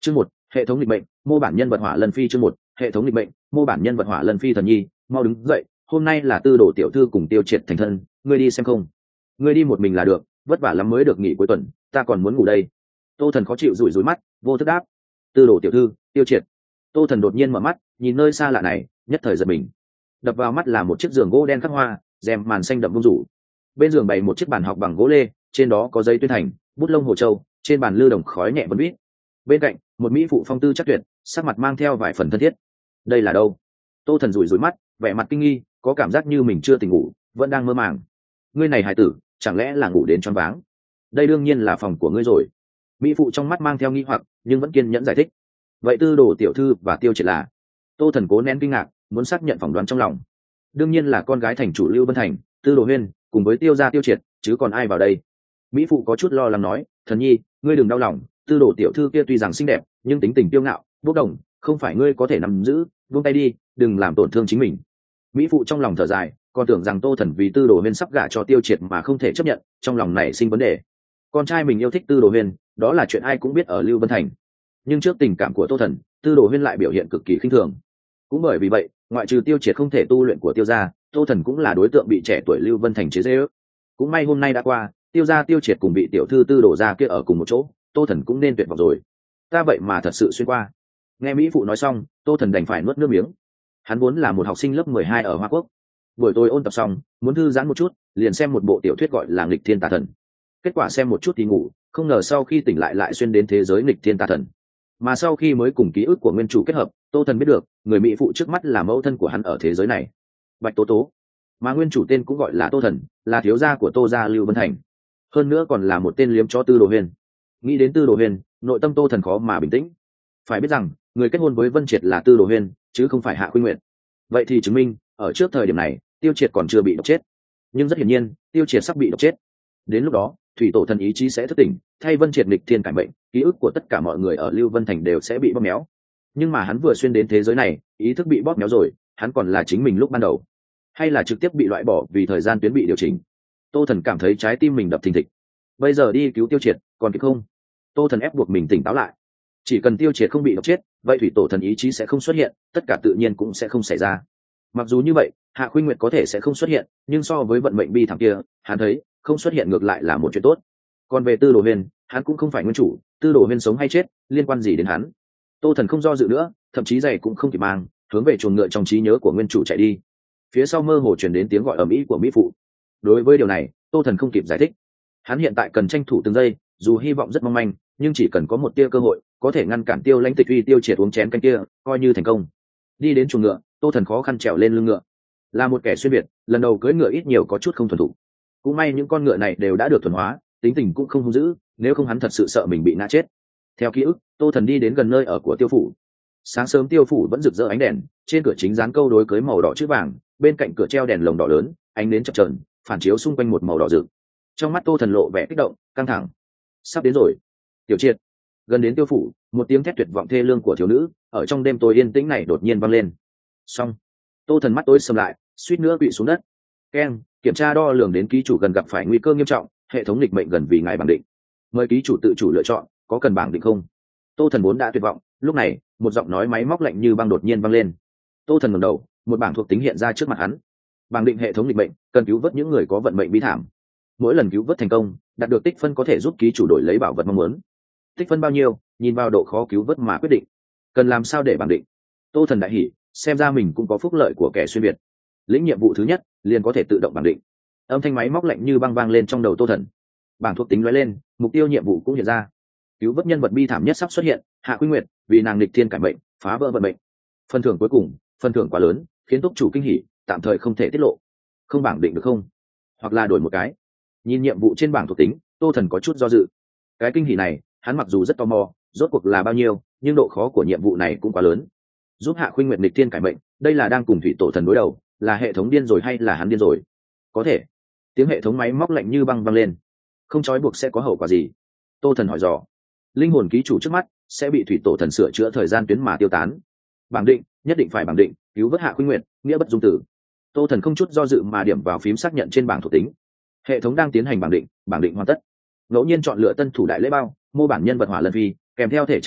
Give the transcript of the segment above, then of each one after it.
Chương 1, hệ thống lịch bệnh, mô bản nhân vật Hỏa Lân Phi. Chương 1, hệ thống lịch bệnh, mô bản nhân vật Hỏa Lân Phi. Thần nhi, mau đứng dậy, hôm nay là Tư Đồ tiểu thư cùng Tiêu Triệt thành thân, ngươi đi xem không? Ngươi đi một mình là được, vất vả lắm mới được nghỉ cuối tuần, ta còn muốn ngủ đây. Tô Thần khó chịu rủi rủi mắt, vô thức đáp. Tư Đồ tiểu thư, Tiêu Triệt. Tô Thần đột nhiên mở mắt, nhìn nơi xa lạ này, nhất thời giật mình. Đập vào mắt là một chiếc giường gỗ đen khắc hoa, rèm màn xanh đậm vung rủ. Bên giường bày một chiếc bàn học bằng gỗ lê, trên đó có giấy tuyên thành, bút lông hồ châu, trên bàn lư đồng khói nhẹ vân vít. Bên cạnh, một mỹ phụ phong tư chắc tuyệt, sắc mặt mang theo vài phần thân thiết. Đây là đâu? Tô Thần rủi rủi mắt, vẻ mặt kinh nghi, có cảm giác như mình chưa tỉnh ngủ, vẫn đang mơ màng. Ngươi này hài tử, chẳng lẽ là ngủ đến choáng váng? Đây đương nhiên là phòng của ngươi rồi. Mỹ phụ trong mắt mang theo nghi hoặc, nhưng vẫn kiên nhẫn giải thích. Vậy Tư Đồ tiểu thư và Tiêu Triệt là? Tô Thần cố nén kinh ngạc, muốn xác nhận phỏng đoán trong lòng. Đương nhiên là con gái thành chủ Lưu Vân Thành, Tư Đồ Huyên, cùng với Tiêu gia Tiêu Triệt, chứ còn ai vào đây? Mỹ phụ có chút lo lắng nói, Thần nhi, ngươi đừng đau lòng, Tư Đồ tiểu thư kia tuy rằng xinh đẹp, nhưng tính tình kiêu ngạo, bốc đồng, không phải ngươi có thể nắm giữ, buông tay đi, đừng làm tổn thương chính mình. Mỹ phụ trong lòng thở dài, còn tưởng rằng Tô Thần vì Tư Đồ Huyên sắp gả cho Tiêu Triệt mà không thể chấp nhận, trong lòng nảy sinh vấn đề. Con trai mình yêu thích Tư Đồ Huyên, đó là chuyện ai cũng biết ở Lưu Vân Thành. Nhưng trước tình cảm của Tô Thần, Tư Đồ Huyên lại biểu hiện cực kỳ khinh thường. Cũng bởi vì vậy, ngoại trừ Tiêu Triệt không thể tu luyện của Tiêu gia, Tô Thần cũng là đối tượng bị trẻ tuổi Lưu Vân Thành chế giễu. Cũng may hôm nay đã qua, Tiêu gia Tiêu Triệt cùng bị tiểu thư Tư Đồ gia kia ở cùng một chỗ, Tô Thần cũng nên tuyệt vọng rồi. Ta vậy mà thật sự xuyên qua. Nghe mỹ phụ nói xong, Tô Thần đành phải nuốt nước miếng. Hắn vốn là một học sinh lớp 12 ở Hoa Quốc. Buổi tối ôn tập xong, muốn thư giãn một chút, liền xem một bộ tiểu thuyết gọi là Nghịch Thiên Tà Thần. Kết quả xem một chút thì ngủ, không ngờ sau khi tỉnh lại xuyên đến thế giới Nghịch Thiên Tà Thần. Mà sau khi mới cùng ký ức của nguyên chủ kết hợp, Tô Thần biết được, người mỹ phụ trước mắt là mẫu thân của hắn ở thế giới này, Bạch Tố Tố. Mà nguyên chủ tên cũng gọi là Tô Thần, là thiếu gia của Tô gia Lưu Vân Thành. Hơn nữa còn là một tên liếm chó Tư Đồ Huyên. Nghĩ đến Tư Đồ Huyên, nội tâm Tô Thần khó mà bình tĩnh. Phải biết rằng, người kết hôn với Vân Triệt là Tư Đồ Huyên, chứ không phải Hạ Khuynh Nguyệt. Vậy thì chứng minh, ở trước thời điểm này, Tiêu Triệt còn chưa bị độc chết. Nhưng rất hiển nhiên, Tiêu Triệt sắp bị độc chết. Đến lúc đó, thủy tổ thần ý chí sẽ thức tỉnh, thay Vân Triệt nghịch thiên cải mệnh, ký ức của tất cả mọi người ở Lưu Vân Thành đều sẽ bị bóp méo. Nhưng mà hắn vừa xuyên đến thế giới này, ý thức bị bóp méo rồi, hắn còn là chính mình lúc ban đầu, hay là trực tiếp bị loại bỏ vì thời gian tuyến bị điều chỉnh? Tô Thần cảm thấy trái tim mình đập thình thịch. Bây giờ đi cứu Tiêu Triệt, còn kịp không? Tô Thần ép buộc mình tỉnh táo lại. Chỉ cần Tiêu Triệt không bị độc chết, vậy thủy tổ thần ý chí sẽ không xuất hiện, tất cả tự nhiên cũng sẽ không xảy ra. Mặc dù như vậy, Hạ Khuynh Nguyệt có thể sẽ không xuất hiện, nhưng so với vận mệnh bi thảm kia, hắn thấy không xuất hiện ngược lại là một chuyện tốt. Còn về Tư Đồ Huyên, hắn cũng không phải nguyên chủ, Tư Đồ Huyên sống hay chết, liên quan gì đến hắn? Tô Thần không do dự nữa, thậm chí giày cũng không kịp mang, hướng về chuồng ngựa trong trí nhớ của nguyên chủ chạy đi. Phía sau mơ hồ truyền đến tiếng gọi ầm ĩ của mỹ phụ. Đối với điều này, Tô Thần không kịp giải thích. Hắn hiện tại cần tranh thủ từng giây, dù hy vọng rất mong manh, nhưng chỉ cần có một tia cơ hội, có thể ngăn cản Tiêu Lãnh Tịch uy Tiêu Triệt uống chén canh kia, coi như thành công. Đi đến chuồng ngựa, Tô Thần khó khăn trèo lên lưng ngựa. Là một kẻ xuyên việt, lần đầu cưỡi ngựa ít nhiều có chút không thuần thục. Cũng may những con ngựa này đều đã được thuần hóa, tính tình cũng không hung dữ, nếu không hắn thật sự sợ mình bị ngã chết. Theo ký ức, Tô Thần đi đến gần nơi ở của Tiêu phủ. Sáng sớm Tiêu phủ vẫn rực rỡ ánh đèn, trên cửa chính dán câu đối cưới màu đỏ chữ vàng, bên cạnh cửa treo đèn lồng đỏ lớn, ánh nến chập chờn, phản chiếu xung quanh một màu đỏ rực. Trong mắt Tô Thần lộ vẻ kích động, căng thẳng. Sắp đến rồi. Tiểu Triệt. Gần đến Tiêu phủ, một tiếng thét tuyệt vọng thê lương của thiếu nữ ở trong đêm tối yên tĩnh này đột nhiên vang lên. Xong. Tô Thần mắt tối sầm lại, suýt nữa bị xuống đất. Keng, kiểm tra đo lường đến ký chủ gần gặp phải nguy cơ nghiêm trọng, hệ thống lịch mệnh gần vì ngài bảng định. Mời ký chủ tự chủ lựa chọn, có cần bảng định không? Tô Thần vốn đã tuyệt vọng, lúc này, một giọng nói máy móc lạnh như băng đột nhiên vang lên. Tô Thần ngẩng đầu, một bảng thuộc tính hiện ra trước mặt hắn. Bảng định hệ thống lịch mệnh, cần cứu vớt những người có vận mệnh bi thảm. Mỗi lần cứu vớt thành công, đạt được tích phân có thể giúp ký chủ đổi lấy bảo vật mong muốn. Tích phân bao nhiêu, nhìn vào độ khó cứu vớt mà quyết định. Cần làm sao để bảng định? Tô Thần đại hỉ, xem ra mình cũng có phúc lợi của kẻ xuyên việt. Lĩnh nhiệm vụ thứ nhất, liền có thể tự động bảng định. Âm thanh máy móc lạnh như băng vang lên trong đầu Tô Thần. Bảng thuộc tính lóe lên, mục tiêu nhiệm vụ cũng hiện ra. Cứu vớt nhân vật bi thảm nhất sắp xuất hiện, Hạ Khuynh Nguyệt, vì nàng nghịch thiên cải mệnh, phá vỡ vận mệnh. Phần thưởng cuối cùng, phần thưởng quá lớn, khiến túc chủ kinh hỉ, tạm thời không thể tiết lộ. Không bảng định được không? Hoặc là đổi một cái. Nhìn nhiệm vụ trên bảng thuộc tính, Tô Thần có chút do dự. Cái kinh hỉ này, hắn mặc dù rất tò mò, rốt cuộc là bao nhiêu, nhưng độ khó của nhiệm vụ này cũng quá lớn. Giúp Hạ Khuynh Nguyệt nghịch thiên cải mệnh, đây là đang cùng thủy tổ thần đối đầu, là hệ thống điên rồi hay là hắn điên rồi? Có thể. Tiếng hệ thống máy móc lạnh như băng vang lên. Không trói buộc sẽ có hậu quả gì? Tô Thần hỏi dò. Linh hồn ký chủ trước mắt sẽ bị thủy tổ thần sửa chữa thời gian tuyến mà tiêu tán. Bảng định, nhất định phải bảng định, cứu vớt Hạ Khuynh Nguyệt, nghĩa bất dung tử. Tô Thần không chút do dự mà điểm vào phím xác nhận trên bảng thuộc tính. Hệ thống đang tiến hành bảng định hoàn tất. Ngẫu nhiên chọn lựa tân thủ đại lễ bao, mô bản nhân vật Hỏa Lân Phi, kèm theo thể chất ẩn,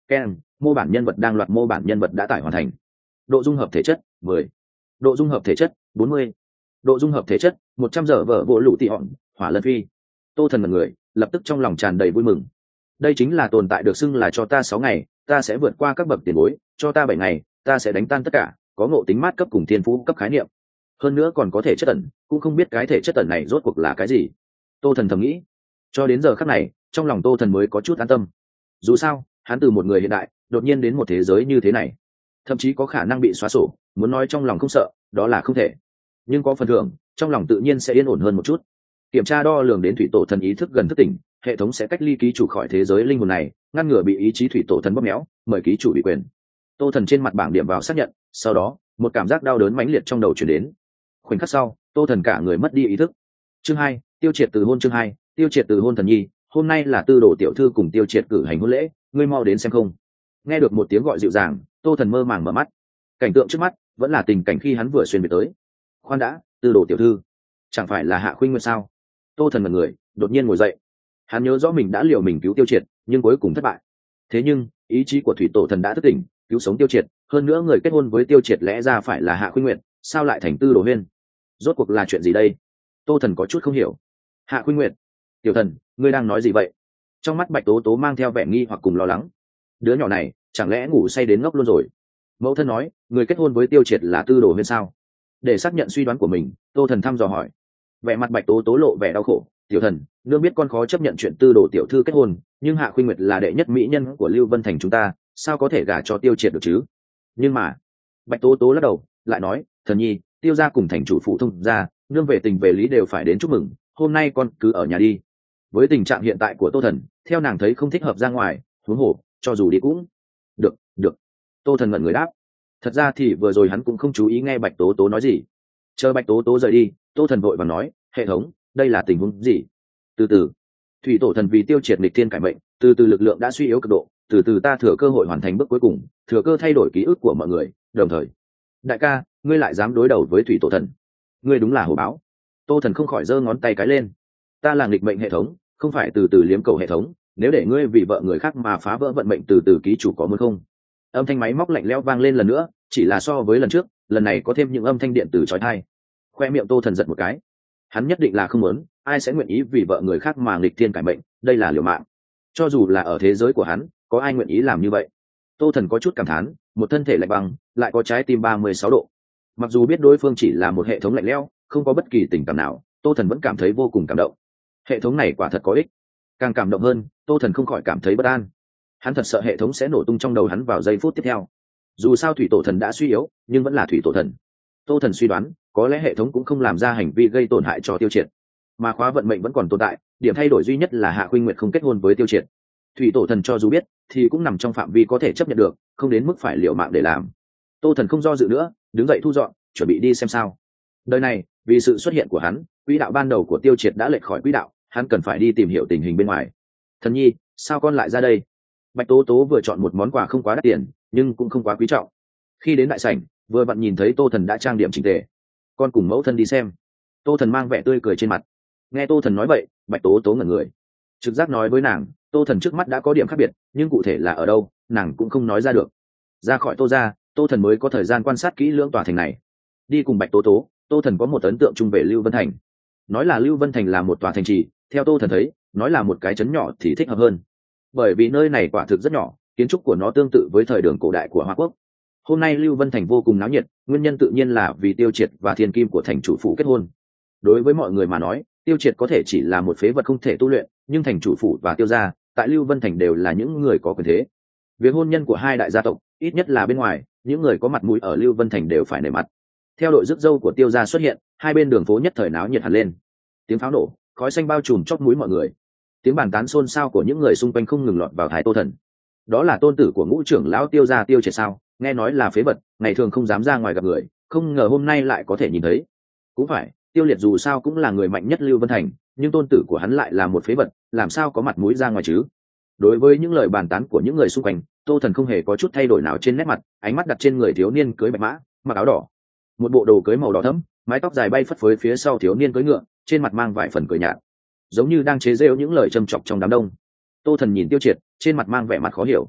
Ken, mô bản nhân vật đang loạt mô bản nhân vật đã tải hoàn thành. Độ dung hợp thể chất 10. Độ dung hợp thể chất 40. Độ dung hợp thể chất 100 giờ vở bộ lũ tị hòn, hỏa lân phi. Tô Thần mật người, lập tức trong lòng tràn đầy vui mừng. Đây chính là tồn tại được xưng là cho ta 6 ngày, ta sẽ vượt qua các bậc tiền bối, cho ta 7 ngày, ta sẽ đánh tan tất cả, có ngộ tính mát cấp cùng thiên phú cấp khái niệm. Hơn nữa còn có thể chất ẩn, cũng không biết cái thể chất ẩn này rốt cuộc là cái gì. Tô Thần thầm nghĩ. Cho đến giờ khắc này, trong lòng Tô Thần mới có chút an tâm. Dù sao, hắn từ một người hiện đại, đột nhiên đến một thế giới như thế này, thậm chí có khả năng bị xóa sổ, muốn nói trong lòng không sợ, đó là không thể. Nhưng có phần thưởng, trong lòng tự nhiên sẽ yên ổn hơn một chút. Kiểm tra đo lường đến thủy tổ thần ý thức gần thức tỉnh, hệ thống sẽ cách ly ký chủ khỏi thế giới linh hồn này, ngăn ngừa bị ý chí thủy tổ thần bóp méo, mời ký chủ bị quyền. Tô Thần trên mặt bảng điểm vào xác nhận, sau đó một cảm giác đau đớn mãnh liệt trong đầu chuyển đến. Khoảnh khắc sau, Tô Thần cả người mất đi ý thức. Chương 2, tiêu triệt từ hôn. Chương 2, tiêu triệt từ hôn. Thần nhi, hôm nay là Tư Đồ tiểu thư cùng Tiêu Triệt cử hành hôn lễ, ngươi mau đến xem không? Nghe được một tiếng gọi dịu dàng, Tô Thần mơ màng mở mắt. Cảnh tượng trước mắt vẫn là tình cảnh khi hắn vừa xuyên về tới. Khoan đã, Tư Đồ tiểu thư, chẳng phải là Hạ Khuynh Nguyệt sao? Tô Thần mật người, đột nhiên ngồi dậy. Hắn nhớ rõ mình đã liều mình cứu Tiêu Triệt, nhưng cuối cùng thất bại. Thế nhưng ý chí của thủy tổ thần đã thức tỉnh, cứu sống Tiêu Triệt, hơn nữa người kết hôn với Tiêu Triệt lẽ ra phải là Hạ Khuynh Nguyệt, sao lại thành Tư Đồ Huyên? Rốt cuộc là chuyện gì đây? Tô Thần có chút không hiểu. Hạ Khuynh Nguyệt, tiểu thần, ngươi đang nói gì vậy? Trong mắt Bạch Tố Tố mang theo vẻ nghi hoặc cùng lo lắng. Đứa nhỏ này chẳng lẽ ngủ say đến ngốc luôn rồi? Mẫu thân nói người kết hôn với Tiêu Triệt là Tư Đồ Huyên sao? Để xác nhận suy đoán của mình, Tô Thần thăm dò hỏi. Vẻ mặt Bạch Tố Tố lộ vẻ đau khổ. Tiểu thần, nương biết con khó chấp nhận chuyện Tư Đồ tiểu thư kết hôn, nhưng Hạ Khuynh Nguyệt là đệ nhất mỹ nhân của Lưu Vân Thành chúng ta, sao có thể gả cho Tiêu Triệt được chứ? Nhưng mà Bạch Tố Tố lắc đầu, lại nói, thần nhi, Tiêu gia cùng thành chủ phụ thông gia, nương về tình về lý đều phải đến chúc mừng, hôm nay con cứ ở nhà đi. Với tình trạng hiện tại của Tô Thần, theo nàng thấy không thích hợp ra ngoài, huống hồ cho dù đi cũng được. Tô Thần ngẩn người đáp. Thật ra thì vừa rồi hắn cũng không chú ý nghe Bạch Tố Tố nói gì. Chờ Bạch Tố Tố rời đi, Tô Thần vội vàng nói, hệ thống, đây là tình huống gì? Từ từ, thủy tổ thần vì Tiêu Triệt nghịch thiên cải mệnh, từ từ lực lượng đã suy yếu cực độ, từ từ ta thừa cơ hội hoàn thành bước cuối cùng, thừa cơ thay đổi ký ức của mọi người, đồng thời đại ca, ngươi lại dám đối đầu với thủy tổ thần, ngươi đúng là hổ báo. Tô Thần không khỏi giơ ngón tay cái lên. Ta là nghịch mệnh hệ thống, không phải từ từ liếm cầu hệ thống, nếu để ngươi vì vợ người khác mà phá vỡ vận mệnh từ từ ký chủ có muốn không? Âm thanh máy móc lạnh lẽo vang lên lần nữa, chỉ là so với lần trước, lần này có thêm những âm thanh điện tử chói tai. Khoe miệng Tô Thần giật một cái. Hắn nhất định là không muốn, ai sẽ nguyện ý vì vợ người khác mà nghịch thiên cải mệnh, đây là liều mạng. Cho dù là ở thế giới của hắn, có ai nguyện ý làm như vậy? Tô Thần có chút cảm thán, một thân thể lạnh băng, lại có trái tim 36 độ. Mặc dù biết đối phương chỉ là một hệ thống lạnh lẽo, không có bất kỳ tình cảm nào, Tô Thần vẫn cảm thấy vô cùng cảm động. Hệ thống này quả thật có ích. Càng cảm động hơn, Tô Thần không khỏi cảm thấy bất an. Hắn thật sợ hệ thống sẽ nổ tung trong đầu hắn vào giây phút tiếp theo. Dù sao thủy tổ thần đã suy yếu, nhưng vẫn là thủy tổ thần. Tô Thần suy đoán, có lẽ hệ thống cũng không làm ra hành vi gây tổn hại cho Tiêu Triệt, mà khóa vận mệnh vẫn còn tồn tại. Điểm thay đổi duy nhất là Hạ Khuynh Nguyệt không kết hôn với Tiêu Triệt. Thủy tổ thần cho dù biết, thì cũng nằm trong phạm vi có thể chấp nhận được, không đến mức phải liều mạng để làm. Tô Thần không do dự nữa, đứng dậy thu dọn, chuẩn bị đi xem sao. Đời này, vì sự xuất hiện của hắn, quỹ đạo ban đầu của Tiêu Triệt đã lệch khỏi quỹ đạo, hắn cần phải đi tìm hiểu tình hình bên ngoài. Thần nhi, sao con lại ra đây? Bạch Tố Tố vừa chọn một món quà không quá đắt tiền, nhưng cũng không quá quý trọng. Khi đến đại sảnh, vừa vặn nhìn thấy Tô Thần đã trang điểm chỉnh tề. Con cùng mẫu thân đi xem. Tô Thần mang vẻ tươi cười trên mặt. Nghe Tô Thần nói vậy, Bạch Tố Tố ngẩn người. Trực giác nói với nàng, Tô Thần trước mắt đã có điểm khác biệt, nhưng cụ thể là ở đâu, nàng cũng không nói ra được. Ra khỏi Tô gia, Tô Thần mới có thời gian quan sát kỹ lưỡng tòa thành này. Đi cùng Bạch Tố Tố, Tô Thần có một ấn tượng chung về Lưu Vân Thành. Nói là Lưu Vân Thành là một tòa thành trì, theo Tô Thần thấy, nói là một cái trấn nhỏ thì thích hợp hơn. Bởi vì nơi này quả thực rất nhỏ, kiến trúc của nó tương tự với thời đường cổ đại của Hoa Quốc. Hôm nay Lưu Vân Thành vô cùng náo nhiệt, nguyên nhân tự nhiên là vì Tiêu Triệt và Thiên Kim của thành chủ phủ kết hôn. Đối với mọi người mà nói, Tiêu Triệt có thể chỉ là một phế vật không thể tu luyện, nhưng thành chủ phủ và Tiêu gia tại Lưu Vân Thành đều là những người có quyền thế. Việc hôn nhân của hai đại gia tộc, ít nhất là bên ngoài, những người có mặt mũi ở Lưu Vân Thành đều phải nể mặt. Theo đội rước dâu của Tiêu gia xuất hiện, hai bên đường phố nhất thời náo nhiệt hẳn lên. Tiếng pháo nổ, khói xanh bao trùm chóp mũi mọi người. Tiếng bàn tán xôn xao của những người xung quanh không ngừng lọt vào tai Tô Thần. Đó là tôn tử của ngũ trưởng lão Tiêu gia Tiêu Triệt sao? Nghe nói là phế vật, ngày thường không dám ra ngoài gặp người, không ngờ hôm nay lại có thể nhìn thấy. Cũng phải, Tiêu Liệt dù sao cũng là người mạnh nhất Lưu Vân Thành, nhưng tôn tử của hắn lại là một phế vật, làm sao có mặt mũi ra ngoài chứ? Đối với những lời bàn tán của những người xung quanh, Tô Thần không hề có chút thay đổi nào trên nét mặt, ánh mắt đặt trên người thiếu niên cưỡi bạch mã, mặc áo đỏ, một bộ đồ cưới màu đỏ thẫm, mái tóc dài bay phất phới phía sau thiếu niên cưỡi ngựa, trên mặt mang vài phần cười nhạt, giống như đang chế giễu những lời châm chọc trong đám đông. Tô Thần nhìn Tiêu Triệt, trên mặt mang vẻ mặt khó hiểu.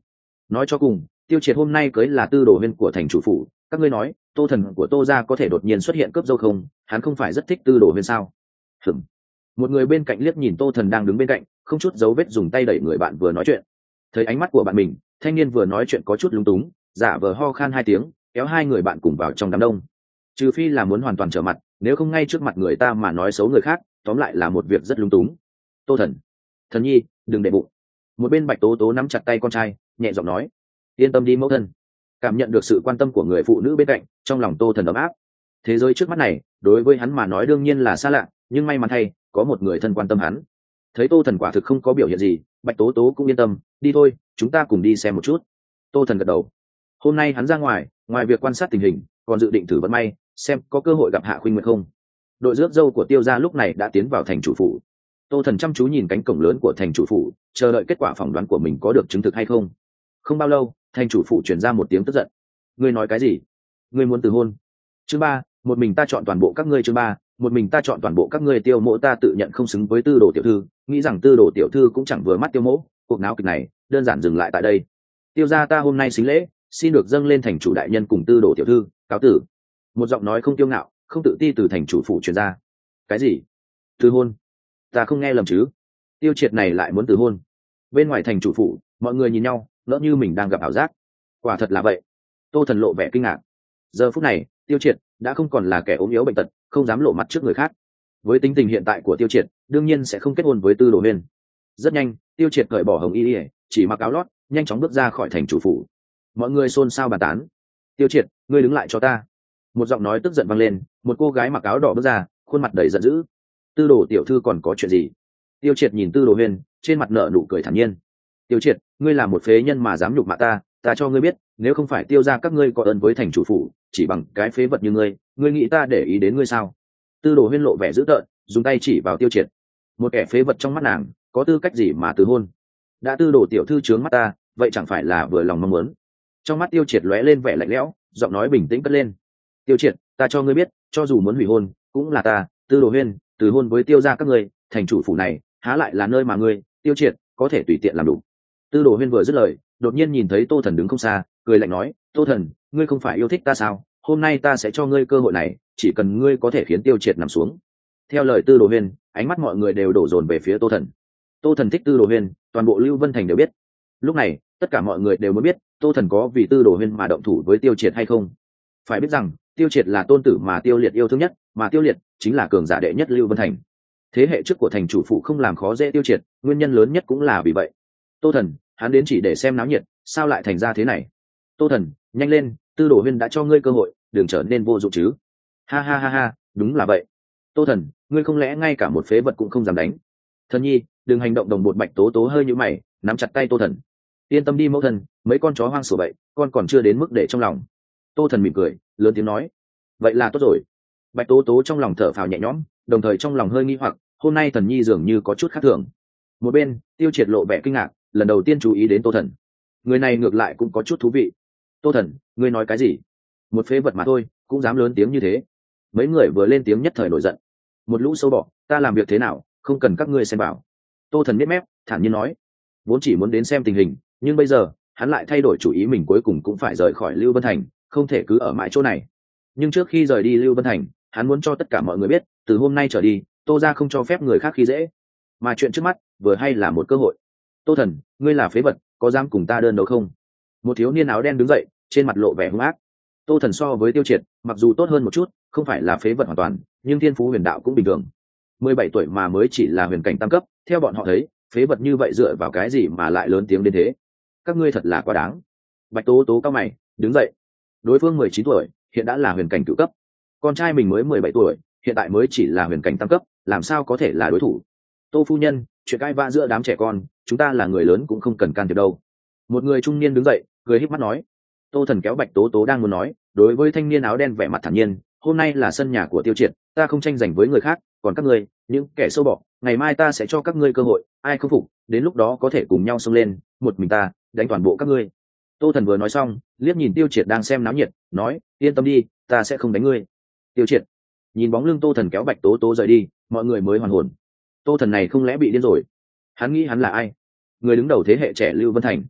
nói cho cùng tiêu triệt hôm nay cưới là tư đồ huyên của thành chủ phủ, các ngươi nói tô thần của tô gia có thể đột nhiên xuất hiện cướp dâu không? Hắn không phải rất thích tư đồ huyên sao? Hửng. Một người bên cạnh liếc nhìn tô thần đang đứng bên cạnh, không chút dấu vết dùng tay đẩy người bạn vừa nói chuyện. Thấy ánh mắt của bạn mình, thanh niên vừa nói chuyện có chút lúng túng, giả vờ ho khan hai tiếng, kéo hai người bạn cùng vào trong đám đông. Trừ phi là muốn hoàn toàn trở mặt, nếu không ngay trước mặt người ta mà nói xấu người khác, tóm lại là một việc rất lúng túng. Tô thần, thần nhi, đừng để bụng. Một bên Bạch Tố Tố nắm chặt tay con trai, nhẹ giọng nói, yên tâm đi mẫu thân. Cảm nhận được sự quan tâm của người phụ nữ bên cạnh, trong lòng tô thần ấm áp. Thế giới trước mắt này đối với hắn mà nói đương nhiên là xa lạ, nhưng may mắn thay có một người thân quan tâm hắn. Thấy tô thần quả thực không có biểu hiện gì, Bạch Tố Tố cũng yên tâm, đi thôi, chúng ta cùng đi xem một chút. Tô thần gật đầu. Hôm nay hắn ra ngoài việc quan sát tình hình, còn dự định thử vận may, xem có cơ hội gặp Hạ Khuynh Nguyệt không. Đội rước dâu của Tiêu gia lúc này đã tiến vào thành chủ phủ. Tô thần chăm chú nhìn cánh cổng lớn của thành chủ phủ, chờ đợi kết quả phỏng đoán của mình có được chứng thực hay không. Không bao lâu, thành chủ phủ truyền ra một tiếng tức giận. Ngươi nói cái gì? Ngươi muốn từ hôn? Chương 3, một mình ta chọn toàn bộ các ngươi. Chương 3, một mình ta chọn toàn bộ các ngươi. Tiêu Mỗ ta tự nhận không xứng với Tư Đồ tiểu thư, nghĩ rằng Tư Đồ tiểu thư cũng chẳng vừa mắt Tiêu Mỗ, cuộc náo kịch này đơn giản dừng lại tại đây. Tiêu gia ta hôm nay xính lễ, xin được dâng lên thành chủ đại nhân cùng Tư Đồ tiểu thư, cáo tử. Một giọng nói không kiêu ngạo, không tự ti từ thành chủ phủ truyền ra. Cái gì? Từ hôn? Ta không nghe lầm chứ? Tiêu Triệt này lại muốn từ hôn? Bên ngoài thành chủ phủ, mọi người nhìn nhau, lỡ như mình đang gặp ảo giác. Quả thật là vậy. Tô thần lộ vẻ kinh ngạc. Giờ phút này Tiêu Triệt đã không còn là kẻ ốm yếu bệnh tật, không dám lộ mặt trước người khác. Với tính tình hiện tại của Tiêu Triệt, đương nhiên sẽ không kết hôn với Tư Đồ Huyên. Rất nhanh, Tiêu Triệt cởi bỏ hồng y, chỉ mặc áo lót, nhanh chóng bước ra khỏi thành chủ phủ. Mọi người xôn xao bàn tán. Tiêu Triệt, ngươi đứng lại cho ta. Một giọng nói tức giận vang lên, một cô gái mặc áo đỏ bước ra, khuôn mặt đầy giận dữ. Tư Đồ tiểu thư còn có chuyện gì? Tiêu Triệt nhìn Tư Đồ Huyên, trên mặt nở nụ cười thản nhiên. Tiêu Triệt, ngươi là một phế nhân mà dám nhục mạ ta, ta cho ngươi biết, nếu không phải Tiêu gia các ngươi có ơn với thành chủ phủ, chỉ bằng cái phế vật như ngươi nghĩ ta để ý đến ngươi sao? Tư Đồ Huyên lộ vẻ dữ tợn, dùng tay chỉ vào Tiêu Triệt. Một kẻ phế vật trong mắt nàng, có tư cách gì mà từ hôn? Đã Tư Đồ tiểu thư trướng mắt ta, vậy chẳng phải là vừa lòng mong muốn? Trong mắt Tiêu Triệt lóe lên vẻ lạnh lẽo, giọng nói bình tĩnh cất lên. Tiêu Triệt, ta cho ngươi biết, cho dù muốn hủy hôn, cũng là ta, Tư Đồ Huyên, từ hôn với Tiêu gia các ngươi, thành chủ phủ này há lại là nơi mà ngươi, Tiêu Triệt, có thể tùy tiện làm đủ. Tư Đồ Huyên vừa dứt lời, đột nhiên nhìn thấy Tô Thần đứng không xa, cười lạnh nói, Tô Thần, ngươi không phải yêu thích ta sao? Hôm nay ta sẽ cho ngươi cơ hội này, chỉ cần ngươi có thể khiến Tiêu Triệt nằm xuống. Theo lời Tư Đồ Huyên, ánh mắt mọi người đều đổ dồn về phía Tô Thần. Tô Thần thích Tư Đồ Huyên, toàn bộ Lưu Vân Thành đều biết. Lúc này, tất cả mọi người đều muốn biết, Tô Thần có vì Tư Đồ Huyên mà động thủ với Tiêu Triệt hay không. Phải biết rằng, Tiêu Triệt là tôn tử mà Tiêu Liệt yêu thương nhất, mà Tiêu Liệt chính là cường giả đệ nhất Lưu Vân Thành. Thế hệ trước của thành chủ phụ không làm khó dễ Tiêu Triệt, nguyên nhân lớn nhất cũng là vì vậy. Tô Thần, hắn đến chỉ để xem náo nhiệt, sao lại thành ra thế này? Tô Thần, nhanh lên, Tư Đồ Huyên đã cho ngươi cơ hội, đừng trở nên vô dụng chứ. Ha ha ha ha, đúng là vậy. Tô Thần, ngươi không lẽ ngay cả một phế vật cũng không dám đánh? Thần nhi, đừng hành động đồng bột. Bạch Tố Tố hơi nhíu mày, nắm chặt tay Tô Thần. Yên tâm đi mẫu thần, mấy con chó hoang sủa bậy, con còn chưa đến mức để trong lòng. Tô Thần mỉm cười, lớn tiếng nói. Vậy là tốt rồi. Bạch Tố Tố trong lòng thở phào nhẹ nhõm, đồng thời trong lòng hơi nghi hoặc, hôm nay Thần nhi dường như có chút khác thường. Một bên, Tiêu Triệt lộ vẻ kinh ngạc, lần đầu tiên chú ý đến Tô Thần. Người này ngược lại cũng có chút thú vị. Tô Thần, ngươi nói cái gì? Một phế vật mà thôi, cũng dám lớn tiếng như thế. Mấy người vừa lên tiếng nhất thời nổi giận. Một lũ sâu bọ, ta làm việc thế nào, không cần các ngươi xem bảo. Tô Thần biết mép, thản nhiên nói. Vốn chỉ muốn đến xem tình hình, nhưng bây giờ hắn lại thay đổi chủ ý, mình cuối cùng cũng phải rời khỏi Lưu Vân Thành, không thể cứ ở mãi chỗ này. Nhưng trước khi rời đi Lưu Vân Thành, hắn muốn cho tất cả mọi người biết, từ hôm nay trở đi, Tô gia không cho phép người khác khi dễ. Mà chuyện trước mắt vừa hay là một cơ hội. Tô Thần, ngươi là phế vật, có dám cùng ta đơn đấu không? Một thiếu niên áo đen đứng dậy, trên mặt lộ vẻ hung ác. Tô Thần so với Tiêu Triệt, mặc dù tốt hơn một chút, không phải là phế vật hoàn toàn, nhưng thiên phú huyền đạo cũng bình thường. 17 tuổi mà mới chỉ là huyền cảnh tam cấp, theo bọn họ thấy, phế vật như vậy dựa vào cái gì mà lại lớn tiếng đến thế? Các ngươi thật là quá đáng. Bạch Tố Tố cao mày, đứng dậy. Đối phương 19 tuổi, hiện đã là huyền cảnh cửu cấp. Con trai mình mới 17 tuổi, hiện tại mới chỉ là huyền cảnh tam cấp, làm sao có thể là đối thủ? Tô phu nhân, chuyện cãi vã giữa đám trẻ con, chúng ta là người lớn cũng không cần can thiệp đâu. Một người trung niên đứng dậy, cười híp mắt nói. Tô Thần kéo Bạch Tố Tố đang muốn nói, đối với thanh niên áo đen vẻ mặt thản nhiên, hôm nay là sân nhà của Tiêu Triệt, ta không tranh giành với người khác, còn các ngươi, những kẻ sâu bọ, ngày mai ta sẽ cho các ngươi cơ hội, ai không phục, đến lúc đó có thể cùng nhau xông lên, một mình ta đánh toàn bộ các ngươi. Tô Thần vừa nói xong, liếc nhìn Tiêu Triệt đang xem náo nhiệt, nói, yên tâm đi, ta sẽ không đánh ngươi. Tiêu Triệt nhìn bóng lưng Tô Thần kéo Bạch Tố Tố rời đi, mọi người mới hoàn hồn. Tô Thần này không lẽ bị điên rồi? Hắn nghĩ hắn là ai? Người đứng đầu thế hệ trẻ Lưu Vân Thành.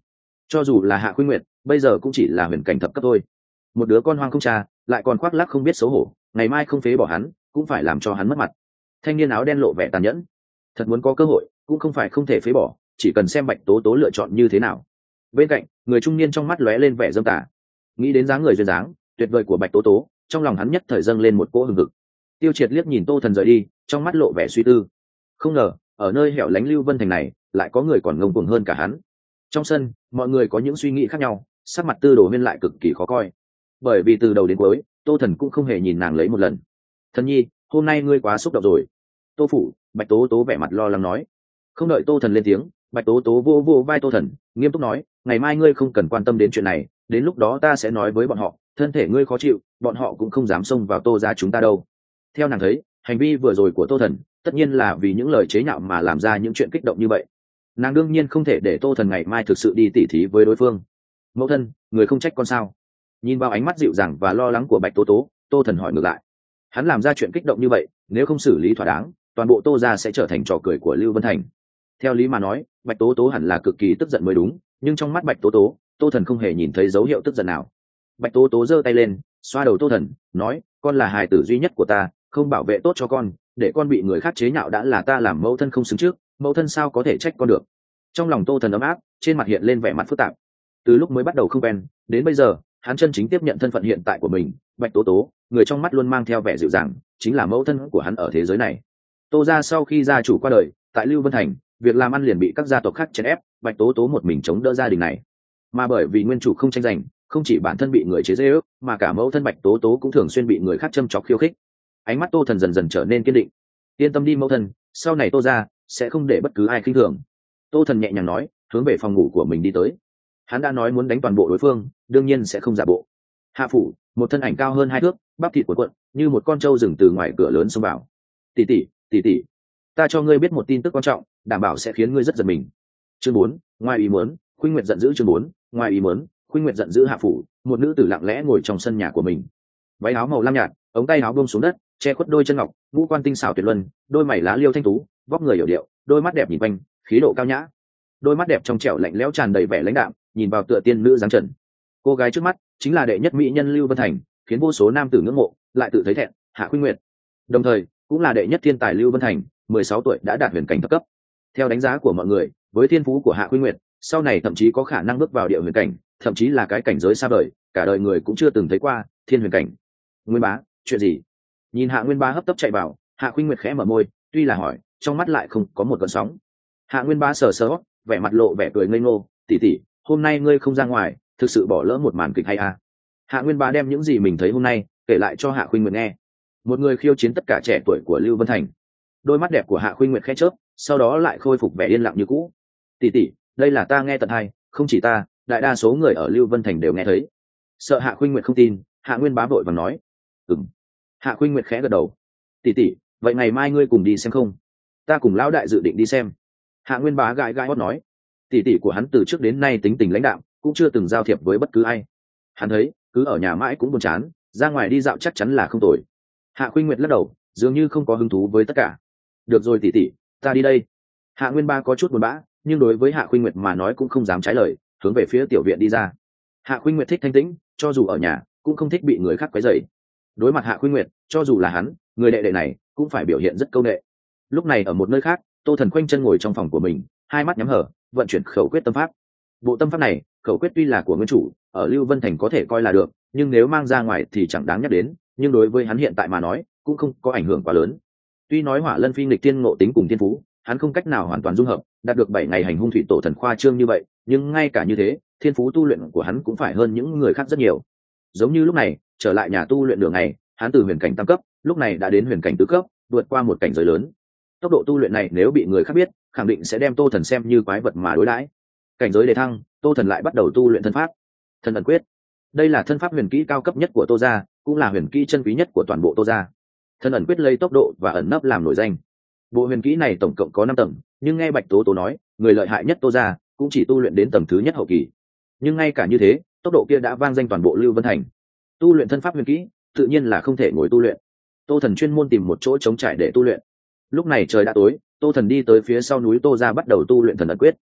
cho dù là Hạ Khuynh Nguyệt bây giờ cũng chỉ là huyền cảnh thập cấp thôi. Một đứa con hoang không cha lại còn khoác lác không biết xấu hổ, ngày mai không phế bỏ hắn cũng phải làm cho hắn mất mặt. Thanh niên áo đen lộ vẻ tàn nhẫn. Thật muốn có cơ hội cũng không phải không thể phế bỏ, chỉ cần xem Bạch Tố Tố lựa chọn như thế nào. Bên cạnh người trung niên trong mắt lóe lên vẻ dâm tà, nghĩ đến dáng người duyên dáng tuyệt vời của Bạch Tố Tố, trong lòng hắn nhất thời dâng lên một cỗ hừng hực. Tiêu Triệt liếc nhìn Tô Thần rời đi, trong mắt lộ vẻ suy tư. Không ngờ ở nơi hẻo lánh Lưu Vân Thành này lại có người còn ngông cuồng hơn cả hắn. Trong sân mọi người có những suy nghĩ khác nhau, sắc mặt Tư Đồ Huyên lại cực kỳ khó coi, bởi vì từ đầu đến cuối Tô Thần cũng không hề nhìn nàng lấy một lần. Thần nhi, hôm nay ngươi quá xúc động rồi. Tô phủ, Bạch Tố Tố vẻ mặt lo lắng nói. Không đợi Tô Thần lên tiếng, Bạch Tố Tố vô vô vai Tô Thần, nghiêm túc nói, ngày mai ngươi không cần quan tâm đến chuyện này, đến lúc đó ta sẽ nói với bọn họ, thân thể ngươi khó chịu, bọn họ cũng không dám xông vào Tô gia chúng ta đâu. Theo nàng thấy, hành vi vừa rồi của Tô Thần tất nhiên là vì những lời chế nhạo mà làm ra những chuyện kích động như vậy. Nàng đương nhiên không thể để Tô Thần ngày mai thực sự đi tỉ thí với đối phương. Mẫu thân, người không trách con sao? Nhìn vào ánh mắt dịu dàng và lo lắng của Bạch Tố Tố, Tô Thần hỏi ngược lại. Hắn làm ra chuyện kích động như vậy, nếu không xử lý thỏa đáng, toàn bộ Tô gia sẽ trở thành trò cười của Lưu Vân Thành. Theo lý mà nói, Bạch Tố Tố hẳn là cực kỳ tức giận mới đúng, nhưng trong mắt Bạch Tố Tố, Tô Thần không hề nhìn thấy dấu hiệu tức giận nào. Bạch Tố Tố giơ tay lên, xoa đầu Tô Thần, nói, con là hài tử duy nhất của ta, không bảo vệ tốt cho con, để con bị người khác chế nhạo đã là ta làm mẫu thân không xứng trước, mẫu thân sao có thể trách con được. Trong lòng Tô Thần ấm áp, trên mặt hiện lên vẻ mặt phức tạp. Từ lúc mới bắt đầu không quen đến bây giờ, hắn chân chính tiếp nhận thân phận hiện tại của mình. Bạch Tố Tố, người trong mắt luôn mang theo vẻ dịu dàng, chính là mẫu thân của hắn ở thế giới này. Tô gia sau khi gia chủ qua đời, tại Lưu Vân Thành, việc làm ăn liền bị các gia tộc khác chèn ép, Bạch Tố Tố một mình chống đỡ gia đình này. Mà bởi vì nguyên chủ không tranh giành, không chỉ bản thân bị người chế giễu, mà cả mẫu thân Bạch Tố Tố cũng thường xuyên bị người khác châm chọc khiêu khích. Ánh mắt Tô Thần dần dần trở nên kiên định. Yên tâm đi mẫu thân, sau này Tô gia sẽ không để bất cứ ai khinh thường. Tô Thần nhẹ nhàng nói, hướng về phòng ngủ của mình đi tới. Hắn đã nói muốn đánh toàn bộ đối phương, đương nhiên sẽ không giả bộ. Hạ phủ, một thân ảnh cao hơn 2 thước, bắp thịt cuộn cuộn, như một con trâu rừng từ ngoài cửa lớn xông vào. Tỷ tỷ, ta cho ngươi biết một tin tức quan trọng, đảm bảo sẽ khiến ngươi rất giật mình. Chương 4, ngoài ý muốn, Khuynh Nguyệt giận dữ. Chương 4, ngoài ý muốn, Khuynh Nguyệt giận dữ. Hạ phủ, một nữ tử lặng lẽ ngồi trong sân nhà của mình. Váy áo màu lam nhạt, ống tay áo buông xuống đất, che khuất đôi chân ngọc, ngũ quan tinh xảo tuyệt luân, đôi mày lá liêu thanh tú, vóc người hiểu điệu, đôi mắt đẹp nhìn quanh, khí độ cao nhã. Đôi mắt đẹp trong trẻo lạnh lẽo tràn đầy vẻ lãnh đạm, nhìn vào tựa tiên nữ dáng trần. Cô gái trước mắt chính là đệ nhất mỹ nhân Lưu Vân Thành, khiến vô số nam tử ngưỡng mộ, lại tự thấy thẹn, Hạ Khuynh Nguyệt. Đồng thời, cũng là đệ nhất thiên tài Lưu Vân Thành, 16 tuổi đã đạt huyền cảnh thập cấp. Theo đánh giá của mọi người, với thiên phú của Hạ Khuynh Nguyệt, sau này thậm chí có khả năng bước vào địa huyền cảnh, thậm chí là cái cảnh giới xa vời, cả đời người cũng chưa từng thấy qua, thiên huyền cảnh. Nguyên bá, chuyện gì? Nhìn Hạ Nguyên Bá hấp tấp chạy vào, Hạ Khuynh Nguyệt khẽ mở môi, tuy là hỏi, trong mắt lại không có một gợn sóng. Hạ Nguyên Bá sờ sờ, vẻ mặt lộ vẻ cười ngây ngô, tỷ tỷ, hôm nay ngươi không ra ngoài, thực sự bỏ lỡ một màn kịch hay à? Hạ Nguyên Bá đem những gì mình thấy hôm nay kể lại cho Hạ Khuynh Nguyệt nghe. Một người khiêu chiến tất cả trẻ tuổi của Lưu Vân Thành. Đôi mắt đẹp của Hạ Khuynh Nguyệt khẽ chớp, sau đó lại khôi phục vẻ yên lặng như cũ. Tỷ tỷ, đây là ta nghe tận tai, không chỉ ta, đại đa số người ở Lưu Vân Thành đều nghe thấy. Sợ Hạ Khuynh Nguyệt không tin, Hạ Nguyên Bá vội vàng nói, ừm. Hạ Khuynh Nguyệt khẽ gật đầu. Tỷ tỷ, vậy ngày mai ngươi cùng đi xem không? Ta cùng lão đại dự định đi xem. Hạ Nguyên Bá gãi gãi hót nói. Tỷ tỷ của hắn từ trước đến nay tính tình lãnh đạm, cũng chưa từng giao thiệp với bất cứ ai. Hắn thấy cứ ở nhà mãi cũng buồn chán, ra ngoài đi dạo chắc chắn là không tồi. Hạ Khuynh Nguyệt lắc đầu, dường như không có hứng thú với tất cả. Được rồi tỷ tỷ, ta đi đây. Hạ Nguyên Bá có chút buồn bã, nhưng đối với Hạ Khuynh Nguyệt mà nói cũng không dám trái lời, hướng về phía tiểu viện đi ra. Hạ Khuynh Nguyệt thích thanh tĩnh, cho dù ở nhà cũng không thích bị người khác quấy rầy. Đối mặt Hạ Khuynh Nguyệt, cho dù là hắn, người đệ đệ này cũng phải biểu hiện rất câu nệ. Lúc này ở một nơi khác, Tô Thần khoanh chân ngồi trong phòng của mình, hai mắt nhắm hở, vận chuyển khẩu quyết tâm pháp. Bộ tâm pháp này, khẩu quyết tuy là của nguyên chủ, ở Lưu Vân Thành có thể coi là được, nhưng nếu mang ra ngoài thì chẳng đáng nhắc đến, nhưng đối với hắn hiện tại mà nói, cũng không có ảnh hưởng quá lớn. Tuy nói Hỏa Lân Phi nghịch tiên ngộ tính cùng thiên phú, hắn không cách nào hoàn toàn dung hợp, đạt được 7 ngày hành hung thủy tổ thần khoa trương như vậy, nhưng ngay cả như thế, thiên phú tu luyện của hắn cũng phải hơn những người khác rất nhiều. Giống như lúc này, trở lại nhà tu luyện đường ngày, hắn từ huyền cảnh tam cấp, lúc này đã đến huyền cảnh tứ cấp, vượt qua một cảnh giới lớn. Tốc độ tu luyện này nếu bị người khác biết, khẳng định sẽ đem Tô Thần xem như quái vật mà đối đãi. Cảnh giới đề thăng, Tô Thần lại bắt đầu tu luyện thân pháp, Thân ẩn quyết. Đây là thân pháp huyền kỹ cao cấp nhất của Tô gia, cũng là huyền kỹ chân quý nhất của toàn bộ Tô gia. Thân ẩn quyết lấy tốc độ và ẩn nấp làm nổi danh. Bộ huyền kỹ này tổng cộng có 5 tầng, nhưng nghe Bạch Tố Tố nói, người lợi hại nhất Tô gia cũng chỉ tu luyện đến tầng thứ nhất hậu kỳ. Nhưng ngay cả như thế, tốc độ kia đã vang danh toàn bộ Lưu Vân Thành. Tu luyện thân pháp huyền kỹ, tự nhiên là không thể ngồi tu luyện. Tô Thần chuyên môn tìm một chỗ trống trải để tu luyện. Lúc này trời đã tối, Tô Thần đi tới phía sau núi Tô gia bắt đầu tu luyện thần ẩn quyết.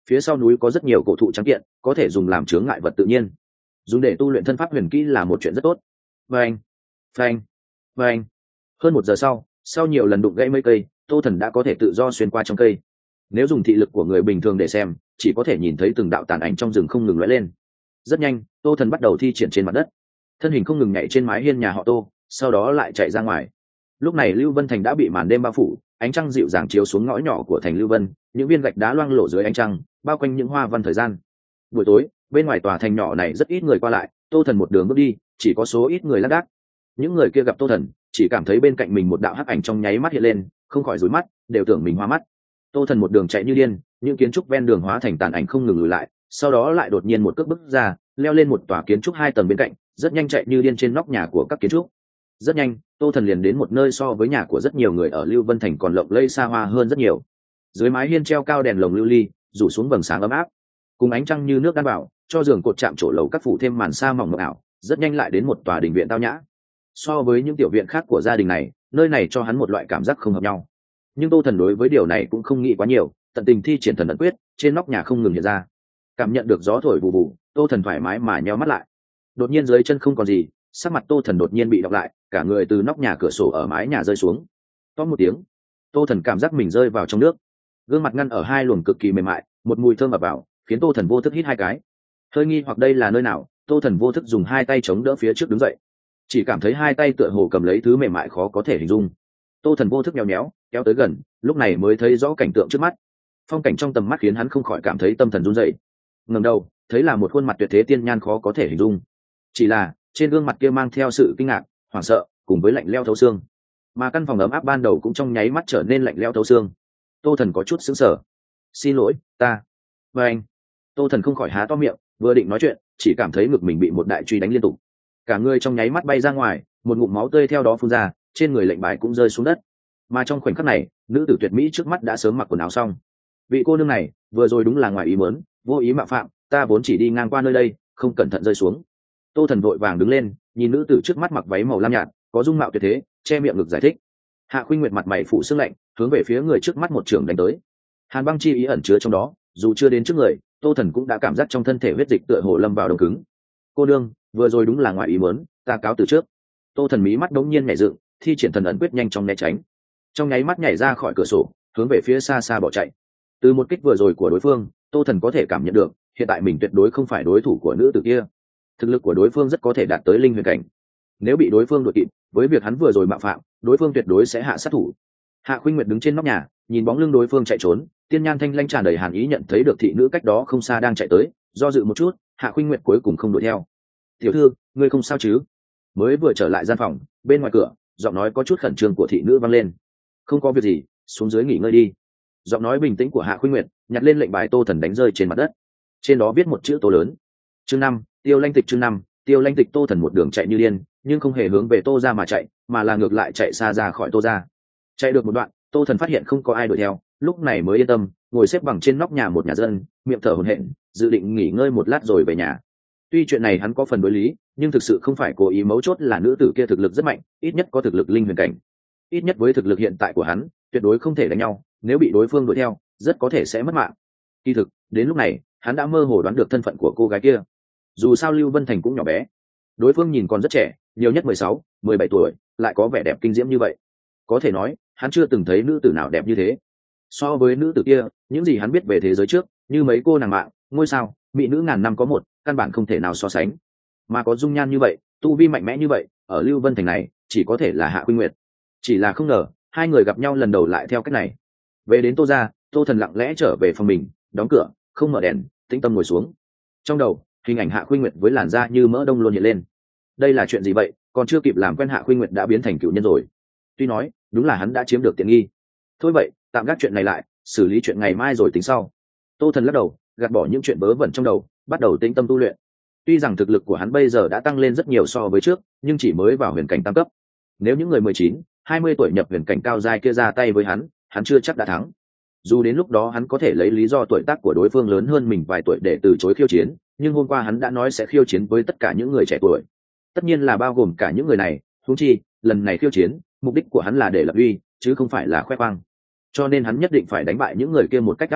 phía sau núi có rất nhiều cổ thụ trắng kiện, có thể dùng làm chướng ngại vật tự nhiên, dùng để tu luyện thân pháp huyền kỹ là một chuyện rất tốt. Vâng, phanh, vâng. Hơn 1 giờ sau nhiều lần đụng gãy mấy cây, Tô Thần đã có thể tự do xuyên qua trong cây. Nếu dùng thị lực của người bình thường để xem, chỉ có thể nhìn thấy từng đạo tàn ảnh trong rừng không ngừng lóe lên. Rất nhanh, Tô Thần bắt đầu thi triển trên mặt đất, thân hình không ngừng nhảy trên mái hiên nhà họ Tô, sau đó lại chạy ra ngoài. Lúc này Lưu Vân Thành đã bị màn đêm bao phủ, ánh trăng dịu dàng chiếu xuống ngõ nhỏ của thành Lưu Vân, những viên gạch đá loang lổ dưới ánh trăng, bao quanh những hoa văn thời gian. Buổi tối, bên ngoài tòa thành nhỏ này rất ít người qua lại, Tô Thần một đường bước đi, chỉ có số ít người lác đác. Những người kia gặp Tô Thần, chỉ cảm thấy bên cạnh mình một đạo hắc ảnh trong nháy mắt hiện lên, không khỏi rối mắt, đều tưởng mình hoa mắt. Tô Thần một đường chạy như điên, những kiến trúc ven đường hóa thành tàn ảnh không ngừng lùi lại, sau đó lại đột nhiên một cước bước ra, leo lên một tòa kiến trúc 2 tầng bên cạnh, rất nhanh chạy như điên trên nóc nhà của các kiến trúc. Rất nhanh, Tô Thần liền đến một nơi so với nhà của rất nhiều người ở Lưu Vân Thành còn lộng lẫy xa hoa hơn rất nhiều. Dưới mái hiên treo cao đèn lồng lưu ly, rủ xuống vầng sáng ấm áp, cùng ánh trăng như nước đan vào, cho giường cột chạm trổ lầu các phủ thêm màn sa mỏng mộng ảo. Rất nhanh lại đến một tòa đình viện tao nhã. So với những tiểu viện khác của gia đình này, nơi này cho hắn một loại cảm giác không hợp nhau. Nhưng Tô Thần đối với điều này cũng không nghĩ quá nhiều, tận tình thi triển thần ấn quyết, trên nóc nhà không ngừng hiện ra. Cảm nhận được gió thổi vù vù, Tô Thần thoải mái mà nheo mắt lại. Đột nhiên dưới chân không còn gì, sắc mặt Tô Thần đột nhiên bị đọc lại, cả người từ nóc nhà cửa sổ ở mái nhà rơi xuống. To một tiếng, Tô Thần cảm giác mình rơi vào trong nước, gương mặt ngăn ở hai luồng cực kỳ mềm mại, một mùi thơm ập vào, khiến Tô Thần vô thức hít 2 cái. Hơi nghi hoặc đây là nơi nào, Tô Thần vô thức dùng 2 tay chống đỡ phía trước đứng dậy, chỉ cảm thấy 2 tay tựa hồ cầm lấy thứ mềm mại khó có thể hình dung. Tô Thần vô thức nhéo nhéo kéo tới gần, lúc này mới thấy rõ cảnh tượng trước mắt. Phong cảnh trong tầm mắt khiến hắn không khỏi cảm thấy tâm thần run rẩy. Ngẩng đầu, thấy là một khuôn mặt tuyệt thế tiên nhan khó có thể hình dung. Chỉ là trên gương mặt kia mang theo sự kinh ngạc, hoảng sợ, cùng với lạnh lẽo thấu xương. Mà căn phòng ấm áp ban đầu cũng trong nháy mắt trở nên lạnh lẽo thấu xương. Tô Thần có chút sững sờ. "Xin lỗi, ta." Và anh. Tô Thần không khỏi há to miệng, vừa định nói chuyện, chỉ cảm thấy ngực mình bị một đại truy đánh liên tục. Cả người trong nháy mắt bay ra ngoài, một ngụm máu tươi theo đó phun ra, trên người lệnh bài cũng rơi xuống đất. Mà trong khoảnh khắc này, nữ tử tuyệt mỹ trước mắt đã sớm mặc quần áo xong. Vị cô nương này, vừa rồi đúng là ngoài ý muốn, vô ý mạo phạm, ta vốn chỉ đi ngang qua nơi đây, không cẩn thận rơi xuống. Tô Thần vội vàng đứng lên, nhìn nữ tử trước mắt mặc váy màu lam nhạt, có dung mạo tuyệt thế, che miệng ngực giải thích. Hạ Khuynh Nguyệt mặt mày phủ sương lạnh, hướng về phía người trước mắt một trường đánh tới. Hàn băng chi ý ẩn chứa trong đó, dù chưa đến trước người, Tô Thần cũng đã cảm giác trong thân thể huyết dịch tựa hồ lâm vào đông cứng. "Cô nương, vừa rồi đúng là ngoài ý muốn, ta cáo từ trước." Tô Thần mí mắt đống nhiên nhảy dựng, thi triển thần ấn quyết nhanh chóng né tránh, trong nháy mắt nhảy ra khỏi cửa sổ, hướng về phía xa xa bỏ chạy. Từ một kích vừa rồi của đối phương, Tô Thần có thể cảm nhận được, hiện tại mình tuyệt đối không phải đối thủ của nữ tử kia. Thực lực của đối phương rất có thể đạt tới linh huyền cảnh. Nếu bị đối phương đuổi kịp, với việc hắn vừa rồi mạo phạm, đối phương tuyệt đối sẽ hạ sát thủ. Hạ Khuynh Nguyệt đứng trên nóc nhà, nhìn bóng lưng đối phương chạy trốn, tiên nhan thanh lãnh tràn đầy hàn ý, nhận thấy được thị nữ cách đó không xa đang chạy tới, do dự một chút, Hạ Khuynh Nguyệt cuối cùng không đuổi theo. "Tiểu thư, ngươi không sao chứ?" Mới vừa trở lại gian phòng, bên ngoài cửa, giọng nói có chút khẩn trương của thị nữ vang lên. "Không có việc gì, xuống dưới nghỉ ngơi đi." Giọng nói bình tĩnh của Hạ Khuynh Nguyệt nhặt lên lệnh bài Tô Thần đánh rơi trên mặt đất, trên đó viết một chữ to lớn: chương 5, Tiêu Lanh Tịch. chương 5, Tiêu Lanh Tịch. Tô Thần một đường chạy như điên, nhưng không hề hướng về Tô gia mà chạy, mà là ngược lại chạy xa ra khỏi Tô gia. Chạy được một đoạn, Tô Thần phát hiện không có ai đuổi theo, lúc này mới yên tâm, ngồi xếp bằng trên nóc nhà một nhà dân, miệng thở hổn hển, dự định nghỉ ngơi một lát rồi về nhà. Tuy chuyện này hắn có phần đối lý, nhưng thực sự không phải cố ý, mấu chốt là nữ tử kia thực lực rất mạnh, ít nhất có thực lực linh huyền cảnh. Ít nhất với thực lực hiện tại của hắn, tuyệt đối không thể đánh nhau, nếu bị đối phương đuổi theo, rất có thể sẽ mất mạng. Kỳ thực, đến lúc này, hắn đã mơ hồ đoán được thân phận của cô gái kia. Dù sao Lưu Vân Thành cũng nhỏ bé, đối phương nhìn còn rất trẻ, nhiều nhất 16, 17 tuổi, lại có vẻ đẹp kinh diễm như vậy. Có thể nói, hắn chưa từng thấy nữ tử nào đẹp như thế. So với nữ tử kia, những gì hắn biết về thế giới trước, như mấy cô nàng mạng, ngôi sao, mỹ nữ ngàn năm có một, căn bản không thể nào so sánh. Mà có dung nhan như vậy, tu vi mạnh mẽ như vậy, ở Lưu Vân Thành này, chỉ có thể là Hạ Khuynh Nguyệt. Chỉ là không ngờ, hai người gặp nhau lần đầu lại theo cách này. Về đến Tô gia, Tô Thần lặng lẽ trở về phòng mình, đóng cửa, không mở đèn, tĩnh tâm ngồi xuống. Trong đầu, hình ảnh Hạ Khuynh Nguyệt với làn da như mỡ đông luôn hiện lên. Đây là chuyện gì vậy, còn chưa kịp làm quen Hạ Khuynh Nguyệt đã biến thành cựu nhân rồi. Tuy nói, đúng là hắn đã chiếm được tiện nghi. Thôi vậy, tạm gác chuyện này lại, xử lý chuyện ngày mai rồi tính sau. Tô Thần lắc đầu, gạt bỏ những chuyện vớ vẩn trong đầu, bắt đầu tĩnh tâm tu luyện. Tuy rằng thực lực của hắn bây giờ đã tăng lên rất nhiều so với trước, nhưng chỉ mới vào huyền cảnh tam cấp. Nếu những người 19, 20 tuổi nhập huyền cảnh cao giai kia ra tay với hắn chưa chắc đã thắng. Dù đến lúc đó hắn có thể lấy lý do tuổi tác của đối phương lớn hơn mình vài tuổi để từ chối khiêu chiến, nhưng hôm qua hắn đã nói sẽ khiêu chiến với tất cả những người trẻ tuổi. Tất nhiên là bao gồm cả những người này, huống chi, lần này khiêu chiến, mục đích của hắn là để lập uy, chứ không phải là khoe khoang. Cho nên hắn nhất định phải đánh bại những người kia một cách áp đảo,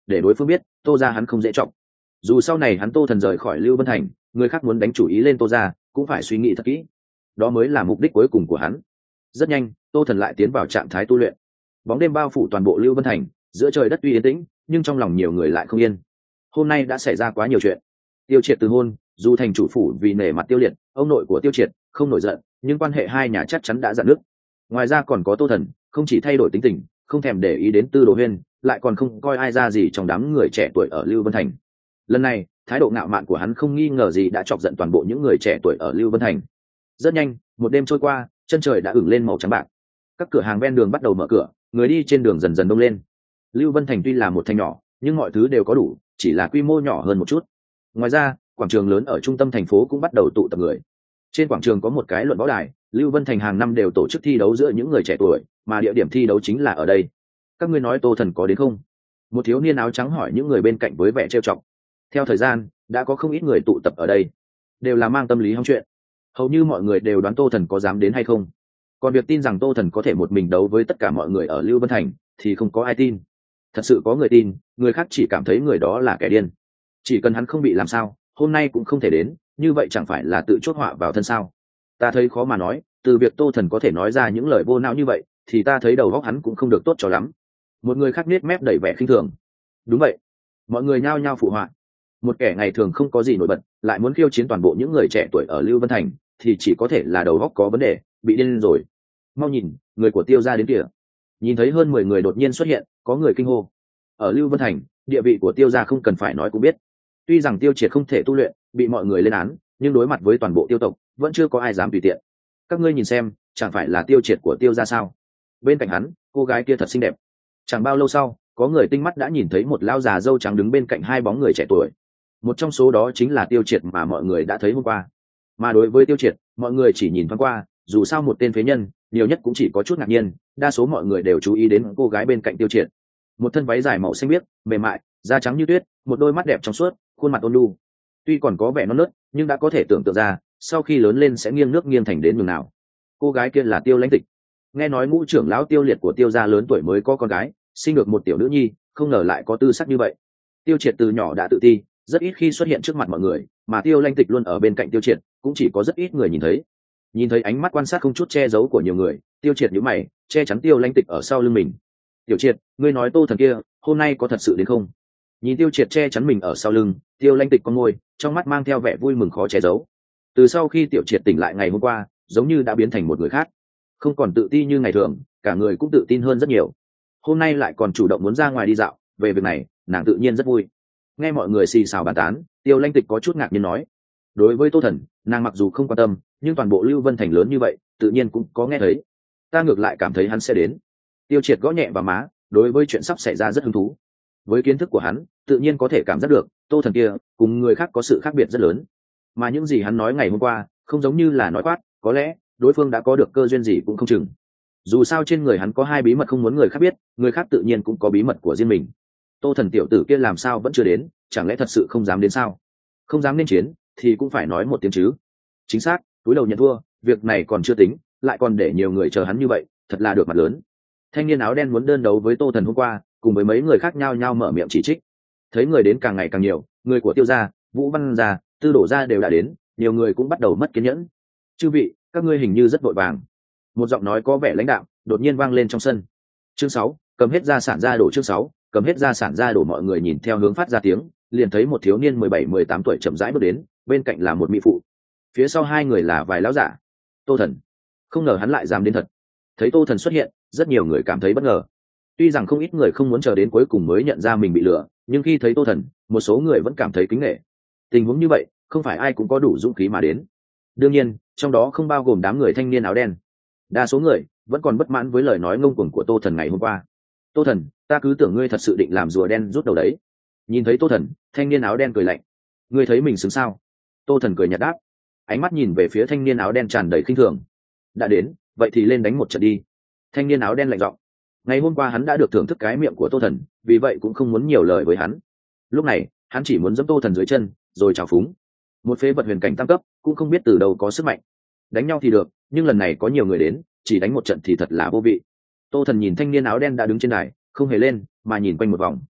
để đối phương biết tô ra hắn không dễ trọng. Dù sau này hắn Tô Thần rời khỏi Lưu Vân Thành, người khác muốn đánh chủ ý lên Tô ra cũng phải suy nghĩ thật kỹ, đó mới là mục đích cuối cùng của hắn. Rất nhanh Tô Thần lại tiến vào trạng thái tu luyện. Bóng đêm bao phủ toàn bộ Lưu Vân Thành, giữa trời đất tuy yên tĩnh nhưng trong lòng nhiều người lại không yên. Hôm nay đã xảy ra quá nhiều chuyện. Tiêu Triệt từ hôn, dù thành chủ phủ vì nể mặt Tiêu Liệt, ông nội của Tiêu Triệt không nổi giận, nhưng quan hệ hai nhà chắc chắn đã rạn nứt. Ngoài ra còn có Tô Thần, không chỉ thay đổi tính tình, không thèm để ý đến Tư Đồ Huyên, lại còn không coi ai ra gì trong đám người trẻ tuổi ở Lưu Vân Thành. Lần này thái độ ngạo mạn của hắn không nghi ngờ gì đã chọc giận toàn bộ những người trẻ tuổi ở Lưu Vân Thành. Rất nhanh một đêm trôi qua, chân trời đã ửng lên màu trắng bạc. Các cửa hàng ven đường bắt đầu mở cửa, người đi trên đường dần dần đông lên. Lưu Vân Thành tuy là một thành nhỏ nhưng mọi thứ đều có đủ, chỉ là quy mô nhỏ hơn một chút. Ngoài ra quảng trường lớn ở trung tâm thành phố cũng bắt đầu tụ tập người. Trên quảng trường có một cái luận võ đài, Lưu Vân Thành hàng năm đều tổ chức thi đấu giữa những người trẻ tuổi, mà địa điểm thi đấu chính là ở đây. Các ngươi nói Tô Thần có đến không? Một thiếu niên áo trắng hỏi những người bên cạnh với vẻ trêu chọc. Theo thời gian đã có không ít người tụ tập ở đây, đều là mang tâm lý hóng chuyện. Hầu như mọi người đều đoán Tô Thần có dám đến hay không, còn việc tin rằng Tô Thần có thể một mình đấu với tất cả mọi người ở Lưu Vân Thành thì không có ai tin. Thật sự có người tin, người khác chỉ cảm thấy người đó là kẻ điên. Chỉ cần hắn không bị làm sao, hôm nay cũng không thể đến, như vậy chẳng phải là tự chuốc họa vào thân sao? Ta thấy khó mà nói, từ việc Tô Thần có thể nói ra những lời vô não như vậy thì ta thấy đầu óc hắn cũng không được tốt cho lắm. Một người khác nết mép đầy vẻ khinh thường. Đúng vậy, mọi người nhao nhao phụ họa. Một kẻ ngày thường không có gì nổi bật lại muốn khiêu chiến toàn bộ những người trẻ tuổi ở Lưu Vân Thành thì chỉ có thể là đầu óc có vấn đề, bị điên rồi. Mau nhìn, người của Tiêu gia đến kìa. Nhìn thấy hơn 10 người đột nhiên xuất hiện, có người kinh hô. Ở Lưu Vân Thành, địa vị của Tiêu gia không cần phải nói cũng biết. Tuy rằng Tiêu Triệt không thể tu luyện, bị mọi người lên án, nhưng đối mặt với toàn bộ Tiêu tộc vẫn chưa có ai dám tùy tiện. Các ngươi nhìn xem, chẳng phải là Tiêu Triệt của Tiêu gia sao? Bên cạnh hắn, cô gái kia thật xinh đẹp. Chẳng bao lâu sau, có người tinh mắt đã nhìn thấy một lão già râu trắng đứng bên cạnh hai bóng người trẻ tuổi. Một trong số đó chính là Tiêu Triệt mà mọi người đã thấy hôm qua. Mà đối với Tiêu Triệt, mọi người chỉ nhìn thoáng qua, dù sao một tên phế nhân, nhiều nhất cũng chỉ có chút ngạc nhiên, đa số mọi người đều chú ý đến cô gái bên cạnh Tiêu Triệt. Một thân váy dài màu xanh biếc, mềm mại, da trắng như tuyết, một đôi mắt đẹp trong suốt, khuôn mặt ôn nhu. Tuy còn có vẻ non nớt, nhưng đã có thể tưởng tượng ra, sau khi lớn lên sẽ nghiêng nước nghiêng thành đến nhường nào. Cô gái kia là Tiêu Lãnh Tịch. Nghe nói ngũ trưởng lão Tiêu Liệt của Tiêu gia lớn tuổi mới có con gái, sinh được một tiểu nữ nhi, không ngờ lại có tư sắc như vậy. Tiêu Triệt từ nhỏ đã tự ti, rất ít khi xuất hiện trước mặt mọi người, mà Tiêu Lãnh Tịch luôn ở bên cạnh Tiêu Triệt, cũng chỉ có rất ít người nhìn thấy. Nhìn thấy ánh mắt quan sát không chút che giấu của nhiều người, Tiêu Triệt nhíu mày, che chắn Tiêu Lãnh Tịch ở sau lưng mình. Tiểu Triệt, ngươi nói Tô Thần kia hôm nay có thật sự đến không? Nhìn Tiêu Triệt che chắn mình ở sau lưng, Tiêu Lãnh Tịch con môi, trong mắt mang theo vẻ vui mừng khó che giấu. Từ sau khi Tiểu Triệt tỉnh lại ngày hôm qua, giống như đã biến thành một người khác, không còn tự ti như ngày thường, cả người cũng tự tin hơn rất nhiều. Hôm nay lại còn chủ động muốn ra ngoài đi dạo, về việc này nàng tự nhiên rất vui. Nghe mọi người xì xào bàn tán, Tiêu Lãnh Tịch có chút ngạc nhiên nói. Đối với Tô Thần, nàng mặc dù không quan tâm, nhưng toàn bộ Lưu Vân Thành lớn như vậy, tự nhiên cũng có nghe thấy. Ta ngược lại cảm thấy hắn sẽ đến. Tiêu Triệt gõ nhẹ vào má, đối với chuyện sắp xảy ra rất hứng thú. Với kiến thức của hắn, tự nhiên có thể cảm giác được, Tô Thần kia cùng người khác có sự khác biệt rất lớn. Mà những gì hắn nói ngày hôm qua, không giống như là nói quát, có lẽ đối phương đã có được cơ duyên gì cũng không chừng. Dù sao trên người hắn có hai bí mật không muốn người khác biết, người khác tự nhiên cũng có bí mật của riêng mình. Tô Thần tiểu tử kia làm sao vẫn chưa đến, chẳng lẽ thật sự không dám đến sao? Không dám nên chiến thì cũng phải nói một tiếng chứ. Chính xác, túi đầu nhận thua, việc này còn chưa tính, lại còn để nhiều người chờ hắn như vậy, thật là được mặt lớn. Thanh niên áo đen muốn đơn đấu với Tô Thần hôm qua, cùng với mấy người khác nhao nhao mở miệng chỉ trích. Thấy người đến càng ngày càng nhiều, người của Tiêu gia, Vũ Văn gia, Tư Đổ gia đều đã đến, nhiều người cũng bắt đầu mất kiên nhẫn. Chư vị, các ngươi hình như rất vội vàng. Một giọng nói có vẻ lãnh đạm đột nhiên vang lên trong sân. Chương 6, cầm hết gia sản ra đổ. Chương 6, cầm hết gia sản ra đổ. Mọi người nhìn theo hướng phát ra tiếng, liền thấy một thiếu niên 17-18 tuổi chậm rãi bước đến, bên cạnh là một mỹ phụ, phía sau hai người là vài lão giả. Tô Thần, không ngờ hắn lại dám đến thật. Thấy Tô Thần xuất hiện, rất nhiều người cảm thấy bất ngờ. Tuy rằng không ít người không muốn chờ đến cuối cùng mới nhận ra mình bị lừa, nhưng khi thấy Tô Thần, một số người vẫn cảm thấy kính nể. Tình huống như vậy, không phải ai cũng có đủ dũng khí mà đến. Đương nhiên, trong đó không bao gồm đám người thanh niên áo đen. Đa số người vẫn còn bất mãn với lời nói ngông cuồng của Tô Thần ngày hôm qua. Tô Thần, ta cứ tưởng ngươi thật sự định làm rùa đen rút đầu đấy. Nhìn thấy Tô Thần, thanh niên áo đen cười lạnh. Ngươi thấy mình xứng sao? Tô Thần cười nhạt đáp, ánh mắt nhìn về phía thanh niên áo đen tràn đầy khinh thường. Đã đến, vậy thì lên đánh một trận đi. Thanh niên áo đen lạnh giọng. Ngày hôm qua hắn đã được thưởng thức cái miệng của Tô Thần, vì vậy cũng không muốn nhiều lời với hắn. Lúc này hắn chỉ muốn giẫm Tô Thần dưới chân rồi trào phúng. Một phế vật huyền cảnh tam cấp cũng không biết từ đâu có sức mạnh. Đánh nhau thì được, nhưng lần này có nhiều người đến, chỉ đánh một trận thì thật là vô vị. Tô Thần nhìn thanh niên áo đen đã đứng trên đài, không hề lên mà nhìn quanh một vòng.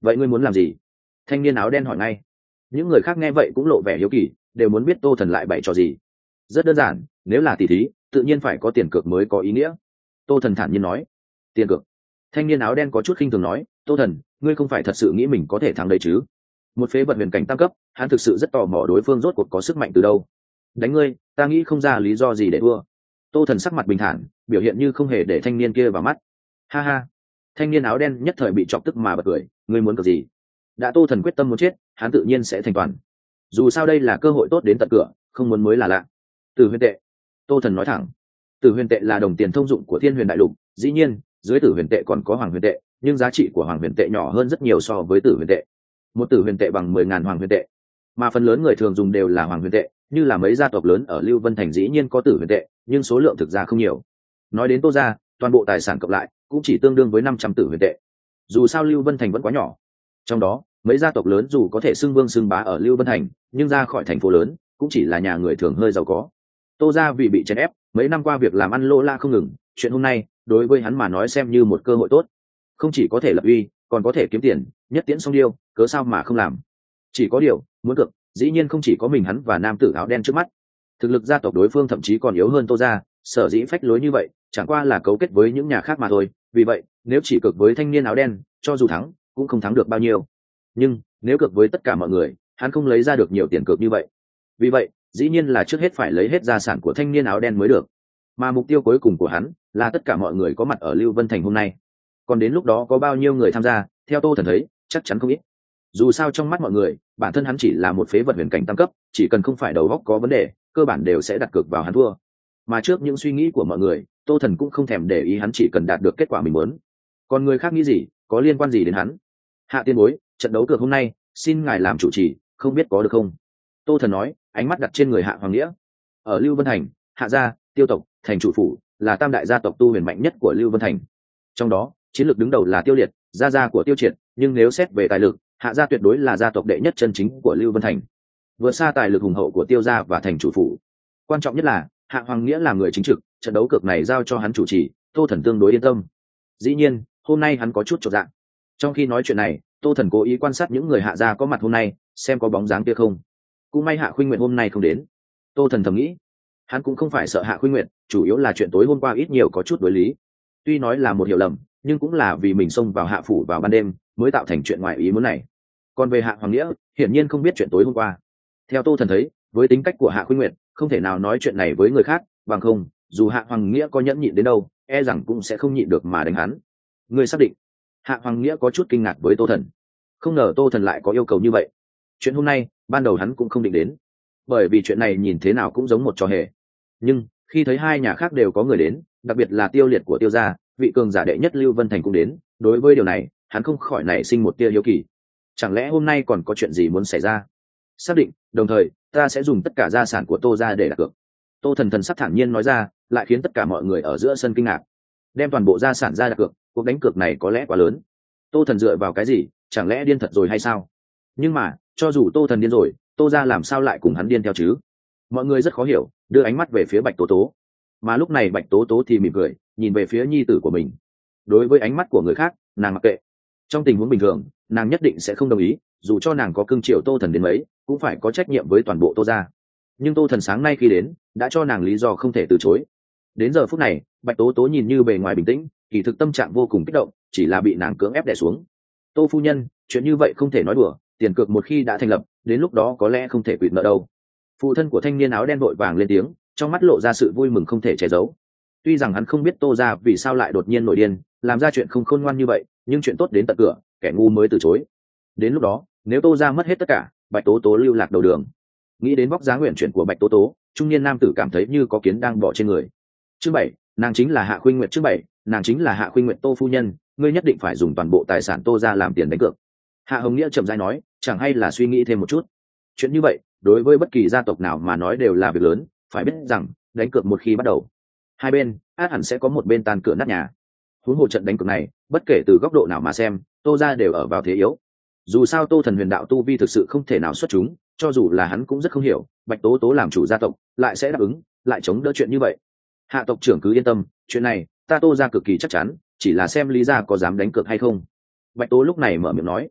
vậy ngươi muốn làm gì? Thanh niên áo đen hỏi ngay. Những người khác nghe vậy cũng lộ vẻ hiếu kỳ, đều muốn biết Tô Thần lại bày trò gì. Rất đơn giản, nếu là tỷ thí tự nhiên phải có tiền cược mới có ý nghĩa. Tô Thần thản nhiên nói. Tiền cược? Thanh niên áo đen có chút khinh thường nói. Tô Thần, ngươi không phải thật sự nghĩ mình có thể thắng đấy chứ? Một phế vật huyền cảnh tam cấp, hắn thực sự rất tò mò đối phương rốt cuộc có sức mạnh từ đâu. Đánh ngươi, ta nghĩ không ra lý do gì để thua. Tô Thần sắc mặt bình thản, biểu hiện như không hề để thanh niên kia vào mắt. Ha ha. Thanh niên áo đen nhất thời bị chọc tức mà bật cười. Ngươi muốn cược gì? Đã Tô Thần quyết tâm muốn chết, hắn tự nhiên sẽ thành toàn. Dù sao đây là cơ hội tốt đến tận cửa, không muốn mới là lạ. Tử huyền tệ. Tô Thần nói thẳng. Tử huyền tệ là đồng tiền thông dụng của Thiên Huyền Đại Lục, dĩ nhiên dưới tử huyền tệ còn có hoàng huyền tệ, nhưng giá trị của hoàng huyền tệ nhỏ hơn rất nhiều so với tử huyền tệ. Một tử huyền tệ bằng 10.000 hoàng huyền tệ, mà phần lớn người thường dùng đều là hoàng huyền tệ, như là mấy gia tộc lớn ở Lưu Vân Thành dĩ nhiên có tử huyền tệ, nhưng số lượng thực ra không nhiều. Nói đến Tô gia, toàn bộ tài sản cộng lại cũng chỉ tương đương với 500 tử huyền tệ. Dù sao Lưu Vân Thành vẫn quá nhỏ, trong đó mấy gia tộc lớn dù có thể xưng vương xưng bá ở Lưu Vân Thành, nhưng ra khỏi thành phố lớn cũng chỉ là nhà người thường hơi giàu có. Tô gia vì bị chèn ép, mấy năm qua việc làm ăn lô la không ngừng, chuyện hôm nay đối với hắn mà nói xem như một cơ hội tốt, không chỉ có thể lập uy, còn có thể kiếm tiền, nhất tiễn song điêu, cớ sao mà không làm. Chỉ có điều, muốn cược, dĩ nhiên không chỉ có mình hắn và nam tử áo đen trước mắt. Thực lực gia tộc đối phương thậm chí còn yếu hơn Tô gia, sở dĩ phách lối như vậy, chẳng qua là cấu kết với những nhà khác mà thôi. Vì vậy, nếu chỉ cược với thanh niên áo đen, cho dù thắng, cũng không thắng được bao nhiêu. Nhưng nếu cược với tất cả mọi người, hắn không lấy ra được nhiều tiền cược như vậy. Vì vậy, dĩ nhiên là trước hết phải lấy hết gia sản của thanh niên áo đen mới được. Mà mục tiêu cuối cùng của hắn là tất cả mọi người có mặt ở Lưu Vân Thành hôm nay. Còn đến lúc đó có bao nhiêu người tham gia, theo Tô Thần thấy, chắc chắn không ít. Dù sao trong mắt mọi người, bản thân hắn chỉ là một phế vật huyền cảnh tam cấp, chỉ cần không phải đầu óc có vấn đề, cơ bản đều sẽ đặt cược vào hắn thua. Mà trước những suy nghĩ của mọi người, Tô Thần cũng không thèm để ý, hắn chỉ cần đạt được kết quả mình muốn. Còn người khác nghĩ gì, có liên quan gì đến hắn? Hạ tiên bối, trận đấu cược hôm nay, xin ngài làm chủ trì, không biết có được không? Tô Thần nói, ánh mắt đặt trên người Hạ Hoàng Nghĩa. Ở Lưu Vân Thành, Hạ gia, Tiêu tộc, thành chủ phủ là tam đại gia tộc tu huyền mạnh nhất của Lưu Vân Thành. Trong đó, chiến lược đứng đầu là Tiêu Liệt, gia của Tiêu Triệt, nhưng nếu xét về tài lực, Hạ gia tuyệt đối là gia tộc đệ nhất chân chính của Lưu Vân Thành, vượt xa tài lực hùng hậu của Tiêu gia và thành chủ phủ. Quan trọng nhất là Hạ Hoàng Nghĩa là người chính trực, trận đấu cược này giao cho hắn chủ trì, Tô Thần tương đối yên tâm. Dĩ nhiên, hôm nay hắn có chút chột dạ. Trong khi nói chuyện này, Tô Thần cố ý quan sát những người Hạ gia có mặt hôm nay, xem có bóng dáng kia không. Cũng may Hạ Khuynh Nguyệt hôm nay không đến. Tô Thần thầm nghĩ, hắn cũng không phải sợ Hạ Khuynh Nguyệt, chủ yếu là chuyện tối hôm qua ít nhiều có chút đối lý. Tuy nói là một hiểu lầm, nhưng cũng là vì mình xông vào Hạ phủ vào ban đêm mới tạo thành chuyện ngoài ý muốn này. Còn về Hạ Hoàng Nghĩa, hiển nhiên không biết chuyện tối hôm qua. Theo Tô Thần thấy, với tính cách của Hạ Khuynh Nguyệt, không thể nào nói chuyện này với người khác, bằng không, dù Hạ Hoàng Nghĩa có nhẫn nhịn đến đâu, e rằng cũng sẽ không nhịn được mà đánh hắn. Người xác định? Hạ Hoàng Nghĩa có chút kinh ngạc với Tô Thần. Không ngờ Tô Thần lại có yêu cầu như vậy. Chuyện hôm nay, ban đầu hắn cũng không định đến, bởi vì chuyện này nhìn thế nào cũng giống một trò hề. Nhưng khi thấy hai nhà khác đều có người đến, đặc biệt là Tiêu Liệt của Tiêu gia, vị cường giả đệ nhất Lưu Vân Thành cũng đến, đối với điều này, hắn không khỏi nảy sinh một tia hiếu kỳ. Chẳng lẽ hôm nay còn có chuyện gì muốn xảy ra? Xác định, đồng thời, ta sẽ dùng tất cả gia sản của Tô gia để đặt cược. Tô Thần thần sắc thản nhiên nói ra, lại khiến tất cả mọi người ở giữa sân kinh ngạc. Đem toàn bộ gia sản ra đặt cược, cuộc đánh cược này có lẽ quá lớn. Tô Thần dựa vào cái gì, chẳng lẽ điên thật rồi hay sao? Nhưng mà, cho dù Tô Thần điên rồi, Tô gia làm sao lại cùng hắn điên theo chứ? Mọi người rất khó hiểu, đưa ánh mắt về phía Bạch Tố Tố. Mà lúc này Bạch Tố Tố thì mỉm cười, nhìn về phía nhi tử của mình. Đối với ánh mắt của người khác, nàng mặc kệ. Trong tình huống bình thường, nàng nhất định sẽ không đồng ý, dù cho nàng có cưng chiều Tô Thần đến mấy, cũng phải có trách nhiệm với toàn bộ Tô gia. Nhưng Tô Thần sáng nay khi đến, đã cho nàng lý do không thể từ chối. Đến giờ phút này, Bạch Tố Tố nhìn như bề ngoài bình tĩnh, kỳ thực tâm trạng vô cùng kích động, chỉ là bị nàng cưỡng ép đè xuống. Tô phu nhân, chuyện như vậy không thể nói đùa, tiền cược một khi đã thành lập, đến lúc đó có lẽ không thể quỵt nợ đâu. Phụ thân của thanh niên áo đen vội vàng lên tiếng, trong mắt lộ ra sự vui mừng không thể che giấu. Tuy rằng hắn không biết Tô gia vì sao lại đột nhiên nổi điên, làm ra chuyện không khôn ngoan như vậy, nhưng chuyện tốt đến tận cửa, kẻ ngu mới từ chối. Đến lúc đó, nếu Tô gia mất hết tất cả, Bạch Tố Tố lưu lạc đầu đường. Nghĩ đến vóc dáng uyển chuyển của Bạch Tố Tố, trung niên nam tử cảm thấy như có kiến đang bò trên người. Chương 7, nàng chính là Hạ Khuynh Nguyệt. Chương 7, nàng chính là Hạ Khuynh Nguyệt. Tô phu nhân, ngươi nhất định phải dùng toàn bộ tài sản Tô gia làm tiền đánh cược. Hạ Hồng Nghĩa chậm rãi nói, chẳng hay là suy nghĩ thêm một chút. Chuyện như vậy, đối với bất kỳ gia tộc nào mà nói đều là việc lớn, phải biết rằng, đánh cược một khi bắt đầu, hai bên át hẳn sẽ có một bên tan cửa nát nhà. Huống hồ trận đánh cược này, bất kể từ góc độ nào mà xem, Tô gia đều ở vào thế yếu. Dù sao Tô Thần huyền đạo tu vi thực sự không thể nào xuất chúng, cho dù là hắn cũng rất không hiểu, Bạch Tố Tố làm chủ gia tộc, lại sẽ đáp ứng, lại chống đỡ chuyện như vậy. Hạ tộc trưởng cứ yên tâm, chuyện này, ta Tô gia cực kỳ chắc chắn, chỉ là xem Lý gia có dám đánh cược hay không. Bạch Tố lúc này mở miệng nói.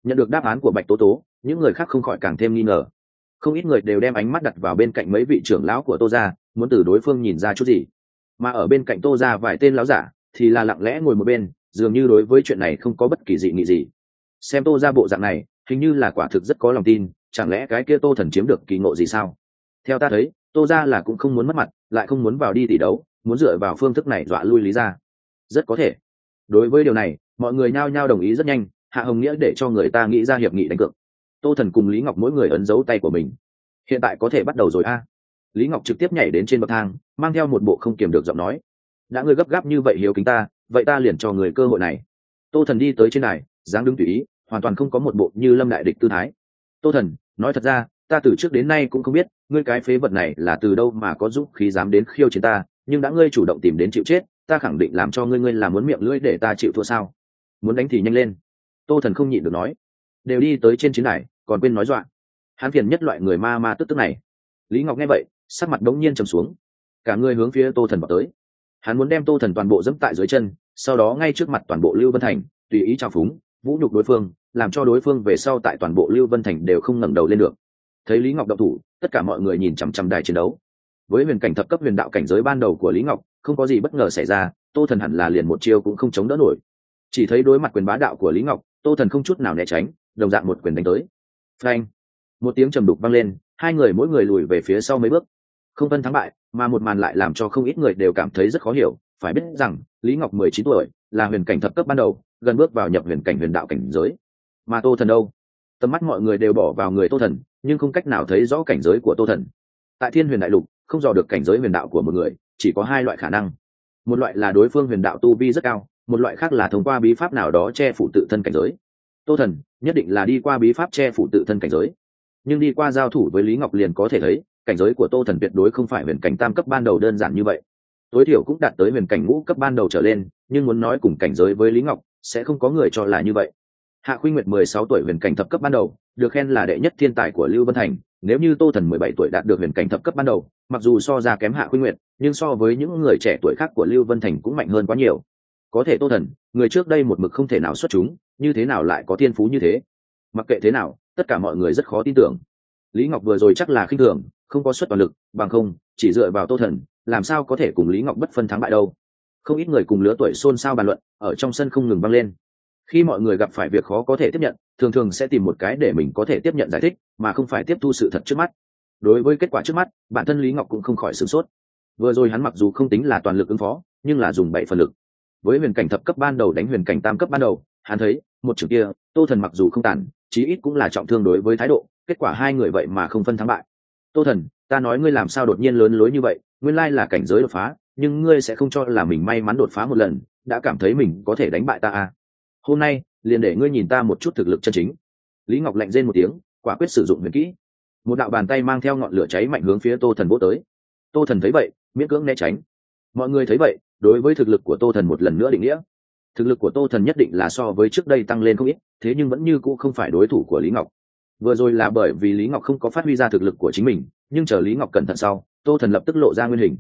Nhận được đáp án của bạch tố tố, những người khác không khỏi càng thêm nghi ngờ. Không ít người đều đem ánh mắt đặt vào bên cạnh mấy vị trưởng lão của tô gia, muốn từ đối phương nhìn ra chút gì. Mà ở bên cạnh tô gia vài tên lão giả thì là lặng lẽ ngồi một bên, dường như đối với chuyện này không có bất kỳ dị nghị gì. Xem tô gia bộ dạng này, hình như là quả thực rất có lòng tin, chẳng lẽ cái kia tô thần chiếm được kỳ ngộ gì sao? Theo ta thấy, tô gia là cũng không muốn mất mặt, lại không muốn vào đi tỷ đấu, muốn dựa vào phương thức này dọa lui lý gia. Rất có thể. Đối với điều này, mọi người nhao nhao đồng ý rất nhanh. Hạ Hồng Nghĩa để cho người ta nghĩ ra hiệp nghị đánh cược. Tô thần cùng Lý Ngọc mỗi người ấn dấu tay của mình. Hiện tại có thể bắt đầu rồi a. Lý Ngọc trực tiếp nhảy đến trên bậc thang, mang theo một bộ không kiềm được giọng nói: đã ngươi gấp gáp như vậy hiếu kính ta, vậy ta liền cho người cơ hội này. Tô thần đi tới trên này, dáng đứng tùy ý, hoàn toàn không có một bộ như lâm đại địch tư thái. Tô thần, nói thật ra, ta từ trước đến nay cũng không biết ngươi cái phế vật này là từ đâu mà có dũng khí dám đến khiêu chiến ta, nhưng đã ngươi chủ động tìm đến chịu chết, ta khẳng định làm cho ngươi là muốn miệng lưỡi để ta chịu thua sao? Muốn đánh thì nhanh lên. Tô thần không nhịn được nói. Đều đi tới trên chiến đài, còn quên nói dọa. Hắn phiền nhất loại người ma tức này. Lý Ngọc nghe vậy, sắc mặt đống nhiên trầm xuống, cả người hướng phía Tô thần vào tới. Hắn muốn đem Tô thần toàn bộ dẫm tại dưới chân, sau đó ngay trước mặt toàn bộ Lưu Vân Thành tùy ý trào phúng vũ nhục đối phương, làm cho đối phương về sau tại toàn bộ Lưu Vân Thành đều không ngẩng đầu lên được. Thấy Lý Ngọc động thủ, tất cả mọi người nhìn chằm chằm đài chiến đấu. Với huyền cảnh thập cấp huyền đạo cảnh giới ban đầu của Lý Ngọc, không có gì bất ngờ xảy ra, Tô thần hẳn là liền một chiêu cũng không chống đỡ nổi. Chỉ thấy đối mặt quyền bá đạo của Lý Ngọc, Tô thần không chút nào né tránh, đồng dạng một quyền đánh tới. Phanh! Một tiếng trầm đục vang lên, hai người mỗi người lùi về phía sau mấy bước. Không phân thắng bại, mà một màn lại làm cho không ít người đều cảm thấy rất khó hiểu. Phải biết rằng Lý Ngọc 19 tuổi, là huyền cảnh thập cấp ban đầu, gần bước vào nhập huyền cảnh huyền đạo cảnh giới. Mà Tô thần đâu? Tầm mắt mọi người đều bỏ vào người Tô thần, nhưng không cách nào thấy rõ cảnh giới của Tô thần. Tại Thiên Huyền Đại Lục, không dò được cảnh giới huyền đạo của một người, chỉ có hai loại khả năng. Một loại là đối phương huyền đạo tu vi rất cao, một loại khác là thông qua bí pháp nào đó che phủ tự thân cảnh giới. Tô thần nhất định là đi qua bí pháp che phủ tự thân cảnh giới, nhưng đi qua giao thủ với Lý Ngọc liền có thể thấy cảnh giới của Tô thần tuyệt đối không phải huyền cảnh tam cấp ban đầu đơn giản như vậy, tối thiểu cũng đạt tới huyền cảnh ngũ cấp ban đầu trở lên, nhưng muốn nói cùng cảnh giới với Lý Ngọc sẽ không có người cho là như vậy. Hạ Khuynh Nguyệt 16 tuổi huyền cảnh thập cấp ban đầu, được khen là đệ nhất thiên tài của Lưu Vân Thành. Nếu như Tô thần 17 tuổi đạt được huyền cảnh thập cấp ban đầu, mặc dù so ra kém Hạ Khuynh Nguyệt, nhưng so với những người trẻ tuổi khác của Lưu Vân Thành cũng mạnh hơn quá nhiều. Có thể Tô thần, người trước đây một mực không thể nào xuất chúng, như thế nào lại có thiên phú như thế? Mặc kệ thế nào, tất cả mọi người rất khó tin tưởng. Lý Ngọc vừa rồi chắc là khinh thường, không có xuất toàn lực, bằng không, chỉ dựa vào Tô thần, làm sao có thể cùng Lý Ngọc bất phân thắng bại đâu? Không ít người cùng lứa tuổi xôn xao bàn luận, ở trong sân không ngừng vang lên. Khi mọi người gặp phải việc khó có thể tiếp nhận, thường sẽ tìm một cái để mình có thể tiếp nhận giải thích, mà không phải tiếp thu sự thật trước mắt. Đối với kết quả trước mắt, bản thân Lý Ngọc cũng không khỏi sửng sốt. Vừa rồi hắn mặc dù không tính là toàn lực ứng phó, nhưng là dùng 7 phần lực. Với huyền cảnh thập cấp ban đầu đánh huyền cảnh tam cấp ban đầu, hắn thấy một trường kia Tô thần mặc dù không tàn, chí ít cũng là trọng thương đối với thái độ. Kết quả hai người vậy mà không phân thắng bại. Tô thần, ta nói ngươi làm sao đột nhiên lớn lối như vậy? Nguyên lai là cảnh giới đột phá, nhưng ngươi sẽ không cho là mình may mắn đột phá một lần, đã cảm thấy mình có thể đánh bại ta à? Hôm nay liền để ngươi nhìn ta một chút thực lực chân chính. Lý Ngọc lạnh rên một tiếng, quả quyết sử dụng huyền kỹ. Một đạo bàn tay mang theo ngọn lửa cháy mạnh hướng phía Tô thần vỗ tới. Tô thần thấy vậy, miễn cưỡng né tránh. Mọi người thấy vậy, đối với thực lực của Tô thần một lần nữa định nghĩa. Thực lực của Tô thần nhất định là so với trước đây tăng lên không ít, thế nhưng vẫn như cũ không phải đối thủ của Lý Ngọc. Vừa rồi là bởi vì Lý Ngọc không có phát huy ra thực lực của chính mình, nhưng chờ Lý Ngọc cẩn thận sau, Tô thần lập tức lộ ra nguyên hình.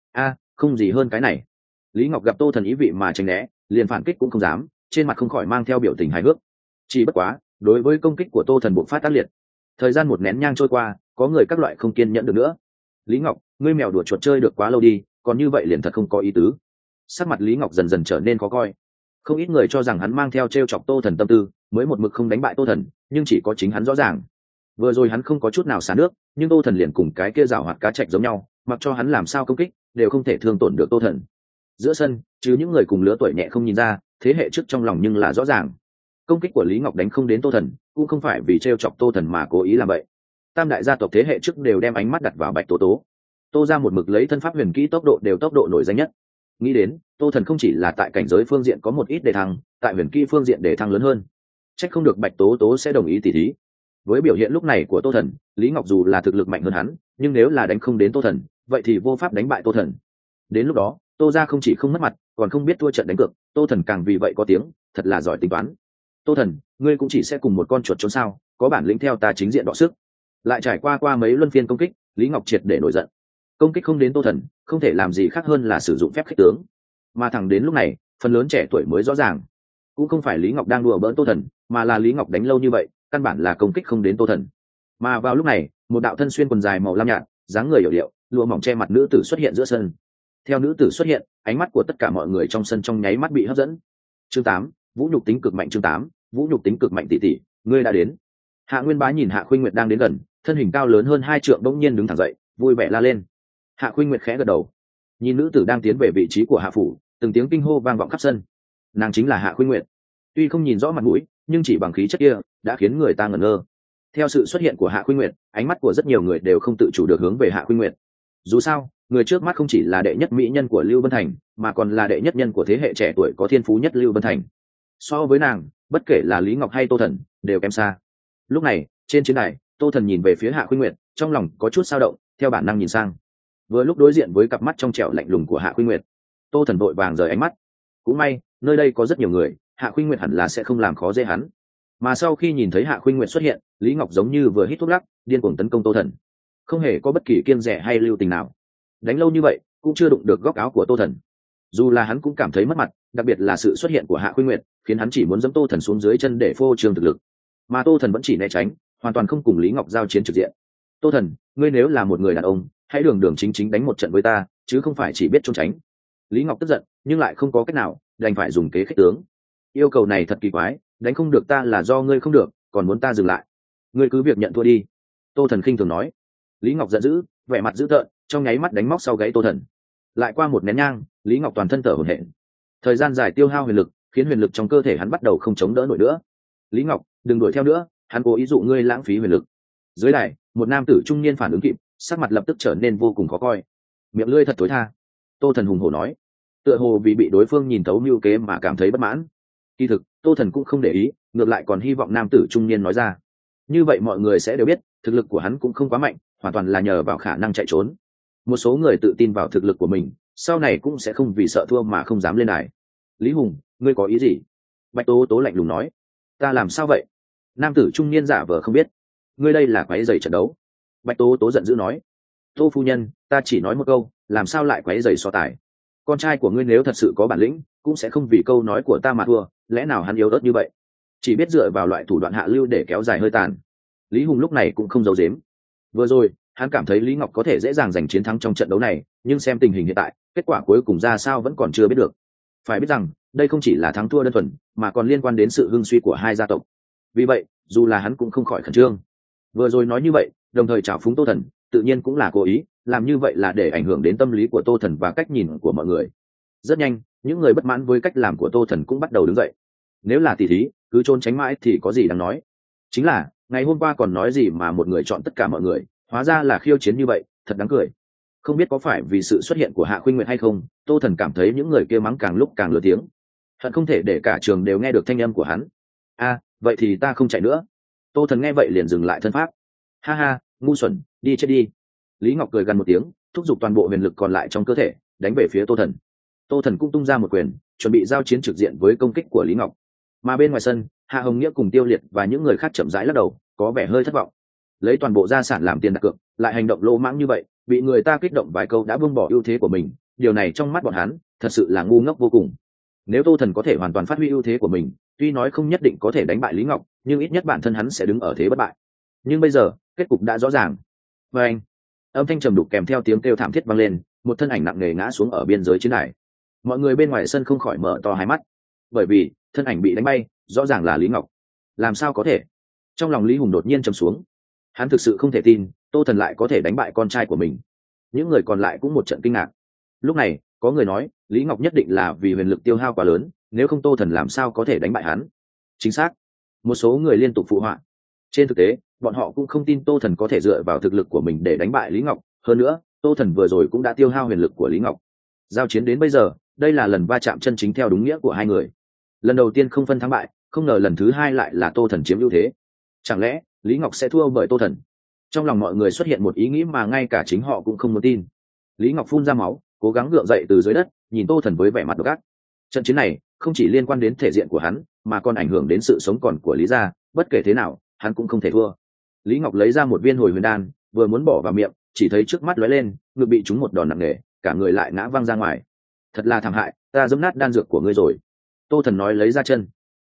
Không gì hơn cái này. Lý Ngọc gặp Tô thần ý vị mà tránh né, liền phản kích cũng không dám, trên mặt không khỏi mang theo biểu tình hài hước. Chỉ bất quá, đối với công kích của Tô thần bộc phát tác liệt. Thời gian một nén nhang trôi qua, có người các loại không kiên nhẫn được nữa. Lý Ngọc, ngươi mèo đùa chuột chơi được quá lâu đi, còn như vậy liền thật không có ý tứ. Sắc mặt Lý Ngọc dần dần trở nên khó coi. Không ít người cho rằng hắn mang theo trêu chọc Tô thần tâm tư, mới một mực không đánh bại Tô thần, nhưng chỉ có chính hắn rõ ràng. Vừa rồi hắn không có chút nào xả nước, nhưng Tô thần liền cùng cái kia rào hoạt cá trạch giống nhau, mặc cho hắn làm sao công kích, đều không thể thương tổn được Tô thần. Giữa sân, chứ những người cùng lứa tuổi nhẹ không nhìn ra, thế hệ trước trong lòng nhưng là rõ ràng. Công kích của Lý Ngọc đánh không đến Tô thần, cũng không phải vì trêu chọc Tô thần mà cố ý làm vậy. Tam đại gia tộc thế hệ trước đều đem ánh mắt đặt vào Bạch Tố Tố. Tô ra một mực lấy thân pháp huyền kỹ tốc độ nổi danh nhất. Nghĩ đến, Tô thần không chỉ là tại cảnh giới phương diện có một ít đề thăng, tại huyền kỹ phương diện đề thăng lớn hơn. Trách không được Bạch Tố Tố sẽ đồng ý tỉ thí. Với biểu hiện lúc này của Tô thần, Lý Ngọc dù là thực lực mạnh hơn hắn, nhưng nếu là đánh không đến Tô thần, vậy thì vô pháp đánh bại Tô thần. Đến lúc đó, Tô ra không chỉ không mất mặt, còn không biết thua trận đánh cược. Tô thần càng vì vậy có tiếng, thật là giỏi tính toán. Tô thần, ngươi cũng chỉ sẽ cùng một con chuột trốn sao? Có bản lĩnh theo ta chính diện đọ sức. Lại trải qua mấy luân phiên công kích, Lý Ngọc triệt để nổi giận. Công kích không đến Tô thần, không thể làm gì khác hơn là sử dụng phép khích tướng. Mà thẳng đến lúc này, phần lớn trẻ tuổi mới rõ ràng, cũng không phải Lý Ngọc đang đùa bỡn Tô Thần, mà là Lý Ngọc đánh lâu như vậy căn bản là công kích không đến Tô Thần. Mà vào lúc này một đạo thân xuyên quần dài màu lam nhạt, dáng người hiểu điệu, lụa mỏng che mặt nữ tử xuất hiện giữa sân. Theo nữ tử xuất hiện, ánh mắt của tất cả mọi người trong sân trong nháy mắt bị hấp dẫn. Chương 8, vũ nhục tính cực mạnh. Chương 8, vũ nhục tính cực mạnh. Tỷ tỷ, ngươi đã đến. Hạ Nguyên Bá nhìn Hạ Khuynh Nguyệt đang đến gần, thân hình cao lớn hơn 2 trượng bỗng nhiên đứng thẳng dậy, vui vẻ la lên. Hạ Khuynh Nguyệt khẽ gật đầu, nhìn nữ tử đang tiến về vị trí của Hạ phủ, từng tiếng kinh hô vang vọng khắp sân. Nàng chính là Hạ Khuynh Nguyệt. Tuy không nhìn rõ mặt mũi, nhưng chỉ bằng khí chất kia đã khiến người ta ngẩn ngơ. Theo sự xuất hiện của Hạ Khuynh Nguyệt, ánh mắt của rất nhiều người đều không tự chủ được hướng về Hạ Khuynh Nguyệt. Dù sao, người trước mắt không chỉ là đệ nhất mỹ nhân của Lưu Vân Thành, mà còn là đệ nhất nhân của thế hệ trẻ tuổi có thiên phú nhất Lưu Vân Thành. So với nàng, bất kể là Lý Ngọc hay Tô Thần, đều kém xa. Lúc này, trên chiến đài, Tô Thần nhìn về phía Hạ Khuynh Nguyệt, trong lòng có chút dao động, theo bản năng nhìn sang. Vừa lúc đối diện với cặp mắt trong trẻo lạnh lùng của Hạ Khuynh Nguyệt, Tô Thần vội vàng rời ánh mắt. Cũng may, nơi đây có rất nhiều người, Hạ Khuynh Nguyệt hẳn là sẽ không làm khó dễ hắn. Mà sau khi nhìn thấy Hạ Khuynh Nguyệt xuất hiện, Lý Ngọc giống như vừa hít thuốc lắc, điên cuồng tấn công Tô Thần, không hề có bất kỳ kiêng dè hay lưu tình nào. Đánh lâu như vậy, cũng chưa đụng được góc áo của Tô Thần. Dù là hắn cũng cảm thấy mất mặt, đặc biệt là sự xuất hiện của Hạ Khuynh Nguyệt, khiến hắn chỉ muốn giẫm Tô Thần xuống dưới chân để phô trương thực lực. Mà Tô Thần vẫn chỉ né tránh, hoàn toàn không cùng Lý Ngọc giao chiến trực diện. Tô Thần, ngươi nếu là một người đàn ông, hãy đường đường chính chính đánh một trận với ta, chứ không phải chỉ biết trốn tránh. Lý Ngọc tức giận, nhưng lại không có cách nào, đành phải dùng kế khích tướng. Yêu cầu này thật kỳ quái, đánh không được ta là do ngươi không được, còn muốn ta dừng lại. Ngươi cứ việc nhận thua đi. Tô Thần khinh thường nói. Lý Ngọc giận dữ, vẻ mặt dữ tợn, trong nháy mắt đánh móc sau gáy Tô Thần. Lại qua một nén nhang, Lý Ngọc toàn thân thở hổn hển. Thời gian dài tiêu hao huyền lực, khiến huyền lực trong cơ thể hắn bắt đầu không chống đỡ nổi nữa. Lý Ngọc, đừng đuổi theo nữa, hắn cố ý dụ ngươi lãng phí huyền lực. Dưới đài, một nam tử trung niên phản ứng kịp, sắc mặt lập tức trở nên vô cùng khó coi. Miệng lưỡi thật tối tha. Tô Thần hùng hổ nói, tựa hồ vì bị đối phương nhìn thấu mưu kế mà cảm thấy bất mãn. Kỳ thực, Tô Thần cũng không để ý, ngược lại còn hy vọng nam tử trung niên nói ra. Như vậy mọi người sẽ đều biết, thực lực của hắn cũng không quá mạnh, hoàn toàn là nhờ vào khả năng chạy trốn. Một số người tự tin vào thực lực của mình, sau này cũng sẽ không vì sợ thua mà không dám lên đài. Lý Hùng, ngươi có ý gì? Bạch Tố Tố lạnh lùng nói. Ta làm sao vậy? Nam tử trung niên giả vờ không biết. Ngươi đây là quấy rầy trận đấu. Bạch Tố Tố giận dữ nói. Tô phu nhân, ta chỉ nói một câu, làm sao lại quấy rầy so tài? Con trai của ngươi nếu thật sự có bản lĩnh, cũng sẽ không vì câu nói của ta mà thua, lẽ nào hắn yếu ớt như vậy? Chỉ biết dựa vào loại thủ đoạn hạ lưu để kéo dài hơi tàn. Lý Hùng lúc này cũng không giấu giếm. Vừa rồi, hắn cảm thấy Lý Ngọc có thể dễ dàng giành chiến thắng trong trận đấu này, nhưng xem tình hình hiện tại, kết quả cuối cùng ra sao vẫn còn chưa biết được. Phải biết rằng, đây không chỉ là thắng thua đơn thuần, mà còn liên quan đến sự hưng suy của hai gia tộc. Vì vậy, dù là hắn cũng không khỏi khẩn trương. Vừa rồi nói như vậy, đồng thời chào phúng Tô Thần, tự nhiên cũng là cố ý, làm như vậy là để ảnh hưởng đến tâm lý của Tô Thần và cách nhìn của mọi người. Rất nhanh, những người bất mãn với cách làm của Tô Thần cũng bắt đầu đứng dậy. Nếu là tỷ thí, cứ trốn tránh mãi thì có gì đáng nói. Chính là, ngày hôm qua còn nói gì mà một người chọn tất cả mọi người, hóa ra là khiêu chiến như vậy, thật đáng cười. Không biết có phải vì sự xuất hiện của Hạ Khuynh Nguyệt hay không, Tô Thần cảm thấy những người kia mắng càng lúc càng lớn tiếng, hận không thể để cả trường đều nghe được thanh âm của hắn. Vậy thì ta không chạy nữa. Tô Thần nghe vậy liền dừng lại thân pháp. Ha ha, ngu xuẩn, đi chết đi. Lý Ngọc cười gần một tiếng, thúc giục toàn bộ huyền lực còn lại trong cơ thể, đánh về phía Tô Thần. Tô Thần cũng tung ra một quyền, chuẩn bị giao chiến trực diện với công kích của Lý Ngọc. Mà bên ngoài sân, Hạ Hồng Nghĩa cùng Tiêu Liệt và những người khác chậm rãi lắc đầu, có vẻ hơi thất vọng. Lấy toàn bộ gia sản làm tiền đặt cược, lại hành động lỗ mãng như vậy, bị người ta kích động vài câu đã buông bỏ ưu thế của mình, điều này trong mắt bọn hắn thật sự là ngu ngốc vô cùng. Nếu Tô Thần có thể hoàn toàn phát huy ưu thế của mình, tuy nói không nhất định có thể đánh bại Lý Ngọc, nhưng ít nhất bản thân hắn sẽ đứng ở thế bất bại. Nhưng bây giờ, kết cục đã rõ ràng. Và anh, âm thanh trầm đục kèm theo tiếng kêu thảm thiết vang lên, một thân ảnh nặng nề ngã xuống ở biên giới chiến đài. Mọi người bên ngoài sân không khỏi mở to hai mắt, bởi vì thân ảnh bị đánh bay, rõ ràng là Lý Ngọc. Làm sao có thể? Trong lòng Lý Hùng đột nhiên trầm xuống. Hắn thực sự không thể tin, Tô Thần lại có thể đánh bại con trai của mình. Những người còn lại cũng một trận kinh ngạc. Lúc này, có người nói, Lý Ngọc nhất định là vì huyền lực tiêu hao quá lớn, nếu không Tô Thần làm sao có thể đánh bại hắn. Chính xác. Một số người liên tục phụ họa. Trên thực tế, bọn họ cũng không tin Tô Thần có thể dựa vào thực lực của mình để đánh bại Lý Ngọc. Hơn nữa, Tô Thần vừa rồi cũng đã tiêu hao huyền lực của Lý Ngọc. Giao chiến đến bây giờ, đây là lần va chạm chân chính theo đúng nghĩa của hai người. Lần đầu tiên không phân thắng bại, không ngờ lần thứ hai lại là Tô Thần chiếm ưu thế. Chẳng lẽ Lý Ngọc sẽ thua bởi Tô Thần? Trong lòng mọi người xuất hiện một ý nghĩ mà ngay cả chính họ cũng không muốn tin. Lý Ngọc phun ra máu, cố gắng gượng dậy từ dưới đất, nhìn Tô Thần với vẻ mặt độc ác. Trận chiến này không chỉ liên quan đến thể diện của hắn, mà còn ảnh hưởng đến sự sống còn của Lý gia. Bất kể thế nào, hắn cũng không thể thua. Lý Ngọc lấy ra một viên hồi huyền đan, vừa muốn bỏ vào miệng, chỉ thấy trước mắt lóe lên, ngực bị trúng một đòn nặng nề, cả người lại ngã văng ra ngoài. Thật là thảm hại, ta giẫm nát đan dược của ngươi rồi. Tô Thần nói lấy ra chân.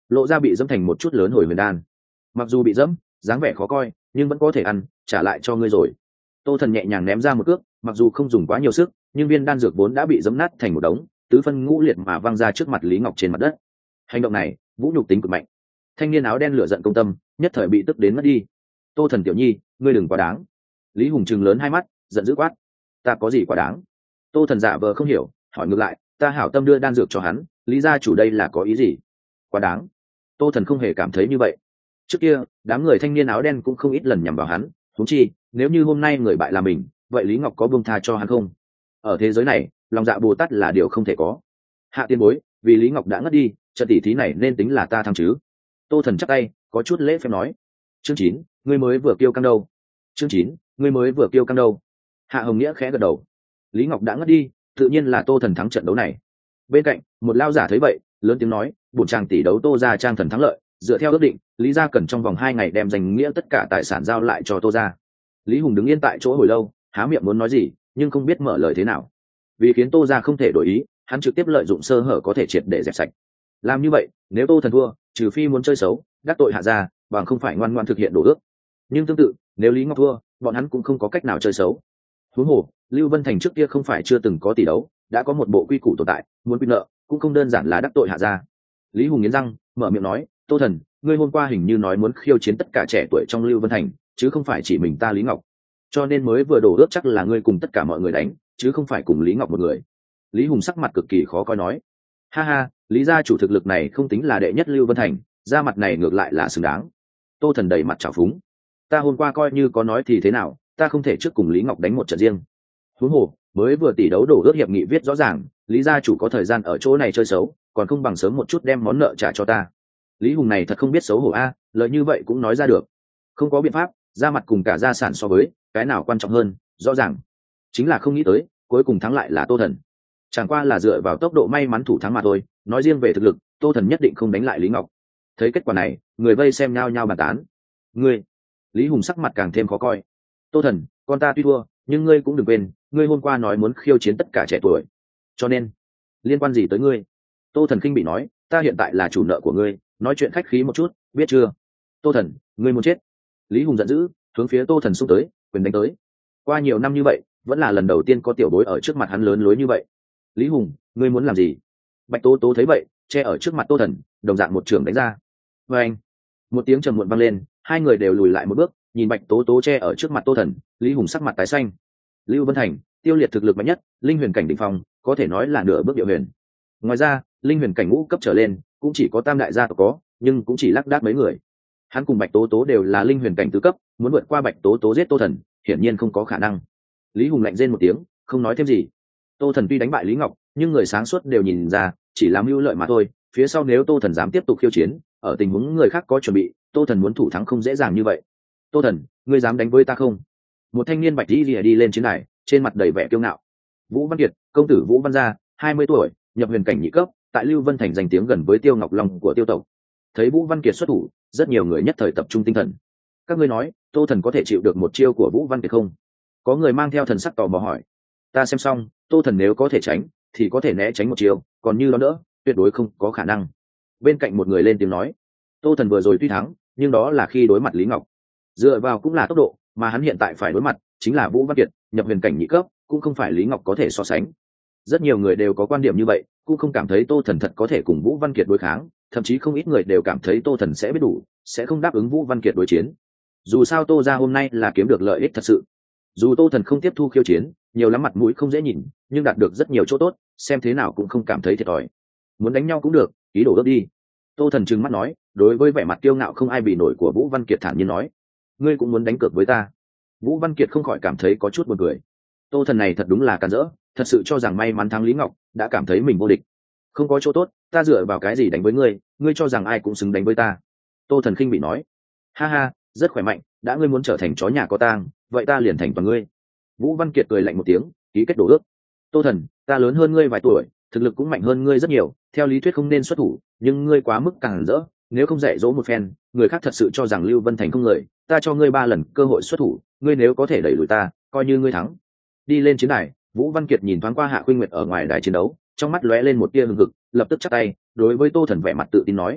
lộ ra bị dẫm thành một chút lớn hồi huyền đan. Mặc dù bị dẫm dáng vẻ khó coi nhưng vẫn có thể ăn, trả lại cho ngươi rồi. Tô Thần nhẹ nhàng ném ra một cước, mặc dù không dùng quá nhiều sức nhưng viên đan dược vốn đã bị dẫm nát thành một đống, tứ phân ngũ liệt mà văng ra trước mặt Lý Ngọc trên mặt đất. Hành động này vũ nhục tính cực mạnh. Thanh niên áo đen lửa giận công tâm, nhất thời bị tức đến mất đi. Tô Thần tiểu nhi, ngươi đừng quá đáng. Lý Hùng trừng lớn hai mắt, giận dữ quát. Ta có gì quá đáng? Tô Thần giả vờ không hiểu, hỏi ngược lại, ta hảo tâm đưa đan dược cho hắn, lý gia chủ đây là có ý gì? Quá đáng. Tô Thần không hề cảm thấy như vậy. Trước kia đám người thanh niên áo đen cũng không ít lần nhằm vào hắn, huống chi nếu như hôm nay người bại là mình, vậy Lý Ngọc có buông tha cho hắn không? Ở thế giới này lòng dạ Bồ Tát là điều không thể có. Hạ tiên bối, vì Lý Ngọc đã ngất đi, trận tỷ thí này nên tính là ta thắng chứ? Tô Thần chắp tay có chút lễ phép nói. Chương 9, ngươi mới vừa kêu căng đâu? Chương 9, ngươi mới vừa kêu căng đâu? Hạ Hồng Nghĩa khẽ gật đầu. Lý Ngọc đã ngất đi, tự nhiên là Tô Thần thắng trận đấu này. Bên cạnh một lao giả thấy vậy lớn tiếng nói, bổn chàng tỷ đấu Tô gia trang thần thắng lợi, dựa theo ước định Lý gia cần trong vòng 2 ngày đem danh nghĩa tất cả tài sản giao lại cho Tô gia. Lý Hùng đứng yên tại chỗ hồi lâu, há miệng muốn nói gì nhưng không biết mở lời thế nào. Vì khiến Tô gia không thể đổi ý, hắn trực tiếp lợi dụng sơ hở có thể triệt để dẹp sạch. Làm như vậy nếu Tô Thần thua, trừ phi muốn chơi xấu đắc tội Hạ gia, bằng không phải ngoan ngoãn thực hiện đồ ước. Nhưng tương tự nếu Lý Ngọc thua, bọn hắn cũng không có cách nào chơi xấu. Huống hồ Lưu Vân Thành trước kia không phải chưa từng có tỷ đấu, đã có một bộ quy củ tồn tại, muốn quy nợ cũng không đơn giản là đắc tội Hạ gia. Lý Hùng nghiến răng mở miệng nói, Tô Thần, ngươi hôm qua hình như nói muốn khiêu chiến tất cả trẻ tuổi trong Lưu Vân Thành, chứ không phải chỉ mình ta Lý Ngọc, cho nên mới vừa đổ ước chắc là ngươi cùng tất cả mọi người đánh, chứ không phải cùng Lý Ngọc một người. Lý Hùng sắc mặt cực kỳ khó coi nói, ha ha, Lý gia chủ thực lực này không tính là đệ nhất Lưu Vân Thành, ra mặt này ngược lại là xứng đáng. Tô Thần đầy mặt trào phúng, ta hôm qua coi như có nói thì thế nào, ta không thể trước cùng Lý Ngọc đánh một trận riêng. Huống hồ mới vừa tỷ đấu đổ ước hiệp nghị viết rõ ràng, Lý gia chủ có thời gian ở chỗ này chơi xấu, còn không bằng sớm một chút đem món nợ trả cho ta. Lý Hùng này thật không biết xấu hổ a, lời như vậy cũng nói ra được. Không có biện pháp, ra mặt cùng cả gia sản so với cái nào quan trọng hơn, rõ ràng chính là không nghĩ tới cuối cùng thắng lại là Tô Thần. Chẳng qua là dựa vào tốc độ may mắn thủ thắng mà thôi, nói riêng về thực lực Tô Thần nhất định không đánh lại Lý Ngọc. Thấy kết quả này người vây xem nhao nhao bàn tán. Ngươi, Lý Hùng sắc mặt càng thêm khó coi. Tô Thần, con ta tuy thua nhưng ngươi cũng đừng quên, ngươi hôm qua nói muốn khiêu chiến tất cả trẻ tuổi, cho nên liên quan gì tới ngươi? Tô Thần khinh bị nói, ta hiện tại là chủ nợ của ngươi, nói chuyện khách khí một chút, biết chưa? Tô Thần, ngươi muốn chết? Lý Hùng giận dữ hướng phía Tô Thần xung tới, quyền đánh tới. Qua nhiều năm như vậy vẫn là lần đầu tiên có tiểu bối ở trước mặt hắn lớn lối như vậy. Lý Hùng, ngươi muốn làm gì? Bạch Tố Tố thấy vậy che ở trước mặt Tô Thần, đồng dạng một trường đánh ra. Và anh, một tiếng trầm muộn vang lên, hai người đều lùi lại một bước, nhìn Bạch Tố Tố che ở trước mặt Tô Thần. Lý Hùng sắc mặt tái xanh. Lưu Vân Thành tiêu liệt thực lực mạnh nhất, linh huyền cảnh đỉnh phong, có thể nói là nửa bước địa huyền. Ngoài ra linh huyền cảnh ngũ cấp trở lên cũng chỉ có tam đại gia tộc có, nhưng cũng chỉ lác đác mấy người. Hắn cùng Bạch Tố Tố đều là linh huyền cảnh tứ cấp, muốn vượt qua Bạch Tố Tố giết Tô Thần hiển nhiên không có khả năng. Lý Hùng lạnh rên một tiếng không nói thêm gì. Tô Thần tuy đánh bại Lý Ngọc nhưng người sáng suốt đều nhìn ra chỉ là mưu lợi mà thôi, phía sau nếu Tô Thần dám tiếp tục khiêu chiến, ở tình huống người khác có chuẩn bị, Tô Thần muốn thủ thắng không dễ dàng như vậy. Tô Thần, ngươi dám đánh với ta không? Một thanh niên bạch y lìa đi lên chiến đài, trên mặt đầy vẻ kiêu ngạo. Vũ Văn Kiệt, công tử Vũ Văn gia, 20 tuổi, nhập huyền cảnh nhị cấp, tại Lưu Vân Thành danh tiếng gần với Tiêu Ngọc Long của Tiêu tộc. Thấy Vũ Văn Kiệt xuất thủ, rất nhiều người nhất thời tập trung tinh thần. Các ngươi nói, Tô Thần có thể chịu được một chiêu của Vũ Văn Kiệt không? Có người mang theo thần sắc tò mò hỏi. Ta xem xong, Tô Thần nếu có thể tránh thì có thể né tránh một chiêu, còn như đó nữa tuyệt đối không có khả năng. Bên cạnh một người lên tiếng nói, Tô Thần vừa rồi tuy thắng nhưng đó là khi đối mặt Lý Ngọc, dựa vào cũng là tốc độ, mà hắn hiện tại phải đối mặt chính là Vũ Văn Kiệt, nhập huyền cảnh nhị cấp, cũng không phải Lý Ngọc có thể so sánh. Rất nhiều người đều có quan điểm như vậy, cũng không cảm thấy Tô Thần thật có thể cùng Vũ Văn Kiệt đối kháng, thậm chí không ít người đều cảm thấy Tô Thần sẽ biết đủ, sẽ không đáp ứng Vũ Văn Kiệt đối chiến. Dù sao Tô gia hôm nay là kiếm được lợi ích thật sự. Dù Tô Thần không tiếp thu khiêu chiến, nhiều lắm mặt mũi không dễ nhìn, nhưng đạt được rất nhiều chỗ tốt, xem thế nào cũng không cảm thấy thiệt thòi. Muốn đánh nhau cũng được, ý đồ ước đi. Tô Thần trừng mắt nói, đối với vẻ mặt kiêu ngạo không ai bì nổi của Vũ Văn Kiệt thản nhiên nói, ngươi cũng muốn đánh cược với ta? Vũ Văn Kiệt không khỏi cảm thấy có chút buồn cười. Tô Thần này thật đúng là càn rỡ, thật sự cho rằng may mắn thắng Lý Ngọc, đã cảm thấy mình vô địch. Không có chỗ tốt, ta dựa vào cái gì đánh với ngươi, ngươi cho rằng ai cũng xứng đánh với ta? Tô Thần khinh bị nói, ha ha, rất khỏe mạnh, đã ngươi muốn trở thành chó nhà có tang, vậy ta liền thành toàn ngươi. Vũ Văn Kiệt cười lạnh một tiếng, ký kết đồ ước. Tô Thần, ta lớn hơn ngươi vài tuổi, thực lực cũng mạnh hơn ngươi rất nhiều, theo lý thuyết không nên xuất thủ, nhưng ngươi quá mức càn rỡ, nếu không dạy dỗ một phen, người khác thật sự cho rằng Lưu Vân Thành không người, ta cho ngươi 3 lần cơ hội xuất thủ, ngươi nếu có thể đẩy lùi ta, coi như ngươi thắng. Đi lên chiến đài, Vũ Văn Kiệt nhìn thoáng qua Hạ Khuynh Nguyệt ở ngoài đài chiến đấu, trong mắt lóe lên một tia hừng hực, lập tức chắp tay, đối với Tô Thần vẻ mặt tự tin nói,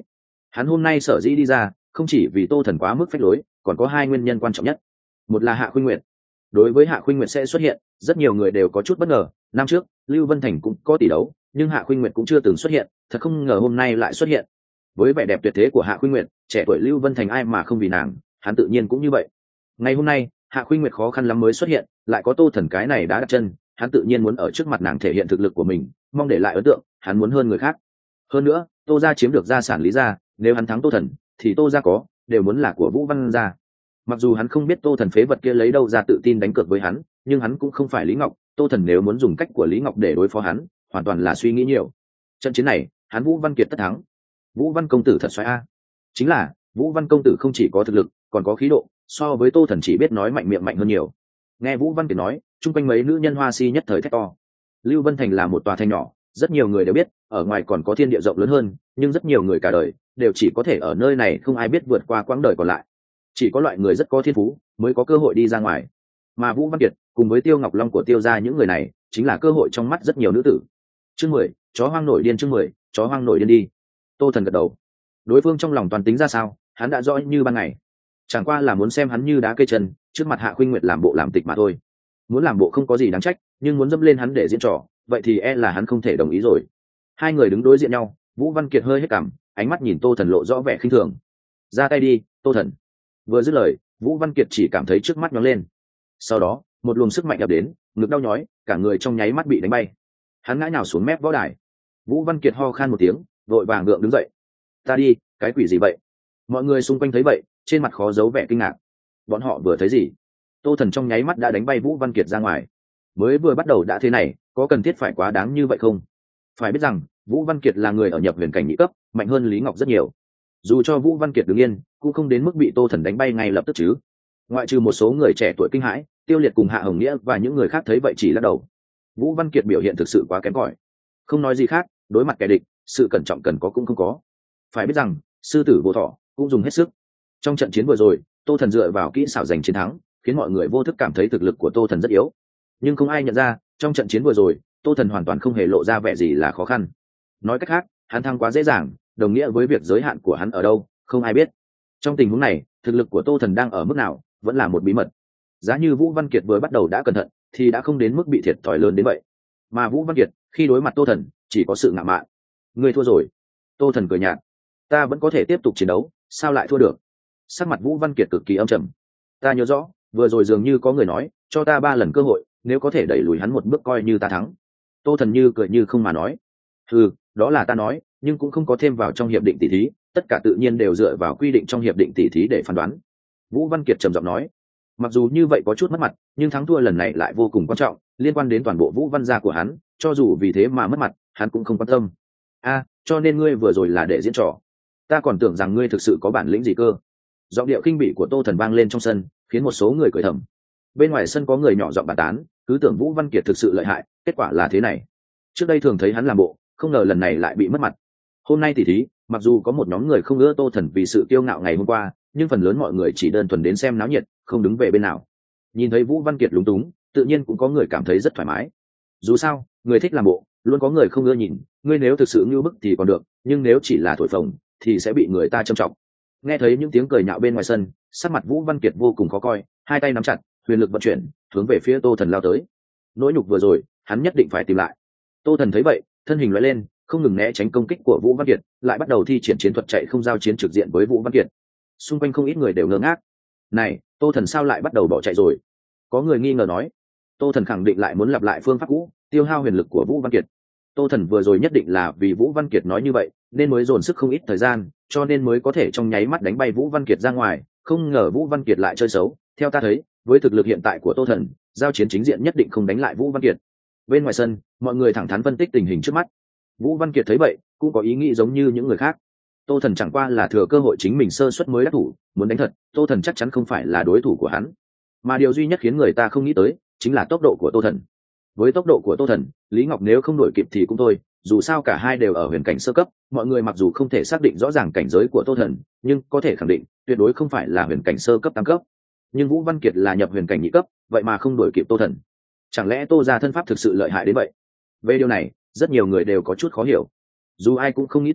Hắn hôm nay sở dĩ đi ra không chỉ vì Tô Thần quá mức phách lối, còn có hai nguyên nhân quan trọng nhất. Một là Hạ Khuynh Nguyệt. Đối với Hạ Khuynh Nguyệt sẽ xuất hiện, rất nhiều người đều có chút bất ngờ. Năm trước Lưu Vân Thành cũng có tỷ đấu, nhưng Hạ Khuynh Nguyệt cũng chưa từng xuất hiện, thật không ngờ hôm nay lại xuất hiện. Với vẻ đẹp tuyệt thế của Hạ Khuynh Nguyệt, trẻ tuổi Lưu Vân Thành ai mà không vì nàng, hắn tự nhiên cũng như vậy. Ngày hôm nay Hạ Khuynh Nguyệt khó khăn lắm mới xuất hiện, lại có Tô Thần cái này đã đặt chân, hắn tự nhiên muốn ở trước mặt nàng thể hiện thực lực của mình, mong để lại ấn tượng, hắn muốn hơn người khác. Hơn nữa Tô gia chiếm được gia sản Lý gia, nếu hắn thắng Tô Thần thì Tô gia có đều muốn là của Vũ Văn gia. Mặc dù hắn không biết Tô Thần phế vật kia lấy đâu ra tự tin đánh cược với hắn, nhưng hắn cũng không phải Lý Ngọc, Tô Thần nếu muốn dùng cách của Lý Ngọc để đối phó hắn, hoàn toàn là suy nghĩ nhiều. Trận chiến này hắn Vũ Văn Kiệt tất thắng. Vũ Văn công tử thật xoáy a. Chính là Vũ Văn công tử không chỉ có thực lực, còn có khí độ, so với Tô Thần chỉ biết nói mạnh miệng mạnh hơn nhiều. Nghe Vũ Văn Kiệt nói, chung quanh mấy nữ nhân hoa si nhất thời thét to. Lưu Vân Thành là một tòa thành nhỏ, rất nhiều người đều biết, ở ngoài còn có thiên địa rộng lớn hơn, nhưng rất nhiều người cả đời đều chỉ có thể ở nơi này, không ai biết vượt qua quãng đời còn lại. Chỉ có loại người rất có thiên phú mới có cơ hội đi ra ngoài, mà Vũ Văn Kiệt cùng với Tiêu Ngọc Long của Tiêu gia những người này chính là cơ hội trong mắt rất nhiều nữ tử. Chương 10, chó hoang nổi điên. Chương 10, chó hoang nổi điên đi. Tô Thần gật đầu. Đối phương trong lòng toàn tính ra sao, hắn đã rõ như ban ngày. Chẳng qua là muốn xem hắn như đá cây chân trước mặt Hạ Khuynh Nguyệt làm bộ làm tịch mà thôi. Muốn làm bộ không có gì đáng trách, nhưng muốn dẫm lên hắn để diễn trò, vậy thì là hắn không thể đồng ý rồi. Hai người đứng đối diện nhau, Vũ Văn Kiệt hơi hết cằm, ánh mắt nhìn Tô Thần lộ rõ vẻ khinh thường. Ra tay đi, Tô Thần. Vừa dứt lời, Vũ Văn Kiệt chỉ cảm thấy trước mắt nhóng lên. Sau đó một luồng sức mạnh ập đến, ngực đau nhói, cả người trong nháy mắt bị đánh bay. Hắn ngã nhào xuống mép võ đài. Vũ Văn Kiệt ho khan một tiếng, vội vàng gượng đứng dậy. Ta đi, cái quỷ gì vậy? Mọi người xung quanh thấy vậy, trên mặt khó giấu vẻ kinh ngạc. Bọn họ vừa thấy gì? Tô Thần trong nháy mắt đã đánh bay Vũ Văn Kiệt ra ngoài. Mới vừa bắt đầu đã thế này, có cần thiết phải quá đáng như vậy không? Phải biết rằng Vũ Văn Kiệt là người ở nhập huyền cảnh nhị cấp, mạnh hơn Lý Ngọc rất nhiều. Dù cho Vũ Văn Kiệt đứng yên, cũng không đến mức bị Tô Thần đánh bay ngay lập tức chứ. Ngoại trừ một số người trẻ tuổi kinh hãi, Tiêu Liệt cùng Hạ Hồng Nghĩa và những người khác thấy vậy chỉ lắc đầu. Vũ Văn Kiệt biểu hiện thực sự quá kém cỏi. Không nói gì khác, đối mặt kẻ địch, sự cẩn trọng cần có cũng không có. Phải biết rằng sư tử vô thọ cũng dùng hết sức. Trong trận chiến vừa rồi, Tô Thần dựa vào kỹ xảo giành chiến thắng, khiến mọi người vô thức cảm thấy thực lực của Tô Thần rất yếu. Nhưng không ai nhận ra, trong trận chiến vừa rồi, Tô Thần hoàn toàn không hề lộ ra vẻ gì là khó khăn. Nói cách khác, hắn thắng quá dễ dàng, đồng nghĩa với việc giới hạn của hắn ở đâu, không ai biết. Trong tình huống này, thực lực của Tô Thần đang ở mức nào, vẫn là một bí mật. Giá như Vũ Văn Kiệt vừa bắt đầu đã cẩn thận, thì đã không đến mức bị thiệt thòi lớn đến vậy. Mà Vũ Văn Kiệt, khi đối mặt Tô Thần, chỉ có sự ngạo mạn. Ngươi thua rồi. Tô Thần cười nhạt. Ta vẫn có thể tiếp tục chiến đấu, sao lại thua được? Sắc mặt Vũ Văn Kiệt cực kỳ âm trầm. Ta nhớ rõ, vừa rồi dường như có người nói, cho ta 3 lần cơ hội, nếu có thể đẩy lùi hắn một bước coi như ta thắng. Tô Thần như cười như không mà nói. Ừ, đó là ta nói, nhưng cũng không có thêm vào trong hiệp định tỷ thí, tất cả tự nhiên đều dựa vào quy định trong hiệp định tỷ thí để phán đoán. Vũ Văn Kiệt trầm giọng nói. Mặc dù như vậy có chút mất mặt, nhưng thắng thua lần này lại vô cùng quan trọng, liên quan đến toàn bộ Vũ Văn gia của hắn, cho dù vì thế mà mất mặt, hắn cũng không quan tâm. Cho nên ngươi vừa rồi là để diễn trò. Ta còn tưởng rằng ngươi thực sự có bản lĩnh gì cơ. Giọng điệu kinh bỉ của Tô Thần vang lên trong sân, khiến một số người cười thầm. Bên ngoài sân có người nhỏ giọng bàn tán, cứ tưởng Vũ Văn Kiệt thực sự lợi hại, kết quả là thế này. Trước đây thường thấy hắn làm bộ, không ngờ lần này lại bị mất mặt. Hôm nay tỷ thí, mặc dù có một nhóm người không ưa Tô Thần vì sự kiêu ngạo ngày hôm qua, nhưng phần lớn mọi người chỉ đơn thuần đến xem náo nhiệt, không đứng về bên nào. Nhìn thấy Vũ Văn Kiệt lúng túng, tự nhiên cũng có người cảm thấy rất thoải mái. Dù sao, người thích làm bộ, luôn có người không ưa nhìn. Ngươi nếu thực sự ngưu bức thì còn được, nhưng nếu chỉ là thổi phồng thì sẽ bị người ta trâm trọng. Nghe thấy những tiếng cười nhạo bên ngoài sân, sắc mặt Vũ Văn Kiệt vô cùng khó coi, hai tay nắm chặt, huyền lực vận chuyển, hướng về phía Tô Thần lao tới. Nỗi nhục vừa rồi, hắn nhất định phải tìm lại. Tô Thần thấy vậy, thân hình lóe lên, không ngừng né tránh công kích của Vũ Văn Kiệt, lại bắt đầu thi triển chiến thuật chạy không giao chiến trực diện với Vũ Văn Kiệt. Xung quanh không ít người đều ngơ ngác. Này, Tô Thần sao lại bắt đầu bỏ chạy rồi? Có người nghi ngờ nói. Tô Thần khẳng định lại muốn lặp lại phương pháp cũ, tiêu hao huyền lực của Vũ Văn Kiệt. Tô Thần vừa rồi nhất định là vì Vũ Văn Kiệt nói như vậy, nên mới dồn sức không ít thời gian, cho nên mới có thể trong nháy mắt đánh bay Vũ Văn Kiệt ra ngoài. Không ngờ Vũ Văn Kiệt lại chơi xấu. Theo ta thấy, với thực lực hiện tại của Tô Thần, giao chiến chính diện nhất định không đánh lại Vũ Văn Kiệt. Bên ngoài sân, mọi người thẳng thắn phân tích tình hình trước mắt. Vũ Văn Kiệt thấy vậy, cũng có ý nghĩ giống như những người khác. Tô Thần chẳng qua là thừa cơ hội chính mình sơ suất mới đắc thủ, muốn đánh thật, Tô Thần chắc chắn không phải là đối thủ của hắn. Mà điều duy nhất khiến người ta không nghĩ tới, chính là tốc độ của Tô Thần. Với tốc độ của Tô Thần, Lý Ngọc nếu không đuổi kịp thì cũng thôi, dù sao cả hai đều ở huyền cảnh sơ cấp, mọi người mặc dù không thể xác định rõ ràng cảnh giới của Tô Thần, nhưng có thể khẳng định, tuyệt đối không phải là huyền cảnh sơ cấp tam cấp. Nhưng Vũ Văn Kiệt là nhập huyền cảnh nhị cấp, vậy mà không đuổi kịp Tô Thần. Chẳng lẽ Tô gia thân pháp thực sự lợi hại đến vậy? Về điều này, rất nhiều người đều có chút khó hiểu. Dù ai cũng không nghĩ tới,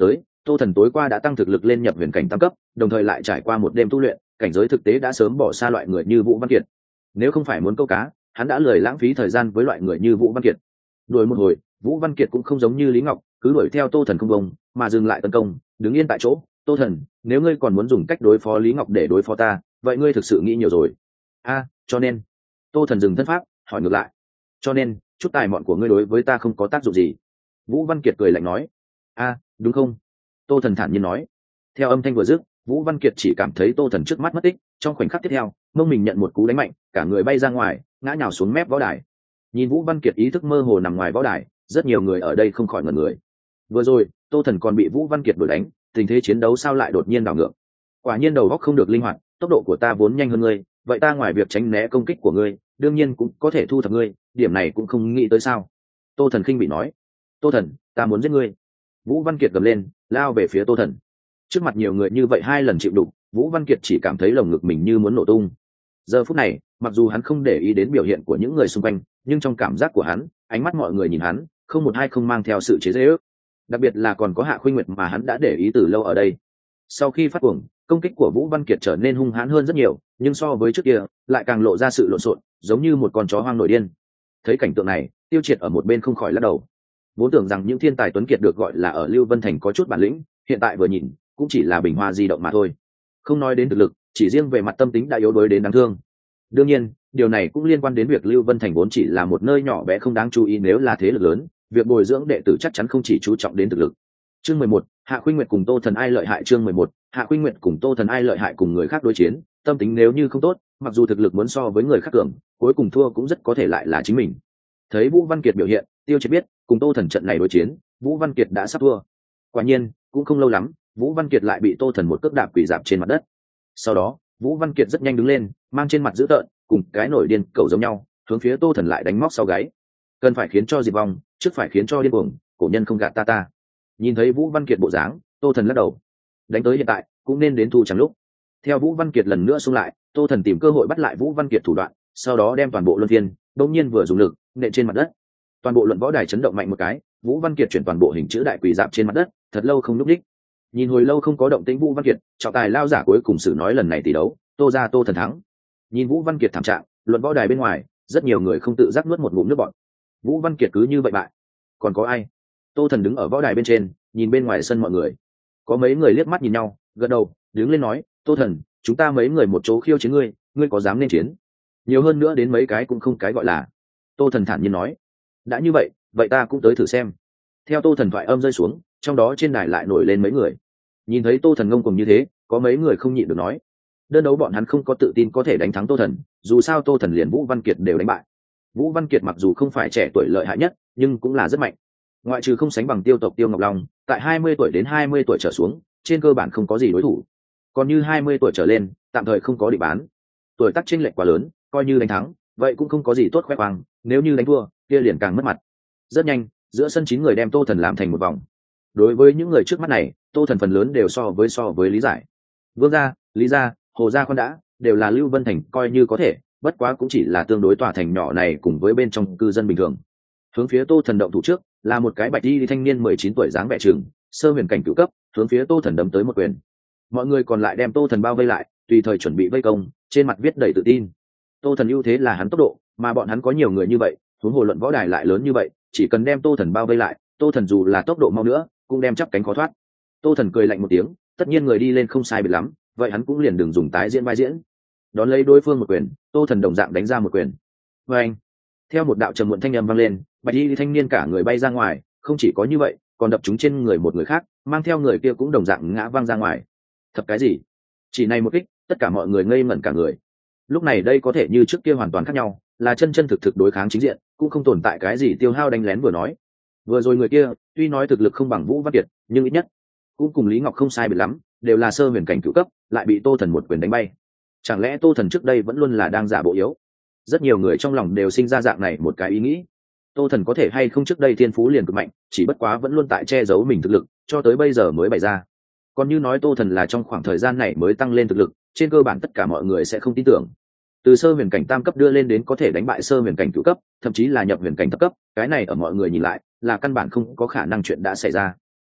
Tô Thần tối qua đã tăng thực lực lên nhập huyền cảnh tam cấp, đồng thời lại trải qua một đêm tu luyện, cảnh giới thực tế đã sớm bỏ xa loại người như Vũ Văn Kiệt. Nếu không phải muốn câu cá, hắn đã lười lãng phí thời gian với loại người như Vũ Văn Kiệt. Đuổi một hồi, Vũ Văn Kiệt cũng không giống như Lý Ngọc, cứ đuổi theo Tô Thần không bông, mà dừng lại tấn công, đứng yên tại chỗ. Tô Thần, nếu ngươi còn muốn dùng cách đối phó Lý Ngọc để đối phó ta, vậy ngươi thực sự nghĩ nhiều rồi. Cho nên, Tô Thần dừng thân pháp, hỏi ngược lại. Cho nên, chút tài mọn của ngươi đối với ta không có tác dụng gì. Vũ Văn Kiệt cười lạnh nói. Đúng không? Tô Thần thản nhiên nói. Theo âm thanh vừa dứt, Vũ Văn Kiệt chỉ cảm thấy Tô Thần trước mắt mất tích, trong khoảnh khắc tiếp theo, mông mình nhận một cú đánh mạnh, cả người bay ra ngoài, ngã nhào xuống mép võ đài. Nhìn Vũ Văn Kiệt ý thức mơ hồ nằm ngoài võ đài, rất nhiều người ở đây không khỏi ngẩn người. Vừa rồi, Tô Thần còn bị Vũ Văn Kiệt đuổi đánh, tình thế chiến đấu sao lại đột nhiên đảo ngược? Quả nhiên đầu óc không được linh hoạt, tốc độ của ta vốn nhanh hơn ngươi, vậy ta ngoài việc tránh né công kích của ngươi, đương nhiên cũng có thể thu thập ngươi, điểm này cũng không nghĩ tới sao? Tô Thần khinh bị nói. Tô Thần, ta muốn giết ngươi. Vũ Văn Kiệt gầm lên, lao về phía Tô Thần. Trước mặt nhiều người như vậy 2 lần chịu đục, Vũ Văn Kiệt chỉ cảm thấy lồng ngực mình như muốn nổ tung. Giờ phút này, mặc dù hắn không để ý đến biểu hiện của những người xung quanh, nhưng trong cảm giác của hắn, ánh mắt mọi người nhìn hắn, không một ai không mang theo sự chế giễu. Đặc biệt là còn có Hạ Khuynh Nguyệt mà hắn đã để ý từ lâu ở đây. Sau khi phát cuồng, công kích của Vũ Văn Kiệt trở nên hung hãn hơn rất nhiều, nhưng so với trước kia, lại càng lộ ra sự lộn xộn, giống như một con chó hoang nổi điên. Thấy cảnh tượng này, Tiêu Triệt ở một bên không khỏi lắc đầu. Vốn tưởng rằng những thiên tài tuấn kiệt được gọi là ở Lưu Vân Thành có chút bản lĩnh, hiện tại vừa nhìn, cũng chỉ là bình hoa di động mà thôi. Không nói đến thực lực, chỉ riêng về mặt tâm tính đã yếu đuối đến đáng thương. Đương nhiên, điều này cũng liên quan đến việc Lưu Vân Thành vốn chỉ là một nơi nhỏ bé không đáng chú ý, nếu là thế lực lớn, việc bồi dưỡng đệ tử chắc chắn không chỉ chú trọng đến thực lực. Chương 11, Hạ Khuynh Nguyệt cùng Tô Thần ai lợi hại. Chương 11, Hạ Khuynh Nguyệt cùng Tô Thần ai lợi hại. Cùng người khác đối chiến, tâm tính nếu như không tốt, mặc dù thực lực muốn so với người khác cường, cuối cùng thua cũng rất có thể lại là chính mình. Thấy Vũ Văn Kiệt biểu hiện, Tiêu Triệt biết, cùng Tô Thần trận này đối chiến, Vũ Văn Kiệt đã sắp thua. Quả nhiên, cũng không lâu lắm, Vũ Văn Kiệt lại bị Tô Thần một cước đạp quỳ dạp trên mặt đất. Sau đó, Vũ Văn Kiệt rất nhanh đứng lên, mang trên mặt dữ tợn, cùng cái nổi điên cầu giống nhau, hướng phía Tô Thần lại đánh móc sau gáy. Cần phải khiến cho diệt vong, trước phải khiến cho điên cuồng, cổ nhân không gạt ta. Nhìn thấy Vũ Văn Kiệt bộ dáng, Tô Thần lắc đầu. Đánh tới hiện tại, cũng nên đến thu chẳng lúc. Theo Vũ Văn Kiệt lần nữa xung lại, Tô Thần tìm cơ hội bắt lại Vũ Văn Kiệt thủ đoạn, sau đó đem toàn bộ luân phiên, đống nhiên vừa dùng lực, nện trên mặt đất. Toàn bộ luận võ đài chấn động mạnh một cái, Vũ Văn Kiệt chuyển toàn bộ hình chữ đại quỳ dạp trên mặt đất, thật lâu không nhúc nhích. Nhìn hồi lâu không có động tĩnh Vũ Văn Kiệt, trọng tài lao giả cuối cùng xử nói lần này tỷ đấu, Tô ra Tô Thần thắng. Nhìn Vũ Văn Kiệt thảm trạng, luận võ đài bên ngoài, rất nhiều người không tự giác nuốt một ngụm nước bọt. Vũ Văn Kiệt cứ như vậy bại. Còn có ai? Tô Thần đứng ở võ đài bên trên, nhìn bên ngoài sân mọi người. Có mấy người liếc mắt nhìn nhau, gật đầu, đứng lên nói, Tô Thần, chúng ta mấy người một chỗ khiêu chiến ngươi, ngươi có dám nên chiến? Nhiều hơn nữa đến mấy cái cũng không cái gọi là. Tô Thần thản nhiên nói, đã như vậy, vậy ta cũng tới thử xem. Theo Tô Thần thoại âm rơi xuống, trong đó trên đài lại nổi lên mấy người. Nhìn thấy Tô Thần ngông cuồng như thế, có mấy người không nhịn được nói, đơn đấu bọn hắn không có tự tin có thể đánh thắng Tô Thần, dù sao Tô Thần liền Vũ Văn Kiệt đều đánh bại. Vũ Văn Kiệt mặc dù không phải trẻ tuổi lợi hại nhất, nhưng cũng là rất mạnh. Ngoại trừ không sánh bằng Tiêu tộc Tiêu Ngọc Long, tại 20 tuổi đến 20 tuổi trở xuống, trên cơ bản không có gì đối thủ. Còn như 20 tuổi trở lên, tạm thời không có định bán. Tuổi tác chênh lệch quá lớn, coi như đánh thắng, vậy cũng không có gì tốt khoe khoang, nếu như đánh thua, kia liền càng mất mặt. Rất nhanh, giữa sân 9 người đem Tô Thần làm thành một vòng. Đối với những người trước mắt này, Tô Thần phần lớn đều so với lý giải. Vương gia, Lý gia, Hồ gia con đã, đều là Lưu Vân Thành coi như có thể, bất quá cũng chỉ là tương đối tòa thành nhỏ này cùng với bên trong cư dân bình thường. Hướng phía Tô Thần động thủ trước, là một cái bạch y thanh niên 19 tuổi dáng vẻ trưởng, sơ huyền cảnh cửu cấp, hướng phía Tô Thần đấm tới một quyền. Mọi người còn lại đem Tô Thần bao vây lại, tùy thời chuẩn bị vây công, trên mặt viết đầy tự tin. Tô Thần ưu thế là hắn tốc độ, mà bọn hắn có nhiều người như vậy, huống hồ luận võ đài lại lớn như vậy, chỉ cần đem Tô Thần bao vây lại, Tô Thần dù là tốc độ mau nữa, cũng đem chắp cánh khó thoát. Tô Thần cười lạnh một tiếng, tất nhiên người đi lên không sai biệt lắm, vậy hắn cũng liền đừng dùng tái diễn vai diễn. Đón lấy đối phương một quyền, Tô Thần đồng dạng đánh ra một quyền. Và anh, theo một đạo trầm muộn thanh âm vang lên, bạch y thanh niên cả người bay ra ngoài, không chỉ có như vậy, còn đập trúng trên người một người khác, mang theo người kia cũng đồng dạng ngã văng ra ngoài. Thật cái gì? Chỉ này một kích, tất cả mọi người ngây ngẩn cả người. Lúc này đây có thể như trước kia hoàn toàn khác nhau, là chân chân thực thực đối kháng chính diện, cũng không tồn tại cái gì tiêu hao đánh lén vừa nói. Vừa rồi người kia, tuy nói thực lực không bằng Vũ Văn Kiệt, nhưng ít nhất cũng cùng Lý Ngọc không sai biệt lắm, đều là sơ huyền cảnh cửu cấp, lại bị Tô Thần một quyền đánh bay. Chẳng lẽ Tô Thần trước đây vẫn luôn là đang giả bộ yếu? Rất nhiều người trong lòng đều sinh ra dạng này một cái ý nghĩ. Tô Thần có thể hay không trước đây thiên phú liền cực mạnh, chỉ bất quá vẫn luôn tại che giấu mình thực lực, cho tới bây giờ mới bày ra. Còn như nói Tô Thần là trong khoảng thời gian này mới tăng lên thực lực, trên cơ bản tất cả mọi người sẽ không tin tưởng. Từ sơ huyền cảnh tam cấp đưa lên đến có thể đánh bại sơ huyền cảnh cửu cấp, thậm chí là nhập huyền cảnh thập cấp, cái này ở mọi người nhìn lại là căn bản không có khả năng chuyện đã xảy ra.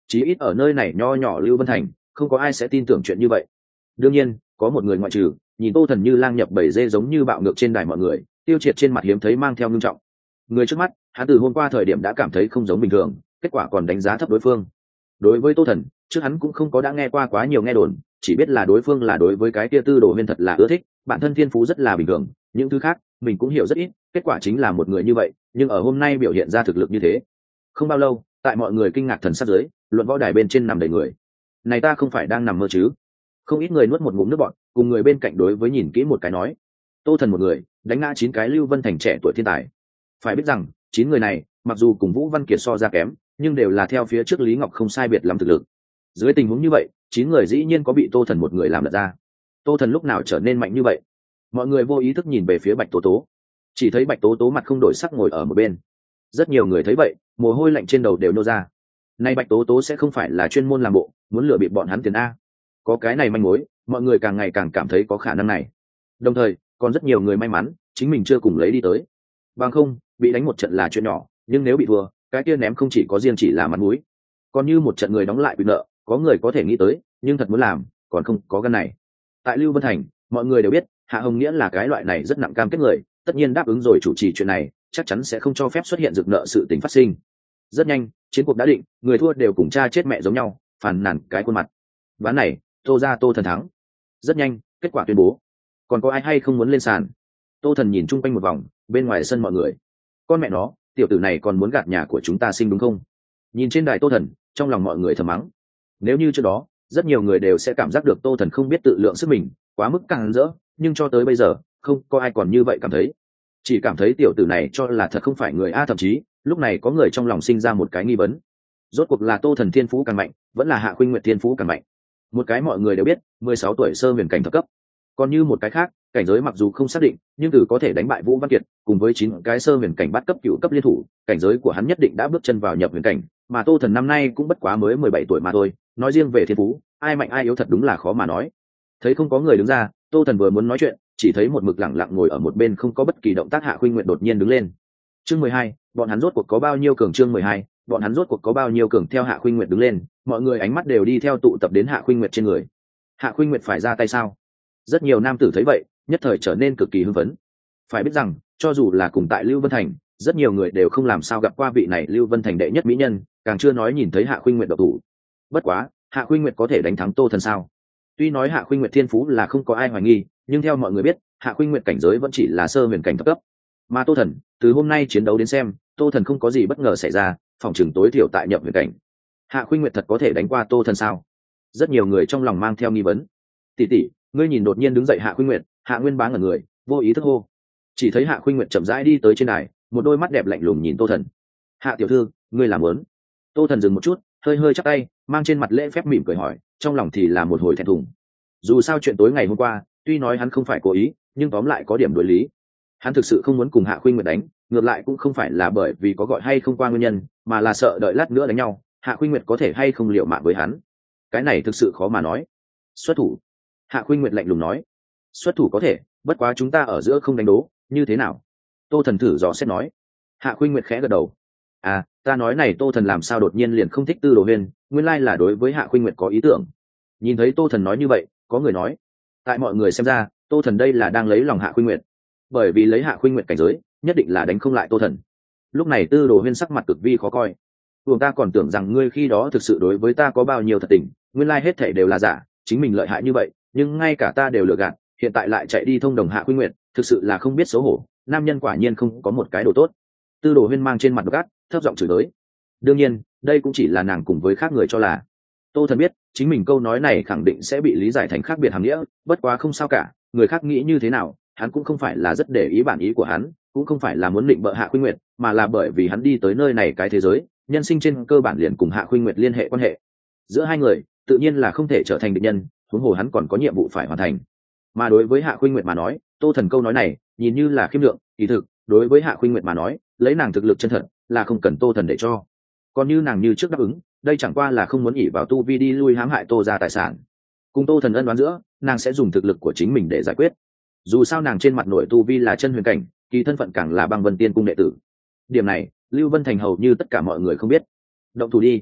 chí ít ở nơi này nho nhỏ Lưu Vân Thành không có ai sẽ tin tưởng chuyện như vậy. Đương nhiên có một người ngoại trừ, nhìn Tô Thần như lang nhập bầy dê giống như bạo ngược trên đài mọi người, Tiêu Triệt trên mặt hiếm thấy mang theo ngưng trọng. Người trước mắt hắn từ hôm qua thời điểm đã cảm thấy không giống bình thường, kết quả còn đánh giá thấp đối phương. Đối với Tô Thần trước hắn cũng không có đã nghe qua quá nhiều nghe đồn, chỉ biết là đối phương là đối với cái kia Tư Đồ Huyên thật là ưa thích, bản thân thiên phú rất là bình thường, những thứ khác mình cũng hiểu rất ít, kết quả chính là một người như vậy nhưng ở hôm nay biểu hiện ra thực lực như thế. Không bao lâu, tại mọi người kinh ngạc thần sắc dưới, luận võ đài bên trên nằm đầy người. Này ta không phải đang nằm mơ chứ? Không ít người nuốt một ngụm nước bọt, cùng người bên cạnh đối với nhìn kỹ một cái nói: Tô Thần một người đánh ngã 9 cái Lưu Vân Thành trẻ tuổi thiên tài. Phải biết rằng 9 người này mặc dù cùng Vũ Văn Kiệt so ra kém, nhưng đều là theo phía trước Lý Ngọc không sai biệt lắm thực lực. Dưới tình huống như vậy, 9 người dĩ nhiên có bị Tô Thần một người làm lật ra. Tô Thần lúc nào trở nên mạnh như vậy? Mọi người vô ý thức nhìn về phía Bạch Tố Tố, chỉ thấy Bạch Tố Tố mặt không đổi sắc ngồi ở một bên. Rất nhiều người thấy vậy, mồ hôi lạnh trên đầu đều nô ra. Nay Bạch Tố Tố sẽ không phải là chuyên môn làm bộ muốn lừa bịp bọn hắn tiền a? Có cái này manh mối, mọi người càng ngày càng cảm thấy có khả năng này. Đồng thời còn rất nhiều người may mắn chính mình chưa cùng lấy đi tới, bằng không bị đánh một trận là chuyện nhỏ, nhưng nếu bị thua, cái kia ném không chỉ có riêng chỉ là mặt mũi, còn như một trận người đóng lại quyền nợ, có người có thể nghĩ tới nhưng thật muốn làm còn không có gan này. Tại Lưu Vân Thành mọi người đều biết Hạ Hồng Nghĩa là cái loại này rất nặng cam kết người, tất nhiên đáp ứng rồi chủ trì chuyện này chắc chắn sẽ không cho phép xuất hiện rực nợ sự tình phát sinh. Rất nhanh chiến cuộc đã định, người thua đều cùng cha chết mẹ giống nhau, phàn nàn cái khuôn mặt. Ván này Tô ra Tô Thần thắng. Rất nhanh kết quả tuyên bố. Còn có ai hay không muốn lên sàn? Tô Thần nhìn chung quanh một vòng, bên ngoài sân mọi người: con mẹ nó, tiểu tử này còn muốn gạt nhà của chúng ta sinh đúng không? Nhìn trên đài Tô Thần, trong lòng mọi người thầm mắng. Nếu như trước đó rất nhiều người đều sẽ cảm giác được Tô Thần không biết tự lượng sức mình, quá mức càng rỡ, nhưng cho tới bây giờ không có ai còn như vậy cảm thấy. Chỉ cảm thấy tiểu tử này cho là thật không phải người a. Thậm chí lúc này có người trong lòng sinh ra một cái nghi vấn: rốt cuộc là Tô Thần thiên phú càng mạnh, vẫn là Hạ Khuynh Nguyệt thiên phú càng mạnh? Một cái mọi người đều biết 16 tuổi sơ huyền cảnh thập cấp, còn như một cái khác cảnh giới mặc dù không xác định, nhưng từ có thể đánh bại Vũ Văn Kiệt cùng với 9 cái sơ huyền cảnh bắt cấp cựu cấp liên thủ, cảnh giới của hắn nhất định đã bước chân vào nhập huyền cảnh, mà Tô Thần năm nay cũng bất quá mới 17 tuổi mà thôi. Nói riêng về thiên phú, ai mạnh ai yếu thật đúng là khó mà nói. Thấy không có người đứng ra, Tô Thần vừa muốn nói chuyện, chỉ thấy một mực lặng lặng ngồi ở một bên không có bất kỳ động tác Hạ Khuynh Nguyệt đột nhiên đứng lên. Chương 12, bọn hắn rốt cuộc có bao nhiêu cường? Chương 12, bọn hắn rốt cuộc có bao nhiêu cường? Theo Hạ Khuynh Nguyệt đứng lên, mọi người ánh mắt đều đi theo tụ tập đến Hạ Khuynh Nguyệt trên người. Hạ Khuynh Nguyệt phải ra tay sao? Rất nhiều nam tử thấy vậy nhất thời trở nên cực kỳ hưng phấn. Phải biết rằng cho dù là cùng tại Lưu Vân Thành, rất nhiều người đều không làm sao gặp qua vị này Lưu Vân Thành đệ nhất mỹ nhân, càng chưa nói nhìn thấy Hạ Khuynh Nguyệt độc thủ. Bất quá Hạ Khuynh Nguyệt có thể đánh thắng Tô Thần sao? Tuy nói Hạ Khuynh Nguyệt thiên phú là không có ai hoài nghi, nhưng theo mọi người biết Hạ Khuynh Nguyệt cảnh giới vẫn chỉ là sơ huyền cảnh thấp cấp, mà Tô Thần từ hôm nay chiến đấu đến xem, Tô Thần không có gì bất ngờ xảy ra, phòng trường tối thiểu tại nhập huyền cảnh. Hạ Khuynh Nguyệt thật có thể đánh qua Tô Thần sao? Rất nhiều người trong lòng mang theo nghi vấn. Tỷ tỷ, ngươi nhìn. Đột nhiên đứng dậy Hạ Khuynh Nguyệt, Hạ Nguyên Bá ngẩn người, vô ý thức hô. Chỉ thấy Hạ Khuynh Nguyệt chậm rãi đi tới trên đài, một đôi mắt đẹp lạnh lùng nhìn Tô Thần. Hạ tiểu thư, ngươi làm muốn? Tô Thần dừng một chút, hơi hơi chắp tay, mang trên mặt lễ phép mỉm cười hỏi, trong lòng thì là một hồi thẹn thùng. Dù sao chuyện tối ngày hôm qua, tuy nói hắn không phải cố ý, nhưng tóm lại có điểm đối lý. Hắn thực sự không muốn cùng Hạ Khuynh Nguyệt đánh, ngược lại cũng không phải là bởi vì có gọi hay không qua nguyên nhân, mà là sợ đợi lát nữa đánh nhau, Hạ Khuynh Nguyệt có thể hay không liệu mạng với hắn. Cái này thực sự khó mà nói. Xuất thủ. Hạ Khuynh Nguyệt lạnh lùng nói. Xuất thủ có thể, bất quá chúng ta ở giữa không đánh đố, như thế nào? Tô Thần thử dò xét nói. Hạ Khuynh Nguyệt khẽ gật đầu. À, ta nói này Tô Thần làm sao đột nhiên liền không thích Tư Đồ Huyên, nguyên lai là đối với Hạ Khuynh Nguyệt có ý tưởng. Nhìn thấy Tô Thần nói như vậy, có người nói, tại mọi người xem ra, Tô Thần đây là đang lấy lòng Hạ Khuynh Nguyệt, bởi vì lấy Hạ Khuynh Nguyệt cảnh giới, nhất định là đánh không lại Tô Thần. Lúc này Tư Đồ Huyên sắc mặt cực vi khó coi. Buồng ta còn tưởng rằng ngươi khi đó thực sự đối với ta có bao nhiêu thật tình, nguyên lai hết thảy đều là giả, chính mình lợi hại như vậy, nhưng ngay cả ta đều lừa gạt, hiện tại lại chạy đi thông đồng Hạ Khuynh Nguyệt, thực sự là không biết xấu hổ, nam nhân quả nhiên không có một cái đồ tốt. Tư Đồ Huyên mang trên mặt gắt, thấp giọng chửi tới. Đương nhiên, đây cũng chỉ là nàng cùng với khác người cho là. Tô Thần biết, chính mình câu nói này khẳng định sẽ bị lý giải thành khác biệt hàm nghĩa, bất quá không sao cả, người khác nghĩ như thế nào, hắn cũng không phải là rất để ý bản ý của hắn, cũng không phải là muốn định bợ Hạ Khuynh Nguyệt, mà là bởi vì hắn đi tới nơi này cái thế giới, nhân sinh trên cơ bản liền cùng Hạ Khuynh Nguyệt liên hệ quan hệ. Giữa hai người, tự nhiên là không thể trở thành địch nhân, huống hồ hắn còn có nhiệm vụ phải hoàn thành. Mà đối với Hạ Khuynh Nguyệt mà nói, Tô Thần câu nói này, nhìn như là khiêm lượng, kỳ thực, đối với Hạ Khuynh Nguyệt mà nói, lấy nàng thực lực chân thật, là không cần Tô Thần để cho. Còn như nàng như trước đáp ứng, đây chẳng qua là không muốn ỷ vào tu vi đi lui hãm hại Tô gia tài sản. Cùng Tô Thần ân đoán giữa, nàng sẽ dùng thực lực của chính mình để giải quyết. Dù sao nàng trên mặt nội tu vi là chân huyền cảnh, kỳ thân phận càng là Băng Vân Tiên cung đệ tử. Điểm này, Lưu Vân Thành hầu như tất cả mọi người không biết. Động thủ đi.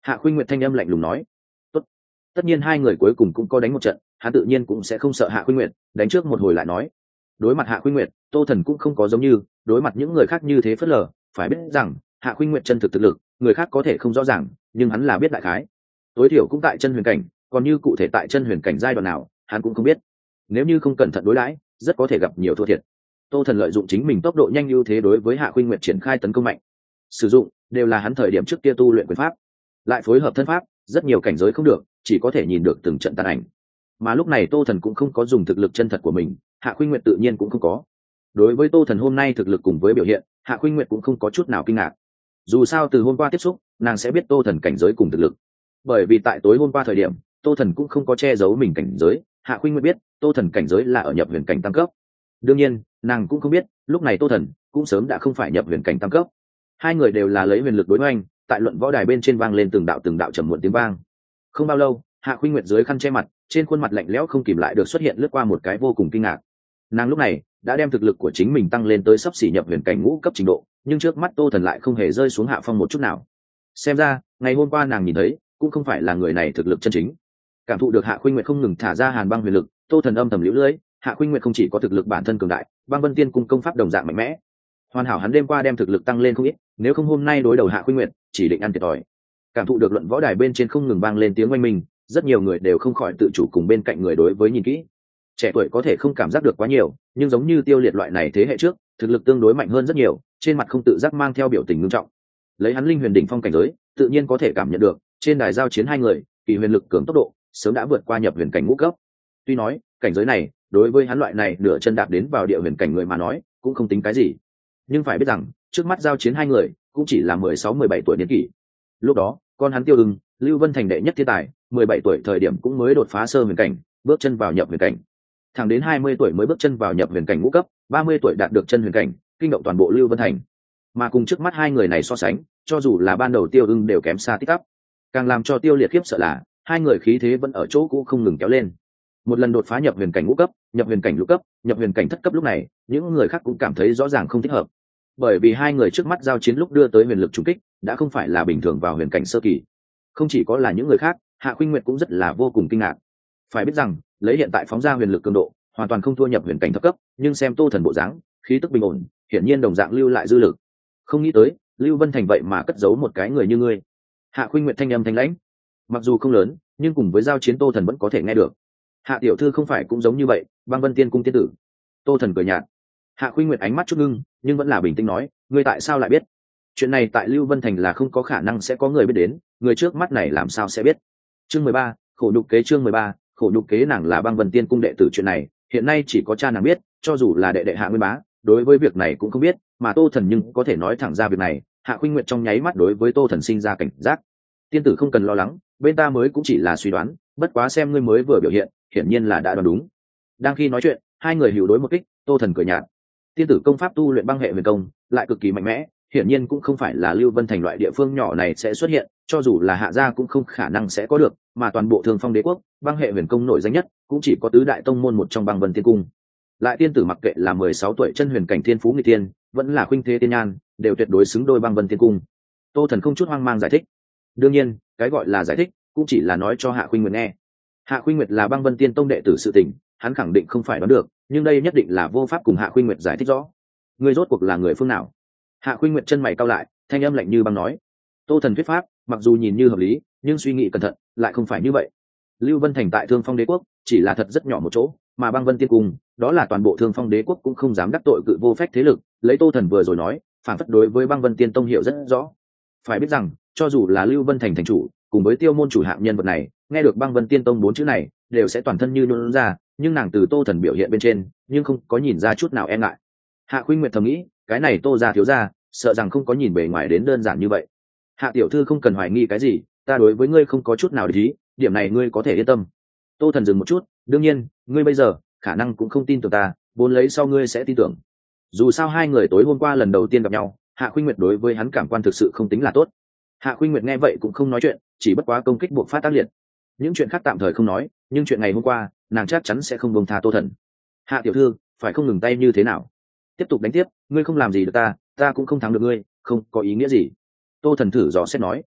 Hạ Khuynh Nguyệt thanh âm lạnh lùng nói. Tốt. Tất nhiên hai người cuối cùng cũng có đánh một trận, hắn tự nhiên cũng sẽ không sợ Hạ Khuynh Nguyệt, đánh trước một hồi lại nói. Đối mặt Hạ Khuynh Nguyệt, Tô Thần cũng không có giống như đối mặt những người khác như thế phớt lờ, phải biết rằng Hạ Khuynh Nguyệt chân thực thực lực, người khác có thể không rõ ràng, nhưng hắn là biết đại khái. Tối thiểu cũng tại chân huyền cảnh, còn như cụ thể tại chân huyền cảnh giai đoạn nào, hắn cũng không biết. Nếu như không cẩn thận đối đãi, rất có thể gặp nhiều thua thiệt. Tô Thần lợi dụng chính mình tốc độ nhanh ưu thế đối với Hạ Khuynh Nguyệt triển khai tấn công mạnh. Sử dụng đều là hắn thời điểm trước kia tu luyện quyền pháp, lại phối hợp thân pháp, rất nhiều cảnh giới không được, chỉ có thể nhìn được từng trận tàn ảnh. Mà lúc này Tô Thần cũng không có dùng thực lực chân thật của mình, Hạ Khuynh Nguyệt tự nhiên cũng không có. Đối với Tô Thần hôm nay thực lực cùng với biểu hiện, Hạ Khuynh Nguyệt cũng không có chút nào kinh ngạc. Dù sao từ hôm qua tiếp xúc, nàng sẽ biết Tô Thần cảnh giới cùng thực lực. Bởi vì tại tối hôm qua thời điểm, Tô Thần cũng không có che giấu mình cảnh giới, Hạ Khuynh Nguyệt biết Tô Thần cảnh giới là ở nhập huyền cảnh tam cấp. Đương nhiên, nàng cũng không biết, lúc này Tô Thần cũng sớm đã không phải nhập huyền cảnh tam cấp. Hai người đều là lấy huyền lực đối hoành, tại luận võ đài bên trên vang lên từng đạo trầm muộn tiếng vang. Không bao lâu, Hạ Khuynh Nguyệt dưới khăn che mặt, trên khuôn mặt lạnh lẽo không kìm lại được xuất hiện lướt qua một cái vô cùng kinh ngạc. Nàng lúc này đã đem thực lực của chính mình tăng lên tới sắp xỉ nhập huyền cảnh ngũ cấp trình độ, nhưng trước mắt Tô Thần lại không hề rơi xuống hạ phong một chút nào. Xem ra, ngày hôm qua nàng nhìn thấy cũng không phải là người này thực lực chân chính. Cảm thụ được Hạ Khuynh Nguyệt không ngừng thả ra hàn băng huyền lực, Tô Thần âm thầm liễu lưỡi, Hạ Khuynh Nguyệt không chỉ có thực lực bản thân cường đại, băng vân tiên cung công pháp đồng dạng mạnh mẽ. Hoàn hảo hắn đêm qua đem thực lực tăng lên không ít, nếu không hôm nay đối đầu Hạ Khuynh Nguyệt, chỉ định ăn thiệt thòi. Cảm thụ được luận võ đài bên trên không ngừng vang lên tiếng oanh minh, rất nhiều người đều không khỏi tự chủ cùng bên cạnh người đối với nhìn kỹ. Trẻ tuổi có thể không cảm giác được quá nhiều, nhưng giống như Tiêu Liệt loại này thế hệ trước, thực lực tương đối mạnh hơn rất nhiều, trên mặt không tự giác mang theo biểu tình nghiêm trọng. Lấy hắn linh huyền đỉnh phong cảnh giới, tự nhiên có thể cảm nhận được, trên đài giao chiến hai người, kỳ huyền lực cường tốc độ, sớm đã vượt qua nhập huyền cảnh ngũ cấp. Tuy nói, cảnh giới này, đối với hắn loại này nửa chân đạp đến vào địa huyền cảnh người mà nói, cũng không tính cái gì. Nhưng phải biết rằng, trước mắt giao chiến hai người, cũng chỉ là 16-17 tuổi niên kỷ. Lúc đó, con hắn Tiêu Ưng, Lưu Vân Thành đệ nhất thiên tài, 17 tuổi thời điểm cũng mới đột phá sơ huyền cảnh, bước chân vào nhập huyền cảnh. Thẳng đến 20 tuổi mới bước chân vào nhập huyền cảnh ngũ cấp, 30 tuổi đạt được chân huyền cảnh, kinh động toàn bộ Lưu Vân Thành. Mà cùng trước mắt hai người này so sánh, cho dù là ban đầu Tiêu Ưng đều kém xa tích tắp. Càng làm cho Tiêu Liệt khiếp sợ là, hai người khí thế vẫn ở chỗ cũ không ngừng kéo lên. Một lần đột phá nhập huyền cảnh ngũ cấp, nhập huyền cảnh lục cấp, nhập huyền cảnh thất cấp, lúc này, những người khác cũng cảm thấy rõ ràng không thích hợp. Bởi vì hai người trước mắt giao chiến lúc đưa tới huyền lực trùng kích, đã không phải là bình thường vào huyền cảnh sơ kỳ. Không chỉ có là những người khác, Hạ Khuynh Nguyệt cũng rất là vô cùng kinh ngạc. Phải biết rằng, lấy hiện tại phóng ra huyền lực cường độ, hoàn toàn không thua nhập huyền cảnh thấp cấp, nhưng xem Tô Thần bộ dáng, khí tức bình ổn, hiển nhiên đồng dạng lưu lại dư lực. Không nghĩ tới, Lưu Vân Thành vậy mà cất giấu một cái người như ngươi. Hạ Khuynh Nguyệt thanh âm thanh lãnh, mặc dù không lớn, nhưng cùng với giao chiến Tô Thần vẫn có thể nghe được. Hạ tiểu thư không phải cũng giống như vậy, Băng Vân Tiên cung tiên tử. Tô Thần cười nhạt. Hạ Khuynh Nguyệt ánh mắt chút ngưng, nhưng vẫn là bình tĩnh nói, ngươi tại sao lại biết? Chuyện này tại Lưu Vân Thành là không có khả năng sẽ có người biết đến, người trước mắt này làm sao sẽ biết? Chương 13, khổ nhục kế. Chương 13, khổ nhục kế. Nàng là Băng Vân Tiên cung đệ tử, chuyện này hiện nay chỉ có cha nàng biết, cho dù là đệ đệ Hạ Nguyên Bá, đối với việc này cũng không biết, mà Tô Thần nhưng có thể nói thẳng ra việc này. Hạ Khuynh Nguyệt trong nháy mắt đối với Tô Thần sinh ra cảnh giác. Tiên tử không cần lo lắng, bên ta mới cũng chỉ là suy đoán, bất quá xem ngươi mới vừa biểu hiện, hiển nhiên là đã đoán đúng. Đang khi nói chuyện, hai người hữu đối một kích, Tô Thần cười nhạt. Tiên tử công pháp tu luyện băng hệ huyền công, lại cực kỳ mạnh mẽ, hiển nhiên cũng không phải là Lưu Vân Thành loại địa phương nhỏ này sẽ xuất hiện, cho dù là Hạ gia cũng không khả năng sẽ có được, mà toàn bộ Thương Phong Đế quốc, băng hệ huyền công nổi danh nhất, cũng chỉ có tứ đại tông môn một trong Băng Vân Tiên cung. Lại tiên tử mặc kệ là 16 tuổi chân huyền cảnh thiên phú nghịch tiên, vẫn là khuynh thế tiên nhan, đều tuyệt đối xứng đôi Băng Vân Tiên cung. Tô Thần không chút hoang mang giải thích. Đương nhiên, cái gọi là giải thích, cũng chỉ là nói cho Hạ Khuynh Nguyệt nghe. Hạ Khuynh Nguyệt là Băng Vân Tiên tông đệ tử sự tình, hắn khẳng định không phải đoán được, nhưng đây nhất định là vô pháp cùng Hạ Khuynh Nguyệt giải thích rõ. Ngươi rốt cuộc là người phương nào? Hạ Khuynh Nguyệt chân mày cau lại, thanh âm lạnh như băng nói. Tô Thần thuyết pháp, mặc dù nhìn như hợp lý, nhưng suy nghĩ cẩn thận, lại không phải như vậy. Lưu Vân Thành tại Thương Phong Đế quốc, chỉ là thật rất nhỏ một chỗ, mà Băng Vân Tiên cung, đó là toàn bộ Thương Phong Đế quốc cũng không dám đắc tội cự vô phách thế lực, lấy Tô Thần vừa rồi nói, phản phất đối với Băng Vân Tiên tông hiểu rất rõ. Phải biết rằng, cho dù là Lưu Vân Thành thành chủ, cùng với Tiêu môn chủ hạng nhân vật này, nghe được Băng Vân Tiên tông 4 chữ này, đều sẽ toàn thân như nhũn ra, nhưng nàng từ Tô Thần biểu hiện bên trên, nhưng không có nhìn ra chút nào e ngại. Hạ Khuynh Nguyệt thầm nghĩ, cái này Tô gia thiếu gia, sợ rằng không có nhìn bề ngoài đến đơn giản như vậy. Hạ tiểu thư không cần hoài nghi cái gì, ta đối với ngươi không có chút nào để ý, điểm này ngươi có thể yên tâm. Tô Thần dừng một chút, đương nhiên, ngươi bây giờ khả năng cũng không tin tưởng ta, vốn lấy sau ngươi sẽ tin tưởng. Dù sao hai người tối hôm qua lần đầu tiên gặp nhau, Hạ Khuynh Nguyệt đối với hắn cảm quan thực sự không tính là tốt. Hạ Khuynh Nguyệt nghe vậy cũng không nói chuyện, chỉ bất quá công kích buộc phát tác liệt. Những chuyện khác tạm thời không nói, nhưng chuyện ngày hôm qua, nàng chắc chắn sẽ không buông tha Tô Thần. Hạ tiểu thư, phải không ngừng tay như thế nào? Tiếp tục đánh tiếp, ngươi không làm gì được ta, ta cũng không thắng được ngươi, không có ý nghĩa gì. Tô Thần thử dò xét nói.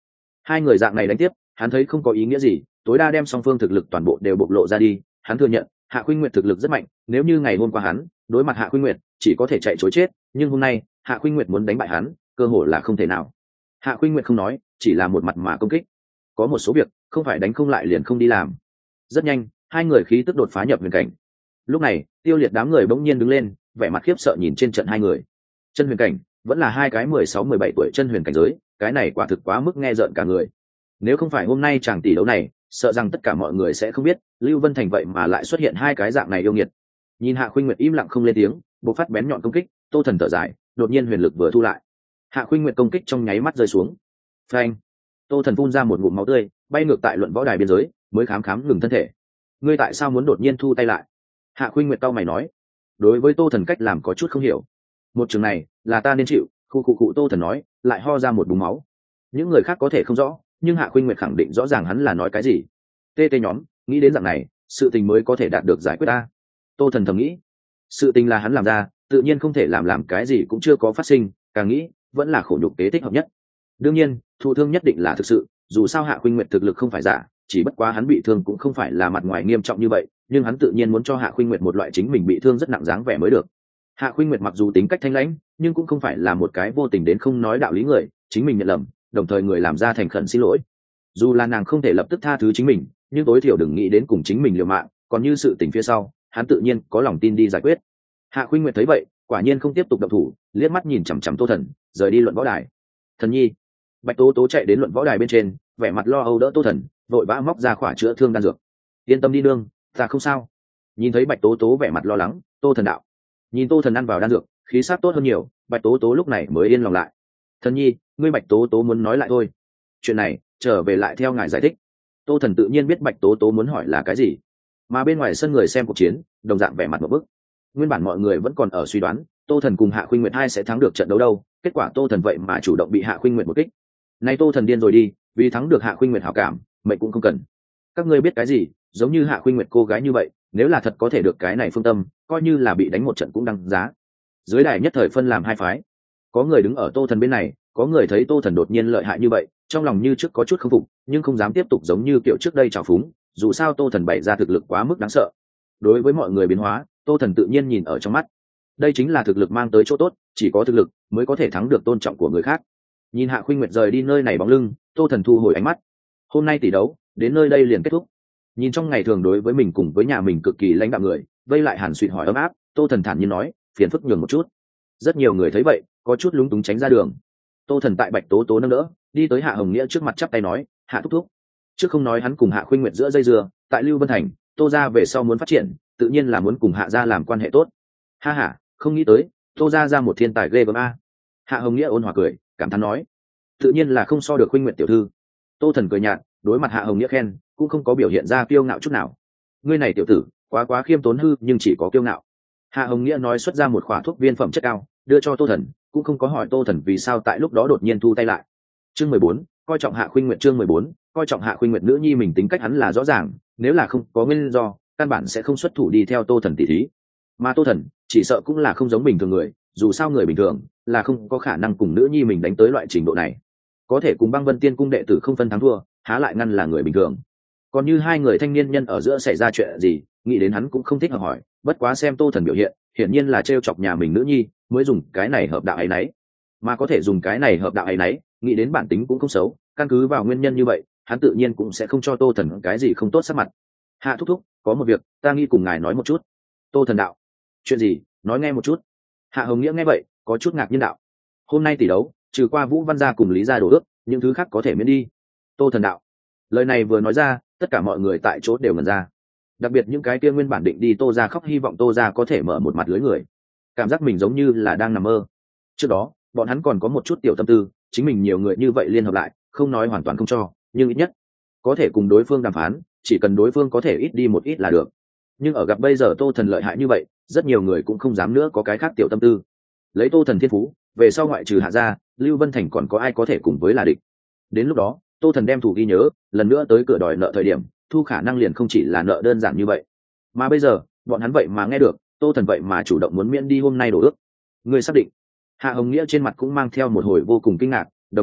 Hai người dạng này đánh tiếp, hắn thấy không có ý nghĩa gì, tối đa đem song phương thực lực toàn bộ đều bộc lộ ra đi. Hắn thừa nhận Hạ Khuynh Nguyệt thực lực rất mạnh, nếu như ngày hôm qua hắn đối mặt Hạ Khuynh Nguyệt chỉ có thể chạy trối chết, nhưng hôm nay Hạ Khuynh Nguyệt muốn đánh bại hắn cơ hội là không thể nào. Hạ Khuynh Nguyệt không nói, chỉ là một mặt mà công kích. Có một số việc không phải đánh không lại liền không đi làm. Rất nhanh hai người khí tức đột phá nhập huyền cảnh. Lúc này Tiêu Liệt đám người bỗng nhiên đứng lên, vẻ mặt khiếp sợ nhìn trên trận hai người. Chân huyền cảnh vẫn là hai cái 16-17 tuổi chân huyền cảnh giới, cái này quả thực quá mức nghe rợn cả người. Nếu không phải hôm nay chàng tỷ đấu này, sợ rằng tất cả mọi người sẽ không biết Lưu Vân Thành vậy mà lại xuất hiện hai cái dạng này yêu nghiệt. Nhìn Hạ Khuynh Nguyệt im lặng không lên tiếng, bộc phát bén nhọn công kích, Tô Thần thở dài, đột nhiên huyền lực vừa thu lại. Hạ Khuynh Nguyệt công kích trong nháy mắt rơi xuống. Phanh! Tô Thần phun ra một ngụm máu tươi, bay ngược tại luận võ đài biên giới, mới khám ngừng thân thể. Ngươi tại sao muốn đột nhiên thu tay lại? Hạ Khuynh Nguyệt cau mày nói. Đối với Tô Thần cách làm có chút không hiểu. Một trường này là ta nên chịu. Khu Tô Thần nói, lại ho ra một búng máu. Những người khác có thể không rõ, nhưng Hạ Khuynh Nguyệt khẳng định rõ ràng hắn là nói cái gì. TT nhóm nghĩ đến dạng này, sự tình mới có thể đạt được giải quyết ta. Tô Thần thầm nghĩ, sự tình là hắn làm ra, tự nhiên không thể làm cái gì cũng chưa có phát sinh, càng nghĩ vẫn là khổ nhục kế thích hợp nhất. Đương nhiên thụ thương nhất định là thực sự, dù sao Hạ Khuynh Nguyệt thực lực không phải giả, chỉ bất quá hắn bị thương cũng không phải là mặt ngoài nghiêm trọng như vậy, nhưng hắn tự nhiên muốn cho Hạ Khuynh Nguyệt một loại chính mình bị thương rất nặng dáng vẻ mới được. Hạ Khuynh Nguyệt mặc dù tính cách thanh lãnh, nhưng cũng không phải là một cái vô tình đến không nói đạo lý người, chính mình nhận lầm, đồng thời người làm ra thành khẩn xin lỗi. Dù là nàng không thể lập tức tha thứ chính mình, nhưng tối thiểu đừng nghĩ đến cùng chính mình liều mạng, còn như sự tình phía sau, hắn tự nhiên có lòng tin đi giải quyết. Hạ Khuynh Nguyệt thấy vậy, quả nhiên không tiếp tục động thủ, liếc mắt nhìn chằm chằm Tô Thần, rời đi luận võ đài. Thần nhi, Bạch Tố Tố chạy đến luận võ đài bên trên, vẻ mặt lo âu đỡ Tô Thần, vội vã móc ra khỏa chữa thương đan dược. Yên tâm đi nương, ta không sao. Nhìn thấy Bạch Tố Tố vẻ mặt lo lắng, Tô Thần đạo. Nhìn Tô Thần ăn vào đan dược, khí sắc tốt hơn nhiều, Bạch Tố Tố lúc này mới yên lòng lại. Thần nhi, ngươi Bạch Tố Tố muốn nói lại thôi. Chuyện này trở về lại theo ngài giải thích. Tô Thần tự nhiên biết Bạch Tố Tố muốn hỏi là cái gì, mà bên ngoài sân người xem cuộc chiến đồng dạng vẻ mặt một bức. Nguyên bản mọi người vẫn còn ở suy đoán Tô Thần cùng Hạ Khuynh Nguyệt hai sẽ thắng được trận đấu đâu, kết quả Tô Thần vậy mà chủ động bị Hạ Khuynh Nguyệt một kích. Nay Tô Thần điên rồi đi, vì thắng được Hạ Khuynh Nguyệt hảo cảm, mệnh cũng không cần. Các ngươi biết cái gì, giống như Hạ Khuynh Nguyệt cô gái như vậy, nếu là thật có thể được cái này phương tâm, coi như là bị đánh một trận cũng đăng giá. Dưới đài nhất thời phân làm hai phái, có người đứng ở Tô Thần bên này, có người thấy Tô Thần đột nhiên lợi hại như vậy, trong lòng như trước có chút không phục, nhưng không dám tiếp tục giống như kiểu trước đây trào phúng, dù sao Tô Thần bày ra thực lực quá mức đáng sợ. Đối với mọi người biến hóa, Tô Thần tự nhiên nhìn ở trong mắt. Đây chính là thực lực mang tới chỗ tốt, chỉ có thực lực mới có thể thắng được tôn trọng của người khác. Nhìn Hạ Khuynh Nguyệt rời đi nơi này bóng lưng, Tô Thần thu hồi ánh mắt. Hôm nay tỷ đấu đến nơi đây liền kết thúc. Nhìn trong ngày thường đối với mình cùng với nhà mình cực kỳ lãnh đạm người, vây lại Hàn Suy hỏi ấm áp, Tô Thần thản nhiên nói, phiền phức nhường một chút. Rất nhiều người thấy vậy, có chút lúng túng tránh ra đường. Tô Thần tại Bạch Tố Tố nâng đỡ, đi tới Hạ Hồng Nghĩa trước mặt chắp tay nói, Hạ thúc thúc. Trước không nói hắn cùng Hạ Khuynh Nguyệt giữa dây dưa, tại Lưu Vân Thành, Tô gia về sau muốn phát triển, tự nhiên là muốn cùng Hạ gia làm quan hệ tốt. Ha ha, không nghĩ tới Tô gia ra một thiên tài ghê gớm a. Hạ Hồng Nghĩa ôn hòa cười, cảm thán nói, tự nhiên là không so được Khuynh Nguyệt tiểu thư. Tô Thần cười nhạt, đối mặt Hạ Hồng Nghĩa khen, cũng không có biểu hiện ra kiêu ngạo chút nào. Ngươi này tiểu tử, quá khiêm tốn hư, nhưng chỉ có kiêu ngạo. Hạ Hồng Nghĩa nói xuất ra một khỏa thuốc viên phẩm chất cao, đưa cho Tô Thần, cũng không có hỏi Tô Thần vì sao tại lúc đó đột nhiên thu tay lại. Chương 14, coi trọng Hạ Khuynh Nguyệt. Chương 14, coi trọng Hạ Khuynh Nguyệt. Nữ nhi mình tính cách hắn là rõ ràng, nếu là không có nguyên do, căn bản sẽ không xuất thủ đi theo Tô Thần tỉ thí. Mà Tô Thần chỉ sợ cũng là không giống bình thường người, dù sao người bình thường là không có khả năng cùng nữ nhi mình đánh tới loại trình độ này. Có thể cùng Băng Vân Tiên cung đệ tử không phân thắng thua, há lại ngăn là người bình thường. Còn như hai người thanh niên nhân ở giữa xảy ra chuyện gì, nghĩ đến hắn cũng không thích hỏi, bất quá xem Tô Thần biểu hiện, hiển nhiên là trêu chọc nhà mình nữ nhi, mới dùng cái này hợp đạo ấy nấy. Mà có thể dùng cái này hợp đạo ấy nấy, nghĩ đến bản tính cũng không xấu, căn cứ vào nguyên nhân như vậy, hắn tự nhiên cũng sẽ không cho Tô Thần cái gì không tốt sắc mặt. Hạ thúc thúc, có một việc ta nghĩ cùng ngài nói một chút. Tô Thần đạo, chuyện gì, nói nghe một chút. Hạ Hồng Nghĩa nghe vậy, có chút ngạc nhiên đạo, hôm nay tỷ đấu trừ qua Vũ Văn gia cùng Lý gia đổ ước, những thứ khác có thể miễn đi. Tô Thần đạo, lời này vừa nói ra, tất cả mọi người tại chỗ đều ngẩn ra, đặc biệt những cái kia nguyên bản định đi Tô gia khóc hy vọng Tô gia có thể mở một mặt lưới người, cảm giác mình giống như là đang nằm mơ. Trước đó bọn hắn còn có một chút tiểu tâm tư, chính mình nhiều người như vậy liên hợp lại, không nói hoàn toàn không cho, nhưng ít nhất có thể cùng đối phương đàm phán, chỉ cần đối phương có thể ít đi một ít là được. Nhưng ở gặp bây giờ Tô Thần lợi hại như vậy, rất nhiều người cũng không dám nữa có cái khác tiểu tâm tư. Lấy Tô Thần thiên phú, về sau ngoại trừ Hạ gia, Lưu Vân Thành còn có ai có thể cùng với là địch. Đến lúc đó Tô Thần đem thủ ghi nhớ, lần nữa tới cửa đòi nợ thời điểm, thu khả năng liền không chỉ là nợ đơn giản như vậy. Mà bây giờ bọn hắn vậy mà nghe được Tô Thần vậy mà chủ động muốn miễn đi hôm nay đổ ước. Người xác định? Hạ Hồng Nghĩa trên mặt cũng mang theo một hồi vô cùng kinh ngạc, đồng thời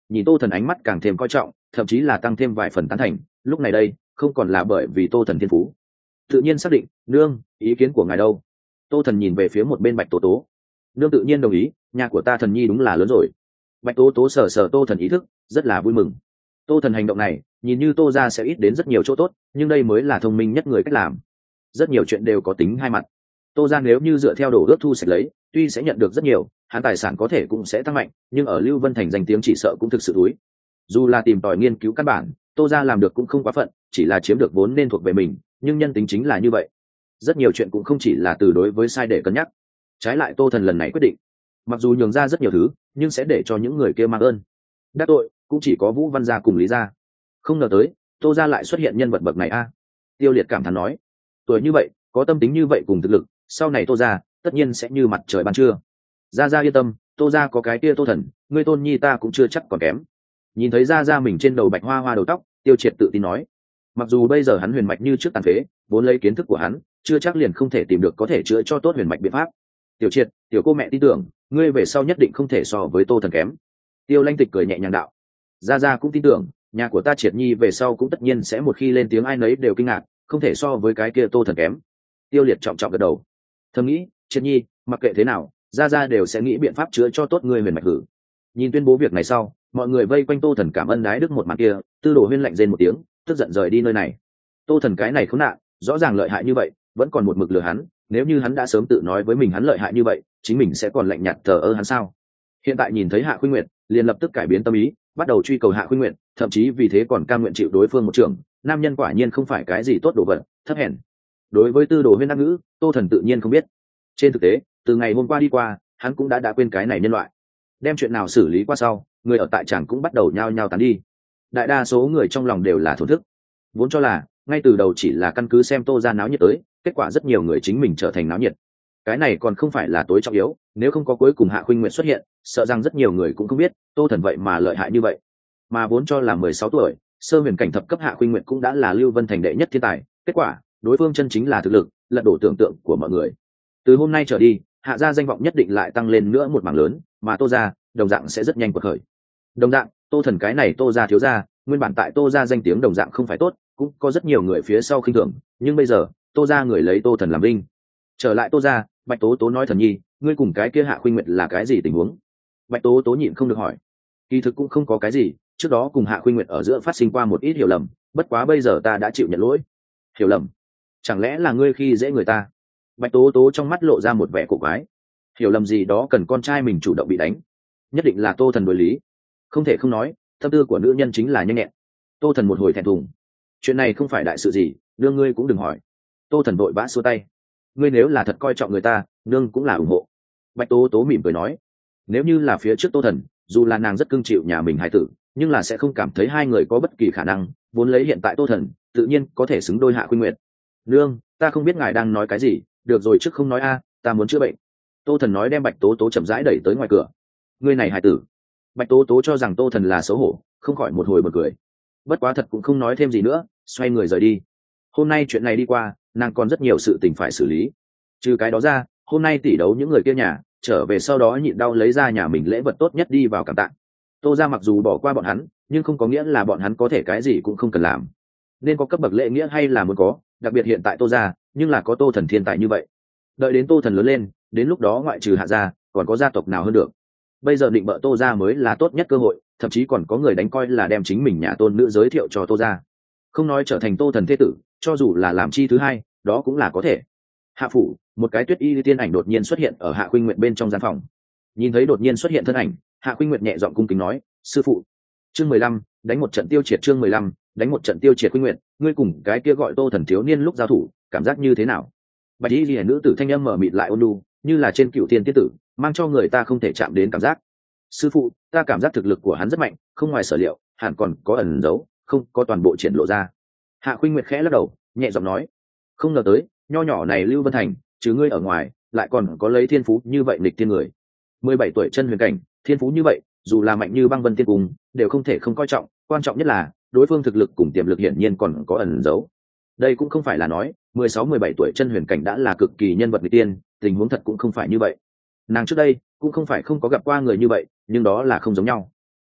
nhìn Tô Thần ánh mắt càng thêm coi trọng, thậm chí là tăng thêm vài phần tán thành. Lúc này đây không còn là bởi vì Tô Thần thiên phú, tự nhiên xác định. Nương, ý kiến của ngài đâu? Tô Thần nhìn về phía một bên Bạch Tố Tố. Nương tự nhiên đồng ý, nhà của ta Thần nhi đúng là lớn rồi. Bạch Tố Tố sờ sờ Tô Thần ý thức, rất là vui mừng. Tô Thần hành động này nhìn như Tô ra sẽ ít đến rất nhiều chỗ tốt, nhưng đây mới là thông minh nhất người cách làm. Rất nhiều chuyện đều có tính hai mặt. Tô ra nếu như dựa theo đồ ước thu sạch lấy, tuy sẽ nhận được rất nhiều, hắn tài sản có thể cũng sẽ tăng mạnh, nhưng ở Lưu Vân Thành danh tiếng chỉ sợ cũng thực sự túi. Dù là tìm tòi nghiên cứu căn bản, Tô ra làm được cũng không quá phận, chỉ là chiếm được vốn nên thuộc về mình, nhưng nhân tính chính là như vậy. Rất nhiều chuyện cũng không chỉ là từ đối với sai để cân nhắc. Trái lại Tô Thần lần này quyết định, mặc dù nhường ra rất nhiều thứ, nhưng sẽ để cho những người kia mang ơn. Đắc tội cũng chỉ có Vũ Văn gia cùng Lý gia. Không ngờ tới Tô gia lại xuất hiện nhân vật bậc này a. Tiêu Liệt cảm thán nói, tuổi như vậy có tâm tính như vậy cùng thực lực, sau này Tô gia tất nhiên sẽ như mặt trời ban trưa. Gia Gia yên tâm, Tô gia có cái kia Tô Thần, ngươi Tôn nhi ta cũng chưa chắc còn kém. Nhìn thấy Gia Gia mình trên đầu bạch hoa hoa đầu tóc, Tiêu Triệt tự tin nói, mặc dù bây giờ hắn huyền mạch như trước tàn phế, vốn lấy kiến thức của hắn chưa chắc liền không thể tìm được có thể chữa cho tốt huyền mạch biện pháp. Tiểu Triệt, tiểu cô mẹ tin tưởng ngươi về sau nhất định không thể so với Tô Thần kém. Tiêu Lanh Tịch cười nhẹ nhàng đạo, Gia Gia cũng tin tưởng nhà của ta Triệt nhi về sau cũng tất nhiên sẽ một khi lên tiếng ai nấy đều kinh ngạc, không thể so với cái kia Tô Thần kém. Tiêu Liệt trọng trọng gật đầu, thầm nghĩ, Triệt nhi mặc kệ thế nào Gia Gia đều sẽ nghĩ biện pháp chữa cho tốt ngươi huyền mạch hử. Nhìn tuyên bố việc này sau, mọi người vây quanh Tô Thần cảm ơn đái đức một màn kia, Tư Đồ Huyên lạnh rên một tiếng, tức giận rời đi nơi này. Tô Thần cái này khốn nạn, rõ ràng lợi hại như vậy vẫn còn một mực lừa hắn, nếu như hắn đã sớm tự nói với mình hắn lợi hại như vậy, chính mình sẽ còn lạnh nhạt thờ ơ hắn sao? Hiện tại nhìn thấy Hạ Khuynh Nguyệt, liền lập tức cải biến tâm ý, bắt đầu truy cầu Hạ Khuynh Nguyệt, thậm chí vì thế còn cam nguyện chịu đối phương một trường. Nam nhân quả nhiên không phải cái gì tốt đồ vật, thấp hèn. Đối với Tư Đồ Huyên đắc ngữ, Tô Thần tự nhiên không biết. Trên thực tế, từ ngày hôm qua đi qua, hắn cũng đã quên cái này nhân loại. Đem chuyện nào xử lý qua sau, người ở tại tràng cũng bắt đầu nhao nhao tán đi. Đại đa số người trong lòng đều là thổn thức, vốn cho là ngay từ đầu chỉ là căn cứ xem Tô ra náo nhiệt tới, kết quả rất nhiều người chính mình trở thành náo nhiệt. Cái này còn không phải là tối trọng yếu, nếu không có cuối cùng Hạ Khuynh Nguyệt xuất hiện, sợ rằng rất nhiều người cũng không biết Tô Thần vậy mà lợi hại như vậy. Mà vốn cho là 16 tuổi sơ huyền cảnh thập cấp Hạ Khuynh Nguyệt cũng đã là Lưu Vân Thành đệ nhất thiên tài, kết quả đối phương chân chính là thực lực lật đổ tưởng tượng của mọi người. Từ hôm nay trở đi, Hạ gia danh vọng nhất định lại tăng lên nữa một mảng lớn, mà Tô gia đồng dạng sẽ rất nhanh quật khởi. Đồng dạng, Tô Thần cái này Tô gia thiếu gia, nguyên bản tại Tô gia danh tiếng đồng dạng không phải tốt, cũng có rất nhiều người phía sau khinh thường, nhưng bây giờ Tô gia người lấy Tô Thần làm vinh. Trở lại Tô gia, Bạch Tố Tố nói, Thần nhi, ngươi cùng cái kia Hạ Khuynh Nguyệt là cái gì tình huống? Bạch Tố Tố nhịn không được hỏi. Kỳ thực cũng không có cái gì, trước đó cùng Hạ Khuynh Nguyệt ở giữa phát sinh qua một ít hiểu lầm, bất quá bây giờ ta đã chịu nhận lỗi. Hiểu lầm? Chẳng lẽ là ngươi khi dễ người ta? Bạch Tố Tố trong mắt lộ ra một vẻ cổ quái. Hiểu lầm gì đó cần con trai mình chủ động bị đánh? Nhất định là Tô Thần đối lý. Không thể không nói, tâm tư của nữ nhân chính là nhanh nhẹn. Tô Thần một hồi thẹn thùng. Chuyện này không phải đại sự gì, nương ngươi cũng đừng hỏi. Tô Thần vội vã xua tay. Ngươi nếu là thật coi trọng người ta, nương cũng là ủng hộ. Bạch Tố Tố mỉm cười nói, nếu như là phía trước Tô Thần, dù là nàng rất cưng chịu nhà mình hài tử, nhưng là sẽ không cảm thấy hai người có bất kỳ khả năng, vốn lấy hiện tại Tô Thần tự nhiên có thể xứng đôi Hạ Khuynh Nguyệt. Nương, ta không biết ngài đang nói cái gì, được rồi trước không nói a, ta muốn chữa bệnh. Tô Thần nói, đem Bạch Tố Tố chậm rãi đẩy tới ngoài cửa. Ngươi này hài tử. Bạch Tố Tố cho rằng Tô Thần là xấu hổ, không khỏi một hồi bật cười. Bất quá thật cũng không nói thêm gì nữa, xoay người rời đi. Hôm nay chuyện này đi qua, nàng còn rất nhiều sự tình phải xử lý. Trừ cái đó ra, hôm nay tỷ đấu những người kia nhà trở về, sau đó nhịn đau lấy ra nhà mình lễ vật tốt nhất đi vào cảm tạ. Tô ra mặc dù bỏ qua bọn hắn, nhưng không có nghĩa là bọn hắn có thể cái gì cũng không cần làm. Nên có cấp bậc lễ nghĩa hay là muốn có, đặc biệt hiện tại Tô ra nhưng là có Tô Thần thiên tài như vậy. Đợi đến Tô Thần lớn lên, đến lúc đó ngoại trừ Hạ gia còn có gia tộc nào hơn được. Bây giờ định bợ Tô ra mới là tốt nhất cơ hội, thậm chí còn có người đánh coi là đem chính mình nhà tôn nữ giới thiệu cho Tô ra. Không nói trở thành Tô Thần thế tử, cho dù là làm chi thứ hai, đó cũng là có thể. Hạ phủ, một cái Tuyết Y tiên ảnh đột nhiên xuất hiện ở Hạ Khuynh Nguyệt bên trong gian phòng. Nhìn thấy đột nhiên xuất hiện thân ảnh, Hạ Khuynh Nguyệt nhẹ giọng cung kính nói, sư phụ. Chương 15, đánh một trận tiêu triệt. Chương 15, đánh một trận tiêu triệt. Khuynh Nguyệt, ngươi cùng cái kia gọi Tô Thần thiếu niên lúc giao thủ, cảm giác như thế nào? Bạch Y liễu nữ tử thanh âm mở mịt lại ôn nhu, như là trên Cựu Thiên tiên tử, mang cho người ta không thể chạm đến cảm giác. Sư phụ, ta cảm giác thực lực của hắn rất mạnh, không ngoài sở liệu, hẳn còn có ẩn giấu, không có toàn bộ triển lộ ra. Hạ Khuynh Nguyệt khẽ lắc đầu, nhẹ giọng nói, không ngờ tới nho nhỏ này Lưu Vân Thành chứ ngươi ở ngoài lại còn có lấy thiên phú như vậy nghịch thiên người. 17 tuổi chân huyền cảnh, thiên phú như vậy dù là mạnh như Băng Vân Tiên Cung đều không thể không coi trọng, quan trọng nhất là đối phương thực lực cùng tiềm lực hiển nhiên còn có ẩn giấu. Đây cũng không phải là nói 16-17 tuổi chân huyền cảnh đã là cực kỳ nhân vật nghịch tiên, tình huống thật cũng không phải như vậy. Nàng trước đây cũng không phải không có gặp qua người như vậy, nhưng đó là không giống nhau.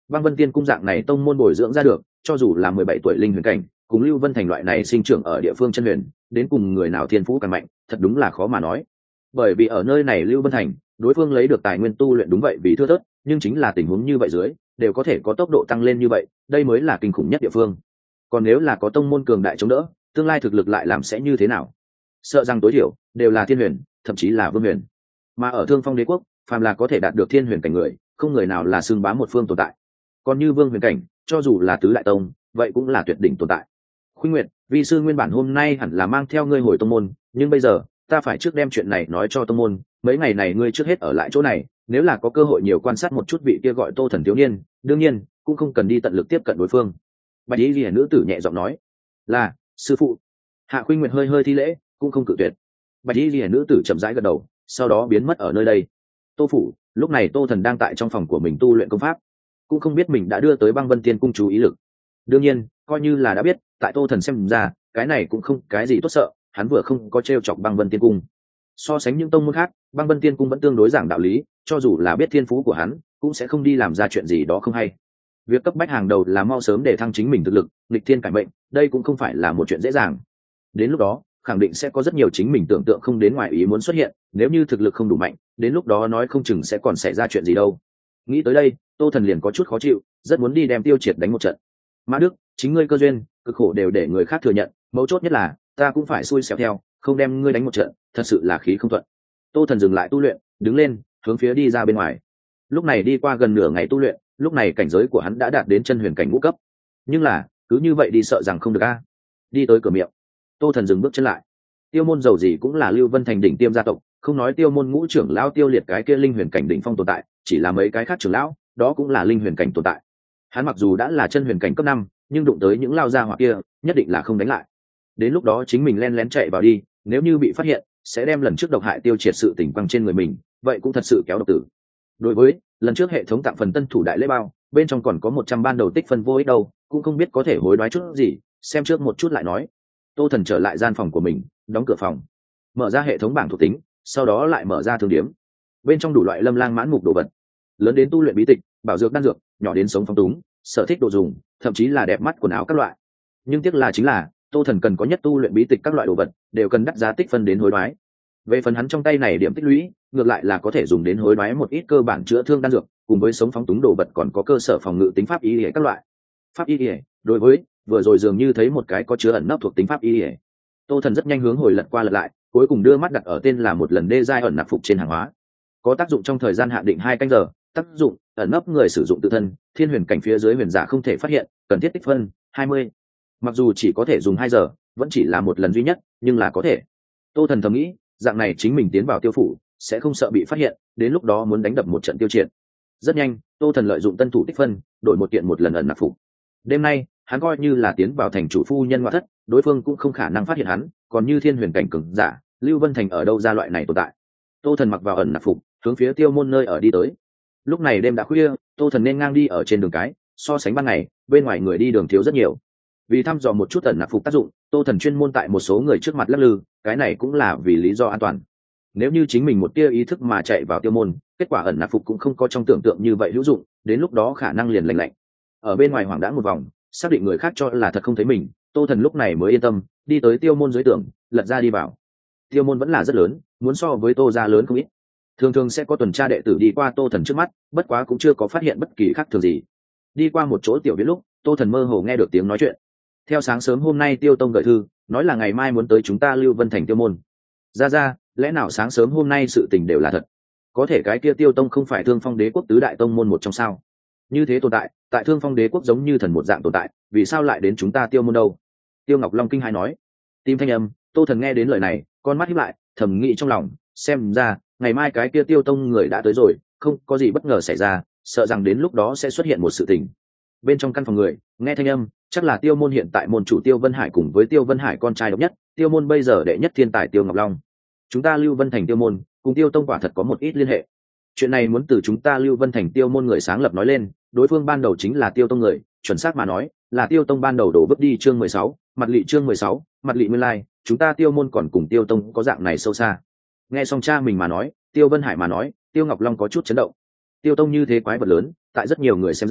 Băng Vân Tiên cung dạng này tông môn bồi dưỡng ra được, cho dù là 17 tuổi linh huyền cảnh, cùng Lưu Vân Thành loại này sinh trưởng ở địa phương chân huyền, đến cùng người nào thiên phú càng mạnh, thật đúng là khó mà nói. Bởi vì ở nơi này Lưu Vân Thành, đối phương lấy được tài nguyên tu luyện đúng vậy vì thưa thớt, nhưng chính là tình huống như vậy dưới, đều có thể có tốc độ tăng lên như vậy, đây mới là kinh khủng nhất địa phương. Còn nếu là có tông môn cường đại chống đỡ, tương lai thực lực lại làm sẽ như thế nào? Sợ rằng tối thiểu đều là thiên huyền, thậm chí là vương huyền. Mà ở Thương Phong Đế quốc, phàm là có thể đạt được thiên huyền cảnh người, không người nào là xưng bá một phương tồn tại. Còn như vương huyền cảnh, cho dù là tứ đại tông, vậy cũng là tuyệt đỉnh tồn tại. Khuynh Nguyệt, vi sư nguyên bản hôm nay hẳn là mang theo ngươi hồi tông môn, nhưng bây giờ ta phải trước đem chuyện này nói cho tông môn, mấy ngày này ngươi trước hết ở lại chỗ này, nếu là có cơ hội nhiều quan sát một chút vị kia gọi Tô Thần thiếu niên, đương nhiên cũng không cần đi tận lực tiếp cận đối phương. Bạch Y Liễu nữ tử nhẹ giọng nói. Là, sư phụ. Hạ Khuynh Nguyệt hơi hơi thi lễ, cũng không cự tuyệt. Bạch Y Liễu nữ tử chậm rãi gật đầu, sau đó biến mất ở nơi đây. Tô phủ, lúc này Tô Thần đang tại trong phòng của mình tu luyện công pháp, cũng không biết mình đã đưa tới Băng Vân Tiên cung chú ý lực. Đương nhiên, coi như là đã biết, tại Tô Thần xem ra, cái này cũng không cái gì tốt sợ, hắn vừa không có trêu chọc Băng Vân Tiên cung. So sánh những tông môn khác, Băng Vân Tiên cung vẫn tương đối giảng đạo lý, cho dù là biết thiên phú của hắn, cũng sẽ không đi làm ra chuyện gì đó không hay. Việc cấp bách hàng đầu là mau sớm để thăng chính mình thực lực, nghịch thiên cải mệnh, đây cũng không phải là một chuyện dễ dàng. Đến lúc đó, khẳng định sẽ có rất nhiều chính mình tưởng tượng không đến ngoài ý muốn xuất hiện, nếu như thực lực không đủ mạnh, đến lúc đó nói không chừng sẽ còn xảy ra chuyện gì đâu. Nghĩ tới đây, Tô Thần liền có chút khó chịu, rất muốn đi đem Tiêu Triệt đánh một trận. Mã Đức, chính ngươi cơ duyên, cực khổ đều để người khác thừa nhận, mấu chốt nhất là ta cũng phải xui xẻo theo, không đem ngươi đánh một trận, thật sự là khí không thuận. Tô Thần dừng lại tu luyện, đứng lên, hướng phía đi ra bên ngoài. Lúc này đi qua gần nửa ngày tu luyện, lúc này cảnh giới của hắn đã đạt đến chân huyền cảnh ngũ cấp. Nhưng là, cứ như vậy đi sợ rằng không được a. Đi tới cửa miệng, Tô Thần dừng bước chân lại. Tiêu môn dầu gì cũng là Lưu Vân Thành đỉnh tiêm gia tộc, không nói Tiêu môn ngũ trưởng lão Tiêu Liệt cái kia linh huyền cảnh đỉnh phong tồn tại, chỉ là mấy cái khác trưởng lão, đó cũng là linh huyền cảnh tồn tại. Hắn mặc dù đã là chân huyền cảnh cấp 5, nhưng đụng tới những lao gia hỏa kia, nhất định là không đánh lại. Đến lúc đó chính mình len lén chạy vào đi, nếu như bị phát hiện, sẽ đem lần trước độc hại Tiêu Triệt sự tình quăng trên người mình, vậy cũng thật sự kéo độc tử. Đối với lần trước hệ thống tặng phần tân thủ đại lễ bao, bên trong còn có 100 ban đầu tích phân vô ích đâu, cũng không biết có thể hối đoái chút gì, xem trước một chút lại nói. Tô Thần trở lại gian phòng của mình, đóng cửa phòng, mở ra hệ thống bảng thuộc tính, sau đó lại mở ra thương điếm. Bên trong đủ loại lâm lang mãn mục đồ vật, lớn đến tu luyện bí tịch, bảo dược đan dược, nhỏ đến sống phóng túng, sở thích đồ dùng, thậm chí là đẹp mắt quần áo các loại. Nhưng tiếc là chính là Tô Thần cần có nhất tu luyện bí tịch các loại đồ vật, đều cần đắt giá tích phân đến hối đoái. Về phần hắn trong tay này điểm tích lũy, ngược lại là có thể dùng đến hối đoái một ít cơ bản chữa thương đan dược, cùng với sống phóng túng đồ vật còn có cơ sở phòng ngự tính pháp y liễu các loại. Pháp y liễu, đối với vừa rồi dường như thấy một cái có chứa ẩn nấp thuộc tính pháp y liễu. Tô Thần rất nhanh hướng hồi lật qua lật lại, cuối cùng đưa mắt đặt ở tên là một lần đê giai ẩn nạp phục trên hàng hóa. Có tác dụng trong thời gian hạn định 2 canh giờ, tác dụng ẩn nấp người sử dụng tự thân, thiên huyền cảnh phía dưới huyền giả không thể phát hiện, cần thiết tích phân 20. Mặc dù chỉ có thể dùng 2 giờ, vẫn chỉ là một lần duy nhất, nhưng là có thể. Tô Thần thầm nghĩ, dạng này chính mình tiến vào Tiêu phủ, sẽ không sợ bị phát hiện, đến lúc đó muốn đánh đập một trận tiêu triệt. Rất nhanh, Tô Thần lợi dụng tân thủ tích phân, đổi một kiện một lần ẩn nạp phục. Đêm nay, hắn coi như là tiến vào thành chủ phu nhân ngoại thất, đối phương cũng không khả năng phát hiện hắn, còn như thiên huyền cảnh cường giả, Lưu Vân Thành ở đâu ra loại này tồn tại. Tô Thần mặc vào ẩn nạp phục, hướng phía Tiêu môn nơi ở đi tới. Lúc này đêm đã khuya, Tô Thần nên ngang đi ở trên đường cái, so sánh ban ngày, bên ngoài người đi đường thiếu rất nhiều. Vì thăm dò một chút ẩn nạp phục tác dụng, Tô Thần chuyên môn tại một số người trước mặt lắc lư, cái này cũng là vì lý do an toàn. Nếu như chính mình một tia ý thức mà chạy vào Tiêu môn, kết quả ẩn nạp phục cũng không có trong tưởng tượng như vậy hữu dụng, đến lúc đó khả năng liền lành lạnh. Ở bên ngoài hoảng đãng một vòng, xác định người khác cho là thật không thấy mình, Tô Thần lúc này mới yên tâm, đi tới Tiêu môn dưới tường, lật ra đi vào. Tiêu môn vẫn là rất lớn, muốn so với Tô gia lớn không ít. Thường thường sẽ có tuần tra đệ tử đi qua Tô Thần trước mắt, bất quá cũng chưa có phát hiện bất kỳ khác thường gì. Đi qua một chỗ tiểu viện lúc, Tô Thần mơ hồ nghe được tiếng nói chuyện. Theo sáng sớm hôm nay Tiêu Tông gửi thư, nói là ngày mai muốn tới chúng ta Lưu Vân Thành Tiêu môn. Ra, lẽ nào sáng sớm hôm nay sự tình đều là thật? Có thể cái kia Tiêu Tông không phải Thương Phong Đế quốc tứ đại tông môn một trong sao? Như thế tồn tại, tại Thương Phong Đế quốc giống như thần một dạng tồn tại, vì sao lại đến chúng ta Tiêu môn đâu? Tiêu Ngọc Long kinh hãi nói. Tim thanh âm, Tô Thần nghe đến lời này, con mắt híp lại, thầm nghĩ trong lòng, xem ra ngày mai cái kia Tiêu Tông người đã tới rồi, không có gì bất ngờ xảy ra, sợ rằng đến lúc đó sẽ xuất hiện một sự tình. Bên trong căn phòng người, nghe thanh âm, chắc là Tiêu môn hiện tại môn chủ Tiêu Vân Hải cùng với Tiêu Vân Hải con trai độc nhất, Tiêu môn bây giờ đệ nhất thiên tài Tiêu Ngọc Long. Chúng ta Lưu Vân Thành Tiêu môn cùng Tiêu Tông quả thật có một ít liên hệ. Chuyện này muốn từ chúng ta Lưu Vân Thành Tiêu môn người sáng lập nói lên, đối phương ban đầu chính là Tiêu Tông người, chuẩn xác mà nói, là Tiêu Tông ban đầu đổ bước đi chương 16, mặt lị chương 16, mặt lị nguyên lai, chúng ta Tiêu môn còn cùng Tiêu Tông có dạng này sâu xa. Nghe xong cha mình mà nói, Tiêu Vân Hải mà nói, Tiêu Ngọc Long có chút chấn động. Tiêu Tông như thế quái vật lớn, tại rất nhiều người xem ra,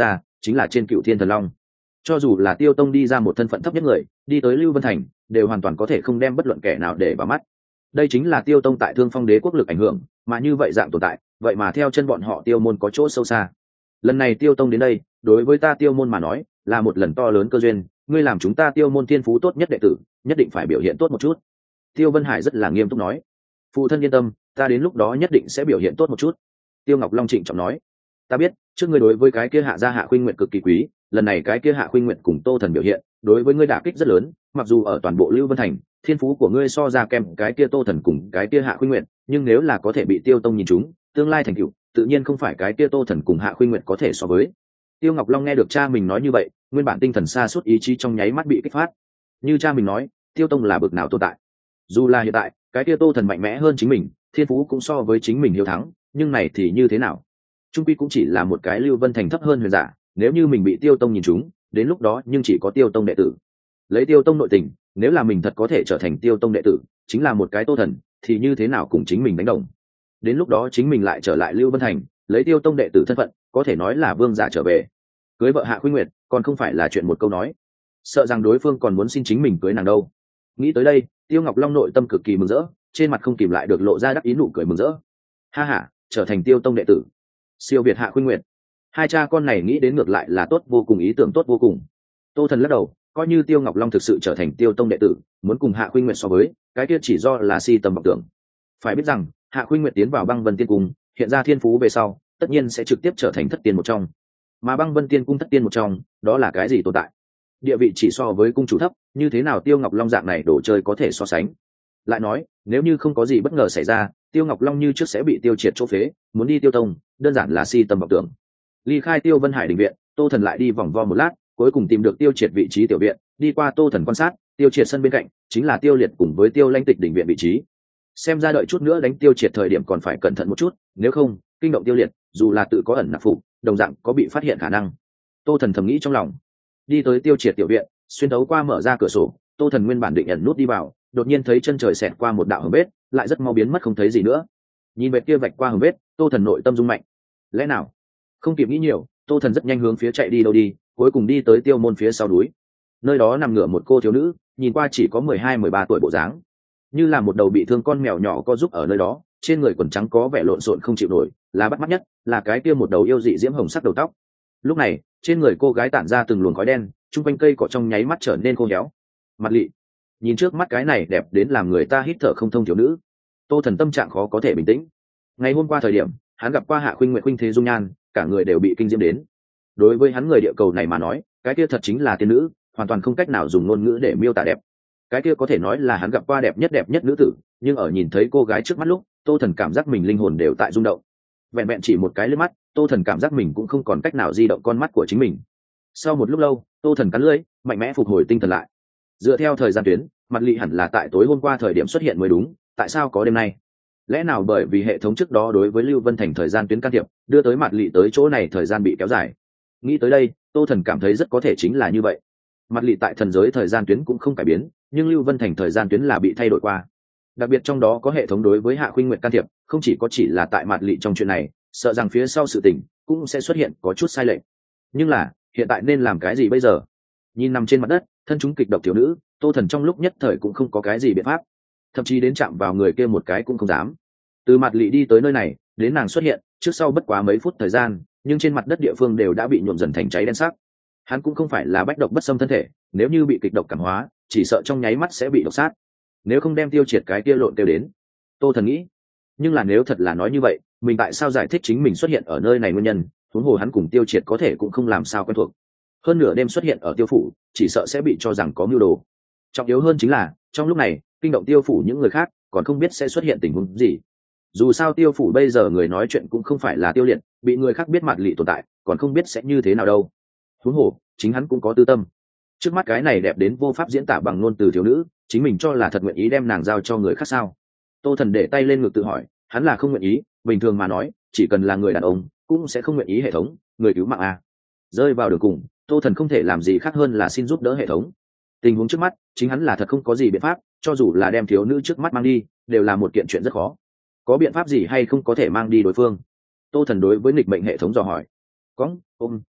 chính là trên Cựu Thiên Thần Long. Cho dù là Tiêu Tông đi ra một thân phận thấp nhất người, đi tới Lưu Vân Thành, đều hoàn toàn có thể không đem bất luận kẻ nào để vào mắt. Đây chính là Tiêu Tông tại Thương Phong Đế quốc lực ảnh hưởng, mà như vậy dạng tồn tại, vậy mà theo chân bọn họ Tiêu môn có chỗ sâu xa. Lần này Tiêu Tông đến đây, đối với ta Tiêu môn mà nói, là một lần to lớn cơ duyên, ngươi làm chúng ta Tiêu môn thiên phú tốt nhất đệ tử, nhất định phải biểu hiện tốt một chút. Tiêu Vân Hải rất là nghiêm túc nói. Phụ thân yên tâm, ta đến lúc đó nhất định sẽ biểu hiện tốt một chút. Tiêu Ngọc Long trịnh trọng nói. Ta biết, trước ngươi đối với cái kia Hạ gia Hạ Khuynh Nguyệt cực kỳ quý, lần này cái kia Hạ Khuynh Nguyệt cùng Tô Thần biểu hiện, đối với ngươi đả kích rất lớn, mặc dù ở toàn bộ Lưu Vân Thành, thiên phú của ngươi so ra kèm cái kia Tô Thần cùng cái kia Hạ Khuynh Nguyệt, nhưng nếu là có thể bị Tiêu Tông nhìn trúng, tương lai thành tựu, tự nhiên không phải cái kia Tô Thần cùng Hạ Khuynh Nguyệt có thể so với. Tiêu Ngọc Long nghe được cha mình nói như vậy, nguyên bản tinh thần sa sút ý chí trong nháy mắt bị kích phát. Như cha mình nói, Tiêu Tông là bậc nào tồn tại. Dù là hiện tại, cái kia Tô Thần mạnh mẽ hơn chính mình, thiên phú cũng so với chính mình hiếu thắng, nhưng này thì như thế nào? Trung quy cũng chỉ là một cái Lưu Vân Thành thấp hơn huyền giả, nếu như mình bị Tiêu Tông nhìn trúng, đến lúc đó nhưng chỉ có Tiêu Tông đệ tử. Lấy Tiêu Tông nội tình, nếu là mình thật có thể trở thành Tiêu Tông đệ tử, chính là một cái Tô Thần, thì như thế nào cùng chính mình đánh đồng. Đến lúc đó chính mình lại trở lại Lưu Vân Thành, lấy Tiêu Tông đệ tử thân phận, có thể nói là vương giả trở về. Cưới vợ Hạ Khuynh Nguyệt, còn không phải là chuyện một câu nói. Sợ rằng đối phương còn muốn xin chính mình cưới nàng đâu. Nghĩ tới đây, Tiêu Ngọc Long nội tâm cực kỳ mừng rỡ, trên mặt không kìm lại được lộ ra đắc ý nụ cười mừng rỡ. Ha ha, trở thành Tiêu Tông đệ tử, siêu việt Hạ Khuynh Nguyệt. Hai cha con này nghĩ đến ngược lại là tốt vô cùng, ý tưởng tốt vô cùng. Tô Thần lắc đầu, coi như Tiêu Ngọc Long thực sự trở thành Tiêu Tông đệ tử, muốn cùng Hạ Khuynh Nguyệt so với, cái kia chỉ do là si tầm vọng tưởng. Phải biết rằng, Hạ Khuynh Nguyệt tiến vào Băng Vân Tiên Cung, hiện ra thiên phú về sau, tất nhiên sẽ trực tiếp trở thành thất tiên một trong. Mà Băng Vân Tiên Cung thất tiên một trong, đó là cái gì tồn tại? Địa vị chỉ so với cung chủ thấp, như thế nào Tiêu Ngọc Long dạng này đồ chơi có thể so sánh? Lại nói, nếu như không có gì bất ngờ xảy ra, Tiêu Ngọc Long như trước sẽ bị tiêu triệt chỗ phế, muốn đi Tiêu Tông, đơn giản là si tầm vọng tưởng. Ly khai Tiêu Vân Hải đình viện, Tô Thần lại đi vòng vo một lát, cuối cùng tìm được Tiêu Triệt vị trí tiểu viện, đi qua Tô Thần quan sát, Tiêu Triệt sân bên cạnh chính là Tiêu Liệt cùng với Tiêu Lãnh Tịch đình viện vị trí. Xem ra đợi chút nữa đánh Tiêu Triệt thời điểm còn phải cẩn thận một chút, nếu không, kinh động Tiêu Liệt, dù là tự có ẩn nặc phục, đồng dạng có bị phát hiện khả năng. Tô Thần thầm nghĩ trong lòng. Đi tới Tiêu Triệt tiểu viện, xuyên thấu qua mở ra cửa sổ, Tô Thần nguyên bản định ẩn nút đi vào, đột nhiên thấy chân trời xẹt qua một đạo hầm vết, lại rất mau biến mất không thấy gì nữa. Nhìn về kia vạch qua hầm vết, Tô Thần nội tâm rung mạnh. Lẽ nào? Không kịp nghĩ nhiều, Tô Thần rất nhanh hướng phía chạy đi đâu đi, cuối cùng đi tới Tiêu môn phía sau núi. Nơi đó nằm ngửa một cô thiếu nữ, nhìn qua chỉ có 12-13 tuổi bộ dáng, như là một đầu bị thương con mèo nhỏ co giúp ở nơi đó, trên người quần trắng có vẻ lộn xộn không chịu nổi, là bắt mắt nhất là cái kia một đầu yêu dị diễm hồng sắc đầu tóc. Lúc này, trên người cô gái tản ra từng luồng khói đen, chung quanh cây cỏ trong nháy mắt trở nên khô héo. Mặt lị, nhìn trước mắt cái này đẹp đến làm người ta hít thở không thông thiếu nữ, Tô Thần tâm trạng khó có thể bình tĩnh. Ngày hôm qua thời điểm, hắn gặp qua Hạ Khuynh Nguyệt khuynh thế dung nhan, cả người đều bị kinh diễm đến. Đối với hắn người địa cầu này mà nói, cái kia thật chính là tiên nữ, hoàn toàn không cách nào dùng ngôn ngữ để miêu tả đẹp. Cái kia có thể nói là hắn gặp qua đẹp nhất nữ tử, nhưng ở nhìn thấy cô gái trước mắt lúc, Tô Thần cảm giác mình linh hồn đều tại rung động. Vẹn vẹn chỉ một cái liếc mắt, Tô Thần cảm giác mình cũng không còn cách nào di động con mắt của chính mình. Sau một lúc lâu, Tô Thần cắn lưỡi, mạnh mẽ phục hồi tinh thần lại. Dựa theo thời gian tuyến, Mặt Lị hẳn là tại tối hôm qua thời điểm xuất hiện mới đúng, tại sao có đêm nay? Lẽ nào bởi vì hệ thống trước đó đối với Lưu Vân Thành thời gian tuyến can thiệp, đưa tới Mặt Lị tới chỗ này thời gian bị kéo dài? Nghĩ tới đây, Tô Thần cảm thấy rất có thể chính là như vậy. Mặt Lị tại thần giới thời gian tuyến cũng không cải biến, nhưng Lưu Vân Thành thời gian tuyến là bị thay đổi qua. Đặc biệt trong đó có hệ thống đối với Hạ Khuynh Nguyệt can thiệp, không chỉ là tại Mặt Lị trong chuyện này, sợ rằng phía sau sự tình cũng sẽ xuất hiện có chút sai lệch. Nhưng là, hiện tại nên làm cái gì bây giờ? Nhìn nằm trên mặt đất, thân chúng kịch độc thiếu nữ, Tô Thần trong lúc nhất thời cũng không có cái gì biện pháp, thậm chí đến chạm vào người kia một cái cũng không dám. Từ Mặt Lị đi tới nơi này, đến nàng xuất hiện, trước sau bất quá mấy phút thời gian, nhưng trên mặt đất địa phương đều đã bị nhuộm dần thành cháy đen sắc. Hắn cũng không phải là bách độc bất xâm thân thể, nếu như bị kịch độc cảm hóa, chỉ sợ trong nháy mắt sẽ bị độc sát. Nếu không đem tiêu triệt cái kia lộn tiêu đến. Tô Thần nghĩ, nhưng là nếu thật là nói như vậy, mình tại sao giải thích chính mình xuất hiện ở nơi này nguyên nhân, huống hồ hắn cùng tiêu triệt có thể cũng không làm sao quen thuộc. Hơn nửa đêm xuất hiện ở tiêu phủ, chỉ sợ sẽ bị cho rằng có mưu đồ. Trọng yếu hơn chính là, trong lúc này, kinh động tiêu phủ những người khác, còn không biết sẽ xuất hiện tình huống gì. Dù sao tiêu phủ bây giờ người nói chuyện cũng không phải là Tiêu Liệt, bị người khác biết Mặt Lị tồn tại, còn không biết sẽ như thế nào đâu. Huống hồ, chính hắn cũng có tư tâm. Trước mắt cái này đẹp đến vô pháp diễn tả bằng ngôn từ thiếu nữ, chính mình cho là thật nguyện ý đem nàng giao cho người khác sao? Tô Thần để tay lên ngực tự hỏi, hắn là không nguyện ý, bình thường mà nói, chỉ cần là người đàn ông, cũng sẽ không nguyện ý hệ thống, người cứu mạng a. Rơi vào đường cùng, Tô Thần không thể làm gì khác hơn là xin giúp đỡ hệ thống. Tình huống trước mắt, chính hắn là thật không có gì biện pháp, cho dù là đem thiếu nữ trước mắt mang đi, đều là một kiện chuyện rất khó. Có biện pháp gì hay không có thể mang đi đối phương? Tô Thần đối với nghịch mệnh hệ thống dò hỏi. Có,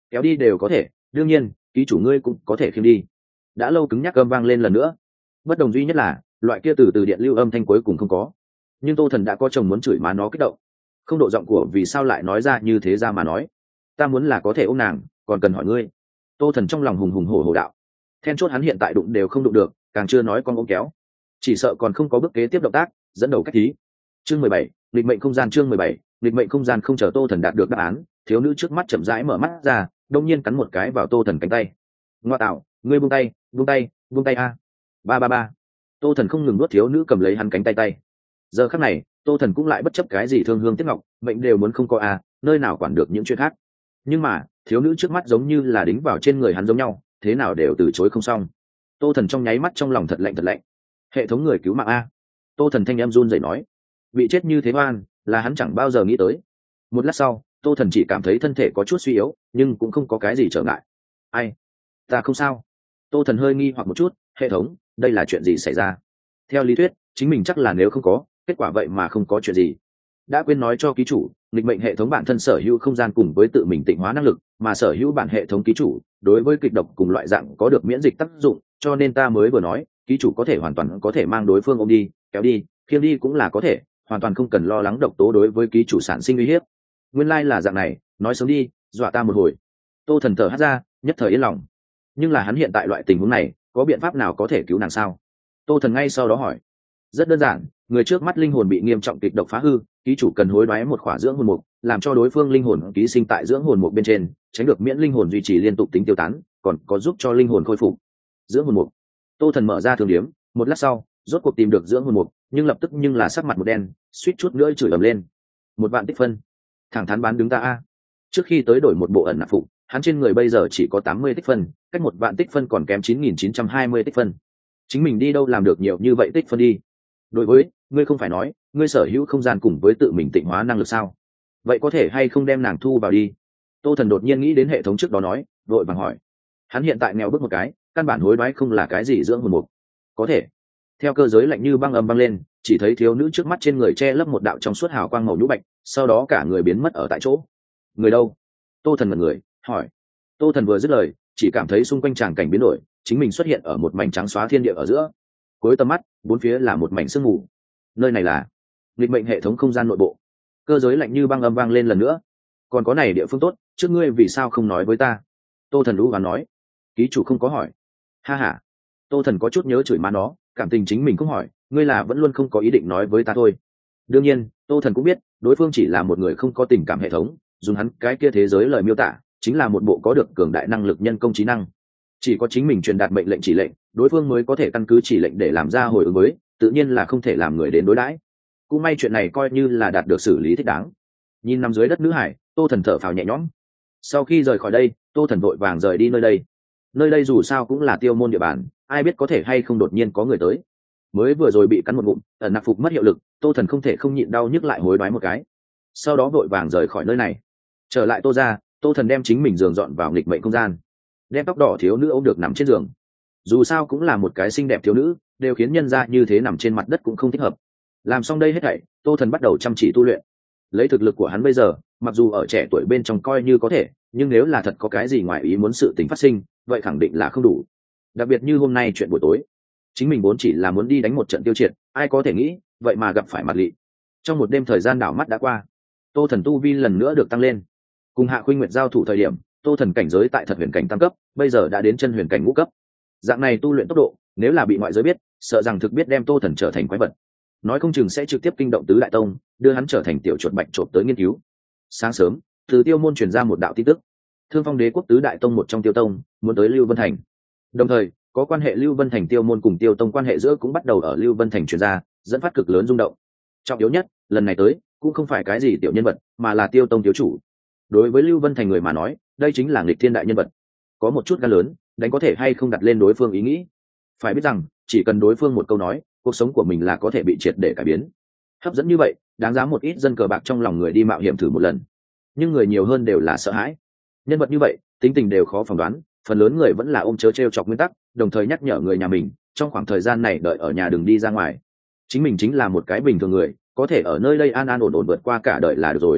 kéo đi đều có thể, đương nhiên ký chủ ngươi cũng có thể khiêng đi. Đã lâu cứng nhắc âm vang lên lần nữa. Bất đồng duy nhất là loại kia từ điện lưu âm thanh cuối cùng không có, nhưng Tô Thần đã có chồng muốn chửi má nó kích động. Không độ giọng của vì sao lại nói ra như thế ra mà nói, ta muốn là có thể ôm nàng, còn cần hỏi ngươi. Tô Thần trong lòng hùng hùng hổ hổ đạo. Then chốt hắn hiện tại đụng đều không đụng được, càng chưa nói con ôm kéo, chỉ sợ còn không có bước kế tiếp động tác dẫn đầu cách thí. Chương 17, nghịch mệnh không gian. Chương 17, nghịch mệnh không gian. Không chờ Tô Thần đạt được đáp án, thiếu nữ trước mắt chậm rãi mở mắt ra, đông nhiên cắn một cái vào Tô Thần cánh tay. Ngoa tạo, ngươi buông tay, buông tay, buông tay a. Ba ba ba. Tô Thần không ngừng nuốt thiếu nữ cầm lấy hắn cánh tay tay. Giờ khắc này, Tô Thần cũng lại bất chấp cái gì thương hương tiếc ngọc, mệnh đều muốn không có a, nơi nào quản được những chuyện khác. Nhưng mà, thiếu nữ trước mắt giống như là đính vào trên người hắn giống nhau, thế nào đều từ chối không xong. Tô Thần trong nháy mắt trong lòng thật lạnh thật lạnh. Hệ thống người cứu mạng a. Tô Thần thanh em run rẩy nói. Bị chết như thế oan, là hắn chẳng bao giờ nghĩ tới. Một lát sau, Tô Thần chỉ cảm thấy thân thể có chút suy yếu, nhưng cũng không có cái gì trở ngại. Ai? Ta không sao. Tô Thần hơi nghi hoặc một chút, hệ thống, đây là chuyện gì xảy ra? Theo lý thuyết, chính mình chắc là nếu không có, kết quả vậy mà không có chuyện gì. Đã quên nói cho ký chủ, nghịch mệnh hệ thống bản thân sở hữu không gian cùng với tự mình tịnh hóa năng lực, mà sở hữu bản hệ thống ký chủ đối với kịch độc cùng loại dạng có được miễn dịch tác dụng, cho nên ta mới vừa nói, ký chủ có thể hoàn toàn có thể mang đối phương ôm đi, kéo đi, khiêng đi cũng là có thể, hoàn toàn không cần lo lắng độc tố đối với ký chủ sản sinh uy hiếp. Nguyên lai là dạng này, nói sớm đi, dọa ta một hồi. Tô Thần thở hắt ra, nhất thời yên lòng. Nhưng là hắn hiện tại loại tình huống này, có biện pháp nào có thể cứu nàng sao? Tô Thần ngay sau đó hỏi. Rất đơn giản, người trước mắt linh hồn bị nghiêm trọng kịch độc phá hư, ký chủ cần hối đoái một khỏa dưỡng hồn mục, làm cho đối phương linh hồn ký sinh tại dưỡng hồn mục bên trên, tránh được miễn linh hồn duy trì liên tục tính tiêu tán, còn có giúp cho linh hồn khôi phục. Dưỡng hồn mục. Tô Thần mở ra thương điếm, một lát sau, rốt cuộc tìm được dưỡng hồn mục, nhưng lập tức là sắc mặt một đen, suýt chút nữa chửi ầm lên. 1 vạn tích phân, thẳng thắn bán đứng ta a. Trước khi tới đổi một bộ ẩn nạp phục, hắn trên người bây giờ chỉ có 80 tích phân, cách 1 vạn tích phân còn kém 9.920 tích phân. Chính mình đi đâu làm được nhiều như vậy tích phân đi? Đối với ngươi không phải nói ngươi sở hữu không gian cùng với tự mình tịnh hóa năng lực sao? Vậy có thể hay không đem nàng thu vào đi? Tô Thần đột nhiên nghĩ đến hệ thống trước đó nói, vội vàng hỏi. Hắn hiện tại nghèo bước một cái, căn bản hối đoái không là cái gì dưỡng hồn mục. Có thể. Theo cơ giới lạnh như băng âm băng lên, chỉ thấy thiếu nữ trước mắt trên người che lấp một đạo trong suốt hào quang màu nhũ bạch, sau đó cả người biến mất ở tại chỗ. Người đâu? Tô Thần ngẩn người, hỏi. Tô Thần vừa dứt lời, chỉ cảm thấy xung quanh tràng cảnh biến đổi, chính mình xuất hiện ở một mảnh trắng xóa thiên địa ở giữa. Cuối tầm mắt, bốn phía là một mảnh sương mù. Nơi này là nghịch mệnh hệ thống không gian nội bộ. Cơ giới lạnh như băng âm vang lên lần nữa. Còn có này địa phương tốt, trước ngươi vì sao không nói với ta? Tô Thần lũ và nói. Ký chủ không có hỏi. Ha ha. Tô Thần có chút nhớ chửi má nó, cảm tình chính mình không hỏi, ngươi là vẫn luôn không có ý định nói với ta thôi. Đương nhiên, Tô Thần cũng biết, đối phương chỉ là một người không có tình cảm hệ thống, dùng hắn cái kia thế giới lời miêu tả, chính là một bộ có được cường đại năng lực nhân công trí năng. Chỉ có chính mình truyền đạt mệnh lệnh chỉ lệnh, đối phương mới có thể căn cứ chỉ lệnh để làm ra hồi ứng với, tự nhiên là không thể làm người đến đối đãi. Cũng may chuyện này coi như là đạt được xử lý thích đáng. Nhìn nằm dưới đất nữ hải, Tô Thần thở phào nhẹ nhõm. Sau khi rời khỏi đây, Tô Thần vội vàng rời đi nơi đây. Nơi đây dù sao cũng là tiêu môn địa bàn, ai biết có thể hay không đột nhiên có người tới. Mới vừa rồi bị cắn một ngụm, ẩn nặc phục mất hiệu lực, Tô Thần không thể không nhịn đau nhức lại hối đoái một cái. Sau đó vội vàng rời khỏi nơi này. Trở lại Tô ra, Tô Thần đem chính mình giường dọn vào nghịch mệnh không gian, đem tóc đỏ thiếu nữ ôm được nằm trên giường. Dù sao cũng là một cái xinh đẹp thiếu nữ, đều khiến nhân ra như thế nằm trên mặt đất cũng không thích hợp. Làm xong đây hết thảy, Tô Thần bắt đầu chăm chỉ tu luyện. Lấy thực lực của hắn bây giờ, mặc dù ở trẻ tuổi bên trong coi như có thể, nhưng nếu là thật có cái gì ngoài ý muốn sự tình phát sinh, vậy khẳng định là không đủ. Đặc biệt như hôm nay chuyện buổi tối, chính mình vốn chỉ là muốn đi đánh một trận tiêu triệt, ai có thể nghĩ, vậy mà gặp phải mặt lị. Trong một đêm thời gian đảo mắt đã qua, Tô Thần tu vi lần nữa được tăng lên. Cùng Hạ Khuynh Nguyệt giao thủ thời điểm, Tô Thần cảnh giới tại Thật Huyền cảnh tam cấp, bây giờ đã đến Chân Huyền cảnh ngũ cấp. Dạng này tu luyện tốc độ, nếu là bị ngoại giới biết, sợ rằng thực biết đem Tô Thần trở thành quái vật, nói không chừng sẽ trực tiếp kinh động tứ đại tông, đưa hắn trở thành tiểu chuột bạch trộm tới nghiên cứu. Sáng sớm, từ Tiêu môn truyền ra một đạo tin tức, Thương Phong Đế quốc tứ đại tông một trong Tiêu tông muốn tới Lưu Vân thành. Đồng thời, có quan hệ Lưu Vân thành Tiêu môn cùng Tiêu tông quan hệ giữa cũng bắt đầu ở Lưu Vân thành truyền ra, dẫn phát cực lớn rung động. Trọng yếu nhất, lần này tới cũng không phải cái gì tiểu nhân vật, mà là Tiêu tông thiếu chủ. Đối với Lưu Vân thành người mà nói, đây chính là nghịch thiên đại nhân vật. Có một chút gan lớn, đánh có thể hay không đặt lên đối phương ý nghĩ. Phải biết rằng, chỉ cần đối phương một câu nói, cuộc sống của mình là có thể bị triệt để cải biến. Hấp dẫn như vậy, đáng giá một ít dân cờ bạc trong lòng người đi mạo hiểm thử một lần. Nhưng người nhiều hơn đều là sợ hãi. Nhân vật như vậy, tính tình đều khó phỏng đoán, phần lớn người vẫn là ôm chớ trêu chọc nguyên tắc, đồng thời nhắc nhở người nhà mình, trong khoảng thời gian này đợi ở nhà đừng đi ra ngoài. Chính mình chính là một cái bình thường người, có thể ở nơi đây an an ổn ổn vượt qua cả đời là được rồi.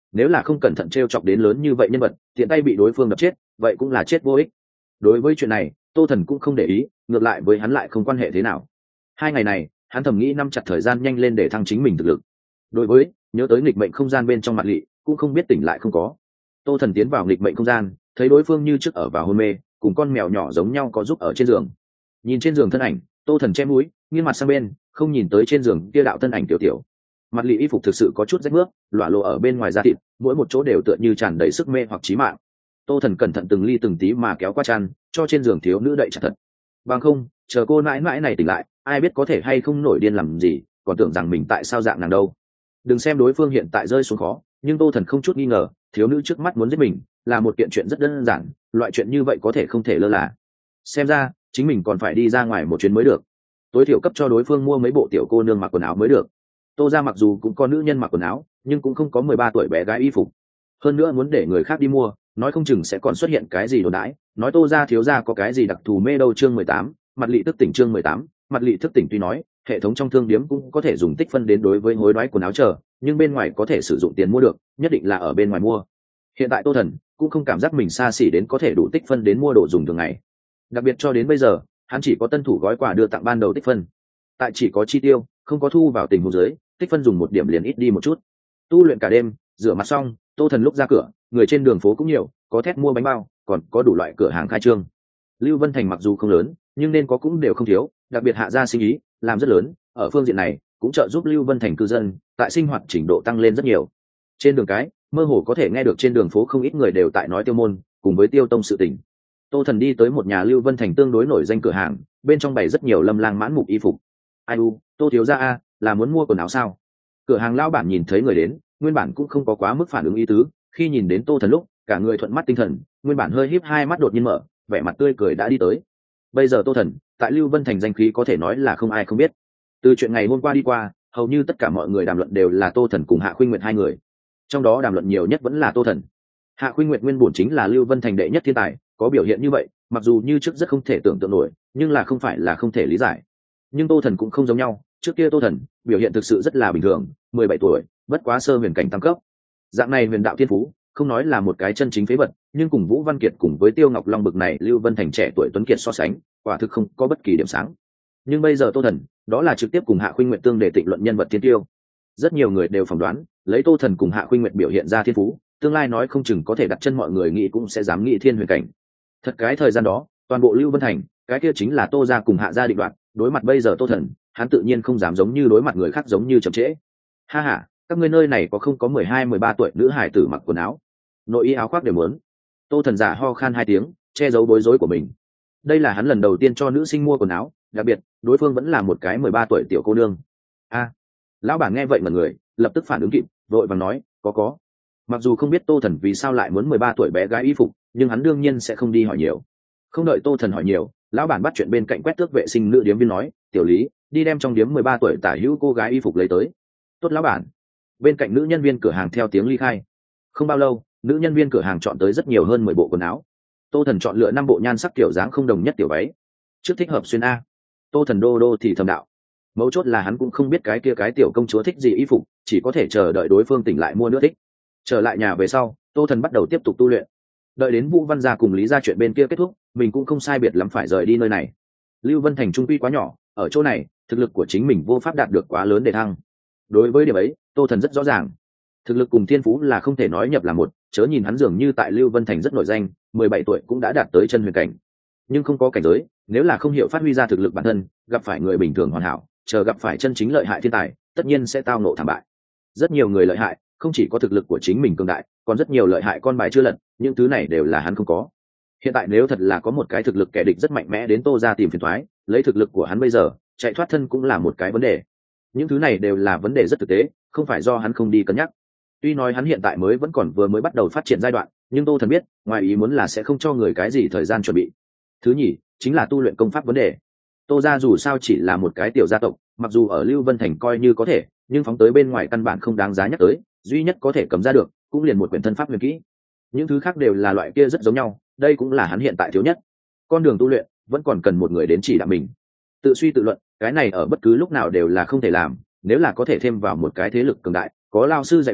nếu là không cẩn thận t chọc đến lớn như vậy nhân vật, tiện tay bị đối phương đập chết, vậy cũng là chết vô ích. Đối với chuyện này, Tô Thần cũng không để ý, ngược lại với hắn lại không quan hệ thế nào. 2 ngày này, hắn thầm nghĩ nắm chặt thời gian nhanh lên để thăng chính mình thực lực. Đối với nhớ tới nghịch mệnh không gian bên trong mặt lị, cũng không biết tỉnh lại không có. Tô Thần tiến vào nghịch mệnh không gian, thấy đối phương như trước ở vào hôn mê, cùng con mèo nhỏ giống nhau có giúp ở trên giường. Nhìn trên giường thân ảnh, Tô Thần che mũi, nghiêng mặt sang bên, không nhìn tới trên giường kia đạo thân ảnh tiểu tiểu. Mặt lị y phục thực sự có chút rách rưới, lọa lộ ở bên ngoài da thịt, mỗi một chỗ đều tựa như tràn đầy sức mê hoặc chí mạng. Tô Thần cẩn thận từng ly từng tí mà kéo qua chăn, cho trên giường thiếu nữ đậy chặt thật. Bằng không, chờ cô mãi mãi này tỉnh lại, ai biết có thể hay không nổi điên làm gì, còn tưởng rằng mình tại sao dạng nàng đâu. Đừng xem đối phương hiện tại rơi xuống khó, nhưng Tô Thần không chút nghi ngờ, thiếu nữ trước mắt muốn giết mình là một kiện chuyện rất đơn giản, loại chuyện như vậy có thể không thể lơ là. Xem ra chính mình còn phải đi ra ngoài một chuyến mới được, tối thiểu cấp cho đối phương mua mấy bộ tiểu cô nương mặc quần áo mới được. Tô ra mặc dù cũng có nữ nhân mặc quần áo, nhưng cũng không có 13 tuổi bé gái y phục. Hơn nữa muốn để người khác đi mua, nói không chừng sẽ còn xuất hiện cái gì đồn đãi, nói Tô ra thiếu ra có cái gì đặc thù mê đâu. Chương 18, mặt lị thức tỉnh. Chương 18, mặt lị thức tỉnh. Tuy nói hệ thống trong thương điếm cũng có thể dùng tích phân đến đối với hối đoái quần áo chờ, nhưng bên ngoài có thể sử dụng tiền mua được, nhất định là ở bên ngoài mua. Hiện tại Tô Thần cũng không cảm giác mình xa xỉ đến có thể đủ tích phân đến mua đồ dùng thường ngày. Đặc biệt cho đến bây giờ, hắn chỉ có tân thủ gói quà đưa tặng ban đầu tích phân. Tại chỉ có chi tiêu, không có thu vào tình huống dưới, tích phân dùng 1 điểm liền ít đi một chút. Tu luyện cả đêm, rửa mặt xong, Tô Thần lúc ra cửa, người trên đường phố cũng nhiều, có thét mua bánh bao, còn có đủ loại cửa hàng khai trương. Lưu Vân Thành mặc dù không lớn, nhưng nên có cũng đều không thiếu, đặc biệt hạ gia sinh ý làm rất lớn, ở phương diện này cũng trợ giúp Lưu Vân Thành cư dân tại sinh hoạt trình độ tăng lên rất nhiều. Trên đường cái, mơ hồ có thể nghe được trên đường phố không ít người đều tại nói Tiêu Môn cùng với Tiêu Tông sự tình. Tô Thần đi tới một nhà Lưu Vân Thành tương đối nổi danh cửa hàng, bên trong bày rất nhiều lâm lang mãn mục y phục. Ai u, Tô thiếu gia a, là muốn mua quần áo sao? Cửa hàng lão bản nhìn thấy người đến, nguyên bản cũng không có quá mức phản ứng ý tứ, khi nhìn đến Tô Thần lúc, cả người thuận mắt tinh thần, nguyên bản hơi híp hai mắt đột nhiên mở, vẻ mặt tươi cười đã đi tới. Bây giờ Tô Thần tại Lưu Vân Thành danh khí có thể nói là không ai không biết. Từ chuyện ngày hôm qua đi qua, hầu như tất cả mọi người đàm luận đều là Tô Thần cùng Hạ Khuynh Nguyệt hai người. Trong đó đàm luận nhiều nhất vẫn là Tô Thần. Hạ Khuynh Nguyệt nguyên bổn chính là Lưu Vân Thành đệ nhất thiên tài, có biểu hiện như vậy, mặc dù như trước rất không thể tưởng tượng nổi, nhưng là không phải là không thể lý giải. Nhưng Tô Thần cũng không giống nhau, trước kia Tô Thần biểu hiện thực sự rất là bình thường, 17 tuổi, bất quá sơ huyền cảnh tam cấp. Dạng này huyền đạo thiên phú, không nói là một cái chân chính phế vật, nhưng cùng Vũ Văn Kiệt cùng với Tiêu Ngọc Long bực này Lưu Vân Thành trẻ tuổi tuấn kiệt so sánh, quả thực không có bất kỳ điểm sáng. Nhưng bây giờ Tô Thần, đó là trực tiếp cùng Hạ Khuynh Nguyệt tương để tịnh luận nhân vật thiên tiêu. Rất nhiều người đều phỏng đoán, lấy Tô Thần cùng Hạ Khuynh Nguyệt biểu hiện ra thiên phú, tương lai nói không chừng có thể đặt chân mọi người nghĩ cũng sẽ dám nghĩ thiên huyền cảnh. Thật cái thời gian đó, toàn bộ Lưu Vân Thành, cái kia chính là Tô gia cùng Hạ gia định đoạt, đối mặt bây giờ Tô Thần, hắn tự nhiên không dám giống như đối mặt người khác giống như chậm trễ. Ha ha, các ngươi nơi này có không có 12-13 tuổi nữ hải tử mặc quần áo, nội y áo khoác đều muốn. Tô Thần giả ho khan 2 tiếng, che giấu bối rối của mình. Đây là hắn lần đầu tiên cho nữ sinh mua quần áo, đặc biệt đối phương vẫn là một cái 13 tuổi tiểu cô nương. A, lão bản nghe vậy mà người lập tức phản ứng kịp, vội vàng nói, có. Mặc dù không biết Tô Thần vì sao lại muốn 13 tuổi bé gái y phục, nhưng hắn đương nhiên sẽ không đi hỏi nhiều. Không đợi Tô Thần hỏi nhiều, lão bản bắt chuyện bên cạnh quét tước vệ sinh nữ điếm viên nói, tiểu Lý, đi đem trong điếm 13 tuổi tả hữu cô gái y phục lấy tới. Tốt lão bản. Bên cạnh nữ nhân viên cửa hàng theo tiếng ly khai. Không bao lâu, nữ nhân viên cửa hàng chọn tới rất nhiều hơn 10 bộ quần áo. Tô Thần chọn lựa 5 bộ nhan sắc kiểu dáng không đồng nhất tiểu váy, trước thích hợp xuyên a. Tô Thần đô thì thầm đạo. Mấu chốt là hắn cũng không biết cái kia cái tiểu công chúa thích gì y phục, chỉ có thể chờ đợi đối phương tỉnh lại mua nữa thích. Trở lại nhà về sau, Tô Thần bắt đầu tiếp tục tu luyện. Đợi đến Vũ Văn gia cùng Lý gia chuyện bên kia kết thúc, mình cũng không sai biệt lắm phải rời đi nơi này. Lưu Vân Thành trung quy quá nhỏ, ở chỗ này thực lực của chính mình vô pháp đạt được quá lớn để thăng. Đối với điểm ấy, Tô Thần rất rõ ràng, thực lực cùng thiên phú là không thể nói nhập là một. Chớ nhìn hắn dường như tại Lưu Vân Thành rất nổi danh, 17 tuổi cũng đã đạt tới chân huyền cảnh, nhưng không có cảnh giới, nếu là không hiểu phát huy ra thực lực bản thân, gặp phải người bình thường hoàn hảo, chờ gặp phải chân chính lợi hại thiên tài, tất nhiên sẽ tao nộ thảm bại. Rất nhiều người lợi hại, không chỉ có thực lực của chính mình cường đại, còn rất nhiều lợi hại con bài chưa lật, những thứ này đều là hắn không có. Hiện tại nếu thật là có một cái thực lực kẻ địch rất mạnh mẽ đến Tô ra tìm phiền toái, lấy thực lực của hắn bây giờ, chạy thoát thân cũng là một cái vấn đề. Những thứ này đều là vấn đề rất thực tế, không phải do hắn không đi cân nhắc. Tuy nói hắn hiện tại mới vẫn còn vừa mới bắt đầu phát triển giai đoạn, nhưng Tô Thần biết, ngoài ý muốn là sẽ không cho người cái gì thời gian chuẩn bị. Thứ nhì, chính là tu luyện công pháp vấn đề. Tô gia dù sao chỉ là một cái tiểu gia tộc, mặc dù ở Lưu Vân Thành coi như có thể, nhưng phóng tới bên ngoài căn bản không đáng giá nhắc tới, duy nhất có thể cầm ra được cũng liền một quyển thân pháp huyền kỹ. Những thứ khác đều là loại kia rất giống nhau, đây cũng là hắn hiện tại thiếu nhất. Con đường tu luyện vẫn còn cần một người đến chỉ đạo mình. Tự suy tự luận, cái này ở bất cứ lúc nào đều là không thể làm, nếu là có thể thêm vào một cái thế lực cường đại, có lao sư dạy bảo,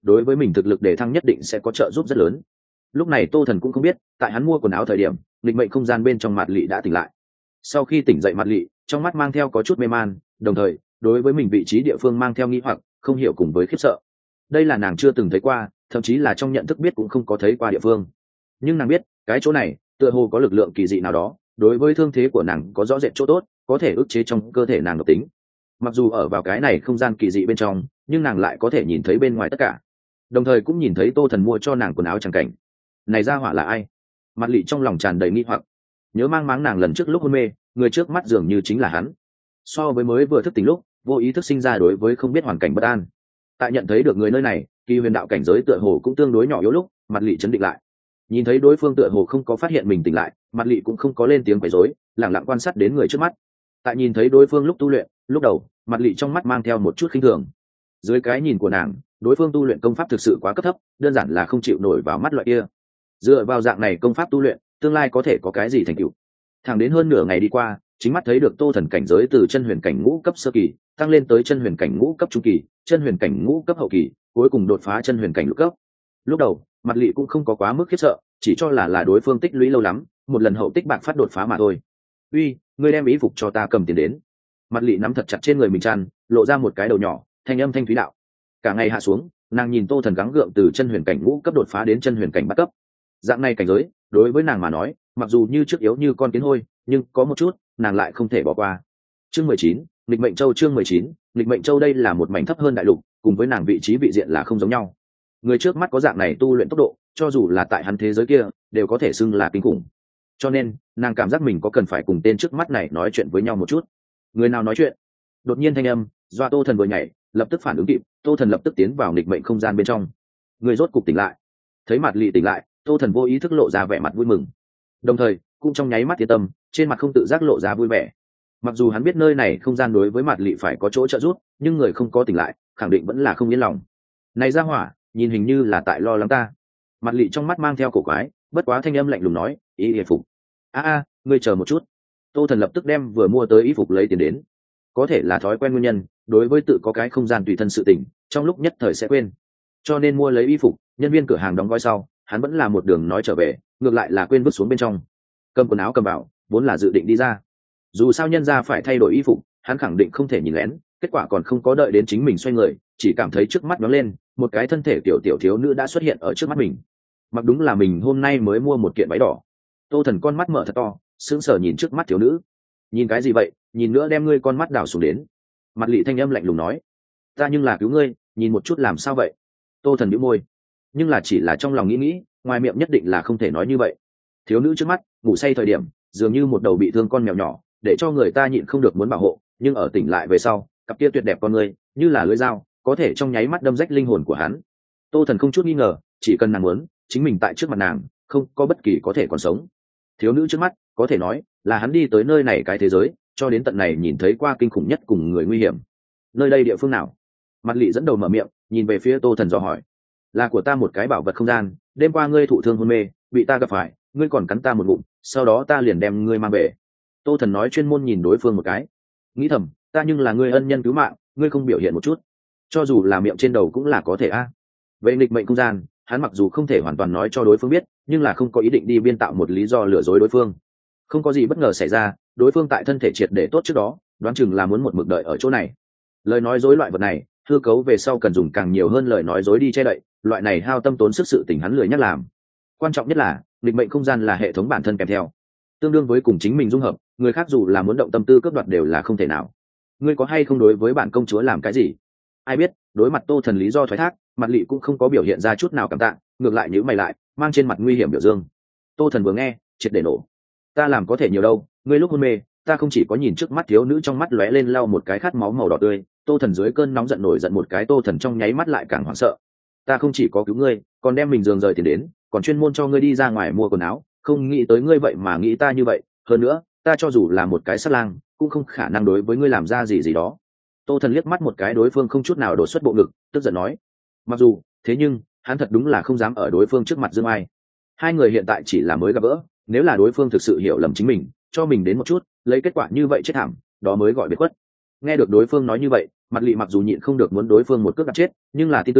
đối với mình thực lực để thăng nhất định sẽ có trợ giúp rất lớn. Lúc này Tô Thần cũng không biết, tại hắn mua quần áo thời điểm, định mệnh không gian bên trong Mạt Lị đã tỉnh lại. Sau khi tỉnh dậy Mạt Lị, trong mắt mang theo có chút mê man, đồng thời đối với mình vị trí địa phương mang theo nghi hoặc, không hiểu cùng với khiếp sợ. Đây là nàng chưa từng thấy qua, thậm chí là trong nhận thức biết cũng không có thấy qua địa phương. Nhưng nàng biết, cái chỗ này tựa hồ có lực lượng kỳ dị nào đó, đối với thương thế của nàng có rõ rệt chỗ tốt, có thể ức chế trong cơ thể nàng độc tính. Mặc dù ở vào cái này không gian kỳ dị bên trong, nhưng nàng lại có thể nhìn thấy bên ngoài tất cả, đồng thời cũng nhìn thấy Tô Thần mua cho nàng quần áo chẳng cảnh. Này ra hỏa là ai? Mặt Lị trong lòng tràn đầy nghi hoặc, nhớ mang máng nàng lần trước lúc hôn mê, người trước mắt dường như chính là hắn. So với mới vừa thức tỉnh lúc, vô ý thức sinh ra đối với không biết hoàn cảnh bất an. Tại nhận thấy được người nơi này, kỳ huyền đạo cảnh giới tựa hồ cũng tương đối nhỏ yếu lúc, Mặt Lị chấn định lại. Nhìn thấy đối phương tựa hồ không có phát hiện mình tỉnh lại, Mặt Lị cũng không có lên tiếng quấy rối, lặng lặng quan sát đến người trước mắt. Tại nhìn thấy đối phương lúc tu luyện, lúc đầu Mặt Lị trong mắt mang theo một chút khinh thường. Dưới cái nhìn của nàng, đối phương tu luyện công pháp thực sự quá cấp thấp, đơn giản là không chịu nổi vào mắt loại kia. Dựa vào dạng này công pháp tu luyện, tương lai có thể có cái gì thành tựu? Thẳng đến hơn nửa ngày đi qua, chính mắt thấy được Tô Thần cảnh giới từ chân huyền cảnh ngũ cấp sơ kỳ tăng lên tới chân huyền cảnh ngũ cấp trung kỳ, chân huyền cảnh ngũ cấp hậu kỳ, cuối cùng đột phá chân huyền cảnh lục cấp. Lúc đầu Mặt Lị cũng không có quá mức khiếp sợ, chỉ cho là đối phương tích lũy lâu lắm, một lần hậu tích bạc phát đột phá mà thôi. Uy, ngươi đem ý phục cho ta cầm tiền đến. Mặt Lị nắm thật chặt trên người mình chăn, lộ ra một cái đầu nhỏ, thanh âm thanh thúy đạo. Cả ngày hạ xuống, nàng nhìn Tô Thần gắng gượng từ chân huyền cảnh ngũ cấp đột phá đến chân huyền cảnh bát cấp. Dạng này cảnh giới đối với nàng mà nói, mặc dù như trước yếu như con kiến hôi, nhưng có một chút nàng lại không thể bỏ qua. Chương 19, Nghịch Mệnh Châu. Chương 19, Nghịch Mệnh Châu. Đây là một mảnh thấp hơn đại lục, cùng với nàng vị trí vị diện là không giống nhau. Người trước mắt có dạng này tu luyện tốc độ, cho dù là tại hắn thế giới kia đều có thể xưng là kinh khủng. Cho nên nàng cảm giác mình có cần phải cùng tên trước mắt này nói chuyện với nhau một chút. Người nào nói chuyện? Đột nhiên thanh âm doa Tô Thần vừa nhảy, lập tức phản ứng kịp, Tô Thần lập tức tiến vào nghịch mệnh không gian bên trong. Người rốt cục tỉnh lại. Thấy Mạt Lị tỉnh lại, Tô Thần vô ý thức lộ ra vẻ mặt vui mừng, đồng thời cũng trong nháy mắt yên tâm, trên mặt không tự giác lộ ra vui vẻ. Mặc dù hắn biết nơi này không gian đối với Mạt Lị phải có chỗ trợ giúp, nhưng người không có tỉnh lại khẳng định vẫn là không yên lòng. Này ra hỏa, nhìn hình như là tại lo lắng ta. Mạt Lị trong mắt mang theo cổ quái, bất quá thanh âm lạnh lùng nói, ý y phục. Ngươi chờ một chút. Tô Thần lập tức đem vừa mua tới y phục lấy tiền đến. Có thể là thói quen nguyên nhân, đối với tự có cái không gian tùy thân sự tỉnh, trong lúc nhất thời sẽ quên, cho nên mua lấy y phục. Nhân viên cửa hàng đóng gói sau, hắn vẫn là một đường nói trở về, ngược lại là quên vứt xuống bên trong. Cầm quần áo cầm vào, vốn là dự định đi ra, dù sao nhân ra phải thay đổi y phục, hắn khẳng định không thể nhìn lén. Kết quả còn không có đợi đến chính mình xoay người, chỉ cảm thấy trước mắt nhoáng lên, một cái thân thể tiểu thiếu nữ đã xuất hiện ở trước mắt mình. Mặc đúng là mình hôm nay mới mua một kiện váy đỏ. Tô Thần con mắt mở thật to, sững sờ nhìn trước mắt thiếu nữ. Nhìn cái gì vậy, nhìn nữa đem ngươi con mắt đào xuống đến. Mặt Lị thanh âm lạnh lùng nói, ta nhưng là cứu ngươi, nhìn một chút làm sao vậy? Tô Thần nhíu môi, nhưng là chỉ là trong lòng nghĩ, ngoài miệng nhất định là không thể nói như vậy. Thiếu nữ trước mắt ngủ say thời điểm dường như một đầu bị thương con mèo nhỏ, để cho người ta nhịn không được muốn bảo hộ, nhưng ở tỉnh lại về sau, cặp kia tuyệt đẹp con người như là lưỡi dao, có thể trong nháy mắt đâm rách linh hồn của hắn. Tô Thần không chút nghi ngờ, chỉ cần nàng muốn, chính mình tại trước mặt nàng không có bất kỳ có thể còn sống. Thiếu nữ trước mắt có thể nói là hắn đi tới nơi này cái thế giới cho đến tận này nhìn thấy qua kinh khủng nhất cùng người nguy hiểm. Nơi đây địa phương nào? Mặt Lị dẫn đầu mở miệng, nhìn về phía Tô Thần dò hỏi. Là của ta một cái bảo vật không gian, đêm qua ngươi thụ thương hôn mê, bị ta gặp phải, ngươi còn cắn ta một ngụm, sau đó ta liền đem ngươi mang về. Tô Thần nói chuyên môn nhìn đối phương một cái, nghĩ thầm, ta nhưng là ngươi ân nhân cứu mạng, ngươi không biểu hiện một chút, cho dù là miệng trên đầu cũng là có thể a. Vậy nghịch mệnh không gian, hắn mặc dù không thể hoàn toàn nói cho đối phương biết, nhưng là không có ý định đi biên tạo một lý do lừa dối đối phương. Không có gì bất ngờ xảy ra, đối phương tại thân thể triệt để tốt trước đó, đoán chừng là muốn một mực đợi ở chỗ này. Lời nói dối loại vật này, hư cấu về sau cần dùng càng nhiều hơn lời nói dối đi che đậy, loại này hao tâm tốn sức sự tình hắn lười nhắc làm. Quan trọng nhất là nghịch mệnh không gian là hệ thống bản thân kèm theo, tương đương với cùng chính mình dung hợp, người khác dù là muốn động tâm tư cướp đoạt đều là không thể nào. Ngươi có hay không đối với bản công chúa làm cái gì? Ai biết, đối mặt Tô Thần lý do thoái thác, Mặt Lị cũng không có biểu hiện ra chút nào cảm tạ, ngược lại nhíu mày lại, mang trên mặt nguy hiểm biểu dương. Tô Thần vừa nghe, triệt để nổ. Ta làm có thể nhiều đâu, ngươi lúc hôn mê, ta không chỉ có nhìn trước mắt thiếu nữ trong mắt lóe lên lau một cái khát máu màu đỏ tươi. Tô Thần dưới cơn nóng giận nổi giận một cái, Tô Thần trong nháy mắt lại càng hoảng sợ. Ta không chỉ có cứu ngươi, còn đem mình giường rời tiền đến, còn chuyên môn cho ngươi đi ra ngoài mua quần áo, không nghĩ tới ngươi vậy mà nghĩ ta như vậy. Hơn nữa, ta cho dù là một cái sát lang, cũng không khả năng đối với ngươi làm ra gì đó. Tô Thần liếc mắt một cái đối phương không chút nào đổ xuất bộ ngực, tức giận nói. Mặc dù thế nhưng hắn thật đúng là không dám ở đối phương trước mặt dương ai. Hai người hiện tại chỉ là mới gặp gỡ, nếu là đối phương thực sự hiểu lầm chính mình, cho mình đến một chút, lấy kết quả như vậy chết thảm, đó mới gọi biệt khuất. Nghe được đối phương nói như vậy, Mặt Lị mặc dù nhịn không được muốn đối phương một cước đạp chết, nhưng là tin tưởng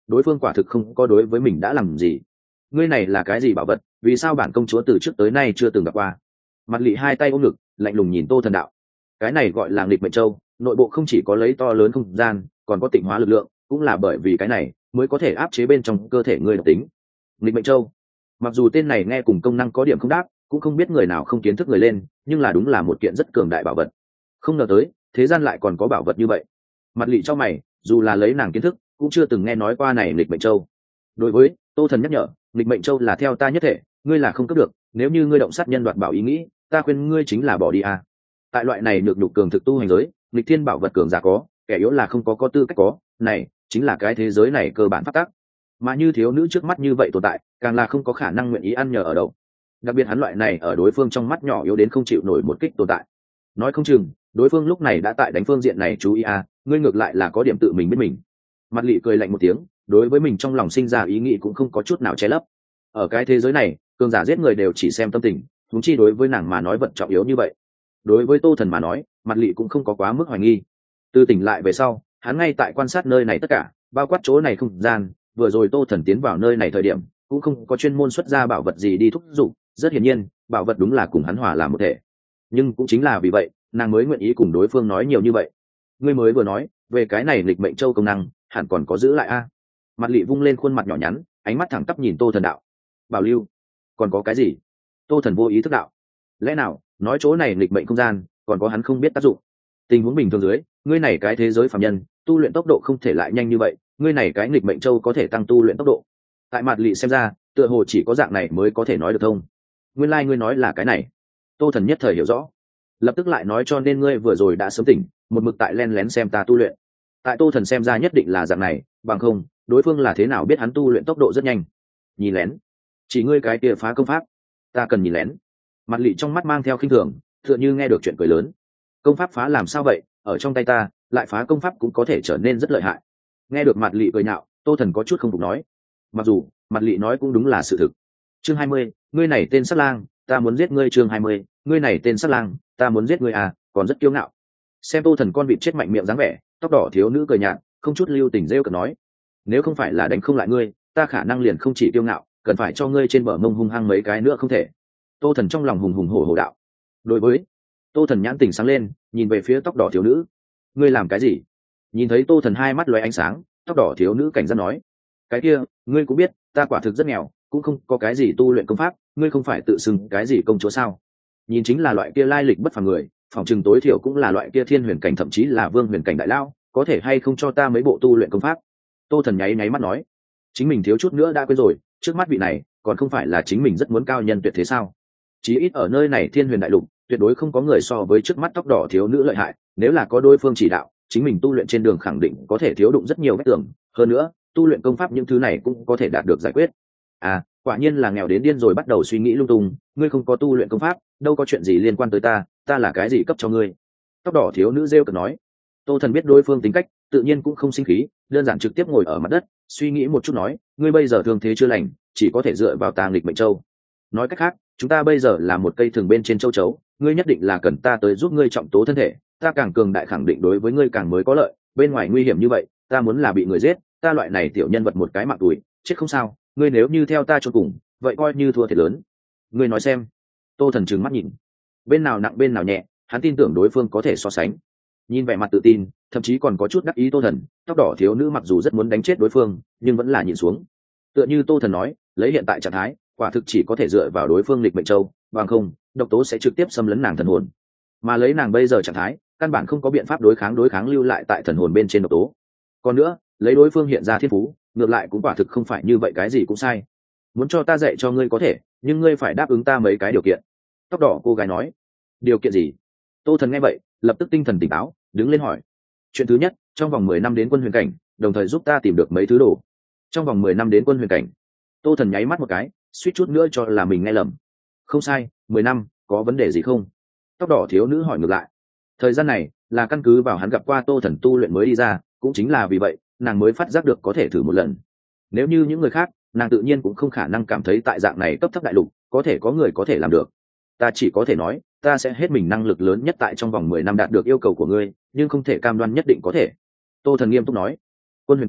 đối phương quả thực không có đối với mình đã làm gì. Ngươi này là cái gì bảo vật, vì sao bản công chúa từ trước tới nay chưa từng gặp qua? Mặt lị hai tay ôm ngực, lạnh lùng nhìn Tô Thần đạo. Cái này gọi là nghịch mệnh châu, nội bộ không chỉ có lấy to lớn không gian, còn có tịnh hóa lực lượng, cũng là bởi vì cái này mới có thể áp chế bên trong cơ thể ngươi độc tính. Nghịch mệnh châu, mặc dù tên này nghe cùng công năng có điểm không đáp, cũng không biết người nào không kiến thức người lên, nhưng là đúng là một kiện rất cường đại bảo vật. Không ngờ tới thế gian lại còn có bảo vật như vậy. Mặt lị cho mày, dù là lấy nàng kiến thức cũng chưa từng nghe nói qua này nghịch mệnh châu. Đối với Tô Thần nhắc nhở, nghịch mệnh châu là theo ta nhất thể, ngươi là không cướp được, nếu như ngươi động sát nhân đoạt bảo ý nghĩ, ta khuyên ngươi chính là bỏ đi à. Tại loại này nhược nhục cường thực tu hành giới, nghịch thiên bảo vật cường giả có, kẻ yếu là không có tư cách có, này chính là cái thế giới này cơ bản pháp tắc. Mà như thiếu nữ trước mắt như vậy tồn tại, càng là không có khả năng nguyện ý ăn nhờ ở đậu. Đặc biệt hắn loại này ở đối phương trong mắt nhỏ yếu đến không chịu nổi một kích tồn tại. Nói không chừng đối phương lúc này đã tại đánh phương diện này chú ý à, ngươi ngược lại là có điểm tự mình biết mình. Mặt lị cười lạnh một tiếng, đối với mình trong lòng sinh ra ý nghĩ cũng không có chút nào che lấp. Ở cái thế giới này, cường giả giết người đều chỉ xem tâm tình, huống chi đối với nàng mà nói vật trọng yếu như vậy. Đối với Tô Thần mà nói, Mặt lị cũng không có quá mức hoài nghi. Từ tỉnh lại về sau, hắn ngay tại quan sát nơi này tất cả, bao quát chỗ này không gian. Vừa rồi Tô Thần tiến vào nơi này thời điểm, cũng không có chuyên môn xuất ra bảo vật gì đi thúc giục, rất hiển nhiên, bảo vật đúng là cùng hắn hòa làm một thể. Nhưng cũng chính là vì vậy, nàng mới nguyện ý cùng đối phương nói nhiều như vậy. Ngươi mới vừa nói về cái này lịch mệnh châu công năng, hẳn còn có giữ lại a? Mặt lị vung lên khuôn mặt nhỏ nhắn, ánh mắt thẳng tắp nhìn Tô Thần đạo. Bảo lưu? Còn có cái gì? Tô Thần vô ý thức đạo. Lẽ nào nói chỗ này lịch mệnh không gian còn có hắn không biết tác dụng? Tình huống bình thường dưới, ngươi này cái thế giới phàm nhân tu luyện tốc độ không thể lại nhanh như vậy, ngươi này cái nghịch mệnh châu có thể tăng tu luyện tốc độ. Tại Mạt Lị xem ra, tựa hồ chỉ có dạng này mới có thể nói được thông. Nguyên lai ngươi nói là cái này. Tô Thần nhất thời hiểu rõ, lập tức lại nói cho nên ngươi vừa rồi đã sớm tỉnh, một mực tại len lén xem ta tu luyện. Tại Tô Thần xem ra nhất định là dạng này, bằng không đối phương là thế nào biết hắn tu luyện tốc độ rất nhanh? Nhìn lén? Chỉ ngươi cái kia phá công pháp, ta cần nhìn lén. Mạt Lị trong mắt mang theo khinh thường, tựa như nghe được chuyện cười lớn. Công pháp phá làm sao vậy, ở trong tay ta lại phá công pháp cũng có thể trở nên rất lợi hại. Nghe được Mạt Lị cười nhạo, Tô Thần có chút không phục nói. Mặc dù Mạt Lị nói cũng đúng là sự thực. Chương 20, ngươi này tên sát lang, ta muốn giết ngươi. Chương 20, ngươi này tên sát lang, ta muốn giết ngươi à, còn rất kiêu ngạo. Xem Tô Thần con vịt chết mạnh miệng dáng vẻ, tóc đỏ thiếu nữ cười nhạt, không chút lưu tình rêu cợt nói. Nếu không phải là đánh không lại ngươi, ta khả năng liền không chỉ kiêu ngạo, cần phải cho ngươi trên bờ mông hung hăng mấy cái nữa không thể. Tô Thần trong lòng hùng hùng hổ hổ đạo. Đối với Tô Thần nhãn tỉnh sáng lên, nhìn về phía tóc đỏ thiếu nữ. Ngươi làm cái gì? Nhìn thấy Tô Thần hai mắt lóe ánh sáng, tóc đỏ thiếu nữ cảnh giác nói. Cái kia, ngươi cũng biết, ta quả thực rất nghèo, cũng không có cái gì tu luyện công pháp, ngươi không phải tự xưng cái gì công chúa sao? Nhìn chính là loại kia lai lịch bất phàm người, phỏng chừng tối thiểu cũng là loại kia thiên huyền cảnh thậm chí là vương huyền cảnh đại lao, có thể hay không cho ta mấy bộ tu luyện công pháp? Tô Thần nháy nháy mắt nói. Chính mình thiếu chút nữa đã quên rồi, trước mắt vị này, còn không phải là chính mình rất muốn cao nhân tuyệt thế sao? Chí ít ở nơi này thiên huyền đại lục, tuyệt đối không có người so với trước mắt tóc đỏ thiếu nữ lợi hại, nếu là có đối phương chỉ đạo, chính mình tu luyện trên đường khẳng định có thể thiếu đụng rất nhiều vết tường, hơn nữa tu luyện công pháp những thứ này cũng có thể đạt được giải quyết. À, quả nhiên là nghèo đến điên rồi, bắt đầu suy nghĩ lung tung, ngươi không có tu luyện công pháp, đâu có chuyện gì liên quan tới ta, ta là cái gì cấp cho ngươi? Tóc đỏ thiếu nữ rêu cợt nói. Tô Thần biết đối phương tính cách, tự nhiên cũng không sinh khí, đơn giản trực tiếp ngồi ở mặt đất, suy nghĩ một chút nói, ngươi bây giờ thương thế chưa lành, chỉ có thể dựa vào tàng lịch mệnh châu. Nói cách khác, chúng ta bây giờ là một cây thường bên trên châu chấu, ngươi nhất định là cần ta tới giúp ngươi trọng tố thân thể, ta càng cường đại khẳng định đối với ngươi càng mới có lợi, bên ngoài nguy hiểm như vậy, ta muốn là bị người giết, ta loại này tiểu nhân vật một cái mạng tuổi, chết không sao, ngươi nếu như theo ta cho cùng, vậy coi như thua thiệt lớn. Ngươi nói xem. Tô Thần trừng mắt nhìn, bên nào nặng bên nào nhẹ, hắn tin tưởng đối phương có thể so sánh. Nhìn vẻ mặt tự tin, thậm chí còn có chút đắc ý Tô Thần, tóc đỏ thiếu nữ mặc dù rất muốn đánh chết đối phương, nhưng vẫn là nhìn xuống. Tựa như Tô Thần nói, lấy hiện tại trạng thái, quả thực chỉ có thể dựa vào đối phương lịch mệnh châu, bằng không độc tố sẽ trực tiếp xâm lấn nàng thần hồn, mà lấy nàng bây giờ trạng thái, căn bản không có biện pháp đối kháng lưu lại tại thần hồn bên trên độc tố. Còn nữa, lấy đối phương hiện ra thiên phú, ngược lại cũng quả thực không phải như vậy, cái gì cũng sai. Muốn cho ta dạy cho ngươi có thể, nhưng ngươi phải đáp ứng ta mấy cái điều kiện. Tóc đỏ cô gái nói. Điều kiện gì? Tô Thần nghe vậy, lập tức tinh thần tỉnh táo, đứng lên hỏi. Chuyện thứ nhất, trong vòng 10 năm đến quân huyền cảnh, đồng thời giúp ta tìm được mấy thứ đồ. Trong vòng 10 năm đến quân huyền cảnh. Tô Thần nháy mắt một cái, suýt chút nữa cho là mình nghe lầm. Không sai, 10 năm, có vấn đề gì không? Tóc đỏ thiếu nữ hỏi ngược lại. Thời gian này là căn cứ vào hắn gặp qua Tô Thần tu luyện mới đi ra, cũng chính là vì vậy nàng mới phát giác được có thể thử một lần. Nếu như những người khác, nàng tự nhiên cũng không khả năng cảm thấy tại dạng này cấp thấp đại lục có thể có người có thể làm được. Ta chỉ có thể nói, ta sẽ hết mình năng lực lớn nhất tại trong vòng 10 năm đạt được yêu cầu của ngươi, nhưng không thể cam đoan nhất định có thể. Tô Thần nghiêm túc nói. Quân huyền cảnh,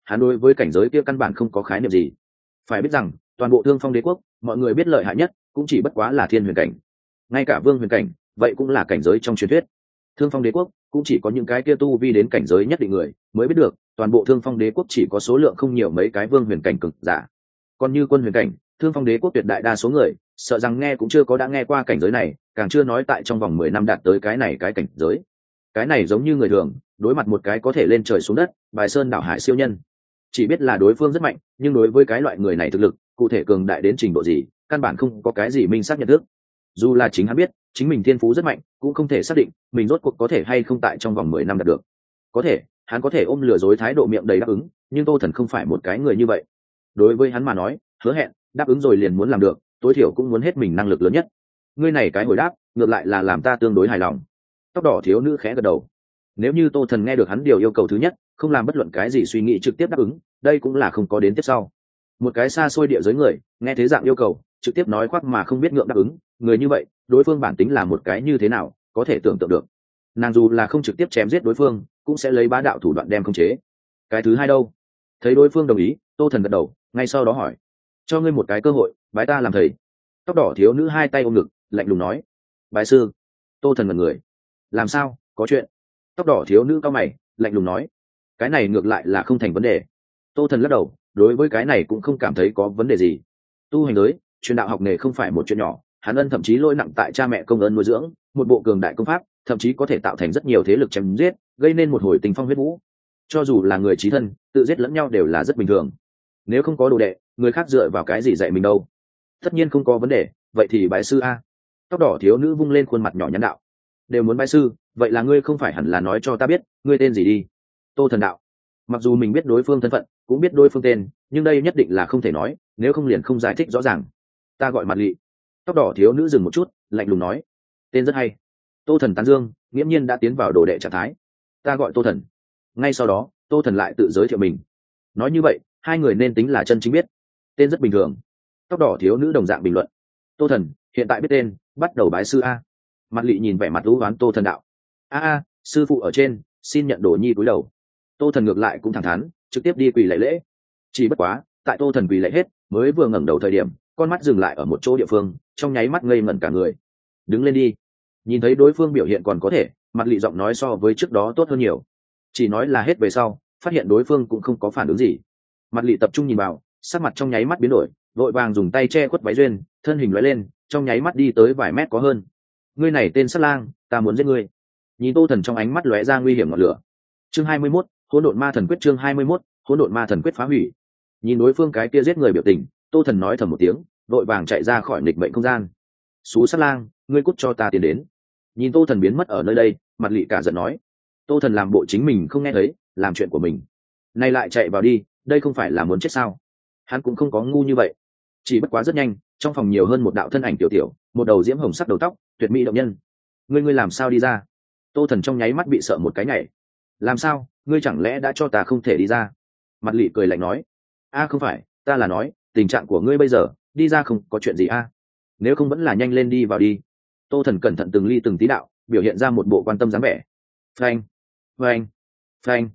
hắn đối với cảnh giới kia căn bản không có khái niệm gì. Phải biết rằng toàn bộ Thương Phong Đế quốc, mọi người biết lợi hại nhất cũng chỉ bất quá là thiên huyền cảnh, ngay cả vương huyền cảnh vậy cũng là cảnh giới trong truyền thuyết. Thương Phong Đế quốc cũng chỉ có những cái kia tu vi đến cảnh giới nhất định người mới biết được, toàn bộ Thương Phong Đế quốc chỉ có số lượng không nhiều mấy cái vương huyền cảnh cực giả. Còn như quân huyền cảnh, Thương Phong Đế quốc tuyệt đại đa số người sợ rằng nghe cũng chưa có đã nghe qua cảnh giới này, càng chưa nói tại trong vòng 10 năm đạt tới cái này cái cảnh giới. Cái này giống như người thường đối mặt một cái có thể lên trời xuống đất, bài sơn đảo hải siêu nhân, chỉ biết là đối phương rất mạnh, nhưng đối với cái loại người này thực lực cụ thể cường đại đến trình độ gì, căn bản không có cái gì minh xác nhận thức. Dù là chính hắn biết chính mình thiên phú rất mạnh, cũng không thể xác định mình rốt cuộc có thể hay không tại trong vòng 10 năm đạt được. Có thể hắn có thể ôm lừa dối thái độ miệng đầy đáp ứng, nhưng Tô Thần không phải một cái người như vậy. Đối với hắn mà nói, hứa hẹn đáp ứng rồi liền muốn làm được, tối thiểu cũng muốn hết mình năng lực lớn nhất. Ngươi này cái hồi đáp ngược lại là làm ta tương đối hài lòng. Tóc đỏ thiếu nữ khẽ gật đầu. Nếu như Tô Thần nghe được hắn điều yêu cầu thứ nhất, không làm bất luận cái gì suy nghĩ trực tiếp đáp ứng, đây cũng là không có đến tiếp sau. Một cái xa xôi địa giới người nghe thế dạng yêu cầu trực tiếp nói khoác mà không biết ngượng đáp ứng, người như vậy đối phương bản tính là một cái như thế nào có thể tưởng tượng được. Nàng dù là không trực tiếp chém giết đối phương, cũng sẽ lấy bá đạo thủ đoạn đem khống chế. Cái thứ hai đâu? Thấy đối phương đồng ý, Tô Thần gật đầu, ngay sau đó hỏi: cho ngươi một cái cơ hội, bái ta làm thầy. Tóc đỏ thiếu nữ hai tay ôm ngực, lạnh lùng nói: bái sư? Tô Thần ngẩn người. Làm sao, có chuyện? Tóc đỏ thiếu nữ cau mày, lạnh lùng nói: cái này ngược lại là không thành vấn đề. Tô Thần lắc đầu, đối với cái này cũng không cảm thấy có vấn đề gì. Tu hành giới, truyền đạo học nghề không phải một chuyện nhỏ, hắn ân thậm chí lỗi nặng tại cha mẹ công ơn nuôi dưỡng, một bộ cường đại công pháp, thậm chí có thể tạo thành rất nhiều thế lực chém giết, gây nên một hồi tình phong huyết vũ. Cho dù là người chí thân, tự giết lẫn nhau đều là rất bình thường. Nếu không có đồ đệ, người khác dựa vào cái gì dạy mình đâu? Tất nhiên không có vấn đề, vậy thì bái sư a. Tóc đỏ thiếu nữ vung lên khuôn mặt nhỏ nhắn đạo: đều muốn bái sư, vậy là ngươi không phải hẳn là nói cho ta biết ngươi tên gì đi? Tô Thần đạo: mặc dù mình biết đối phương thân phận, cũng biết đối phương tên, nhưng đây nhất định là không thể nói, nếu không liền không giải thích rõ ràng. Ta gọi Mặt Lị. Tóc đỏ thiếu nữ dừng một chút, lạnh lùng nói: tên rất hay. Tô Thần tán dương, nghiễm nhiên đã tiến vào đồ đệ trạng thái. Ta gọi Tô Thần. Ngay sau đó, Tô Thần lại tự giới thiệu mình. Nói như vậy, hai người nên tính là chân chính biết. Tên rất bình thường. Tóc đỏ thiếu nữ đồng dạng bình luận. Tô Thần hiện tại biết tên, bắt đầu bái sư a. Mặt Lị nhìn vẻ mặt lũ oán Tô Thần đạo: a, sư phụ ở trên, xin nhận đồ nhi cúi đầu. Tô Thần ngược lại cũng thẳng thắn, trực tiếp đi quỳ lạy lễ. Chỉ bất quá, tại Tô Thần quỳ lạy hết, mới vừa ngẩng đầu thời điểm, con mắt dừng lại ở một chỗ địa phương, trong nháy mắt ngây ngẩn cả người. Đứng lên đi. Nhìn thấy đối phương biểu hiện còn có thể, Mặt Lị giọng nói so với trước đó tốt hơn nhiều. Chỉ nói là hết về sau, phát hiện đối phương cũng không có phản ứng gì. Mặt Lị tập trung nhìn vào, sắc mặt trong nháy mắt biến đổi, vội vàng dùng tay che khuất váy duyên, thân hình lóe lên, trong nháy mắt đi tới vài mét có hơn. Ngươi này tên sát lang, ta muốn giết ngươi. Nhìn Tô Thần trong ánh mắt lóe ra nguy hiểm ngọn lửa. Chương 21, Hỗn Độn Ma Thần Quyết. Chương 21, Hỗn Độn Ma Thần Quyết phá hủy. Nhìn đối phương cái kia giết người biểu tình, Tô Thần nói thầm một tiếng, vội vàng chạy ra khỏi nghịch mệnh không gian. Xú sát lang, ngươi cút cho ta tiến đến. Nhìn Tô Thần biến mất ở nơi đây, Mặt Lị cả giận nói. Tô Thần làm bộ chính mình không nghe thấy, làm chuyện của mình. Nay lại chạy vào đi, đây không phải là muốn chết sao? Hắn cũng không có ngu như vậy. Chỉ bất quá rất nhanh, trong phòng nhiều hơn một đạo thân ảnh tiểu tiểu, một đầu diễm hồng sắc đầu tóc, tuyệt mỹ động nhân. Ngươi làm sao đi ra? Tô Thần trong nháy mắt bị sợ một cái nhảy. Làm sao, ngươi chẳng lẽ đã cho ta không thể đi ra? Mặt Lị cười lạnh nói. A không phải, ta là nói, tình trạng của ngươi bây giờ, đi ra không có chuyện gì a? Nếu không vẫn là nhanh lên đi vào đi. Tô Thần cẩn thận từng ly từng tí đạo, biểu hiện ra một bộ quan tâm dáng vẻ. Phanh, phanh, phanh.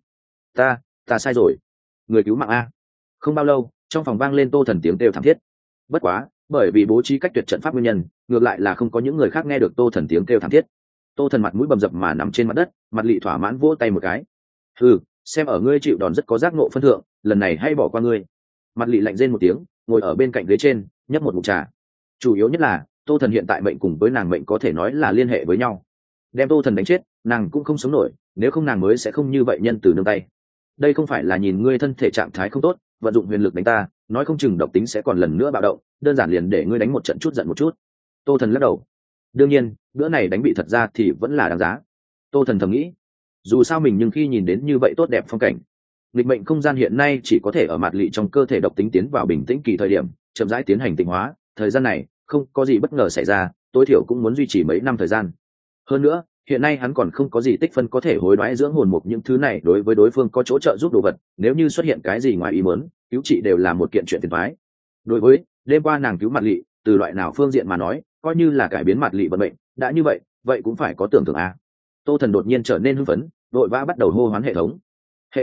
Ta sai rồi. Người cứu mạng a. Không bao lâu, trong phòng vang lên Tô Thần tiếng kêu thảm thiết. Bất quá, bởi vì bố trí cách tuyệt trận pháp nguyên nhân, ngược lại là không có những người khác nghe được Tô Thần tiếng kêu thảm thiết. Tô Thần mặt mũi bầm dập mà nằm trên mặt đất, Mặt Lị thỏa mãn vỗ tay một cái. Xem ở ngươi chịu đòn rất có giác ngộ phân thượng, lần này hay bỏ qua ngươi. Mặt Lị lạnh rên một tiếng, ngồi ở bên cạnh ghế trên, nhấp một ngụm trà. Chủ yếu nhất là Tô Thần hiện tại mệnh cùng với nàng mệnh có thể nói là liên hệ với nhau. Đem Tô Thần đánh chết, nàng cũng không sống nổi, nếu không nàng mới sẽ không như vậy nhân từ nương tay. Đây không phải là nhìn ngươi thân thể trạng thái không tốt, vận dụng huyền lực đánh ta, nói không chừng độc tính sẽ còn lần nữa bạo động, đơn giản liền để ngươi đánh một trận chút giận một chút. Tô Thần lắc đầu. Đương nhiên, bữa này đánh bị thật ra thì vẫn là đáng giá. Tô Thần thầm nghĩ, dù sao mình nhưng khi nhìn đến như vậy tốt đẹp phong cảnh. Nghịch mệnh không gian hiện nay chỉ có thể ở Mạt Lị trong cơ thể độc tính tiến vào bình tĩnh kỳ thời điểm, chậm rãi tiến hành tịnh hóa, thời gian này không có gì bất ngờ xảy ra, tối thiểu cũng muốn duy trì mấy năm thời gian. Hơn nữa, hiện nay hắn còn không có gì tích phân có thể hối đoái dưỡng hồn mục, những thứ này đối với đối phương có chỗ trợ giúp đồ vật, nếu như xuất hiện cái gì ngoài ý muốn, cứu trị đều là một kiện chuyện phiền toái. Đối với đêm qua nàng cứu Mạt Lị, từ loại nào phương diện mà nói, coi như là cải biến Mạt Lị vận mệnh, đã như vậy, vậy cũng phải có tưởng tượng a. Tô Thần đột nhiên trở nên hưng phấn, vội vã bắt đầu hô hoán hệ thống. Hệ thống,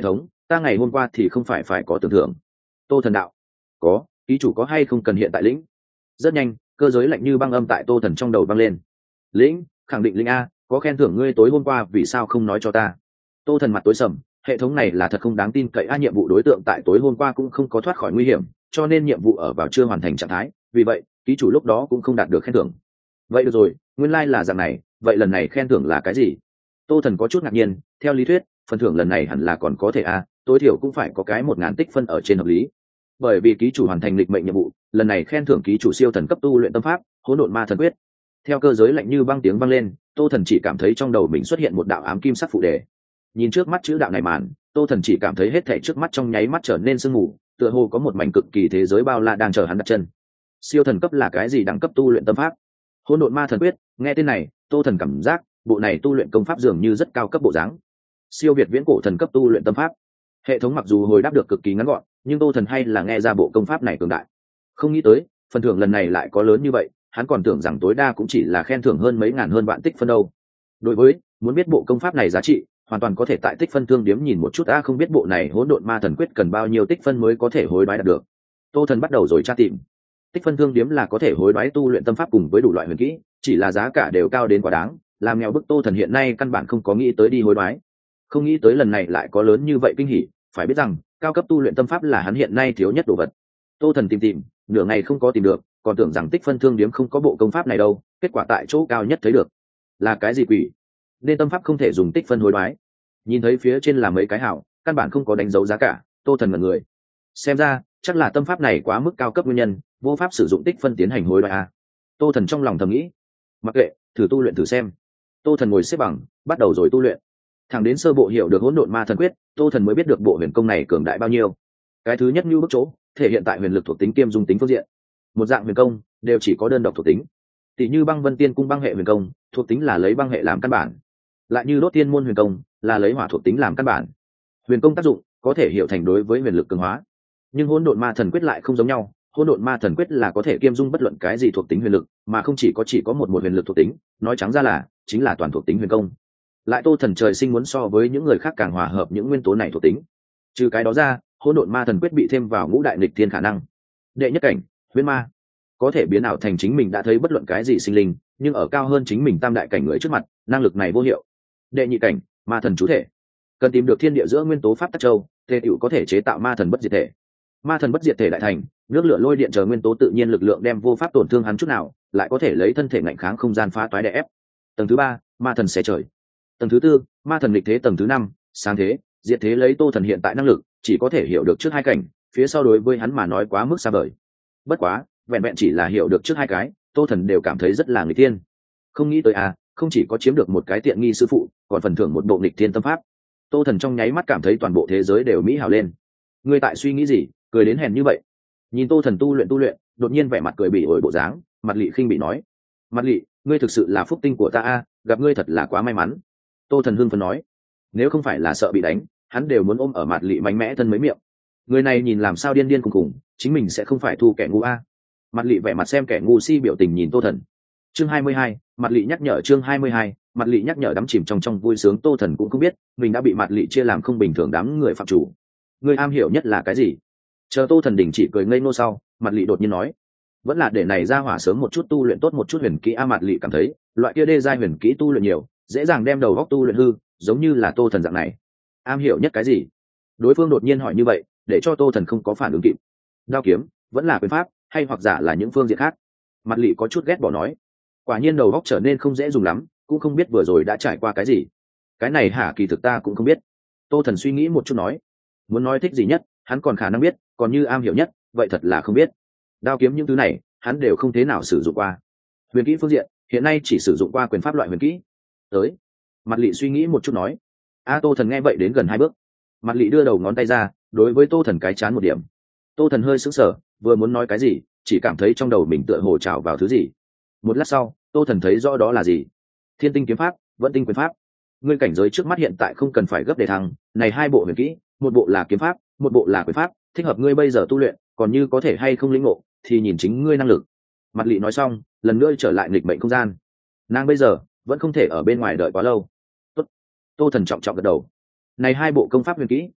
ta ngày hôm qua thì không phải có tưởng thưởng. Tô Thần đạo: có, ký chủ có hay không cần hiện tại lĩnh? Rất nhanh, cơ giới lạnh như băng âm tại Tô Thần trong đầu vang lên. Lĩnh, khẳng định lĩnh a, có khen thưởng ngươi tối hôm qua vì sao không nói cho ta? Tô Thần mặt tối sầm, hệ thống này là thật không đáng tin cậy a, nhiệm vụ đối tượng tại tối hôm qua cũng không có thoát khỏi nguy hiểm, cho nên nhiệm vụ ở vào chưa hoàn thành trạng thái, vì vậy ký chủ lúc đó cũng không đạt được khen thưởng. Vậy được rồi, nguyên lai、like、là dạng này, vậy lần này khen thưởng là cái gì? Tô Thần có chút ngạc nhiên, theo lý thuyết phần thưởng lần này hẳn là còn có thể a, tối thiểu cũng phải có cái 1000 tích phân ở trên hợp lý. Bởi vì ký chủ hoàn thành lịch mệnh nhiệm vụ, lần này khen thưởng ký chủ siêu thần cấp tu luyện tâm pháp Hỗn Độn Ma Thần Quyết. Theo cơ giới lạnh như băng tiếng vang lên, Tô Thần chỉ cảm thấy trong đầu mình xuất hiện một đạo ám kim sắc phụ đề. Nhìn trước mắt chữ đạo này màn, Tô Thần chỉ cảm thấy hết thảy trước mắt trong nháy mắt trở nên sương mù, tựa hồ có một mảnh cực kỳ thế giới bao la đang chờ hắn đặt chân. Siêu thần cấp là cái gì? Đẳng cấp tu luyện tâm pháp Hỗn Độn Ma Thần Quyết. Nghe tên này, Tô Thần cảm giác bộ này tu luyện công pháp dường như rất cao cấp bộ dáng. Siêu việt viễn cổ thần cấp tu luyện tâm pháp. Hệ thống mặc dù hồi đáp được cực kỳ ngắn gọn, nhưng Tô Thần hay là nghe ra bộ công pháp này cường đại. Không nghĩ tới phần thưởng lần này lại có lớn như vậy, hắn còn tưởng rằng tối đa cũng chỉ là khen thưởng hơn mấy ngàn hơn vạn tích phân đâu. Đối với muốn biết bộ công pháp này giá trị, hoàn toàn có thể tại tích phân thương điếm nhìn một chút. Không biết bộ này Hỗn Độn Ma Thần Quyết cần bao nhiêu tích phân mới có thể hối đoái đạt được. Tô Thần bắt đầu rồi tra tìm. Tích phân thương điếm là có thể hối đoái tu luyện tâm pháp cùng với đủ loại huyền kỹ, chỉ là giá cả đều cao đến quá đáng, làm nghèo bức Tô Thần hiện nay căn bản không có nghĩ tới đi hối đoái. Không nghĩ tới lần này lại có lớn như vậy kinh hỉ, phải biết rằng cao cấp tu luyện tâm pháp là hắn hiện nay thiếu nhất đồ vật. Tô Thần tìm nửa ngày không có tìm được, còn tưởng rằng tích phân thương điếm không có bộ công pháp này đâu, kết quả tại chỗ cao nhất thấy được. Là cái gì quỷ? Nên tâm pháp không thể dùng tích phân hối đoái. Nhìn thấy phía trên là mấy cái hảo, căn bản không có đánh dấu giá cả, Tô Thần ngẩn người. Xem ra chắc là tâm pháp này quá mức cao cấp nguyên nhân, vô pháp sử dụng tích phân tiến hành hối đoái a. Tô Thần trong lòng thầm nghĩ. Mặc kệ, thử tu luyện thử xem. Tô Thần ngồi xếp bằng, bắt đầu rồi tu luyện. Thẳng đến sơ bộ hiểu được Hỗn Độn Ma Thần Quyết, Tô Thần mới biết được bộ huyền công này cường đại bao nhiêu. Cái thứ nhất như bước chỗ thể hiện tại huyền lực thuộc tính kiêm dung tính phương diện. Một dạng huyền công đều chỉ có đơn độc thuộc tính, tỷ như Băng Vân Tiên Cung băng hệ huyền công, thuộc tính là lấy băng hệ làm căn bản, lại như Đốt Tiên Môn huyền công là lấy hỏa thuộc tính làm căn bản. Huyền công tác dụng có thể hiểu thành đối với huyền lực cường hóa, nhưng Hỗn Độn Ma Thần Quyết lại không giống nhau. Hỗn Độn Ma Thần Quyết là có thể kiêm dung bất luận cái gì thuộc tính huyền lực, mà không chỉ có một huyền lực thuộc tính, nói trắng ra là chính là toàn thuộc tính huyền công. Lại Tô Thần trời sinh muốn so với những người khác càng hòa hợp những nguyên tố này thuộc tính. Trừ cái đó ra, Hỗn Độn Ma Thần Quyết bị thêm vào ngũ đại nghịch thiên khả năng. Đệ nhất cảnh, huyễn ma, có thể biến ảo thành chính mình đã thấy bất luận cái gì sinh linh, nhưng ở cao hơn chính mình tam đại cảnh người trước mặt, năng lực này vô hiệu. Đệ nhị cảnh, ma thần chú thể, cần tìm được thiên địa giữa nguyên tố pháp tắc châu, tề tựu có thể chế tạo ma thần bất diệt thể. Ma thần bất diệt thể đại thành, nước lửa lôi điện chờ nguyên tố tự nhiên lực lượng đem vô pháp tổn thương hắn chút nào, lại có thể lấy thân thể ngạnh kháng không gian phá toái đè ép. Tầng thứ ba, ma thần xé trời. Tầng thứ tư, ma thần nghịch thế. Tầng thứ năm, sáng thế diệt thế. Lấy Tô Thần hiện tại năng lực, chỉ có thể hiểu được trước hai cảnh, phía sau đối với hắn mà nói quá mức xa vời. Bất quá vẹn vẹn chỉ là hiểu được trước hai cái, Tô Thần đều cảm thấy rất là nghịch thiên. Không nghĩ tới không chỉ có chiếm được một cái tiện nghi sư phụ, còn phần thưởng một bộ nghịch thiên tâm pháp. Tô Thần trong nháy mắt cảm thấy toàn bộ thế giới đều mỹ hảo lên. Ngươi tại suy nghĩ gì, cười đến hèn như vậy? Nhìn Tô Thần tu luyện, đột nhiên vẻ mặt cười bỉ ổi bộ dáng, Mặt Lị khinh bị nói. Mặt Lị, ngươi thực sự là phúc tinh của ta gặp ngươi thật là quá may mắn. Tô Thần hưng phấn nói. Nếu không phải là sợ bị đánh, hắn đều muốn ôm ở Mặt Lị mạnh mẽ thân mấy miệng. Người này nhìn làm sao điên điên khùng khùng, chính mình sẽ không phải thu kẻ ngu Mặt Lị vẻ mặt xem kẻ ngu si biểu tình nhìn Tô Thần. Chương 22, Mặt Lị nhắc nhở. Chương 22, Mặt Lị nhắc nhở. Đắm chìm trong vui sướng, Tô Thần cũng không biết mình đã bị Mặt Lị chia làm không bình thường đám người phạm chủ. Người am hiểu nhất là cái gì? Chờ Tô Thần đình chỉ cười ngây ngô sau, Mặt Lị đột nhiên nói. Vẫn là để này ra hỏa sớm một chút tu luyện tốt một chút huyền kỹ Mặt Lị cảm thấy loại kia đê giai huyền kỹ tu luyện nhiều, dễ dàng đem đầu góc tu luyện hư, giống như là Tô Thần dạng này. Am hiểu nhất cái gì? Đối phương đột nhiên hỏi như vậy, để cho Tô Thần không có phản ứng kịp. Đao kiếm, vẫn là quyền pháp, hay hoặc giả là những phương diện khác? Mặt Lị có chút ghét bỏ nói. Quả nhiên đầu óc trở nên không dễ dùng lắm, cũng không biết vừa rồi đã trải qua cái gì. Cái này kỳ thực ta cũng không biết. Tô Thần suy nghĩ một chút nói. Muốn nói thích gì nhất, hắn còn khả năng biết, còn như am hiểu nhất, vậy thật là không biết. Đao kiếm những thứ này, hắn đều không thế nào sử dụng qua. Huyền kỹ phương diện, hiện nay chỉ sử dụng qua quyền pháp loại huyền kỹ. Tới. Mặt Lị suy nghĩ một chút nói. Tô Thần nghe vậy đến gần 2 bước. Mặt Lị đưa đầu ngón tay ra, đối với Tô Thần cái chán một điểm. Tô Thần hơi sững sờ, vừa muốn nói cái gì, chỉ cảm thấy trong đầu mình tựa hồ trào vào thứ gì. Một lát sau, Tô Thần thấy rõ đó là gì. Thiên tinh kiếm pháp, vẫn tinh quyền pháp. Ngươi cảnh giới trước mắt hiện tại không cần phải gấp để thăng, này 2 bộ huyền kỹ, một bộ là kiếm pháp, một bộ là quyền pháp, thích hợp ngươi bây giờ tu luyện, còn như có thể hay không lĩnh ngộ, thì nhìn chính ngươi năng lực. Mặt Lị nói xong, lần nữa trở lại nghịch mệnh không gian. Nàng bây giờ vẫn không thể ở bên ngoài đợi quá lâu. Tốt. Tô Thần trọng trọng gật đầu. Này 2 bộ công pháp huyền kỹ,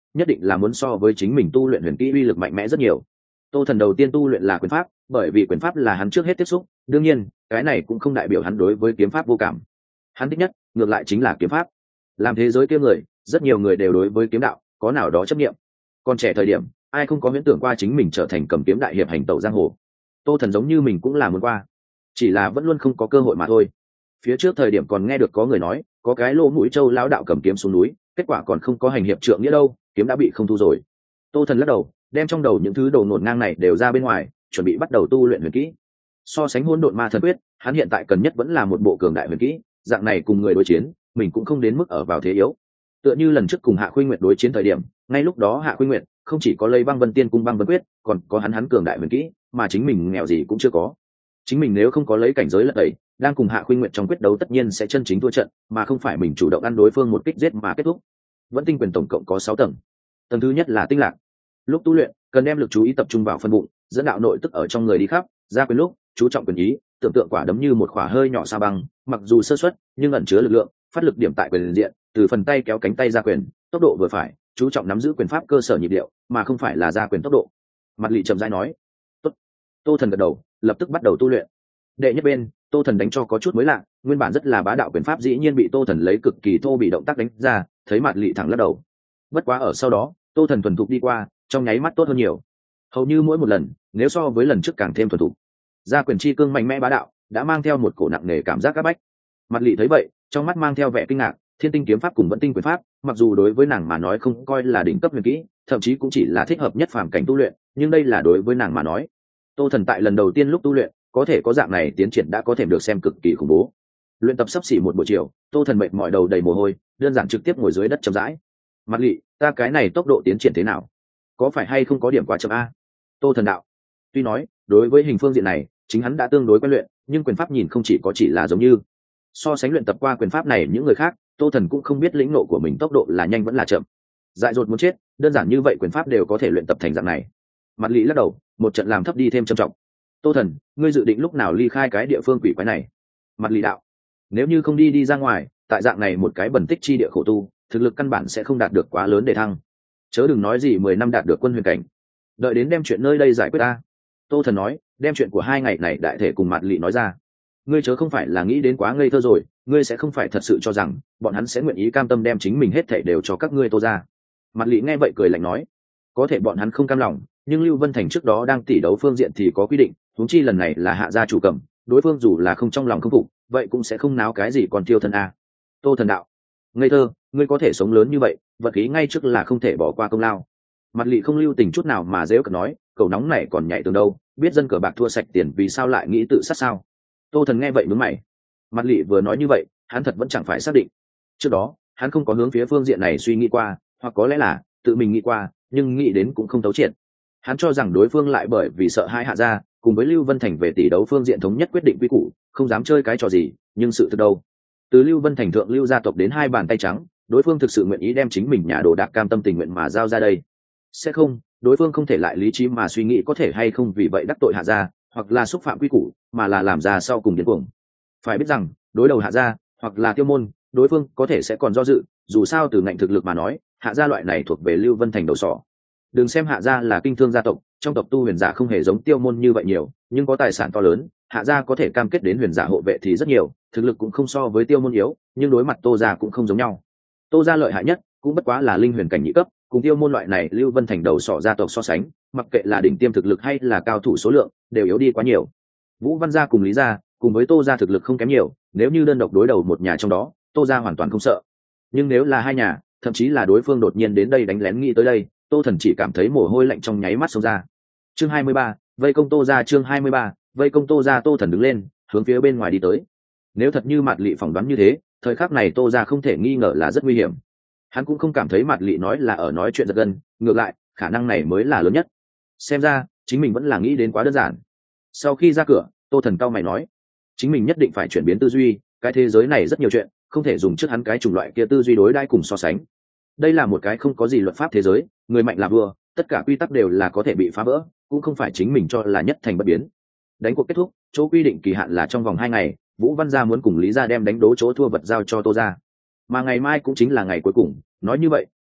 nhất định là muốn so với chính mình tu luyện huyền kỹ uy lực mạnh mẽ rất nhiều. Tô Thần đầu tiên tu luyện là quyền pháp, bởi vì quyền pháp là hắn trước hết tiếp xúc, đương nhiên cái này cũng không đại biểu hắn đối với kiếm pháp vô cảm. Hắn thích nhất ngược lại chính là kiếm pháp. Làm thế giới kia người, rất nhiều người đều đối với kiếm đạo có nào đó chấp niệm. Còn trẻ thời điểm, ai không có huyễn tưởng qua chính mình trở thành cầm kiếm đại hiệp hành tẩu giang hồ. Tô Thần giống như mình cũng là muốn qua, chỉ là vẫn luôn không có cơ hội mà thôi. Phía trước thời điểm còn nghe được có người nói có cái lỗ mũi châu lão đạo cầm kiếm xuống núi, kết quả còn không có hành hiệp trượng nghĩa đâu, kiếm đã bị không thu rồi. Tô Thần lắc đầu, đem trong đầu những thứ đầu nổn ngang này đều ra bên ngoài, chuẩn bị bắt đầu tu luyện huyền kỹ. So sánh hỗn độn ma thần quyết, hắn hiện tại cần nhất vẫn là một bộ cường đại huyền kỹ, dạng này cùng người đối chiến mình cũng không đến mức ở vào thế yếu. Tựa như lần trước cùng Hạ Khuynh Nguyệt đối chiến thời điểm, ngay lúc đó Hạ Khuynh Nguyệt không chỉ có lấy băng vân tiên cung băng vân quyết, còn có hắn cường đại huyền kỹ, mà chính mình nghèo gì cũng chưa có. Chính mình nếu không có lấy cảnh giới lật tẩy, đang cùng Hạ Khuynh Nguyệt trong quyết đấu tất nhiên sẽ chân chính thua trận, mà không phải mình chủ động ăn đối phương một kích giết mà kết thúc. Vẫn tinh quyền tổng cộng có 6 tầng. Tầng thứ nhất là tinh lạc. Lúc tu luyện, cần đem lực chú ý tập trung vào phân bụng, dẫn đạo nội tức ở trong người đi khắp, ra quyền lúc, chú trọng quyền ý, tưởng tượng quả đấm như một quả hơi nhỏ sa băng, mặc dù sơ suất, nhưng ẩn chứa lực lượng, phát lực điểm tại quyền diện, từ phần tay kéo cánh tay ra quyền, tốc độ vừa phải, chú trọng nắm giữ quyền pháp cơ sở nhịp điệu, mà không phải là ra quyền tốc độ. Mặt Lị trầm rãi nói. Tốt. Tô Thần gật đầu, lập tức bắt đầu tu luyện. Đệ nhất bên, Tô Thần đánh cho có chút mới lạ, nguyên bản rất là bá đạo quyền pháp dĩ nhiên bị Tô Thần lấy cực kỳ thô bị động tác đánh ra, thấy Mặt Lị thẳng lắc đầu. Bất quá ở sau đó, Tô Thần thuần thục đi qua, trong nháy mắt tốt hơn nhiều. Hầu như mỗi một lần, nếu so với lần trước càng thêm thuần thục. Ra quyền chi cương mạnh mẽ bá đạo, đã mang theo một cổ nặng nề cảm giác áp bách. Mặt Lị thấy vậy, trong mắt mang theo vẻ kinh ngạc, Thiên Tinh kiếm pháp cùng Vẫn Tinh quyền pháp, mặc dù đối với nàng mà nói không coi là đỉnh cấp huyền kỹ, thậm chí cũng chỉ là thích hợp nhất phàm cảnh tu luyện, nhưng đây là đối với nàng mà nói. Tô Thần tại lần đầu tiên lúc tu luyện, có thể có dạng này tiến triển đã có thể được xem cực kỳ khủng bố. Luyện tập sắp xỉ một buổi chiều, Tô Thần mệt mỏi đầu đầy mồ hôi, đơn giản trực tiếp ngồi dưới đất chậm rãi. Mặt Lị, ta cái này tốc độ tiến triển thế nào? Có phải hay không có điểm quá chậm a? Tô Thần đạo. Tuy nói, đối với hình phương diện này, chính hắn đã tương đối quen luyện, nhưng quyền pháp nhìn không chỉ là giống như. So sánh luyện tập qua quyền pháp này những người khác, Tô Thần cũng không biết lĩnh nộ của mình tốc độ là nhanh vẫn là chậm. Dại dột muốn chết, đơn giản như vậy quyền pháp đều có thể luyện tập thành dạng này. Mặt Lị lắc đầu, một trận làm thấp đi thêm trầm trọng. Tô Thần, ngươi dự định lúc nào ly khai cái địa phương quỷ quái này? Mặt Lị đạo. Nếu như không đi ra ngoài, tại dạng này một cái bẩn tích chi địa khổ tu, thực lực căn bản sẽ không đạt được quá lớn để thăng. Chớ đừng nói gì 10 năm đạt được quân huyền cảnh. Đợi đến đem chuyện nơi đây giải quyết ta. Tô Thần nói, đem chuyện của 2 ngày này đại thể cùng Mạt Lị nói ra. Ngươi chớ không phải là nghĩ đến quá ngây thơ rồi, ngươi sẽ không phải thật sự cho rằng bọn hắn sẽ nguyện ý cam tâm đem chính mình hết thảy đều cho các ngươi Tô ra. Mạt Lị nghe vậy cười lạnh nói, có thể bọn hắn không cam lòng, nhưng Lưu Vân Thành trước đó đang tỉ đấu phương diện thì có quy định, huống chi lần này là Hạ gia chủ cầm, đối phương dù là không trong lòng không phục, vậy cũng sẽ không náo cái gì còn tiêu thân a. Tô Thần đạo, ngây thơ, ngươi có thể sống lớn như vậy, vật khí ngay trước là không thể bỏ qua công lao. Mặt Lị không lưu tình chút nào mà dễ cợt nói, cầu nóng này còn nhảy tường đâu, biết dân cờ bạc thua sạch tiền vì sao lại nghĩ tự sát sao? Tô Thần nghe vậy nhướng mày. Mặt Lị vừa nói như vậy, hắn thật vẫn chẳng phải xác định. Trước đó, hắn không có hướng phía phương diện này suy nghĩ qua, hoặc có lẽ là tự mình nghĩ qua, nhưng nghĩ đến cũng không thấu triệt. Hắn cho rằng đối phương lại bởi vì sợ hai Hạ gia, cùng với Lưu Vân Thành về tỷ đấu phương diện thống nhất quyết định quy củ, không dám chơi cái trò gì, nhưng sự thực đâu? Từ Lưu Vân Thành thượng lưu gia tộc đến 2 bàn tay trắng, đối phương thực sự nguyện ý đem chính mình nhà đồ đạc cam tâm tình nguyện mà giao ra đây. Sẽ không, đối phương không thể lại lý trí mà suy nghĩ có thể hay không vì vậy đắc tội Hạ gia, hoặc là xúc phạm quy củ, mà là làm ra sau cùng điên cuồng. Phải biết rằng, đối đầu Hạ gia, hoặc là Tiêu môn, đối phương có thể sẽ còn do dự, dù sao từ ngành thực lực mà nói, Hạ gia loại này thuộc về Lưu Vân Thành đầu sỏ. Đừng xem Hạ gia là kinh thương gia tộc, trong tộc tu huyền giả không hề giống Tiêu môn như vậy nhiều, nhưng có tài sản to lớn, Hạ gia có thể cam kết đến huyền giả hộ vệ thì rất nhiều, thực lực cũng không so với Tiêu môn yếu, nhưng đối mặt Tô gia cũng không giống nhau. Tô gia lợi hại nhất, cũng bất quá là linh huyền cảnh nhị cấp, cùng Tiêu môn loại này Lưu Vân Thành đầu sỏ gia tộc so sánh, mặc kệ là đỉnh tiêm thực lực hay là cao thủ số lượng, đều yếu đi quá nhiều. Vũ Văn gia cùng Lý gia, cùng với Tô gia thực lực không kém nhiều, nếu như đơn độc đối đầu một nhà trong đó, Tô gia hoàn toàn không sợ. Nhưng nếu là 2 nhà, thậm chí là đối phương đột nhiên đến đây đánh lén nghĩ tới đây, Tô Thần chỉ cảm thấy mồ hôi lạnh trong nháy mắt xông ra. Chương 23, vây công Tô gia. Chương 23, vây công Tô gia. Tô Thần đứng lên, hướng phía bên ngoài đi tới. Nếu thật như Mạt Lị phỏng đoán như thế, thời khắc này Tô gia không thể nghi ngờ là rất nguy hiểm. Hắn cũng không cảm thấy Mạt Lị nói là ở nói chuyện giật gân, ngược lại, khả năng này mới là lớn nhất. Xem ra, chính mình vẫn là nghĩ đến quá đơn giản. Sau khi ra cửa, Tô Thần cau mày nói, chính mình nhất định phải chuyển biến tư duy, cái thế giới này rất nhiều chuyện, không thể dùng trước hắn cái chủng loại kia tư duy đối đãi cùng so sánh. Đây là một cái không có gì luật pháp thế giới, người mạnh là vua, tất cả quy tắc đều là có thể bị phá vỡ, cũng không phải chính mình cho là nhất thành bất biến. Đánh cuộc kết thúc, chỗ quy định kỳ hạn là trong vòng 2 ngày, Vũ Văn gia muốn cùng Lý gia đem đánh đố chỗ thua vật giao cho Tô gia. Mà ngày mai cũng chính là ngày cuối cùng, nói như vậy,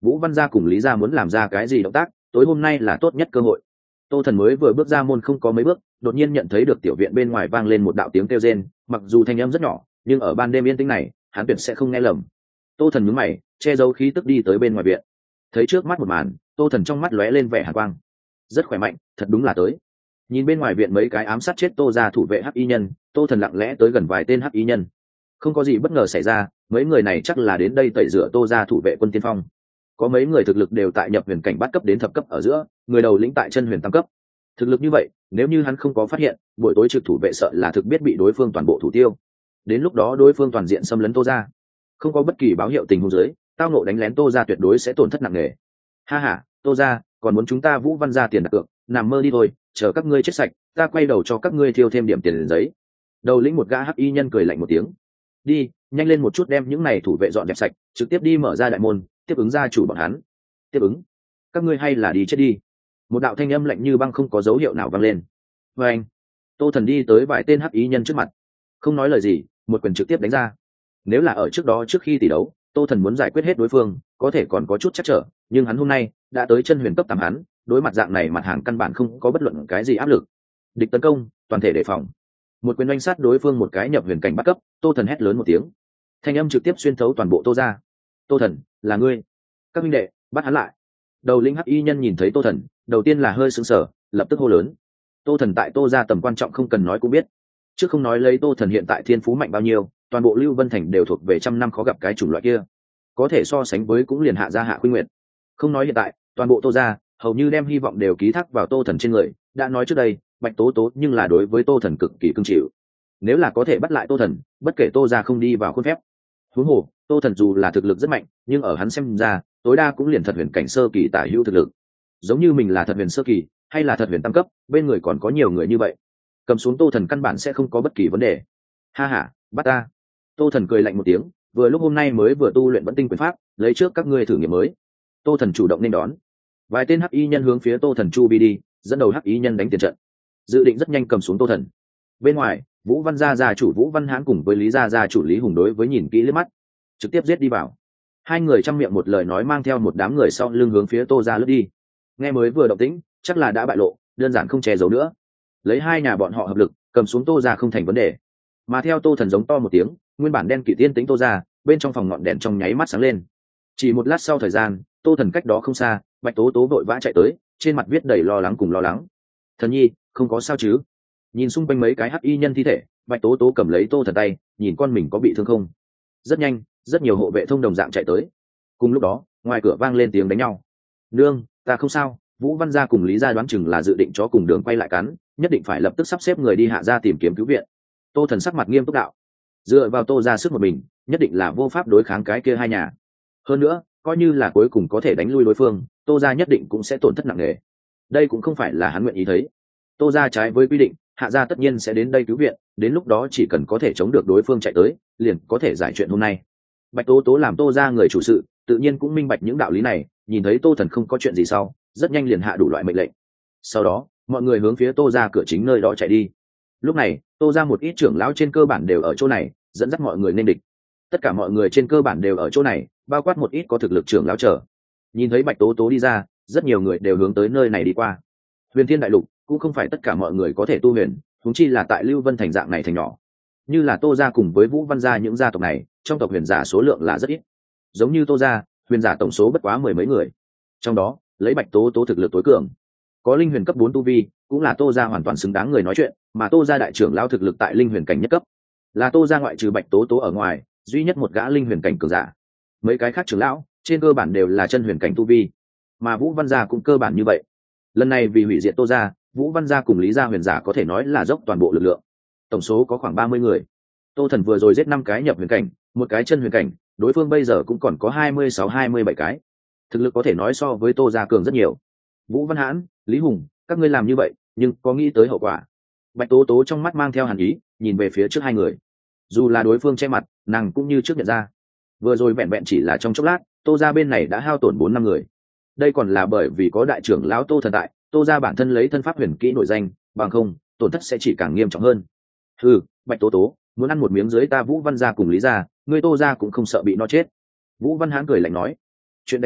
Vũ Văn gia cùng Lý gia muốn làm ra cái gì động tác, tối hôm nay là tốt nhất cơ hội. Tô Thần mới vừa bước ra môn không có mấy bước, đột nhiên nhận thấy được tiểu viện bên ngoài vang lên một đạo tiếng kêu rên, mặc dù thanh âm rất nhỏ, nhưng ở ban đêm yên tĩnh này, hắn tuyệt sẽ không nghe lầm. Tô Thần nhướng mày, che giấu khí tức đi tới bên ngoài viện. Thấy trước mắt một màn, Tô Thần trong mắt lóe lên vẻ hàn quang. Rất khỏe mạnh, thật đúng là tới. Nhìn bên ngoài viện mấy cái ám sát chết Tô gia thủ vệ hắc y nhân, Tô Thần lặng lẽ tới gần vài tên hắc y nhân. Không có gì bất ngờ xảy ra, mấy người này chắc là đến đây tẩy rửa Tô gia thủ vệ quân tiên phong. Có mấy người thực lực đều tại nhập huyền cảnh bát cấp đến thập cấp ở giữa, người đầu lĩnh tại chân huyền tam cấp. Thực lực như vậy, nếu như hắn không có phát hiện, buổi tối trực thủ vệ sợ là thực biết bị đối phương toàn bộ thủ tiêu. Đến lúc đó đối phương toàn diện xâm lấn Tô gia, không có bất kỳ báo hiệu tình huống dưới, tao nộ đánh lén Tô gia tuyệt đối sẽ tổn thất nặng nề. Ha ha, Tô gia, còn muốn chúng ta Vũ Văn gia tiền đặt cược, nằm mơ đi thôi, chờ các ngươi chết sạch, ta quay đầu cho các ngươi thiêu thêm điểm tiền giấy. Đầu lĩnh một gã hắc y nhân cười lạnh một tiếng. Đi, nhanh lên một chút đem những này thủ vệ dọn dẹp sạch, trực tiếp đi mở ra đại môn, tiếp ứng gia chủ bọn hắn. Tiếp ứng? Các ngươi hay là đi chết đi. Một đạo thanh âm lạnh như băng không có dấu hiệu nào vang lên. Và anh, Tô Thần đi tới vài tên hắc y nhân trước mặt, không nói lời gì, một quyền trực tiếp đánh ra. Nếu là ở trước đó trước khi tỷ đấu, Tô Thần muốn giải quyết hết đối phương, có thể còn có chút chắc trở, nhưng hắn hôm nay đã tới chân huyền cấp 8 hắn, đối mặt dạng này mặt hàng căn bản không có bất luận cái gì áp lực. Địch tấn công, toàn thể đề phòng. Một quyền oanh sát đối phương một cái nhập huyền cảnh bắt cấp, Tô Thần hét lớn một tiếng. Thanh âm trực tiếp xuyên thấu toàn bộ Tô gia. Tô Thần, là ngươi. Các huynh đệ, bắt hắn lại. Đầu linh hắc y nhân nhìn thấy Tô Thần, đầu tiên là hơi sững sờ, lập tức hô lớn. Tô Thần tại Tô gia tầm quan trọng không cần nói cũng biết. Chứ không nói lấy Tô Thần hiện tại thiên phú mạnh bao nhiêu, toàn bộ Lưu Vân Thành đều thuộc về trăm năm khó gặp cái chủng loại kia. Có thể so sánh với cũng liền hạ gia Hạ Khuynh Nguyệt. Không nói hiện tại, toàn bộ Tô gia hầu như đem hy vọng đều ký thác vào Tô Thần trên người, đã nói trước đây, Bạch Tố Tố nhưng là đối với Tô Thần cực kỳ cưng chịu. Nếu là có thể bắt lại Tô Thần, bất kể Tô gia không đi vào khuôn phép. Huống hồ, Tô Thần dù là thực lực rất mạnh, nhưng ở hắn xem ra, tối đa cũng liền thật huyền cảnh sơ kỳ tả hữu thực lực. Giống như mình là thật huyền sơ kỳ, hay là thật huyền tam cấp, bên người còn có nhiều người như vậy. Cầm xuống Tô Thần căn bản sẽ không có bất kỳ vấn đề. Ha ha, bắt ta. Tô Thần cười lạnh một tiếng, vừa lúc hôm nay mới vừa tu luyện vẫn tinh quyền pháp, lấy trước các ngươi thử nghiệm mới. Tô Thần chủ động nên đón. Vài tên hắc y nhân hướng phía Tô Thần chu bi đi, dẫn đầu hắc y nhân đánh tiền trận, dự định rất nhanh cầm xuống Tô Thần. Bên ngoài, Vũ Văn gia gia chủ Vũ Văn Hãn cùng với Lý gia gia chủ Lý Hùng đối với nhìn kỹ liếc mắt, trực tiếp giết đi vào. Hai người trăm miệng một lời nói mang theo một đám người sau lưng hướng phía Tô gia lướt đi. Nghe mới vừa động tĩnh, chắc là đã bại lộ, đơn giản không che giấu nữa. Lấy hai nhà bọn họ hợp lực, cầm xuống Tô gia không thành vấn đề. Mà theo Tô Thần giống to một tiếng, nguyên bản đen kịt tiên tĩnh Tô gia, bên trong phòng ngọn đèn trong nháy mắt sáng lên. Chỉ một lát sau thời gian, Tô Thần cách đó không xa, Bạch Tố Tố vội vã chạy tới, trên mặt viết đầy lo lắng cùng lo lắng. Thần nhi, không có sao chứ? Nhìn xung quanh mấy cái hắc y nhân thi thể, Bạch Tố Tố cầm lấy Tô Thần tay, nhìn con mình có bị thương không. Rất nhanh, rất nhiều hộ vệ thông đồng dạng chạy tới. Cùng lúc đó, ngoài cửa vang lên tiếng đánh nhau. Nương, ta không sao. Vũ Văn gia cùng Lý gia đoán chừng là dự định cho cùng đường quay lại cắn, nhất định phải lập tức sắp xếp người đi hạ gia tìm kiếm cứu viện. Tô Thần sắc mặt nghiêm túc đạo. Dựa vào Tô gia sức một mình, nhất định là vô pháp đối kháng cái kia hai nhà. Hơn nữa, coi như là cuối cùng có thể đánh lui đối phương, Tô gia nhất định cũng sẽ tổn thất nặng nề. Đây cũng không phải là hắn nguyện ý thấy. Tô gia trái với quy định, hạ gia tất nhiên sẽ đến đây cứu viện, đến lúc đó chỉ cần có thể chống được đối phương chạy tới, liền có thể giải chuyện hôm nay. Bạch Tố Tố làm Tô gia người chủ sự, tự nhiên cũng minh bạch những đạo lý này, nhìn thấy Tô Thần không có chuyện gì sau, rất nhanh liền hạ đủ loại mệnh lệnh. Sau đó, mọi người hướng phía Tô gia cửa chính nơi đó chạy đi. Lúc này, Tô gia một ít trưởng lão trên cơ bản đều ở chỗ này, dẫn dắt mọi người nên địch. Tất cả mọi người trên cơ bản đều ở chỗ này, bao quát một ít có thực lực trưởng lão trở. Nhìn thấy Bạch Tố Tố đi ra, rất nhiều người đều hướng tới nơi này đi qua. Huyền Thiên đại lục cũng không phải tất cả mọi người có thể tu huyền, huống chi là tại Lưu Vân thành dạng này thành nhỏ. Như là Tô gia cùng với Vũ Văn gia những gia tộc này, trong tộc huyền giả số lượng là rất ít. Giống như Tô gia, huyền giả tổng số bất quá 10 mấy người. Trong đó, lấy Bạch Tố Tố thực lực tối cường, có linh huyền cấp 4 tu vi, cũng là Tô gia hoàn toàn xứng đáng người nói chuyện, mà Tô gia đại trưởng lão thực lực tại linh huyền cảnh nhất cấp, là Tô gia ngoại trừ Bạch Tố Tố ở ngoài, duy nhất một gã linh huyền cảnh cường giả. Mấy cái khác trưởng lão, trên cơ bản đều là chân huyền cảnh tu vi, mà Vũ Văn gia cũng cơ bản như vậy. Lần này vì hủy diệt Tô gia, Vũ Văn gia cùng Lý gia huyền giả có thể nói là dốc toàn bộ lực lượng. Tổng số có khoảng 30 người. Tô Thần vừa rồi giết 5 cái nhập huyền cảnh, một cái chân huyền cảnh, đối phương bây giờ cũng còn có 26-27 cái. Thực lực có thể nói so với Tô gia cường rất nhiều. Vũ Văn Hãn, Lý Hùng, các ngươi làm như vậy, nhưng có nghĩ tới hậu quả? Bạch Tố Tố trong mắt mang theo hàn ý, nhìn về phía trước hai người. Dù là đối phương che mặt, nàng cũng như trước nhận ra. Vừa rồi vẹn vẹn chỉ là trong chốc lát, Tô gia bên này đã hao tổn 4-5 người. Đây còn là bởi vì có đại trưởng lão Tô Thần tại, Tô gia bản thân lấy thân pháp huyền kỹ nổi danh, bằng không, tổn thất sẽ chỉ càng nghiêm trọng hơn. Hừ, Bạch Tố Tố, muốn ăn một miếng dưới ta Vũ Văn gia cùng Lý gia, ngươi Tô gia cũng không sợ bị nó chết. Vũ Văn Hãn cười lạnh nói, chuyện đánh cuộc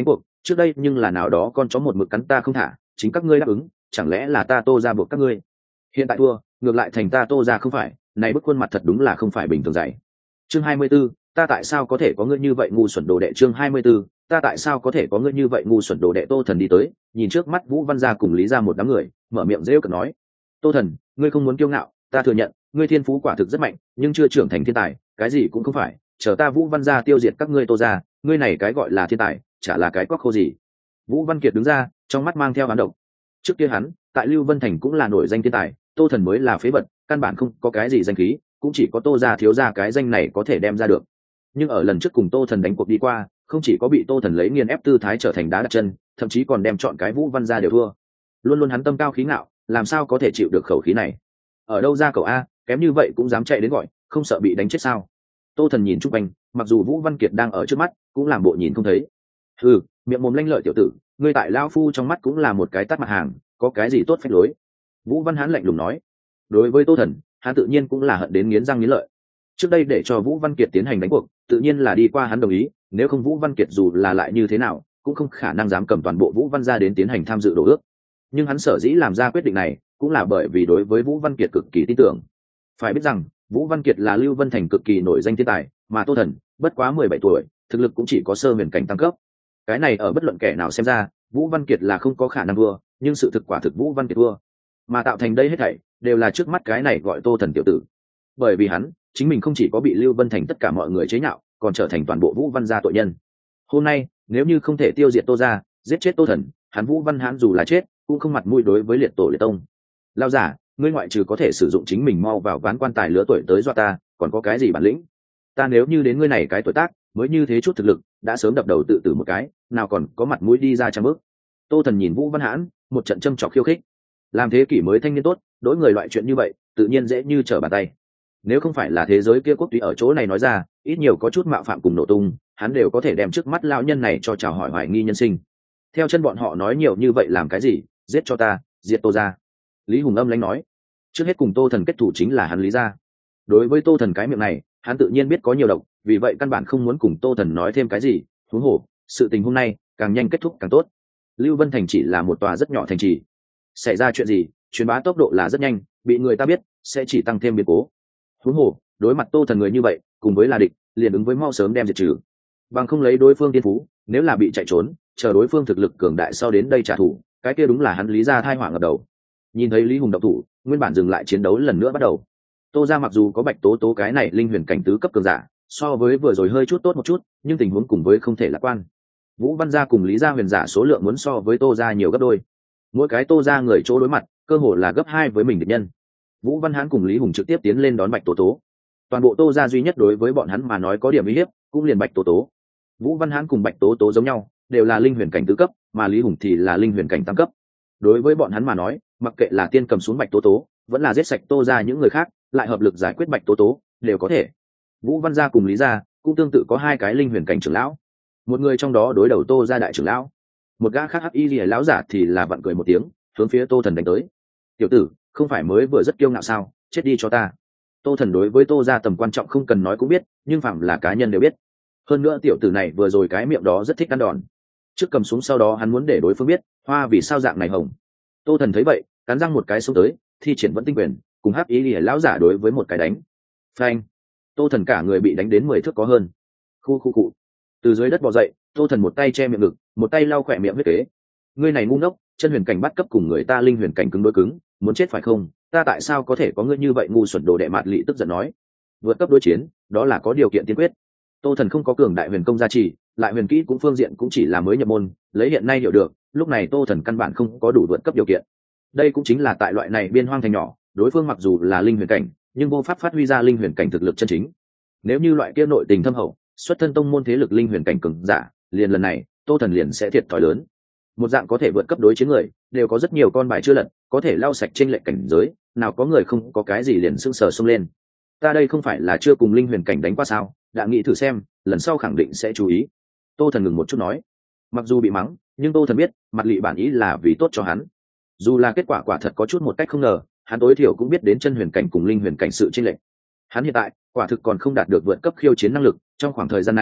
trước đây nhưng là nào đó con chó một mực cắn ta không thả, chính các ngươi đáp ứng, chẳng lẽ là ta Tô ra buộc các ngươi? Hiện tại thua, ngược lại thành ta Tô ra không phải, này bức khuôn mặt thật đúng là không phải bình thường dày. Chương 24, ta tại sao có thể có ngươi như vậy ngu xuẩn đồ đệ? Chương 24, ta tại sao có thể có ngươi như vậy ngu xuẩn đồ đệ? Tô Thần đi tới, nhìn trước mắt Vũ Văn Gia cùng Lý Gia một đám người, mở miệng rêu cợt nói: Tô Thần, ngươi không muốn kiêu ngạo, ta thừa nhận, ngươi thiên phú quả thực rất mạnh, nhưng chưa trưởng thành thiên tài, cái gì cũng không phải, chờ ta Vũ Văn Gia tiêu diệt các ngươi Tô gia, ngươi này cái gọi là thiên tài, chả là cái quắc khô gì. Vũ Văn Kiệt đứng ra, trong mắt mang theo hán độc. Trước kia hắn, tại Lưu Vân Thành cũng là nổi danh thiên tài, Tô Thần mới là phế vật, căn bản không có cái gì danh khí, cũng chỉ có Tô gia thiếu gia cái danh này có thể đem ra được. Nhưng ở lần trước cùng Tô Thần đánh cuộc đi qua, không chỉ có bị Tô Thần lấy nghiền ép tư thái trở thành đá đặt chân, thậm chí còn đem chọn cái Vũ Văn Gia đều thua. Luôn luôn hắn tâm cao khí ngạo, làm sao có thể chịu được khẩu khí này? Ở đâu ra cậu a, kém như vậy cũng dám chạy đến gọi, không sợ bị đánh chết sao? Tô Thần nhìn chung quanh, mặc dù Vũ Văn Kiệt đang ở trước mắt, cũng làm bộ nhìn không thấy. Ừ, miệng mồm lanh lợi tiểu tử, ngươi tại lão phu trong mắt cũng là một cái tát mặt hàng, có cái gì tốt phách lối? Vũ Văn Hán lạnh lùng nói. Đối với Tô Thần, hắn tự nhiên cũng là hận đến nghiến răng nghiến lợi. Trước đây để cho Vũ Văn Kiệt tiến hành đánh cuộc, tự nhiên là đi qua hắn đồng ý, nếu không Vũ Văn Kiệt dù là lại như thế nào, cũng không khả năng dám cầm toàn bộ Vũ Văn gia đến tiến hành tham dự đồ ước. Nhưng hắn sở dĩ làm ra quyết định này, cũng là bởi vì đối với Vũ Văn Kiệt cực kỳ tin tưởng. Phải biết rằng, Vũ Văn Kiệt là Lưu Vân Thành cực kỳ nổi danh thiên tài, mà Tô Thần, bất quá 17 tuổi, thực lực cũng chỉ có sơ huyền cảnh tăng cấp. Cái này ở bất luận kẻ nào xem ra, Vũ Văn Kiệt là không có khả năng thua, nhưng sự thực quả thực Vũ Văn Kiệt thua. Mà tạo thành đây hết thảy, đều là trước mắt cái này gọi Tô Thần tiểu tử. Bởi vì hắn, chính mình không chỉ có bị Lưu Vân Thành tất cả mọi người chế nhạo, còn trở thành toàn bộ Vũ Văn gia tội nhân. Hôm nay, nếu như không thể tiêu diệt Tô gia, giết chết Tô Thần, hắn Vũ Văn Hán dù là chết, cũng không mặt mũi đối với liệt tổ liệt tông. Lao giả, ngươi ngoại trừ có thể sử dụng chính mình mau vào ván quan tài lứa tuổi tới dọa ta, còn có cái gì bản lĩnh? Ta nếu như đến ngươi này cái tuổi tác, mới như thế chút thực lực, đã sớm đập đầu tự tử một cái, nào còn có mặt mũi đi ra trăm bước. Tô Thần nhìn Vũ Văn Hãn, một trận châm chọc khiêu khích. Làm thế kỷ mới thanh niên tốt, đối người loại chuyện như vậy, tự nhiên dễ như trở bàn tay. Nếu không phải là thế giới kia quốc túy ở chỗ này nói ra, ít nhiều có chút mạo phạm cùng nổ tung, hắn đều có thể đem trước mắt lão nhân này cho chào hỏi hoài nghi nhân sinh. Theo chân bọn họ nói nhiều như vậy làm cái gì, giết cho ta, diệt Tô gia. Lý Hùng âm lãnh nói. Trước hết cùng Tô Thần kết thủ chính là hắn Lý gia. Đối với Tô Thần cái miệng này, hắn tự nhiên biết có nhiều độc, vì vậy căn bản không muốn cùng Tô Thần nói thêm cái gì. Huống hồ, sự tình hôm nay càng nhanh kết thúc càng tốt. Lưu Vân Thành chỉ là một tòa rất nhỏ thành trì, xảy ra chuyện gì, truyền bá tốc độ là rất nhanh, bị người ta biết sẽ chỉ tăng thêm biến cố. Huống hồ, đối mặt Tô Thần người như vậy, cùng với là địch, liền ứng với mau sớm đem diệt trừ. Bằng không lấy đối phương tiên phú, nếu là bị chạy trốn, chờ đối phương thực lực cường đại sau đến đây trả thù, cái kia đúng là hắn Lý gia thai họa ngập đầu. Nhìn thấy Lý Hùng động thủ, nguyên bản dừng lại chiến đấu lần nữa bắt đầu. Tô gia mặc dù có Bạch Tố Tố cái này linh huyền cảnh tứ cấp cường giả, so với vừa rồi hơi chút tốt một chút, nhưng tình huống cùng với không thể lạc quan. Vũ Văn gia cùng Lý gia huyền giả số lượng muốn so với Tô gia nhiều gấp đôi. Mỗi cái Tô gia người chỗ đối mặt, cơ hồ là gấp 2 với mình địch nhân. Vũ Văn Hán cùng Lý Hùng trực tiếp tiến lên đón Bạch Tố Tố. Toàn bộ Tô gia duy nhất đối với bọn hắn mà nói có điểm uy hiếp, cũng liền Bạch Tố Tố. Vũ Văn Hán cùng Bạch Tố Tố giống nhau, đều là linh huyền cảnh tứ cấp, mà Lý Hùng thì là linh huyền cảnh tam cấp. Đối với bọn hắn mà nói, mặc kệ là tiên cầm xuống Bạch Tố Tố, vẫn là giết sạch Tô gia những người khác, lại hợp lực giải quyết Bạch Tố Tố, đều có thể. Vũ Văn gia cùng Lý gia cũng tương tự có 2 cái linh huyền cảnh trưởng lão. Một người trong đó đối đầu Tô gia đại trưởng lão, một gã khác hắc y lìa lão giả thì là vặn cười một tiếng, hướng phía Tô Thần đánh tới. Tiểu tử, không phải mới vừa rất kiêu ngạo sao, chết đi cho ta. Tô Thần đối với Tô gia tầm quan trọng không cần nói cũng biết, nhưng phạm là cá nhân đều biết. Hơn nữa tiểu tử này vừa rồi cái miệng đó rất thích ăn đòn. Trước cầm súng sau đó hắn muốn để đối phương biết, hoa vì sao dạng này hồng. Tô Thần thấy vậy, cắn răng một cái xông tới, thi triển vẫn tinh quyền, cùng hắc ý lìa lão giả đối với một cái đánh. Phanh! Tô Thần cả người bị đánh đến 10 thước có hơn. Khu khu cụ. Từ dưới đất bò dậy, Tô Thần một tay che miệng ngực, một tay lau khỏe miệng huyết kế. Ngươi này ngu ngốc, chân huyền cảnh bắt cấp cùng người ta linh huyền cảnh cứng đối cứng, muốn chết phải không? Ta tại sao có thể có ngươi như vậy ngu xuẩn đồ đệ Mạt Lị tức giận nói. Vượt cấp đối chiến, đó là có điều kiện tiên quyết. Tô Thần không có cường đại huyền công gia trì, lại huyền kỹ cũng phương diện cũng chỉ là mới nhập môn, lấy hiện nay hiểu được, lúc này Tô Thần căn bản không có đủ vượt cấp điều kiện. Đây cũng chính là tại loại này biên hoang thành nhỏ, đối phương mặc dù là linh huyền cảnh, nhưng vô pháp phát huy ra linh huyền cảnh thực lực chân chính. Nếu như loại kia nội tình thâm hậu, xuất thân tông môn thế lực linh huyền cảnh cường giả, liền lần này, Tô Thần liền sẽ thiệt thòi lớn. Một dạng có thể vượt cấp đối chiến người, đều có rất nhiều con bài chưa lật, có thể lau sạch chênh lệch cảnh giới, nào có người không có cái gì liền sững sờ xông lên. Ta đây không phải là chưa cùng linh huyền cảnh đánh qua sao, đã nghĩ thử xem, lần sau khẳng định sẽ chú ý. Tô Thần ngừng một chút nói. Mặc dù bị mắng, nhưng Tô Thần biết, Mạt Lị bản ý là vì tốt cho hắn. Dù là kết quả quả thật có chút một cách không ngờ, hắn tối thiểu cũng biết đến chân huyền cảnh cùng linh huyền cảnh sự chênh lệch. Hắn hiện tại, quả thực còn không đạt được vượt cấp khiêu chiến năng lực, trong khoảng thời gian này,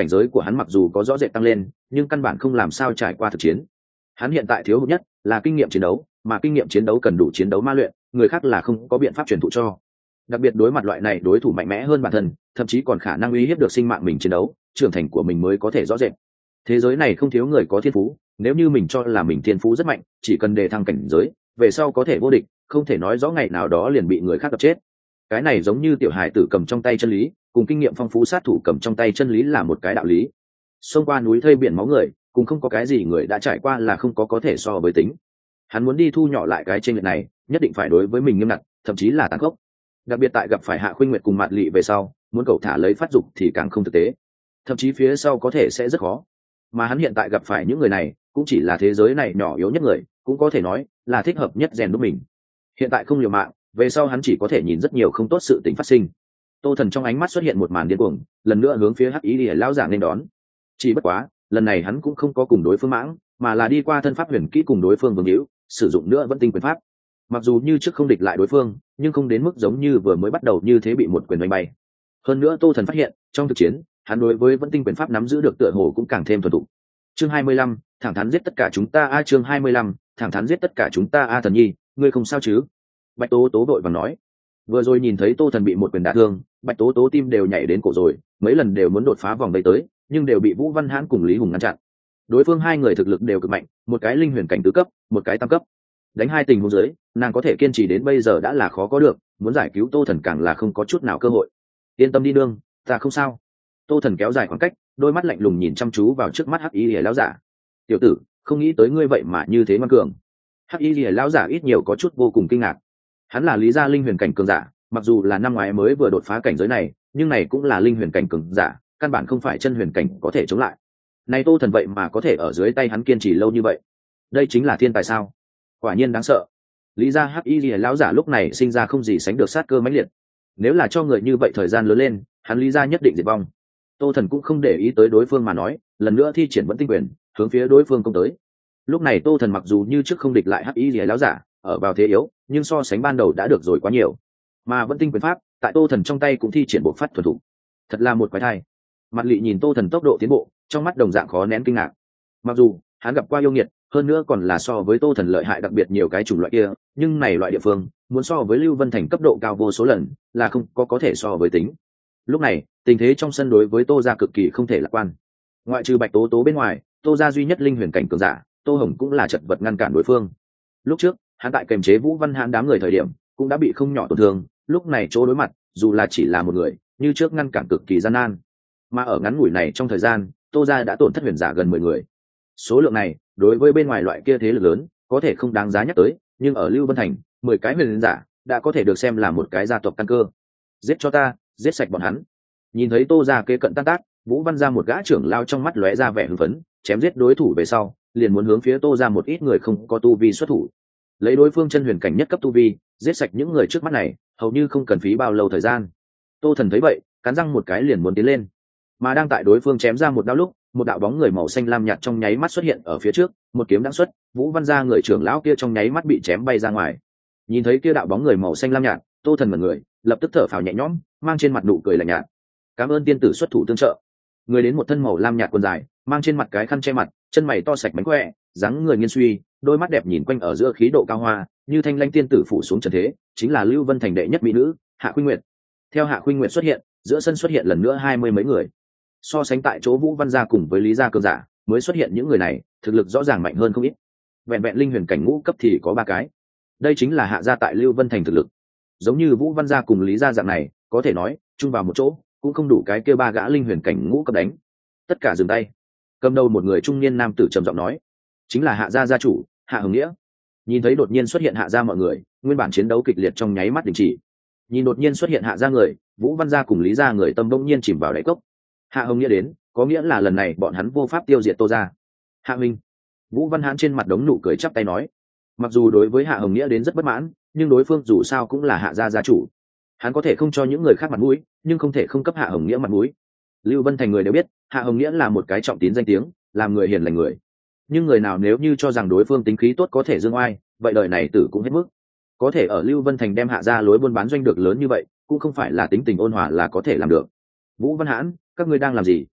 cảnh giới của hắn mặc dù có rõ rệt tăng lên nhưng căn bản không làm sao trải qua thực chiến. Hắn hiện tại thiếu hụt nhất là kinh nghiệm chiến đấu, mà kinh nghiệm chiến đấu cần đủ chiến đấu ma luyện, người khác là không có biện pháp truyền thụ cho. Đặc biệt đối mặt loại này đối thủ mạnh mẽ hơn bản thân, thậm chí còn khả năng uy hiếp được sinh mạng mình chiến đấu, trưởng thành của mình mới có thể rõ rệt. Thế giới này không thiếu người có thiên phú, nếu như mình cho là mình thiên phú rất mạnh, chỉ cần đề thăng cảnh giới, về sau có thể vô địch, không thể nói rõ ngày nào đó liền bị người khác đập chết. Cái này giống như tiểu hài tử cầm trong tay chân lý, cùng kinh nghiệm phong phú sát thủ cầm trong tay chân lý là một cái đạo lý. Xông qua núi thây biển máu người, cũng không có cái gì người đã trải qua là không có thể so với tính. Hắn muốn đi thu nhỏ lại cái chênh lệch này, nhất định phải đối với mình nghiêm ngặt, thậm chí là tàn khốc. Đặc biệt tại gặp phải Hạ Khuynh Nguyệt cùng Mạt Lị về sau, muốn cậu thả lấy phát dục thì càng không thực tế, thậm chí phía sau có thể sẽ rất khó. Mà hắn hiện tại gặp phải những người này, cũng chỉ là thế giới này nhỏ yếu nhất người, cũng có thể nói là thích hợp nhất rèn đúc mình. Hiện tại không liều mạng, về sau hắn chỉ có thể nhìn rất nhiều không tốt sự tình phát sinh. Tô Thần trong ánh mắt xuất hiện một màn điên cuồng, lần nữa hướng phía Hắc Y Lìa lão giả nên đón. Chỉ bất quá, lần này hắn cũng không có cùng đối phương mãng, mà là đi qua thân pháp huyền kỹ cùng đối phương vương hữu, sử dụng nữa vẫn tinh quyền pháp. Mặc dù như trước không địch lại đối phương, nhưng không đến mức giống như vừa mới bắt đầu như thế bị một quyền đánh bay. Hơn nữa Tô Thần phát hiện, trong thực chiến, hắn đối với vẫn tinh quyền pháp nắm giữ được tựa hồ cũng càng thêm thuần thục. Chương 25, thẳng thắn giết tất cả chúng ta a. Chương 25, thẳng thắn giết tất cả chúng ta a. Thần nhi, ngươi không sao chứ? Bạch Tố Tố vội vàng nói. Vừa rồi nhìn thấy Tô Thần bị một quyền đả thương, Bạch Tố Tố tim đều nhảy đến cổ rồi, mấy lần đều muốn đột phá vòng vây tới, nhưng đều bị Vũ Văn Hãn cùng Lý Hùng ngăn chặn. Đối phương hai người thực lực đều cực mạnh, một cái linh huyền cảnh tứ cấp, một cái tam cấp. Đánh hai tình huống dưới, nàng có thể kiên trì đến bây giờ đã là khó có được, muốn giải cứu Tô Thần càng là không có chút nào cơ hội. Yên tâm đi nương, ta không sao. Tô Thần kéo dài khoảng cách, đôi mắt lạnh lùng nhìn chăm chú vào trước mắt Hắc Y Lìa lão giả. Tiểu tử, không nghĩ tới ngươi vậy mà như thế ngoan cường. Hắc Y Lìa lão giả ít nhiều có chút vô cùng kinh ngạc. Hắn là Lý gia linh huyền cảnh cường giả, mặc dù là năm ngoái mới vừa đột phá cảnh giới này, nhưng này cũng là linh huyền cảnh cường giả, căn bản không phải chân huyền cảnh có thể chống lại. Này Tô Thần vậy mà có thể ở dưới tay hắn kiên trì lâu như vậy, đây chính là thiên tài sao? Quả nhiên đáng sợ. Lý gia Hắc Y Lìa lão giả lúc này sinh ra không gì sánh được sát cơ mãnh liệt. Nếu là cho người như vậy thời gian lớn lên, hắn Lý gia nhất định diệt vong. Tô Thần cũng không để ý tới đối phương mà nói, lần nữa thi triển vẫn tinh quyền, hướng phía đối phương công tới. Lúc này Tô Thần mặc dù như trước không địch lại Hắc Y Lìa lão giả, ở vào thế yếu, nhưng so sánh ban đầu đã được rồi quá nhiều. Mà vẫn tinh quyền pháp, tại Tô Thần trong tay cũng thi triển bộ phát thuần thục. Thật là một quái thai. Mặt Lị nhìn Tô Thần tốc độ tiến bộ, trong mắt đồng dạng khó nén kinh ngạc. Mặc dù hắn gặp qua yêu nghiệt, hơn nữa còn là so với Tô Thần lợi hại đặc biệt nhiều cái chủng loại kia, nhưng này loại địa phương, muốn so với Lưu Vân Thành cấp độ cao vô số lần, là không có thể so với tính. Lúc này, tình thế trong sân đối với Tô gia cực kỳ không thể lạc quan. Ngoại trừ Bạch Tố Tố bên ngoài, Tô gia duy nhất linh huyền cảnh cường giả, Tô Hồng cũng là chật vật ngăn cản đối phương. Lúc trước, hắn tại kềm chế Vũ Văn Hãn đám người thời điểm, cũng đã bị không nhỏ tổn thương, lúc này chỗ đối mặt, dù là chỉ là một người, như trước ngăn cản cực kỳ gian nan. Mà ở ngắn ngủi này trong thời gian, Tô gia đã tổn thất huyền giả gần 10 người. Số lượng này, đối với bên ngoài loại kia thế lực lớn, có thể không đáng giá nhắc tới, nhưng ở Lưu Vân Thành, 10 cái huyền giả đã có thể được xem là một cái gia tộc căn cơ. Giết cho ta, giết sạch bọn hắn. Nhìn thấy Tô gia kế cận tan tác, Vũ Văn gia một gã trưởng lao trong mắt lóe ra vẻ hưng phấn, chém giết đối thủ về sau, liền muốn hướng phía Tô gia một ít người không có tu vi xuất thủ. Lấy đối phương chân huyền cảnh nhất cấp tu vi, giết sạch những người trước mắt này, hầu như không cần phí bao lâu thời gian. Tô Thần thấy vậy, cắn răng một cái liền muốn tiến lên. Mà đang tại đối phương chém ra một đao lúc, một đạo bóng người màu xanh lam nhạt trong nháy mắt xuất hiện ở phía trước, một kiếm đã xuất, Vũ Văn gia người trưởng lão kia trong nháy mắt bị chém bay ra ngoài. Nhìn thấy kia đạo bóng người màu xanh lam nhạt, Tô Thần mở người, lập tức thở phào nhẹ nhõm, mang trên mặt nụ cười lạnh nhạt. Cảm ơn tiên tử xuất thủ tương trợ. Người đến một thân màu lam nhạt quần dài, mang trên mặt cái khăn che mặt, chân mày to sạch mánh khỏe, dáng người nghiêng suy, đôi mắt đẹp nhìn quanh ở giữa khí độ cao hoa, như thanh lãnh tiên tử phủ xuống trần thế, chính là Lưu Vân Thành đệ nhất mỹ nữ, Hạ Khuynh Nguyệt. Theo Hạ Khuynh Nguyệt xuất hiện, giữa sân xuất hiện lần nữa 20 mấy người. So sánh tại chỗ Vũ Văn gia cùng với Lý gia cường giả, mới xuất hiện những người này, thực lực rõ ràng mạnh hơn không ít. Vẹn vẹn linh huyền cảnh ngũ cấp thì có 3 cái. Đây chính là Hạ gia tại Lưu Vân Thành thực lực. Giống như Vũ Văn gia cùng Lý gia dạng này, có thể nói, chung vào một chỗ, cũng không đủ cái kia 3 gã linh huyền cảnh ngũ cấp đánh. Tất cả dừng tay. Cầm đầu một người trung niên nam tử trầm giọng nói, chính là Hạ gia gia chủ, Hạ Hồng Nghĩa. Nhìn thấy đột nhiên xuất hiện Hạ gia mọi người, nguyên bản chiến đấu kịch liệt trong nháy mắt đình chỉ. Nhìn đột nhiên xuất hiện Hạ gia người, Vũ Văn gia cùng Lý gia người tâm bỗng nhiên chìm vào đáy cốc. Hạ Hồng Nghĩa đến, có nghĩa là lần này bọn hắn vô pháp tiêu diệt Tô gia. Hạ Minh. Vũ Văn Hãn trên mặt đống nụ cười chắp tay nói, mặc dù đối với Hạ Hồng Nghĩa đến rất bất mãn, nhưng đối phương dù sao cũng là Hạ gia gia chủ, hắn có thể không cho những người khác mặt mũi, nhưng không thể không cấp Hạ Hồng Nghĩa mặt mũi. Lưu Vân Thành người đều biết, Hạ Hồng Nghĩa là một cái trọng tín danh tiếng, làm người hiền lành người. Nhưng người nào nếu như cho rằng đối phương tính khí tốt có thể dương oai, vậy đời này tử cũng hết mức. Có thể ở Lưu Vân Thành đem Hạ gia lối buôn bán doanh được lớn như vậy, cũng không phải là tính tình ôn hòa là có thể làm được. Vũ Văn Hãn, các ngươi đang làm gì?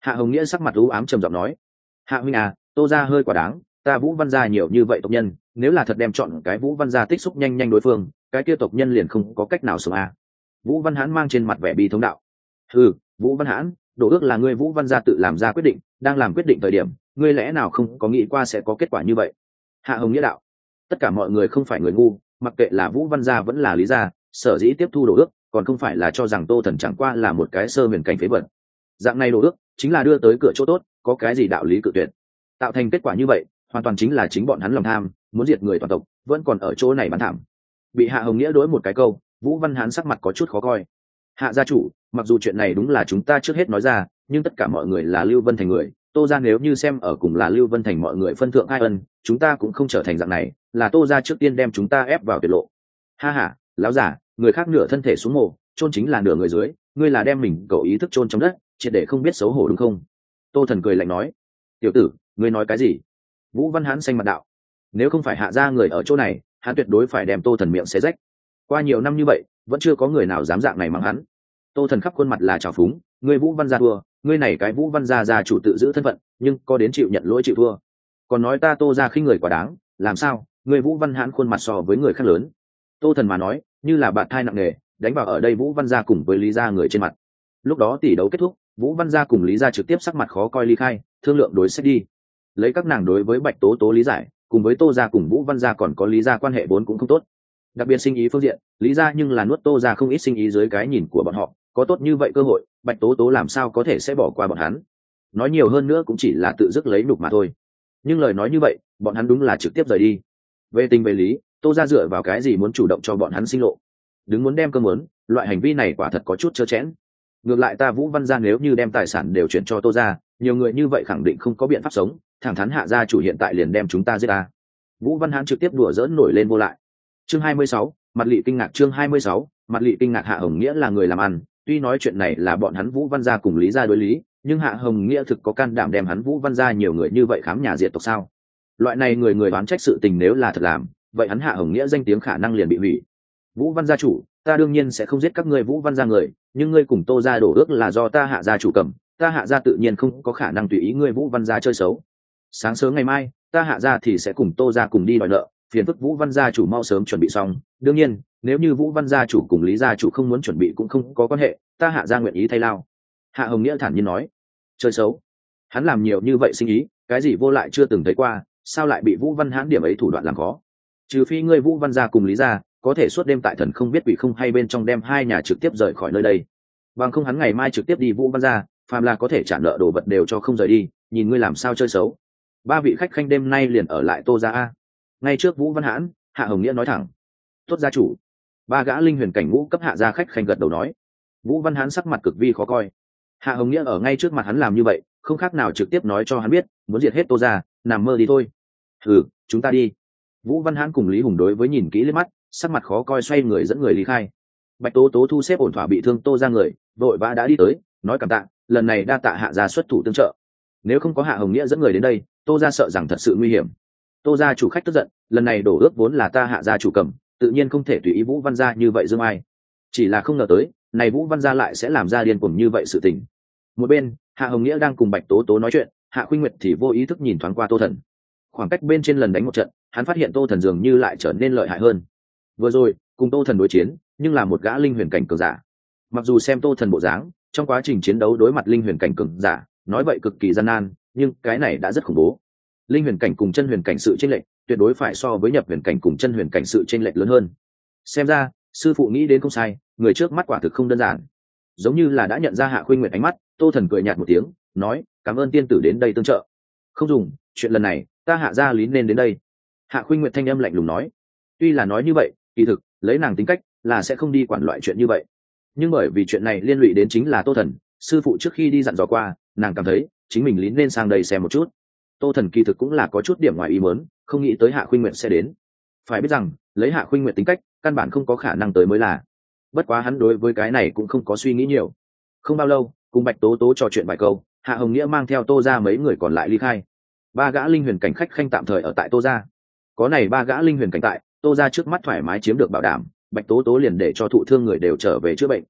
Hạ Hồng Nghĩa sắc mặt u ám trầm giọng nói: Hạ huynh à, Tô gia hơi quá đáng, ta Vũ Văn gia nhiều như vậy tộc nhân, nếu là thật đem chọn cái Vũ Văn gia tích xúc nhanh nhanh đối phương, cái kia tộc nhân liền không có cách nào sống à. Vũ Văn Hãn mang trên mặt vẻ bi thống đạo: ừ, Vũ Văn Hãn, đổ ước là ngươi Vũ Văn gia tự làm ra quyết định, đang làm quyết định thời điểm ngươi lẽ nào không có nghĩ qua sẽ có kết quả như vậy? Hạ Hồng Nghĩa đạo: tất cả mọi người không phải người ngu, mặc kệ là Vũ Văn gia vẫn là Lý gia, sở dĩ tiếp thu đổ ước còn không phải là cho rằng Tô Thần chẳng qua là một cái sơ huyền cảnh phế vật. Dạng này đổ ước chính là đưa tới cửa chỗ tốt, có cái gì đạo lý cự tuyệt. Tạo thành kết quả như vậy hoàn toàn chính là chính bọn hắn lòng tham, muốn diệt người toàn tộc, vẫn còn ở chỗ này bán thảm. Bị Hạ Hồng Nghĩa đối một cái câu, Vũ Văn Hán sắc mặt có chút khó coi. Hạ gia chủ, mặc dù chuyện này đúng là chúng ta trước hết nói ra, nhưng tất cả mọi người là Lưu Vân Thành người, Tô gia nếu như xem ở cùng là Lưu Vân Thành mọi người phân thượng hai ân, chúng ta cũng không trở thành dạng này, là Tô gia trước tiên đem chúng ta ép vào tuyệt lộ. Ha ha, lão giả, người khác nửa thân thể xuống mồ, chôn chính là nửa người dưới, ngươi là đem mình cầu ý thức chôn trong đất, triệt để không biết xấu hổ đúng không? Tô Thần cười lạnh nói: tiểu tử, ngươi nói cái gì? Vũ Văn Hán xanh mặt đạo: nếu không phải Hạ gia người ở chỗ này, hắn tuyệt đối phải đem Tô Thần miệng xé rách. Qua nhiều năm như vậy vẫn chưa có người nào dám dạng này mắng hắn. Tô Thần khắp khuôn mặt là trào phúng: ngươi Vũ Văn gia thua, ngươi này cái Vũ Văn gia chủ tự giữ thân phận, nhưng có đến chịu nhận lỗi chịu thua, còn nói ta Tô gia khinh người quá đáng, làm sao? Ngươi Vũ Văn Hán khuôn mặt so với người khác lớn. Tô Thần mà nói như là bạt thai nặng nề đánh vào ở đây Vũ Văn gia cùng với Lý gia người trên mặt. Lúc đó tỷ đấu kết thúc, Vũ Văn gia cùng Lý gia trực tiếp sắc mặt khó coi ly khai, thương lượng đối sách đi. Lấy các nàng đối với Bạch Tố Tố lý giải, cùng với Tô gia cùng Vũ Văn gia còn có Lý gia quan hệ vốn cũng không tốt. Đặc biệt sinh ý phương diện, Lý gia nhưng là nuốt Tô gia không ít sinh ý dưới cái nhìn của bọn họ, có tốt như vậy cơ hội, Bạch Tố Tố làm sao có thể sẽ bỏ qua bọn hắn. Nói nhiều hơn nữa cũng chỉ là tự dứt lấy nhục mà thôi. Nhưng lời nói như vậy, bọn hắn đúng là trực tiếp rời đi. Về tình về lý, Tô gia dựa vào cái gì muốn chủ động cho bọn hắn sinh lộ? Đứng muốn đem cơm muốn, loại hành vi này quả thật có chút trơ trẽn. Ngược lại ta Vũ Văn gia nếu như đem tài sản đều chuyển cho Tô gia, nhiều người như vậy khẳng định không có biện pháp sống, thẳng thắn Hạ gia chủ hiện tại liền đem chúng ta giết ta. Vũ Văn Hán trực tiếp đùa giỡn nổi lên vô lại. Chương 26, mặt lị kinh ngạc. Chương 26, mặt lị kinh ngạc. Hạ Hồng Nghĩa là người làm ăn, tuy nói chuyện này là bọn hắn Vũ Văn gia cùng Lý gia đối lý, nhưng Hạ Hồng Nghĩa thực có can đảm đem hắn Vũ Văn gia nhiều người như vậy khám nhà diệt tộc sao? Loại này người người đoán trách sự tình nếu là thật làm, vậy hắn Hạ Hồng Nghĩa danh tiếng khả năng liền bị hủy. Vũ Văn gia chủ, ta đương nhiên sẽ không giết các ngươi Vũ Văn gia người, nhưng ngươi cùng Tô gia đổ ước là do ta Hạ gia chủ cầm, ta Hạ gia tự nhiên không có khả năng tùy ý ngươi Vũ Văn gia chơi xấu. Sáng sớm ngày mai, ta Hạ gia thì sẽ cùng Tô gia cùng đi đòi nợ, phiền phức Vũ Văn gia chủ mau sớm chuẩn bị xong. Đương nhiên, nếu như Vũ Văn gia chủ cùng Lý gia chủ không muốn chuẩn bị cũng không có quan hệ, ta Hạ gia nguyện ý thay lao. Hạ Hồng Nghĩa thản nhiên nói. Chơi xấu? Hắn làm nhiều như vậy sinh ý, cái gì vô lại chưa từng thấy qua, sao lại bị Vũ Văn Hán điểm ấy thủ đoạn làm khó? Trừ phi ngươi Vũ Văn gia cùng Lý gia có thể suốt đêm tại thần không biết quỷ không hay bên trong đem hai nhà trực tiếp rời khỏi nơi đây, bằng không hắn ngày mai trực tiếp đi Vũ Văn gia, phàm là có thể trả nợ đồ vật đều cho không rời đi, nhìn ngươi làm sao chơi xấu. Ba vị khách khanh đêm nay liền ở lại Tô gia a. Ngay trước Vũ Văn Hãn, Hạ Hồng Nghĩa nói thẳng. Tốt gia chủ. Ba gã linh huyền cảnh ngũ cấp hạ gia khách khanh gật đầu nói. Vũ Văn Hãn sắc mặt cực vi khó coi. Hạ Hồng Nghĩa ở ngay trước mặt hắn làm như vậy, không khác nào trực tiếp nói cho hắn biết muốn diệt hết Tô gia, nằm mơ đi thôi. Chúng ta đi. Vũ Văn Hãn cùng Lý Hùng đối với nhìn kỹ lên mắt, sắc mặt khó coi xoay người dẫn người lý khai. Bạch Tố Tố thu xếp ổn thỏa bị thương Tô gia người, vội vã đã đi tới, nói cảm tạ, lần này đa tạ Hạ gia xuất thủ tương trợ. Nếu không có Hạ Hồng Nghĩa dẫn người đến đây, Tô gia sợ rằng thật sự nguy hiểm. Tô gia chủ khách tức giận, lần này đổ ước vốn là ta Hạ gia chủ cầm, tự nhiên không thể tùy ý Vũ Văn gia như vậy dương ai. Chỉ là không ngờ tới, này Vũ Văn gia lại sẽ làm ra điên cuồng như vậy sự tình. Một bên, Hạ Hồng Nghĩa đang cùng Bạch Tố Tố nói chuyện, Hạ Khuynh Nguyệt thì vô ý thức nhìn thoáng qua Tô Thần. Khoảng cách bên trên lần đánh một trận, hắn phát hiện Tô Thần dường như lại trở nên lợi hại hơn. Vừa rồi, cùng Tô Thần đối chiến, nhưng là một gã linh huyền cảnh cường giả. Mặc dù xem Tô Thần bộ dáng, trong quá trình chiến đấu đối mặt linh huyền cảnh cường giả, nói vậy cực kỳ gian nan, nhưng cái này đã rất khủng bố. Linh huyền cảnh cùng chân huyền cảnh sự chênh lệch, tuyệt đối phải so với nhập huyền cảnh cùng chân huyền cảnh sự chênh lệch lớn hơn. Xem ra, sư phụ nghĩ đến không sai, người trước mắt quả thực không đơn giản. Giống như là đã nhận ra Hạ Khuynh Nguyệt ánh mắt, Tô Thần cười nhạt một tiếng, nói, cảm ơn tiên tử đến đây tương trợ. Không dùng, chuyện lần này, ta Hạ gia lý nên đến đây. Hạ Khuynh Nguyệt thanh âm lạnh lùng nói. Tuy là nói như vậy, kỳ thực, lấy nàng tính cách, là sẽ không đi quản loại chuyện như vậy. Nhưng bởi vì chuyện này liên lụy đến chính là Tô Thần, sư phụ trước khi đi dặn dò qua, nàng cảm thấy chính mình lý nên sang đây xem một chút. Tô Thần kỳ thực cũng là có chút điểm ngoài ý muốn, không nghĩ tới Hạ Khuynh Nguyệt sẽ đến. Phải biết rằng, lấy Hạ Khuynh Nguyệt tính cách, căn bản không có khả năng tới mới là. Bất quá hắn đối với cái này cũng không có suy nghĩ nhiều. Không bao lâu, cùng Bạch Tố Tố trò chuyện vài câu, Hạ Hồng Nghĩa mang theo Tô gia mấy người còn lại ly khai. Ba gã linh huyền cảnh khách khanh tạm thời ở tại Tô gia. Có này ba gã linh huyền cảnh tại, Tô gia trước mắt thoải mái chiếm được bảo đảm, Bạch Tố Tố liền để cho thụ thương người đều trở về chữa bệnh.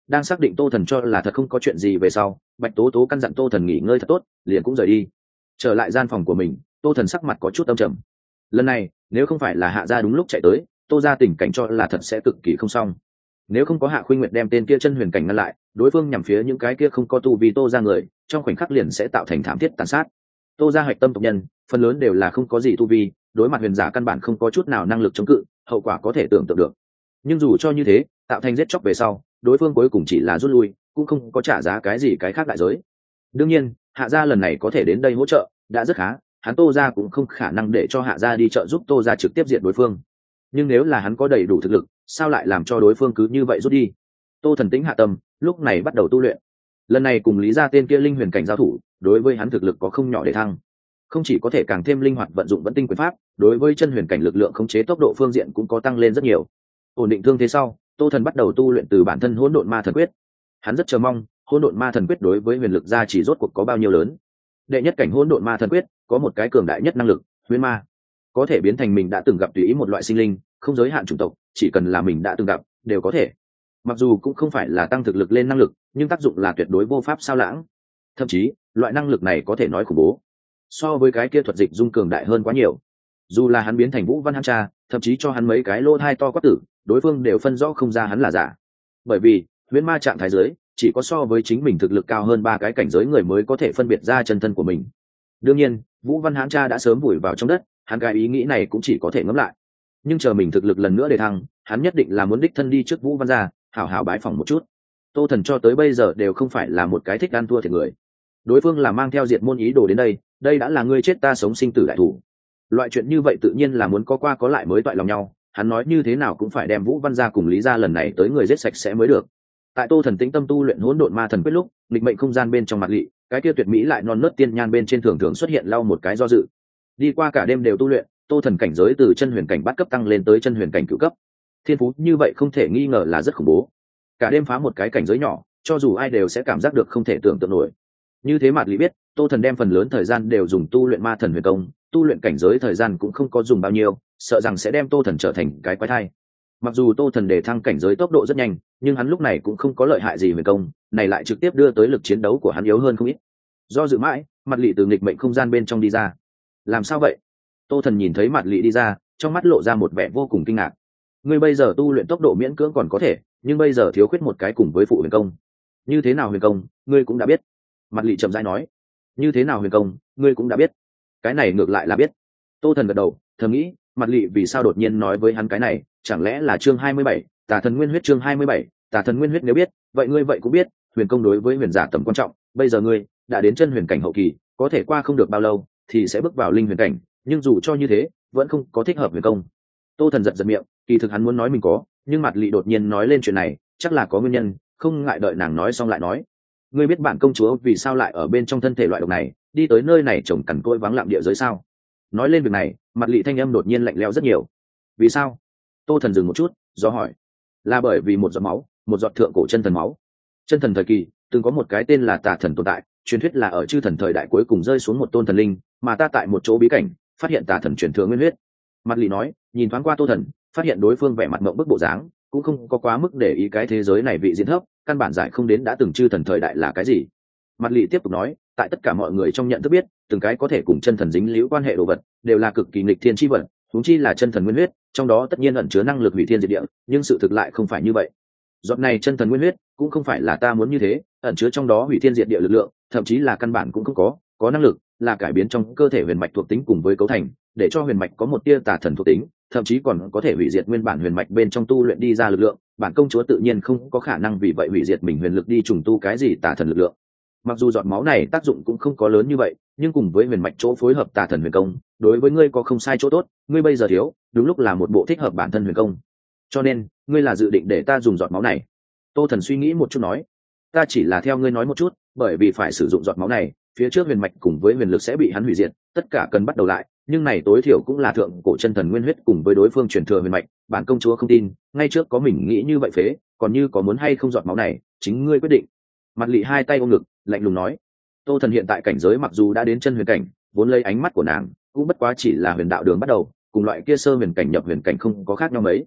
đang xác định tô thần cho là thật không có chuyện gì về sau, bạch tố tố căn dặn tô thần nghỉ ngơi thật tốt, liền cũng rời đi. Trở lại gian phòng của mình, tô thần sắc mặt có chút âm trầm. Lần này nếu không phải là hạ gia đúng lúc chạy tới, tô ra tình cảnh cho là thật sẽ cực kỳ không xong. Nếu không có Hạ Khuynh Nguyệt đem tên kia chân huyền cảnh ngăn lại, đối phương nhằm phía những cái kia không có tu vì tô ra người, trong khoảnh khắc liền sẽ tạo thành thảm thiết tàn sát. Tô ra hạch tâm tộc nhân phần lớn đều là không có gì tu vi, đối mặt huyền giả căn bản không có chút nào năng lực chống cự, hậu quả có thể tưởng tượng được. Nhưng dù cho như thế, tạo thành giết chóc về sau, đối phương cuối cùng chỉ là rút lui, cũng không có trả giá cái gì cái khác đại giới. Đương nhiên Hạ gia lần này có thể đến đây hỗ trợ đã rất khá, hắn tô ra cũng không khả năng để cho Hạ gia đi trợ giúp tô ra trực tiếp diện đối phương. Nhưng nếu là hắn có đầy đủ thực lực, sao lại làm cho đối phương cứ như vậy rút đi? Tô Thần tĩnh hạ tâm, lúc này bắt đầu tu luyện. Lần này cùng Lý gia tên kia linh huyền cảnh giao thủ, đối với hắn thực lực có không nhỏ để thăng. Không chỉ có thể càng thêm linh hoạt vận dụng vẫn tinh quyền pháp, đối với chân huyền cảnh lực lượng khống chế tốc độ phương diện cũng có tăng lên rất nhiều. Ổn định thương thế sau, Tô Thần bắt đầu tu luyện từ bản thân hỗn độn ma thần quyết. Hắn rất chờ mong hỗn độn ma thần quyết đối với huyền lực gia chỉ rốt cuộc có bao nhiêu lớn. Đệ nhất cảnh hỗn độn ma thần quyết có một cái cường đại nhất năng lực, huyền ma, có thể biến thành mình đã từng gặp tùy ý một loại sinh linh, không giới hạn chủng tộc, chỉ cần là mình đã từng gặp đều có thể. Mặc dù cũng không phải là tăng thực lực lên năng lực, nhưng tác dụng là tuyệt đối vô pháp sao lãng. Thậm chí loại năng lực này có thể nói khủng bố, so với cái kia thuật dịch dung cường đại hơn quá nhiều. Dù là hắn biến thành Vũ Văn Hãn Cha, thậm chí cho hắn mấy cái lỗ thai to quát tử, đối phương đều phân rõ không ra hắn là giả. Bởi vì huyễn ma trạng thái giới chỉ có so với chính mình thực lực cao hơn 3 cái cảnh giới người mới có thể phân biệt ra chân thân của mình. Đương nhiên Vũ Văn Hãn Cha đã sớm vùi vào trong đất, hắn cái ý nghĩ này cũng chỉ có thể ngẫm lại. Nhưng chờ mình thực lực lần nữa để thăng, hắn nhất định là muốn đích thân đi trước Vũ Văn gia, hảo hảo bái phỏng một chút. Tô Thần cho tới bây giờ đều không phải là một cái thích ăn thua thiệt người. Đối phương là mang theo diệt môn ý đồ đến đây, đây đã là ngươi chết ta sống sinh tử đại thủ. Loại chuyện như vậy tự nhiên là muốn có qua có lại mới toại lòng nhau, hắn nói như thế nào cũng phải đem Vũ Văn gia cùng Lý gia lần này tới người giết sạch sẽ mới được. Tại Tô Thần tĩnh tâm tu luyện hỗn độn ma thần quyết lúc, nghịch mệnh không gian bên trong mặt lị, cái kia tuyệt mỹ lại non nớt tiên nhan bên trên thường thường xuất hiện lau một cái do dự. Đi qua cả đêm đều tu luyện, Tô Thần cảnh giới từ chân huyền cảnh bắt cấp tăng lên tới chân huyền cảnh cửu cấp. Thiên phú như vậy không thể nghi ngờ là rất khủng bố. Cả đêm phá một cái cảnh giới nhỏ, cho dù ai đều sẽ cảm giác được không thể tưởng tượng nổi. Như thế Mạt Lý biết, Tô Thần đem phần lớn thời gian đều dùng tu luyện ma thần huyền công, tu luyện cảnh giới thời gian cũng không có dùng bao nhiêu, sợ rằng sẽ đem Tô Thần trở thành cái quái thai. Mặc dù Tô Thần đề thăng cảnh giới tốc độ rất nhanh, nhưng hắn lúc này cũng không có lợi hại gì huyền công, này lại trực tiếp đưa tới lực chiến đấu của hắn yếu hơn không ít. Do dự mãi, Mạt Lý từ nghịch mệnh không gian bên trong đi ra. Làm sao vậy? Tô Thần nhìn thấy Mạt Lý đi ra, trong mắt lộ ra một vẻ vô cùng kinh ngạc. Ngươi bây giờ tu luyện tốc độ miễn cưỡng còn có thể, nhưng bây giờ thiếu khuyết một cái cùng với phụ huyền công. Như thế nào huyền công, ngươi cũng đã biết. Mạt Lý chậm rãi nói. Như thế nào huyền công, ngươi cũng đã biết. Cái này ngược lại là biết. Tô Thần gật đầu, thầm nghĩ, Mạt Lý vì sao đột nhiên nói với hắn cái này, chẳng lẽ là chương 27, Tà Thần Nguyên Huyết chương 27, Tà Thần Nguyên Huyết nếu biết, vậy ngươi vậy cũng biết, huyền công đối với huyền giả tầm quan trọng, bây giờ ngươi đã đến chân huyền cảnh hậu kỳ, có thể qua không được bao lâu thì sẽ bước vào linh huyền cảnh, nhưng dù cho như thế, vẫn không có thích hợp huyền công. Tô Thần giật giật miệng, kỳ thực hắn muốn nói mình có, nhưng Mạt Lý đột nhiên nói lên chuyện này, chắc là có nguyên nhân, không ngại đợi nàng nói xong lại nói. Ngươi biết bản công chúa vì sao lại ở bên trong thân thể loại độc này, đi tới nơi này trồng cằn cỗi vắng lặng địa giới sao? Nói lên việc này, Mạt Lý thanh âm đột nhiên lạnh lẽo rất nhiều. Vì sao? Tô Thần dừng một chút, do hỏi. Là bởi vì một giọt máu, một giọt thượng cổ chân thần máu. Chân thần thời kỳ, từng có một cái tên là Tà Thần tồn tại, truyền thuyết là ở chư thần thời đại cuối cùng rơi xuống một tôn thần linh, mà ta tại một chỗ bí cảnh phát hiện Tà Thần truyền thừa nguyên huyết. Mạt Lý nói, nhìn thoáng qua Tô Thần, phát hiện đối phương vẻ mặt mộng bức bộ dáng, cũng không có quá mức để ý cái thế giới này vị diện thấp, căn bản giải không đến đã từng chư thần thời đại là cái gì. Mạt Lý tiếp tục nói, tại tất cả mọi người trong nhận thức biết, từng cái có thể cùng chân thần dính liễu quan hệ đồ vật, đều là cực kỳ nghịch thiên chi vật, huống chi là chân thần nguyên huyết, trong đó tất nhiên ẩn chứa năng lực hủy thiên diệt địa, nhưng sự thực lại không phải như vậy. Giọt này chân thần nguyên huyết cũng không phải là ta muốn như thế, ẩn chứa trong đó hủy thiên diệt địa lực lượng, thậm chí là căn bản cũng không có năng lực là cải biến trong cơ thể huyền mạch thuộc tính cùng với cấu thành, để cho huyền mạch có một tia tà thần thuộc tính, thậm chí còn có thể hủy diệt nguyên bản huyền mạch bên trong tu luyện đi ra lực lượng, bản công chúa tự nhiên không có khả năng vì vậy hủy diệt mình huyền lực đi trùng tu cái gì tà thần lực lượng. Mặc dù giọt máu này tác dụng cũng không có lớn như vậy, nhưng cùng với huyền mạch chỗ phối hợp tà thần huyền công, đối với ngươi có không sai chỗ tốt, ngươi bây giờ thiếu, đúng lúc là một bộ thích hợp bản thân huyền công. Cho nên, ngươi là dự định để ta dùng giọt máu này? Tô Thần suy nghĩ một chút nói, ta chỉ là theo ngươi nói một chút, bởi vì phải sử dụng giọt máu này, phía trước huyền mạch cùng với huyền lực sẽ bị hắn hủy diệt, tất cả cần bắt đầu lại, nhưng này tối thiểu cũng là thượng cổ chân thần nguyên huyết cùng với đối phương truyền thừa huyền mạch, bản công chúa không tin, ngay trước có mình nghĩ như vậy phế, còn như có muốn hay không giọt máu này, chính ngươi quyết định. Mạt Lý hai tay ôm ngực, lạnh lùng nói. Tô Thần hiện tại cảnh giới mặc dù đã đến chân huyền cảnh, vốn lấy ánh mắt của nàng cũng bất quá chỉ là huyền đạo đường bắt đầu, cùng loại kia sơ huyền cảnh nhập huyền cảnh không có khác nhau mấy.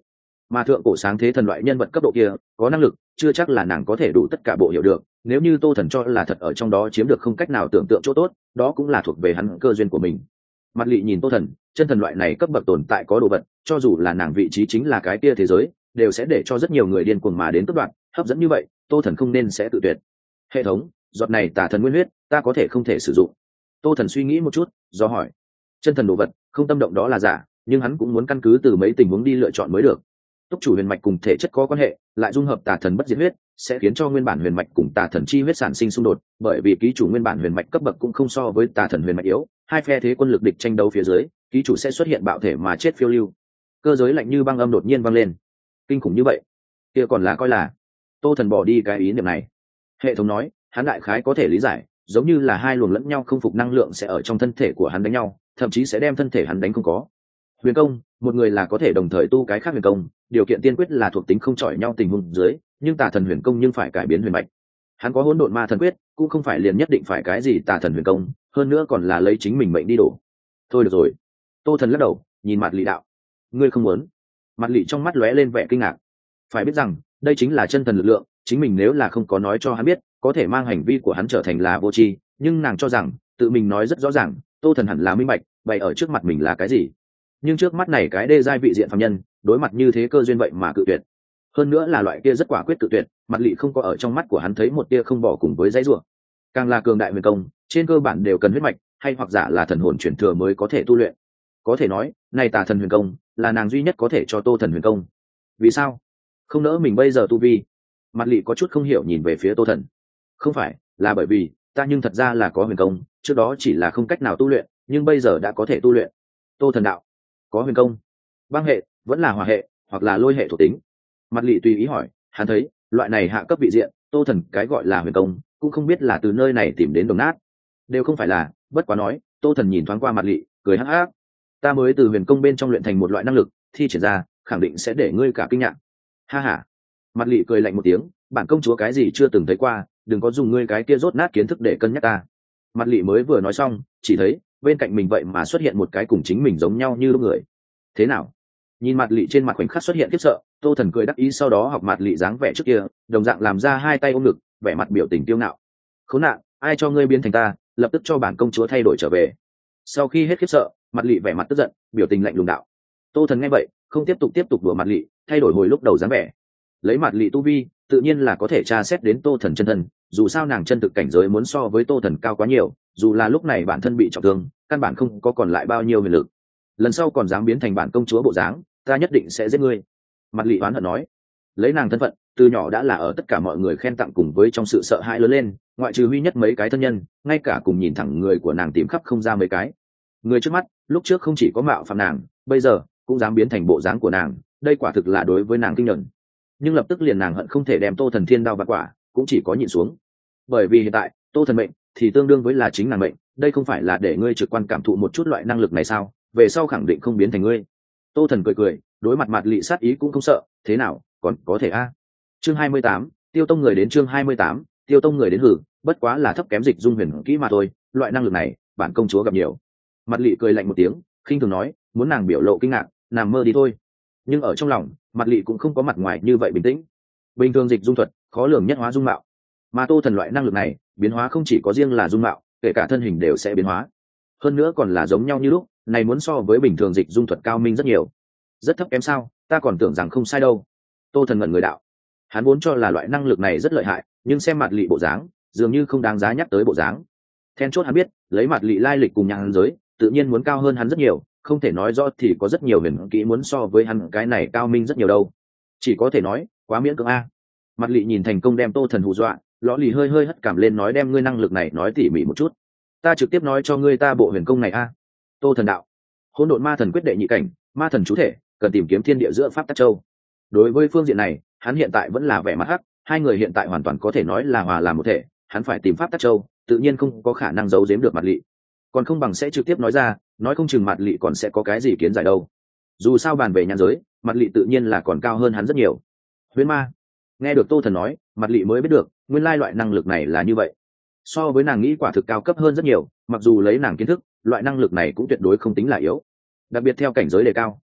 mà thượng cổ sáng thế thần loại nhân vật cấp độ kia có năng lực chưa chắc là nàng có thể đủ tất cả bộ hiểu được. Nếu như Tô Thần cho là thật ở trong đó chiếm được không cách nào tưởng tượng chỗ tốt, đó cũng là thuộc về hắn cơ duyên của mình. Mặt Lị nhìn Tô Thần, chân thần loại này cấp bậc tồn tại có đồ vật, cho dù là nàng vị trí chính là cái kia thế giới, đều sẽ để cho rất nhiều người điên cuồng mà đến cướp đoạt, hấp dẫn như vậy, Tô Thần không nên sẽ tự tuyệt. Hệ thống, giọt này tà thần nguyên huyết, ta có thể không thể sử dụng? Tô Thần suy nghĩ một chút, do hỏi. Chân thần đồ vật, không tâm động đó là giả, nhưng hắn cũng muốn căn cứ từ mấy tình huống đi lựa chọn mới được. Túc chủ huyền mạch cùng thể chất có quan hệ, lại dung hợp tà thần bất diệt huyết, sẽ khiến cho nguyên bản huyền mạch cùng tà thần chi huyết sản sinh xung đột, bởi vì ký chủ nguyên bản huyền mạch cấp bậc cũng không so với tà thần huyền mạch yếu, hai phe thế quân lực địch tranh đấu phía dưới, ký chủ sẽ xuất hiện bạo thể mà chết phiêu lưu. Cơ giới lạnh như băng âm đột nhiên vang lên. Kinh khủng như vậy, kia còn là coi là. Tô Thần bỏ đi cái ý niệm này. Hệ thống nói, hắn đại khái có thể lý giải, giống như là hai luồng lẫn nhau không phục năng lượng sẽ ở trong thân thể của hắn đánh nhau, thậm chí sẽ đem thân thể hắn đánh không có. Huyền công, một người là có thể đồng thời tu cái khác huyền công, điều kiện tiên quyết là thuộc tính không chọi nhau tình huống dưới, nhưng tà thần huyền công nhưng phải cải biến huyền mạch. Hắn có hỗn độn ma thần quyết, cũng không phải liền nhất định phải cái gì tà thần huyền công, hơn nữa còn là lấy chính mình mệnh đi đổ. Thôi được rồi. Tô Thần lắc đầu, nhìn Mạt Lị đạo, ngươi không muốn? Mạt Lị trong mắt lóe lên vẻ kinh ngạc. Phải biết rằng, đây chính là chân thần lực lượng, chính mình nếu là không có nói cho hắn biết, có thể mang hành vi của hắn trở thành là vô tri, nhưng nàng cho rằng, tự mình nói rất rõ ràng, Tô Thần hẳn là minh bạch, bày ở trước mặt mình là cái gì. Nhưng trước mắt này cái đê giai vị diện phàm nhân, đối mặt như thế cơ duyên vậy mà cự tuyệt. Hơn nữa là loại kia rất quả quyết cự tuyệt, Mạt Lị không có ở trong mắt của hắn thấy một tia không bỏ cùng với dãy rủa. Càng là cường đại huyền công, trên cơ bản đều cần huyết mạch, hay hoặc giả là thần hồn chuyển thừa mới có thể tu luyện. Có thể nói, này tà thần huyền công, là nàng duy nhất có thể cho Tô Thần huyền công. Vì sao? Không nỡ mình bây giờ tu vi. Mạt Lị có chút không hiểu nhìn về phía Tô Thần. Không phải, là bởi vì ta nhưng thật ra là có huyền công, trước đó chỉ là không cách nào tu luyện, nhưng bây giờ đã có thể tu luyện. Tô Thần đạo, có huyền công, băng hệ, vẫn là hỏa hệ, hoặc là lôi hệ thuộc tính. Mạt Lị tùy ý hỏi, hắn thấy loại này hạ cấp vị diện, Tô Thần cái gọi là huyền công, cũng không biết là từ nơi này tìm đến đồng nát. Đều không phải là, bất quá nói, Tô Thần nhìn thoáng qua Mạt Lị, cười hắc hắc. Ta mới từ huyền công bên trong luyện thành một loại năng lực, thi triển ra, khẳng định sẽ để ngươi cả kinh ngạc. Ha ha. Mạt Lị cười lạnh một tiếng, bản công chúa cái gì chưa từng thấy qua, đừng có dùng ngươi cái kia rốt nát kiến thức để cân nhắc ta. Mạt Lị mới vừa nói xong, chỉ thấy bên cạnh mình vậy mà xuất hiện một cái cùng chính mình giống nhau như lúc người. Thế nào? Nhìn Mạt Lị trên mặt khoảnh khắc xuất hiện khiếp sợ, Tô Thần cười đắc ý, sau đó học Mạt Lị dáng vẻ trước kia, đồng dạng làm ra hai tay ôm ngực, vẻ mặt biểu tình kiêu ngạo. Khốn nạn, ai cho ngươi biến thành ta, lập tức cho bản công chúa thay đổi trở về. Sau khi hết khiếp sợ, Mạt Lị vẻ mặt tức giận, biểu tình lạnh lùng đạo. Tô Thần nghe vậy, không tiếp tục đùa Mạt Lị, thay đổi hồi lúc đầu dáng vẻ. Lấy Mạt Lị tu vi, tự nhiên là có thể tra xét đến Tô Thần chân thân, dù sao nàng chân thực cảnh giới muốn so với Tô Thần cao quá nhiều, dù là lúc này bản thân bị trọng thương, căn bản không có còn lại bao nhiêu huyền lực. Lần sau còn dám biến thành bản công chúa bộ dáng, ta nhất định sẽ giết ngươi. Mạt Lị oán hận nói. Lấy nàng thân phận, từ nhỏ đã là ở tất cả mọi người khen tặng cùng với trong sự sợ hãi lớn lên, ngoại trừ duy nhất mấy cái thân nhân, ngay cả cùng nhìn thẳng người của nàng tìm khắp không ra mấy cái. Người trước mắt, lúc trước không chỉ có mạo phạm nàng, bây giờ cũng dám biến thành bộ dáng của nàng, đây quả thực là đối với nàng kinh nhẫn. Nhưng lập tức liền nàng hận không thể đem Tô Thần thiên đao vặt quả, cũng chỉ có nhịn xuống. Bởi vì hiện tại, Tô Thần mệnh thì tương đương với là chính nàng mệnh, đây không phải là để ngươi trực quan cảm thụ một chút loại năng lực này sao? Về sau khẳng định không biến thành ngươi. Tô Thần cười, đối mặt Mạt Lị sát ý cũng không sợ, thế nào, còn có thể a. Chương 28, Tiêu Tông người đến, chương 28, Tiêu Tông người đến hử, bất quá là thấp kém dịch dung huyền kỹ mà thôi, loại năng lực này, bản công chúa gặp nhiều. Mạt Lị cười lạnh một tiếng, khinh thường nói, muốn nàng biểu lộ kinh ngạc, nằm mơ đi thôi. Nhưng ở trong lòng, Mạt Lị cũng không có mặt ngoài như vậy bình tĩnh. Bình thường dịch dung thuật, khó lường nhất hóa dung mạo, mà Tô Thần loại năng lực này, biến hóa không chỉ có riêng là dung mạo, kể cả thân hình đều sẽ biến hóa. Hơn nữa còn là giống nhau như lúc, này muốn so với bình thường dịch dung thuật cao minh rất nhiều. Rất thấp kém sao? Ta còn tưởng rằng không sai đâu. Tô Thần ngẩn người đạo. Hắn vốn cho là loại năng lực này rất lợi hại, nhưng xem Mạt Lị bộ dáng, dường như không đáng giá nhắc tới bộ dáng. Then chốt hắn biết, lấy Mạt Lị lai lịch cùng nhà hắn giới, tự nhiên muốn cao hơn hắn rất nhiều, không thể nói rõ thì có rất nhiều huyền kỹ muốn so với hắn cái này cao minh rất nhiều đâu. Chỉ có thể nói, quá miễn cưỡng a. Mạt Lị nhìn thành công đem Tô Thần hù dọa, lõ lì hơi hất cảm lên nói, đem ngươi năng lực này nói tỉ mỉ một chút. Ta trực tiếp nói cho ngươi ta bộ huyền công này a. Tô Thần đạo. Hỗn độn ma thần quyết đệ nhị cảnh, ma thần chú thể, cần tìm kiếm thiên địa giữa pháp tắc châu. Đối với phương diện này, hắn hiện tại vẫn là vẻ mặt hắc, hai người hiện tại hoàn toàn có thể nói là hòa làm một thể, hắn phải tìm pháp tắc châu, tự nhiên không có khả năng giấu giếm được Mạt Lị. Còn không bằng sẽ trực tiếp nói ra, nói không chừng Mạt Lị còn sẽ có cái gì kiến giải đâu. Dù sao bàn về nhãn giới, Mạt Lị tự nhiên là còn cao hơn hắn rất nhiều. Huyễn ma. Nghe được Tô Thần nói, Mạt Lị mới biết được, nguyên lai loại năng lực này là như vậy. So với nàng nghĩ quả thực cao cấp hơn rất nhiều, mặc dù lấy nàng kiến thức, loại năng lực này cũng tuyệt đối không tính là yếu. Đặc biệt theo cảnh giới đề cao,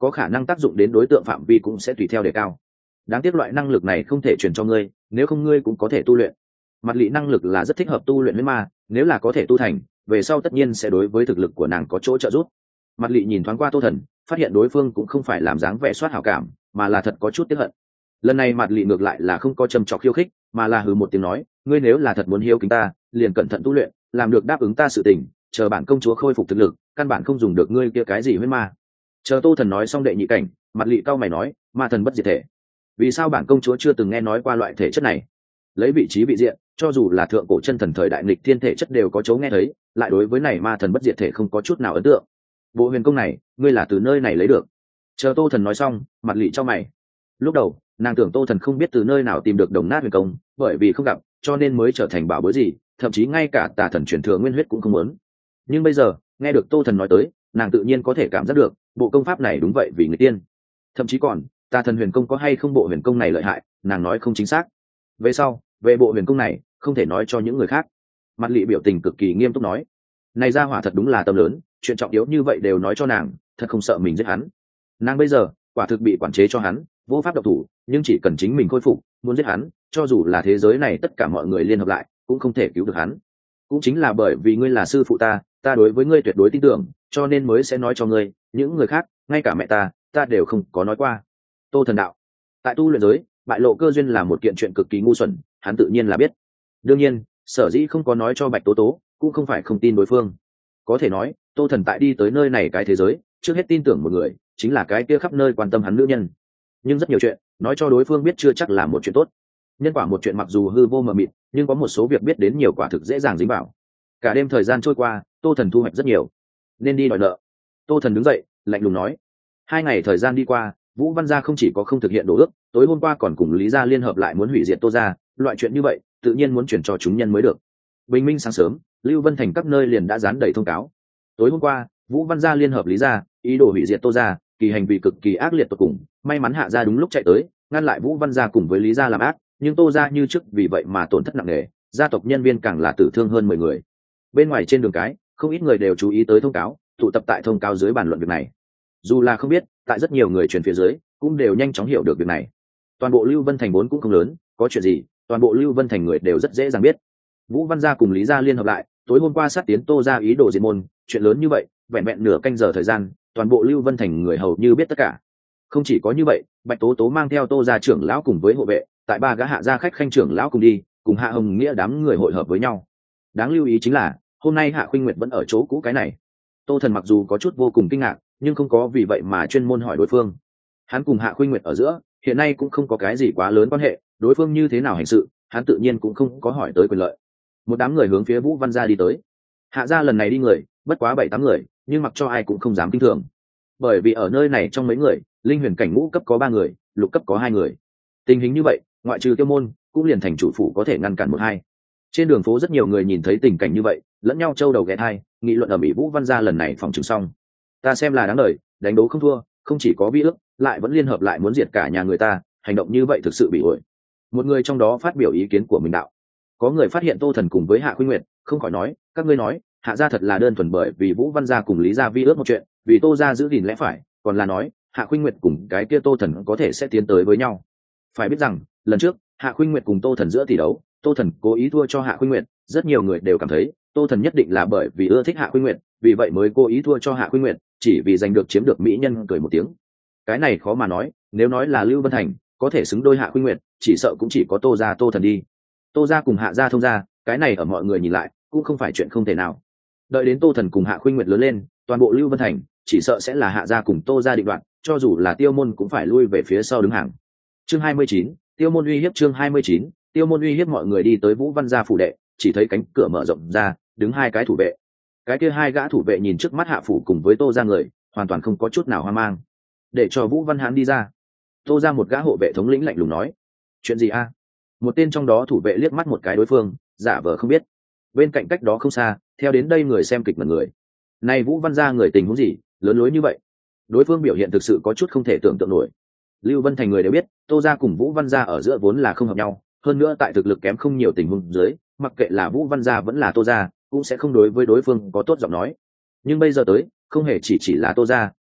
có khả năng tác dụng đến đối tượng phạm vi cũng sẽ tùy theo đề cao. Đáng tiếc loại năng lực này không thể truyền cho ngươi, nếu không ngươi cũng có thể tu luyện. Mặt lị năng lực là rất thích hợp tu luyện huyễn ma, nếu là có thể tu thành, về sau tất nhiên sẽ đối với thực lực của nàng có chỗ trợ giúp. Mặt lị nhìn thoáng qua Tô Thần, phát hiện đối phương cũng không phải làm dáng vẻ soát hảo cảm, mà là thật có chút tiếc hận. Lần này mặt lị ngược lại là không có châm trọc khiêu khích, mà là hừ một tiếng nói, ngươi nếu là thật muốn hiếu kính ta, liền cẩn thận tu luyện, làm được đáp ứng ta sự tình, chờ bản công chúa khôi phục thực lực, căn bản không dùng được ngươi kia cái gì huyễn ma. Chờ Tô Thần nói xong đệ nhị cảnh, mặt lị cau mày nói, ma thần bất diệt thể. Vì sao bản công chúa chưa từng nghe nói qua loại thể chất này? Lấy vị trí vị diện, cho dù là thượng cổ chân thần thời đại nghịch thiên thể chất đều có chỗ nghe thấy, lại đối với này ma thần bất diệt thể không có chút nào ấn tượng. Bộ huyền công này, ngươi là từ nơi này lấy được? Chờ Tô Thần nói xong, mặt lị cho mày. Lúc đầu nàng tưởng Tô Thần không biết từ nơi nào tìm được đồng nát huyền công, bởi vì không gặp cho nên mới trở thành bảo bối gì, thậm chí ngay cả tà thần truyền thừa nguyên huyết cũng không muốn. Nhưng bây giờ nghe được Tô Thần nói tới, nàng tự nhiên có thể cảm giác được bộ công pháp này đúng vậy vì người tiên. Thậm chí còn tà thần huyền công có hay không bộ huyền công này lợi hại, nàng nói không chính xác. Về sau về bộ huyền công này không thể nói cho những người khác. Mặt lị biểu tình cực kỳ nghiêm túc nói, này ra hỏa thật đúng là tâm lớn, chuyện trọng yếu như vậy đều nói cho nàng, thật không sợ mình giết hắn. Nàng bây giờ quả thực bị quản chế cho hắn, vô pháp độc thủ, nhưng chỉ cần chính mình khôi phục, muốn giết hắn, cho dù là thế giới này tất cả mọi người liên hợp lại cũng không thể cứu được hắn. Cũng chính là bởi vì ngươi là sư phụ ta, ta đối với ngươi tuyệt đối tin tưởng, cho nên mới sẽ nói cho ngươi, những người khác, ngay cả mẹ ta đều không có nói qua. Tô Thần đạo, tại tu luyện giới, bại lộ cơ duyên là một kiện chuyện cực kỳ ngu xuẩn, hắn tự nhiên là biết. Đương nhiên, sở dĩ không có nói cho Bạch Tố Tố, cũng không phải không tin đối phương. Có thể nói, Tô Thần tại đi tới nơi này cái thế giới, trước hết tin tưởng một người, chính là cái kia khắp nơi quan tâm hắn nữ nhân. Nhưng rất nhiều chuyện nói cho đối phương biết chưa chắc là một chuyện tốt. Nhân quả một chuyện mặc dù hư vô mờ mịt, nhưng có một số việc biết đến nhiều quả thực dễ dàng dính vào. Cả đêm thời gian trôi qua, Tô Thần thu hoạch rất nhiều, nên đi đòi nợ. Tô Thần đứng dậy lạnh lùng nói. 2 ngày thời gian đi qua, Vũ Văn gia không chỉ có không thực hiện đồ ước, tối hôm qua còn cùng Lý gia liên hợp lại muốn hủy diệt Tô gia. Loại chuyện như vậy tự nhiên muốn chuyển cho chúng nhân mới được. Bình minh sáng sớm, Lưu Vân Thành các nơi liền đã dán đầy thông cáo. Tối hôm qua Vũ Văn gia liên hợp Lý gia ý đồ hủy diệt Tô gia, kỳ hành vi cực kỳ ác liệt tột cùng. May mắn Hạ gia đúng lúc chạy tới, ngăn lại Vũ Văn gia cùng với Lý gia làm ác, nhưng Tô gia như trước vì vậy mà tổn thất nặng nề, gia tộc nhân viên càng là tử thương hơn 10 người. Bên ngoài trên đường cái, không ít người đều chú ý tới thông cáo, tụ tập tại thông cáo dưới bàn luận việc này. Dù là không biết, tại rất nhiều người truyền phía dưới cũng đều nhanh chóng hiểu được việc này. Toàn bộ Lưu Vân Thành vốn cũng không lớn, có chuyện gì toàn bộ Lưu Vân Thành người đều rất dễ dàng biết. Vũ Văn gia cùng Lý gia liên hợp lại, tối hôm qua sát tiến Tô gia ý đồ diệt môn, chuyện lớn như vậy, vẹn vẹn nửa canh giờ thời gian, toàn bộ Lưu Vân Thành người hầu như biết tất cả. Không chỉ có như vậy, Bạch Tố Tố mang theo Tô gia trưởng lão cùng với hộ vệ, tại 3 gã Hạ gia khách khanh trưởng lão cùng đi, cùng Hạ Hồng Nghĩa đám người hội hợp với nhau. Đáng lưu ý chính là, hôm nay Hạ Khuynh Nguyệt vẫn ở chỗ cũ cái này. Tô Thần mặc dù có chút vô cùng kinh ngạc, nhưng không có vì vậy mà chuyên môn hỏi đối phương. Hắn cùng Hạ Khuynh Nguyệt ở giữa, hiện nay cũng không có cái gì quá lớn quan hệ, đối phương như thế nào hành sự, hắn tự nhiên cũng không có hỏi tới quyền lợi. Một đám người hướng phía Vũ Văn gia đi tới. Hạ gia lần này đi người, bất quá 7-8 người, nhưng mặc cho ai cũng không dám kinh thường. Bởi vì ở nơi này trong mấy người, linh huyền cảnh ngũ cấp có 3 người, lục cấp có 2 người. Tình hình như vậy, ngoại trừ Tiêu Môn, cũng liền thành chủ phủ có thể ngăn cản 1-2. Trên đường phố rất nhiều người nhìn thấy tình cảnh như vậy, lẫn nhau trâu đầu ghé thai, nghị luận ở Mỹ Vũ Văn gia lần này phòng trừng xong. Ta xem là đáng đời, đánh đấu không thua, không chỉ có vi ước, lại vẫn liên hợp lại muốn diệt cả nhà người ta, hành động như vậy thực sự bị ổi. Một người trong đó phát biểu ý kiến của mình đạo. Có người phát hiện Tô Thần cùng với Hạ Khuynh Nguyệt, không khỏi nói, các ngươi nói, Hạ gia thật là đơn thuần bởi vì Vũ Văn gia cùng Lý gia vi ước một chuyện, vì Tô gia giữ gìn lẽ phải, còn là nói, Hạ Khuynh Nguyệt cùng cái kia Tô Thần có thể sẽ tiến tới với nhau. Phải biết rằng, lần trước, Hạ Khuynh Nguyệt cùng Tô Thần giữa tỷ đấu, Tô Thần cố ý thua cho Hạ Khuynh Nguyệt, rất nhiều người đều cảm thấy, Tô Thần nhất định là bởi vì ưa thích Hạ Khuynh Nguyệt, vì vậy mới cố ý thua cho Hạ Khuynh Nguyệt, chỉ vì giành được chiếm được mỹ nhân cười một tiếng. Cái này khó mà nói, nếu nói là Lưu Vân Thành có thể xứng đôi Hạ Khuynh Nguyệt, chỉ sợ cũng chỉ có Tô gia Tô Thần đi. Tô gia cùng Hạ gia thông gia, cái này ở mọi người nhìn lại cũng không phải chuyện không thể nào. Đợi đến Tô Thần cùng Hạ Khuynh Nguyệt lớn lên, toàn bộ Lưu Vân Thành chỉ sợ sẽ là Hạ gia cùng Tô gia định đoạt, cho dù là Tiêu Môn cũng phải lui về phía sau đứng hàng. Chương 29, Tiêu Môn uy hiếp. Chương 29, Tiêu Môn uy hiếp. Mọi người đi tới Vũ Văn gia phủ đệ, chỉ thấy cánh cửa mở rộng ra, đứng 2 cái thủ vệ. Cái kia 2 gã thủ vệ nhìn trước mắt Hạ phủ cùng với Tô gia người, hoàn toàn không có chút nào hoang mang. Để cho Vũ Văn Hán đi ra. Tô gia một gã hộ vệ thống lĩnh lạnh lùng nói. Chuyện gì a? Một tên trong đó thủ vệ liếc mắt một cái đối phương, giả vờ không biết. Bên cạnh cách đó không xa, theo đến đây người xem kịch mật người. Này Vũ Văn gia người tình huống gì, lớn lối như vậy? Đối phương biểu hiện thực sự có chút không thể tưởng tượng nổi. Lưu Vân Thành người đều biết, Tô gia cùng Vũ Văn gia ở giữa vốn là không hợp nhau, hơn nữa tại thực lực kém không nhiều tình huống dưới, mặc kệ là Vũ Văn gia vẫn là Tô gia, cũng sẽ không đối với đối phương có tốt giọng nói. Nhưng bây giờ tới, không hề chỉ là Tô gia,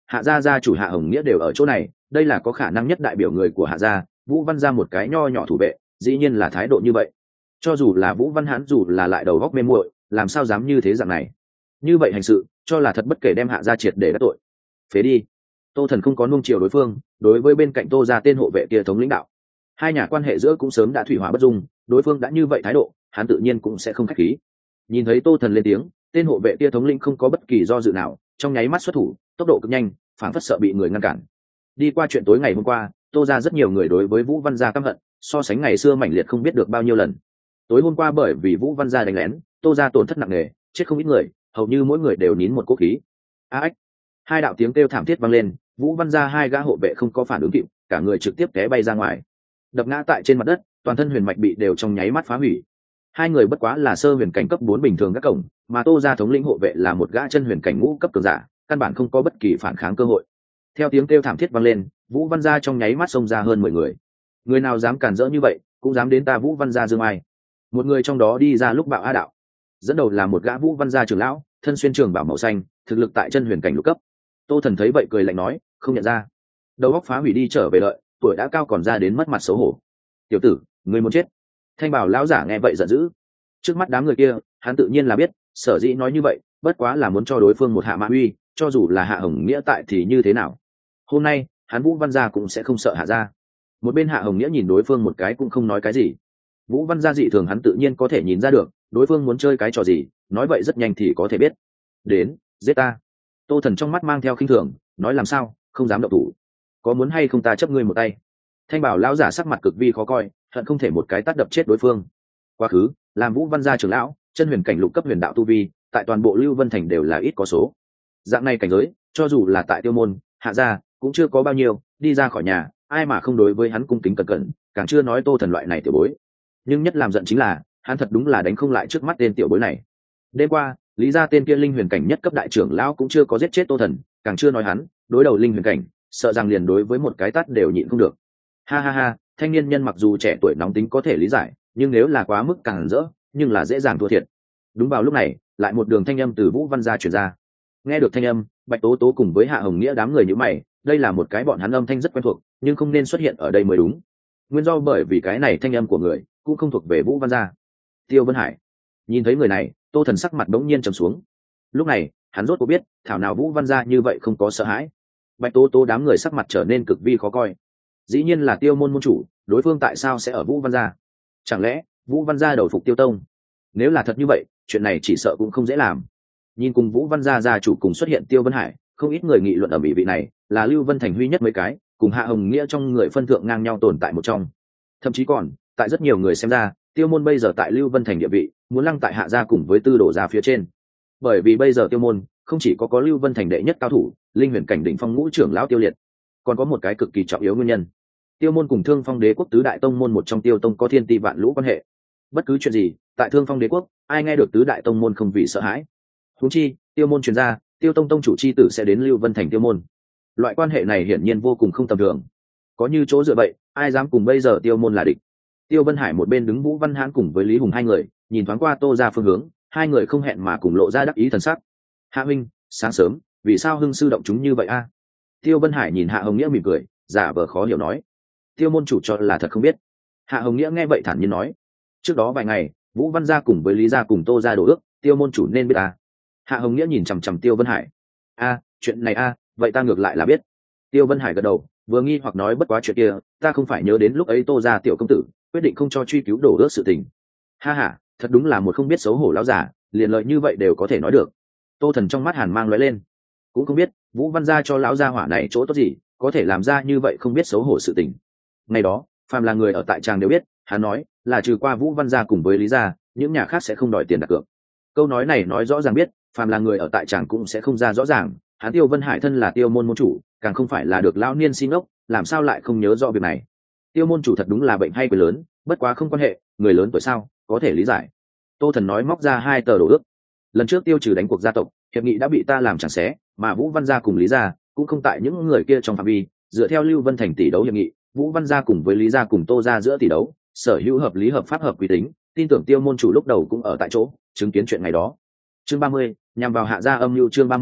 hạ gia gia chủ Hạ Hồng Nghĩa đều ở chỗ này, đây là có khả năng nhất đại biểu người của Hạ gia. Vũ Văn gia một cái nho nhỏ thủ vệ, dĩ nhiên là thái độ như vậy. Cho dù là Vũ Văn Hãn dù là lại đầu góc mê muội, làm sao dám như thế dạng này? Như vậy hành sự, cho là thật bất kể đem Hạ gia triệt để đắc tội. Phế đi. Tô Thần không có nuông chiều đối phương, đối với bên cạnh Tô gia tên hộ vệ kia thống lĩnh đạo. Hai nhà quan hệ giữa cũng sớm đã thủy hỏa bất dung, đối phương đã như vậy thái độ, hắn tự nhiên cũng sẽ không khách khí. Nhìn thấy Tô Thần lên tiếng, tên hộ vệ kia thống lĩnh không có bất kỳ do dự nào, trong nháy mắt xuất thủ, tốc độ cực nhanh, phảng phất sợ bị người ngăn cản. Đi qua chuyện tối ngày hôm qua, Tô gia rất nhiều người đối với Vũ Văn gia căm hận, so sánh ngày xưa mãnh liệt không biết được bao nhiêu lần. Tối hôm qua bởi vì Vũ Văn gia đánh lén, Tô gia tổn thất nặng nề, chết không ít người, hầu như mỗi người đều nín một cỗ khí. A ách! Hai đạo tiếng kêu thảm thiết vang lên, Vũ Văn gia hai gã hộ vệ không có phản ứng kịp, cả người trực tiếp té bay ra ngoài, đập ngã tại trên mặt đất, toàn thân huyền mạch bị đều trong nháy mắt phá hủy. Hai người bất quá là sơ huyền cảnh cấp 4 bình thường các cổng, mà Tô gia thống lĩnh hộ vệ là một gã chân huyền cảnh ngũ cấp cường giả, căn bản không có bất kỳ phản kháng cơ hội. Theo tiếng kêu thảm thiết vang lên, Vũ Văn gia trong nháy mắt xông ra hơn 10 người. Người nào dám cản rỡ như vậy, cũng dám đến ta Vũ Văn gia dương ai. Một người trong đó đi ra lúc bạo a đạo, dẫn đầu là một gã Vũ Văn gia trưởng lão, thân xuyên trường bảo màu xanh, thực lực tại chân huyền cảnh lục cấp. Tô Thần thấy vậy cười lạnh nói, không nhận ra. Đầu óc phá hủy đi trở về lợi, tuổi đã cao còn ra đến mất mặt xấu hổ. Tiểu tử, ngươi muốn chết. Thanh bảo lão giả nghe vậy giận dữ. Trước mắt đám người kia, hắn tự nhiên là biết, sở dĩ nói như vậy, bất quá là muốn cho đối phương một hạ mã uy, cho dù là Hạ Hồng Nghĩa tại thì như thế nào. Hôm nay, hắn Vũ Văn gia cũng sẽ không sợ Hạ gia. Một bên Hạ Hồng Nghĩa nhìn đối phương một cái cũng không nói cái gì. Vũ Văn gia dị thường hắn tự nhiên có thể nhìn ra được, đối phương muốn chơi cái trò gì, nói vậy rất nhanh thì có thể biết. Đến, giết ta. Tô Thần trong mắt mang theo khinh thường, nói làm sao, không dám động thủ. Có muốn hay không ta chấp ngươi một tay. Thanh bảo lão giả sắc mặt cực vi khó coi, hận không thể một cái tát đập chết đối phương. Quá khứ, làm Vũ Văn gia trưởng lão, chân huyền cảnh lục cấp huyền đạo tu vi, tại toàn bộ Lưu Vân thành đều là ít có số. Dạng này cảnh giới, cho dù là tại Tiêu môn, Hạ gia, cũng chưa có bao nhiêu, đi ra khỏi nhà, ai mà không đối với hắn cung kính cẩn cẩn, càng chưa nói Tô Thần loại này tiểu bối. Nhưng nhất làm giận chính là, hắn thật đúng là đánh không lại trước mắt tên tiểu bối này. Đêm qua, Lý gia tên kia linh huyền cảnh nhất cấp đại trưởng lão cũng chưa có giết chết Tô Thần, càng chưa nói hắn, đối đầu linh huyền cảnh, sợ rằng liền đối với một cái tát đều nhịn không được. Ha ha ha, thanh niên nhân mặc dù trẻ tuổi nóng tính có thể lý giải, nhưng nếu là quá mức càng rỡ, nhưng là dễ dàng thua thiệt. Đúng vào lúc này, lại một đường thanh âm từ Vũ Văn gia truyền ra. Nghe được thanh âm, Bạch Tố Tố cùng với Hạ Hồng Nghĩa đám người như mày, đây là một cái bọn hắn âm thanh rất quen thuộc, nhưng không nên xuất hiện ở đây mới đúng. Nguyên do bởi vì cái này thanh âm của người cũng không thuộc về Vũ Văn gia. Tiêu Vân Hải. Nhìn thấy người này, Tô Thần sắc mặt đống nhiên trầm xuống. Lúc này, hắn rốt cuộc biết, thảo nào Vũ Văn gia như vậy không có sợ hãi. Bạch Tố Tố đám người sắc mặt trở nên cực vi khó coi. Dĩ nhiên là Tiêu môn môn chủ, đối phương tại sao sẽ ở Vũ Văn gia? Chẳng lẽ Vũ Văn gia đầu phục Tiêu tông? Nếu là thật như vậy, chuyện này chỉ sợ cũng không dễ làm. Nhìn cùng Vũ Văn gia gia chủ cùng xuất hiện Tiêu Vân Hải, không ít người nghị luận ở vị này là Lưu Vân thành huy nhất mấy cái, cùng Hạ Hồng Nghĩa trong người phân thượng ngang nhau tồn tại một trong. Thậm chí còn, tại rất nhiều người xem ra, Tiêu môn bây giờ tại Lưu Vân thành địa vị, muốn lăng tại Hạ gia cùng với Tư Đổ gia phía trên. Bởi vì bây giờ Tiêu môn không chỉ có Lưu Vân thành đệ nhất cao thủ, linh huyền cảnh đỉnh phong ngũ trưởng lão Tiêu Liệt, còn có một cái cực kỳ trọng yếu nguyên nhân. Tiêu môn cùng Thương Phong Đế quốc tứ đại tông môn một trong Tiêu tông có thiên ti vạn lũ quan hệ. Bất cứ chuyện gì, tại Thương Phong Đế quốc, ai nghe được tứ đại tông môn không vì sợ hãi. Huống chi, Tiêu môn truyền ra, Tiêu tông tông chủ chi tử sẽ đến Lưu Vân thành Tiêu môn. Loại quan hệ này hiển nhiên vô cùng không tầm thường. Có như chỗ dựa vậy, ai dám cùng bây giờ Tiêu môn là địch. Tiêu Vân Hải một bên đứng Vũ Văn Hãn cùng với Lý Hùng hai người, nhìn thoáng qua Tô ra phương hướng, hai người không hẹn mà cùng lộ ra đắc ý thần sắc. Hạ huynh, sáng sớm, vì sao hưng sư động chúng như vậy a? Tiêu Vân Hải nhìn Hạ Hồng Nghĩa mỉm cười, giả vờ khó hiểu nói. Tiêu môn chủ cho là thật không biết. Hạ Hồng Nghĩa nghe vậy thản nhiên nói. Trước đó vài ngày, Vũ Văn gia cùng với Lý gia cùng Tô gia đổ ước, Tiêu môn chủ nên biết à? Hạ Hồng Nghĩa nhìn chằm chằm Tiêu Vân Hải. Chuyện này vậy ta ngược lại là biết. Tiêu Vân Hải gật đầu, vừa nghi hoặc nói bất quá chuyện kia, ta không phải nhớ đến lúc ấy Tô gia tiểu công tử quyết định không cho truy cứu đổ ước sự tình. Ha ha, thật đúng là một không biết xấu hổ lão giả, liền lợi như vậy đều có thể nói được. Tô Thần trong mắt hàn mang lóe lên, cũng không biết Vũ Văn gia cho lão gia hỏa này chỗ tốt gì, có thể làm ra như vậy không biết xấu hổ sự tình. Ngày đó, phàm là người ở tại tràng đều biết, hắn nói là trừ qua Vũ Văn gia cùng với Lý gia, những nhà khác sẽ không đòi tiền đặt cược. Câu nói này nói rõ ràng biết, phàm là người ở tại tràng cũng sẽ không ra rõ ràng. Hắn Tiêu Vân Hải thân là Tiêu môn môn chủ, càng không phải là được lão niên xin ốc, làm sao lại không nhớ rõ việc này. Tiêu môn chủ thật đúng là bệnh hay quyền lớn, bất quá không quan hệ, người lớn tuổi sao, có thể lý giải. Tô Thần nói móc ra 2 tờ đồ ước. Lần trước tiêu trừ đánh cuộc gia tộc, hiệp nghị đã bị ta làm chẳng xé, mà Vũ Văn gia cùng Lý gia cũng không tại những người kia trong phạm vi. Dựa theo Lưu Vân thành tỷ đấu hiệp nghị, Vũ Văn gia cùng với Lý gia cùng Tô gia giữa tỷ đấu, sở hữu hợp lý hợp pháp hợp quy tính, tin tưởng Tiêu môn chủ lúc đầu cũng ở tại chỗ, chứng kiến chuyện ngày đó. Chương 30, nhằm vào Hạ gia âm mưu chương 30,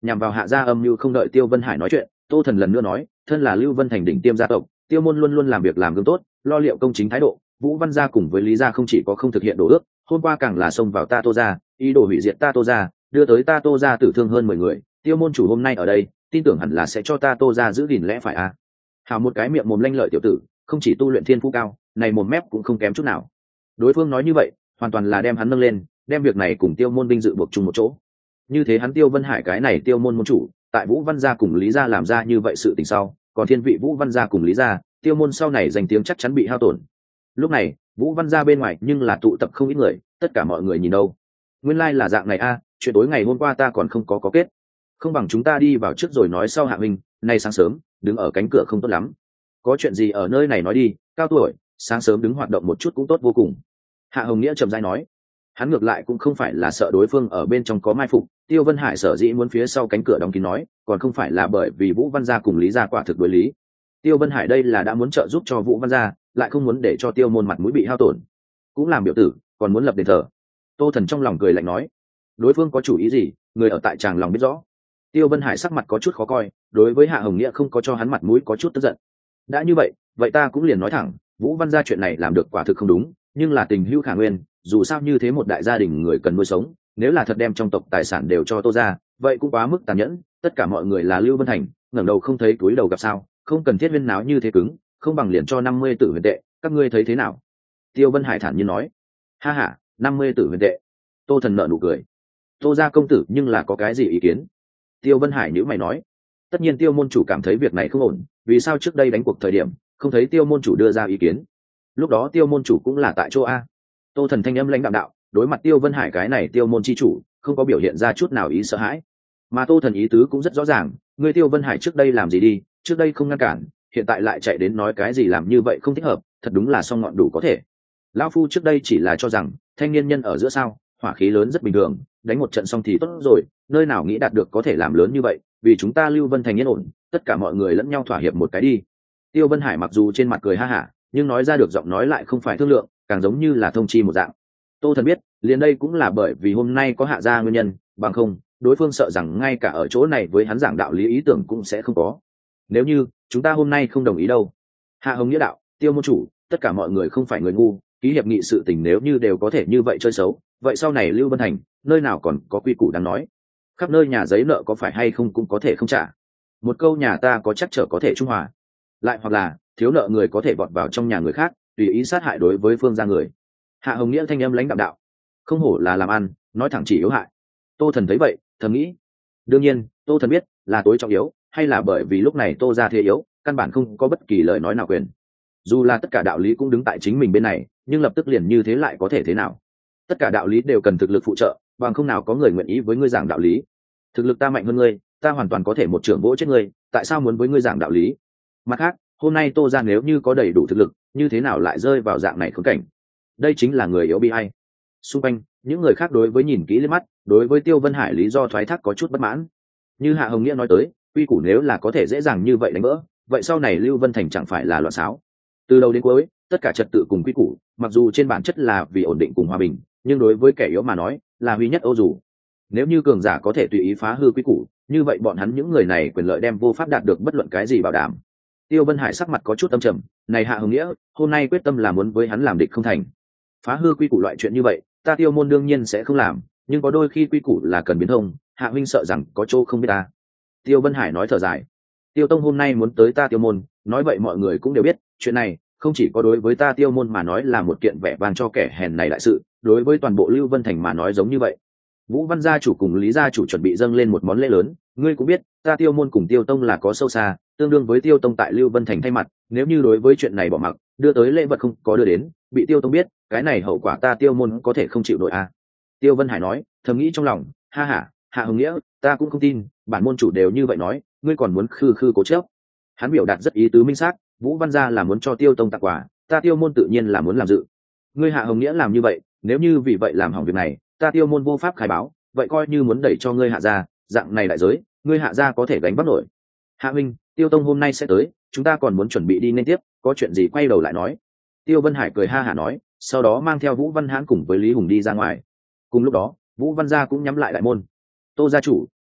nhằm vào hạ gia âm mưu. Không đợi Tiêu Vân Hải nói chuyện, Tô Thần lần nữa nói, thân là Lưu Vân thành đỉnh tiêm gia tộc, Tiêu môn luôn luôn làm việc làm gương tốt, lo liệu công chính thái độ. Vũ Văn gia cùng với Lý gia không chỉ có không thực hiện đồ ước, hôm qua càng là xông vào ta Tô gia, ý đồ hủy diệt ta Tô gia, đưa tới ta Tô gia tử thương hơn 10 người. Tiêu môn chủ hôm nay ở đây, tin tưởng hẳn là sẽ cho ta Tô gia giữ gìn lẽ phải à? Hào một cái miệng mồm lanh lợi tiểu tử, không chỉ tu luyện thiên phú cao, này mồm mép cũng không kém chút nào. Đối phương nói như vậy, hoàn toàn là đem hắn nâng lên, đem việc này cùng Tiêu môn vinh dự buộc chung một chỗ. Như thế hắn Tiêu Vân Hải cái này Tiêu môn môn chủ, tại Vũ Văn gia cùng Lý gia làm ra như vậy sự tình sau, còn thiên vị Vũ Văn gia cùng Lý gia, Tiêu môn sau này danh tiếng chắc chắn bị hao tổn. Lúc này, Vũ Văn gia bên ngoài nhưng là tụ tập không ít người, tất cả mọi người nhìn đâu. Nguyên lai là dạng này a, chuyện tối ngày hôm qua ta còn không có kết. Không bằng chúng ta đi vào trước rồi nói sau Hạ huynh, nay sáng sớm, đứng ở cánh cửa không tốt lắm. Có chuyện gì ở nơi này nói đi, cao tuổi, sáng sớm đứng hoạt động một chút cũng tốt vô cùng. Hạ Hồng Nghĩa chậm rãi nói. Hắn ngược lại cũng không phải là sợ đối phương ở bên trong có mai phục. Tiêu Vân Hải sở dĩ muốn phía sau cánh cửa đóng kín nói, còn không phải là bởi vì Vũ Văn gia cùng Lý gia quả thực đối lý. Tiêu Vân Hải đây là đã muốn trợ giúp cho Vũ Văn gia, lại không muốn để cho Tiêu môn mặt mũi bị hao tổn, cũng làm biểu tử, còn muốn lập đền thờ. Tô Thần trong lòng cười lạnh nói, đối phương có chủ ý gì, người ở tại tràng lòng biết rõ. Tiêu Vân Hải sắc mặt có chút khó coi, đối với Hạ Hồng Nghĩa không có cho hắn mặt mũi có chút tức giận. Đã như vậy, vậy ta cũng liền nói thẳng, Vũ Văn gia chuyện này làm được quả thực không đúng, nhưng là tình hữu khả nguyên, dù sao như thế một đại gia đình người cần nuôi sống, nếu là thật đem trong tộc tài sản đều cho Tô gia, vậy cũng quá mức tàn nhẫn. Tất cả mọi người là Lưu Vân Thành, ngẩng đầu không thấy túi đầu gặp sao, không cần thiết viên náo như thế cứng, không bằng liền cho 50 tử huyền tệ, các ngươi thấy thế nào? Tiêu Vân Hải thản nhiên nói. Ha ha, 50 tử huyền tệ. Tô Thần nở nụ cười. Tô gia công tử nhưng là có cái gì ý kiến? Tiêu Vân Hải nhíu mày nói. Tất nhiên Tiêu môn chủ cảm thấy việc này không ổn, vì sao trước đây đánh cuộc thời điểm không thấy Tiêu môn chủ đưa ra ý kiến? Lúc đó Tiêu môn chủ cũng là tại chỗ a. Tô Thần thanh âm lãnh đạm đạo, đối mặt Tiêu Vân Hải cái này Tiêu môn chi chủ, không có biểu hiện ra chút nào ý sợ hãi. Mà Tô Thần ý tứ cũng rất rõ ràng, ngươi Tiêu Vân Hải trước đây làm gì đi, trước đây không ngăn cản, hiện tại lại chạy đến nói cái gì làm như vậy không thích hợp, thật đúng là song ngọn đủ có thể. Lão phu trước đây chỉ là cho rằng thanh niên nhân ở giữa sao, hỏa khí lớn rất bình thường, đánh một trận xong thì tốt rồi, nơi nào nghĩ đạt được có thể làm lớn như vậy, vì chúng ta Lưu Vân Thành yên ổn, tất cả mọi người lẫn nhau thỏa hiệp một cái đi. Tiêu Vân Hải mặc dù trên mặt cười ha hả, nhưng nói ra được giọng nói lại không phải thương lượng, càng giống như là thông chi một dạng. Tô Thần biết, liền đây cũng là bởi vì hôm nay có Hạ gia nguyên nhân, bằng không, đối phương sợ rằng ngay cả ở chỗ này với hắn giảng đạo lý ý tưởng cũng sẽ không có. Nếu như chúng ta hôm nay không đồng ý đâu? Hạ Hồng Nghĩa đạo, Tiêu môn chủ, tất cả mọi người không phải người ngu, ký hiệp nghị sự tình nếu như đều có thể như vậy chơi xấu, vậy sau này Lưu Vân Thành, nơi nào còn có quy củ đáng nói? Khắp nơi nhà giấy nợ có phải hay không cũng có thể không trả. Một câu nhà ta có chắc trở có thể trung hòa. Lại hoặc là, thiếu nợ người có thể vọt vào trong nhà người khác, tùy ý sát hại đối với phương gia người. Hạ Hồng Nghĩa thanh âm lãnh đạm đạo, không hổ là làm ăn, nói thẳng chỉ yếu hại. Tô Thần thấy vậy, thầm nghĩ. Đương nhiên, Tô Thần biết, là tối trọng yếu, hay là bởi vì lúc này Tô gia thế yếu, căn bản không có bất kỳ lời nói nào quyền. Dù là tất cả đạo lý cũng đứng tại chính mình bên này, nhưng lập tức liền như thế lại có thể thế nào? Tất cả đạo lý đều cần thực lực phụ trợ, bằng không nào có người nguyện ý với ngươi giảng đạo lý. Thực lực ta mạnh hơn ngươi, ta hoàn toàn có thể một trưởng vỗ chết ngươi, tại sao muốn với ngươi giảng đạo lý? Mặt khác, hôm nay Tô gia nếu như có đầy đủ thực lực, như thế nào lại rơi vào dạng này khốn cảnh? Đây chính là người yếu bi ai. Xung quanh, những người khác đối với nhìn kỹ lên mắt, đối với Tiêu Vân Hải lý do thoái thác có chút bất mãn. Như Hạ Hồng Nghĩa nói tới, quy củ nếu là có thể dễ dàng như vậy đánh vỡ, vậy sau này Lưu Vân Thành chẳng phải là loạn xáo. Từ đầu đến cuối, tất cả trật tự cùng quy củ, mặc dù trên bản chất là vì ổn định cùng hòa bình, nhưng đối với kẻ yếu mà nói, là huy nhất ô dù. Nếu như cường giả có thể tùy ý phá hư quy củ, như vậy bọn hắn những người này quyền lợi đem vô pháp đạt được bất luận cái gì bảo đảm. Tiêu Vân Hải sắc mặt có chút âm trầm, này Hạ Hồng Nghĩa, hôm nay quyết tâm là muốn với hắn làm địch không thành. Phá hư quy củ loại chuyện như vậy, ta Tiêu môn đương nhiên sẽ không làm, nhưng có đôi khi quy củ là cần biến thông, Hạ huynh sợ rằng có chỗ không biết ta. Tiêu Vân Hải nói thở dài. Tiêu tông hôm nay muốn tới ta Tiêu môn, nói vậy mọi người cũng đều biết, chuyện này không chỉ có đối với ta Tiêu môn mà nói là một kiện vẻ vang cho kẻ hèn này đại sự, đối với toàn bộ Lưu Vân Thành mà nói giống như vậy. Vũ Văn gia chủ cùng Lý gia chủ chuẩn bị dâng lên một món lễ lớn, ngươi cũng biết, ta Tiêu môn cùng Tiêu tông là có sâu xa, tương đương với Tiêu tông tại Lưu Vân Thành thay mặt, nếu như đối với chuyện này bỏ mặc, đưa tới lễ vật không có đưa đến, bị Tiêu tông biết, cái này hậu quả ta Tiêu môn có thể không chịu nổi à? Tiêu Vân Hải nói, thầm nghĩ trong lòng, ha ha, Hạ Hồng Nghĩa, ta cũng không tin, bản môn chủ đều như vậy nói, ngươi còn muốn khư khư cố chấp. Hắn biểu đạt rất ý tứ minh xác, Vũ Văn gia là muốn cho Tiêu tông tặng quà, ta Tiêu môn tự nhiên là muốn làm dự. Ngươi Hạ Hồng Nghĩa làm như vậy, nếu như vì vậy làm hỏng việc này, ta Tiêu môn vô pháp khai báo, vậy coi như muốn đẩy cho ngươi Hạ gia, dạng này đại giới, ngươi Hạ gia có thể gánh vác nổi. Hạ huynh, Tiêu tông hôm nay sẽ tới, chúng ta còn muốn chuẩn bị đi nên tiếp, có chuyện gì quay đầu lại nói. Tiêu Vân Hải cười ha hả nói, sau đó mang theo Vũ Văn Hãn cùng với Lý Hùng đi ra ngoài. Cùng lúc đó, Vũ Văn gia cũng nhắm lại đại môn. Tô gia chủ,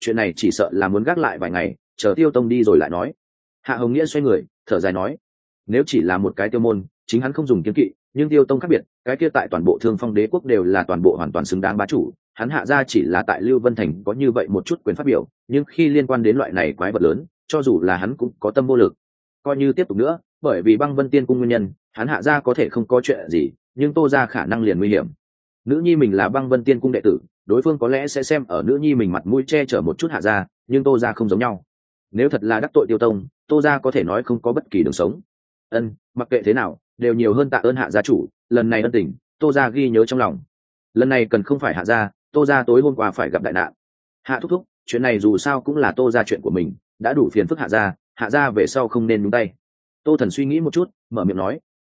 chuyện này chỉ sợ là muốn gác lại vài ngày, chờ Tiêu Tông đi rồi lại nói. Hạ Hồng Nghĩa xoay người thở dài nói, nếu chỉ là một cái tiêu môn, chính hắn không dùng kiên kỵ, nhưng Tiêu Tông khác biệt, cái kia tại toàn bộ Thương Phong Đế quốc đều là toàn bộ hoàn toàn xứng đáng bá chủ, hắn Hạ gia chỉ là tại Lưu Vân Thành có như vậy một chút quyền phát biểu, nhưng khi liên quan đến loại này quái vật lớn, cho dù là hắn cũng có tâm vô lực. Coi như tiếp tục nữa, bởi vì Băng Vân Tiên cung nguyên nhân, hắn Hạ gia có thể không có chuyện gì, nhưng Tô gia khả năng liền nguy hiểm. Nữ nhi mình là Băng Vân Tiên cung đệ tử, đối phương có lẽ sẽ xem ở nữ nhi mình mặt mũi che chở một chút Hạ gia, nhưng Tô gia không giống nhau. Nếu thật là đắc tội Tiêu Tông, Tô gia có thể nói không có bất kỳ đường sống. Mặc kệ thế nào, đều nhiều hơn tạ ơn Hạ gia chủ, lần này ân tình, Tô gia ghi nhớ trong lòng. Lần này cần không phải Hạ gia, Tô gia tối hôm qua phải gặp đại nạn. Hạ thúc thúc, chuyện này dù sao cũng là Tô gia chuyện của mình, đã đủ phiền phức Hạ gia về sau không nên nhúng tay. Tô Thần suy nghĩ một chút, mở miệng nói,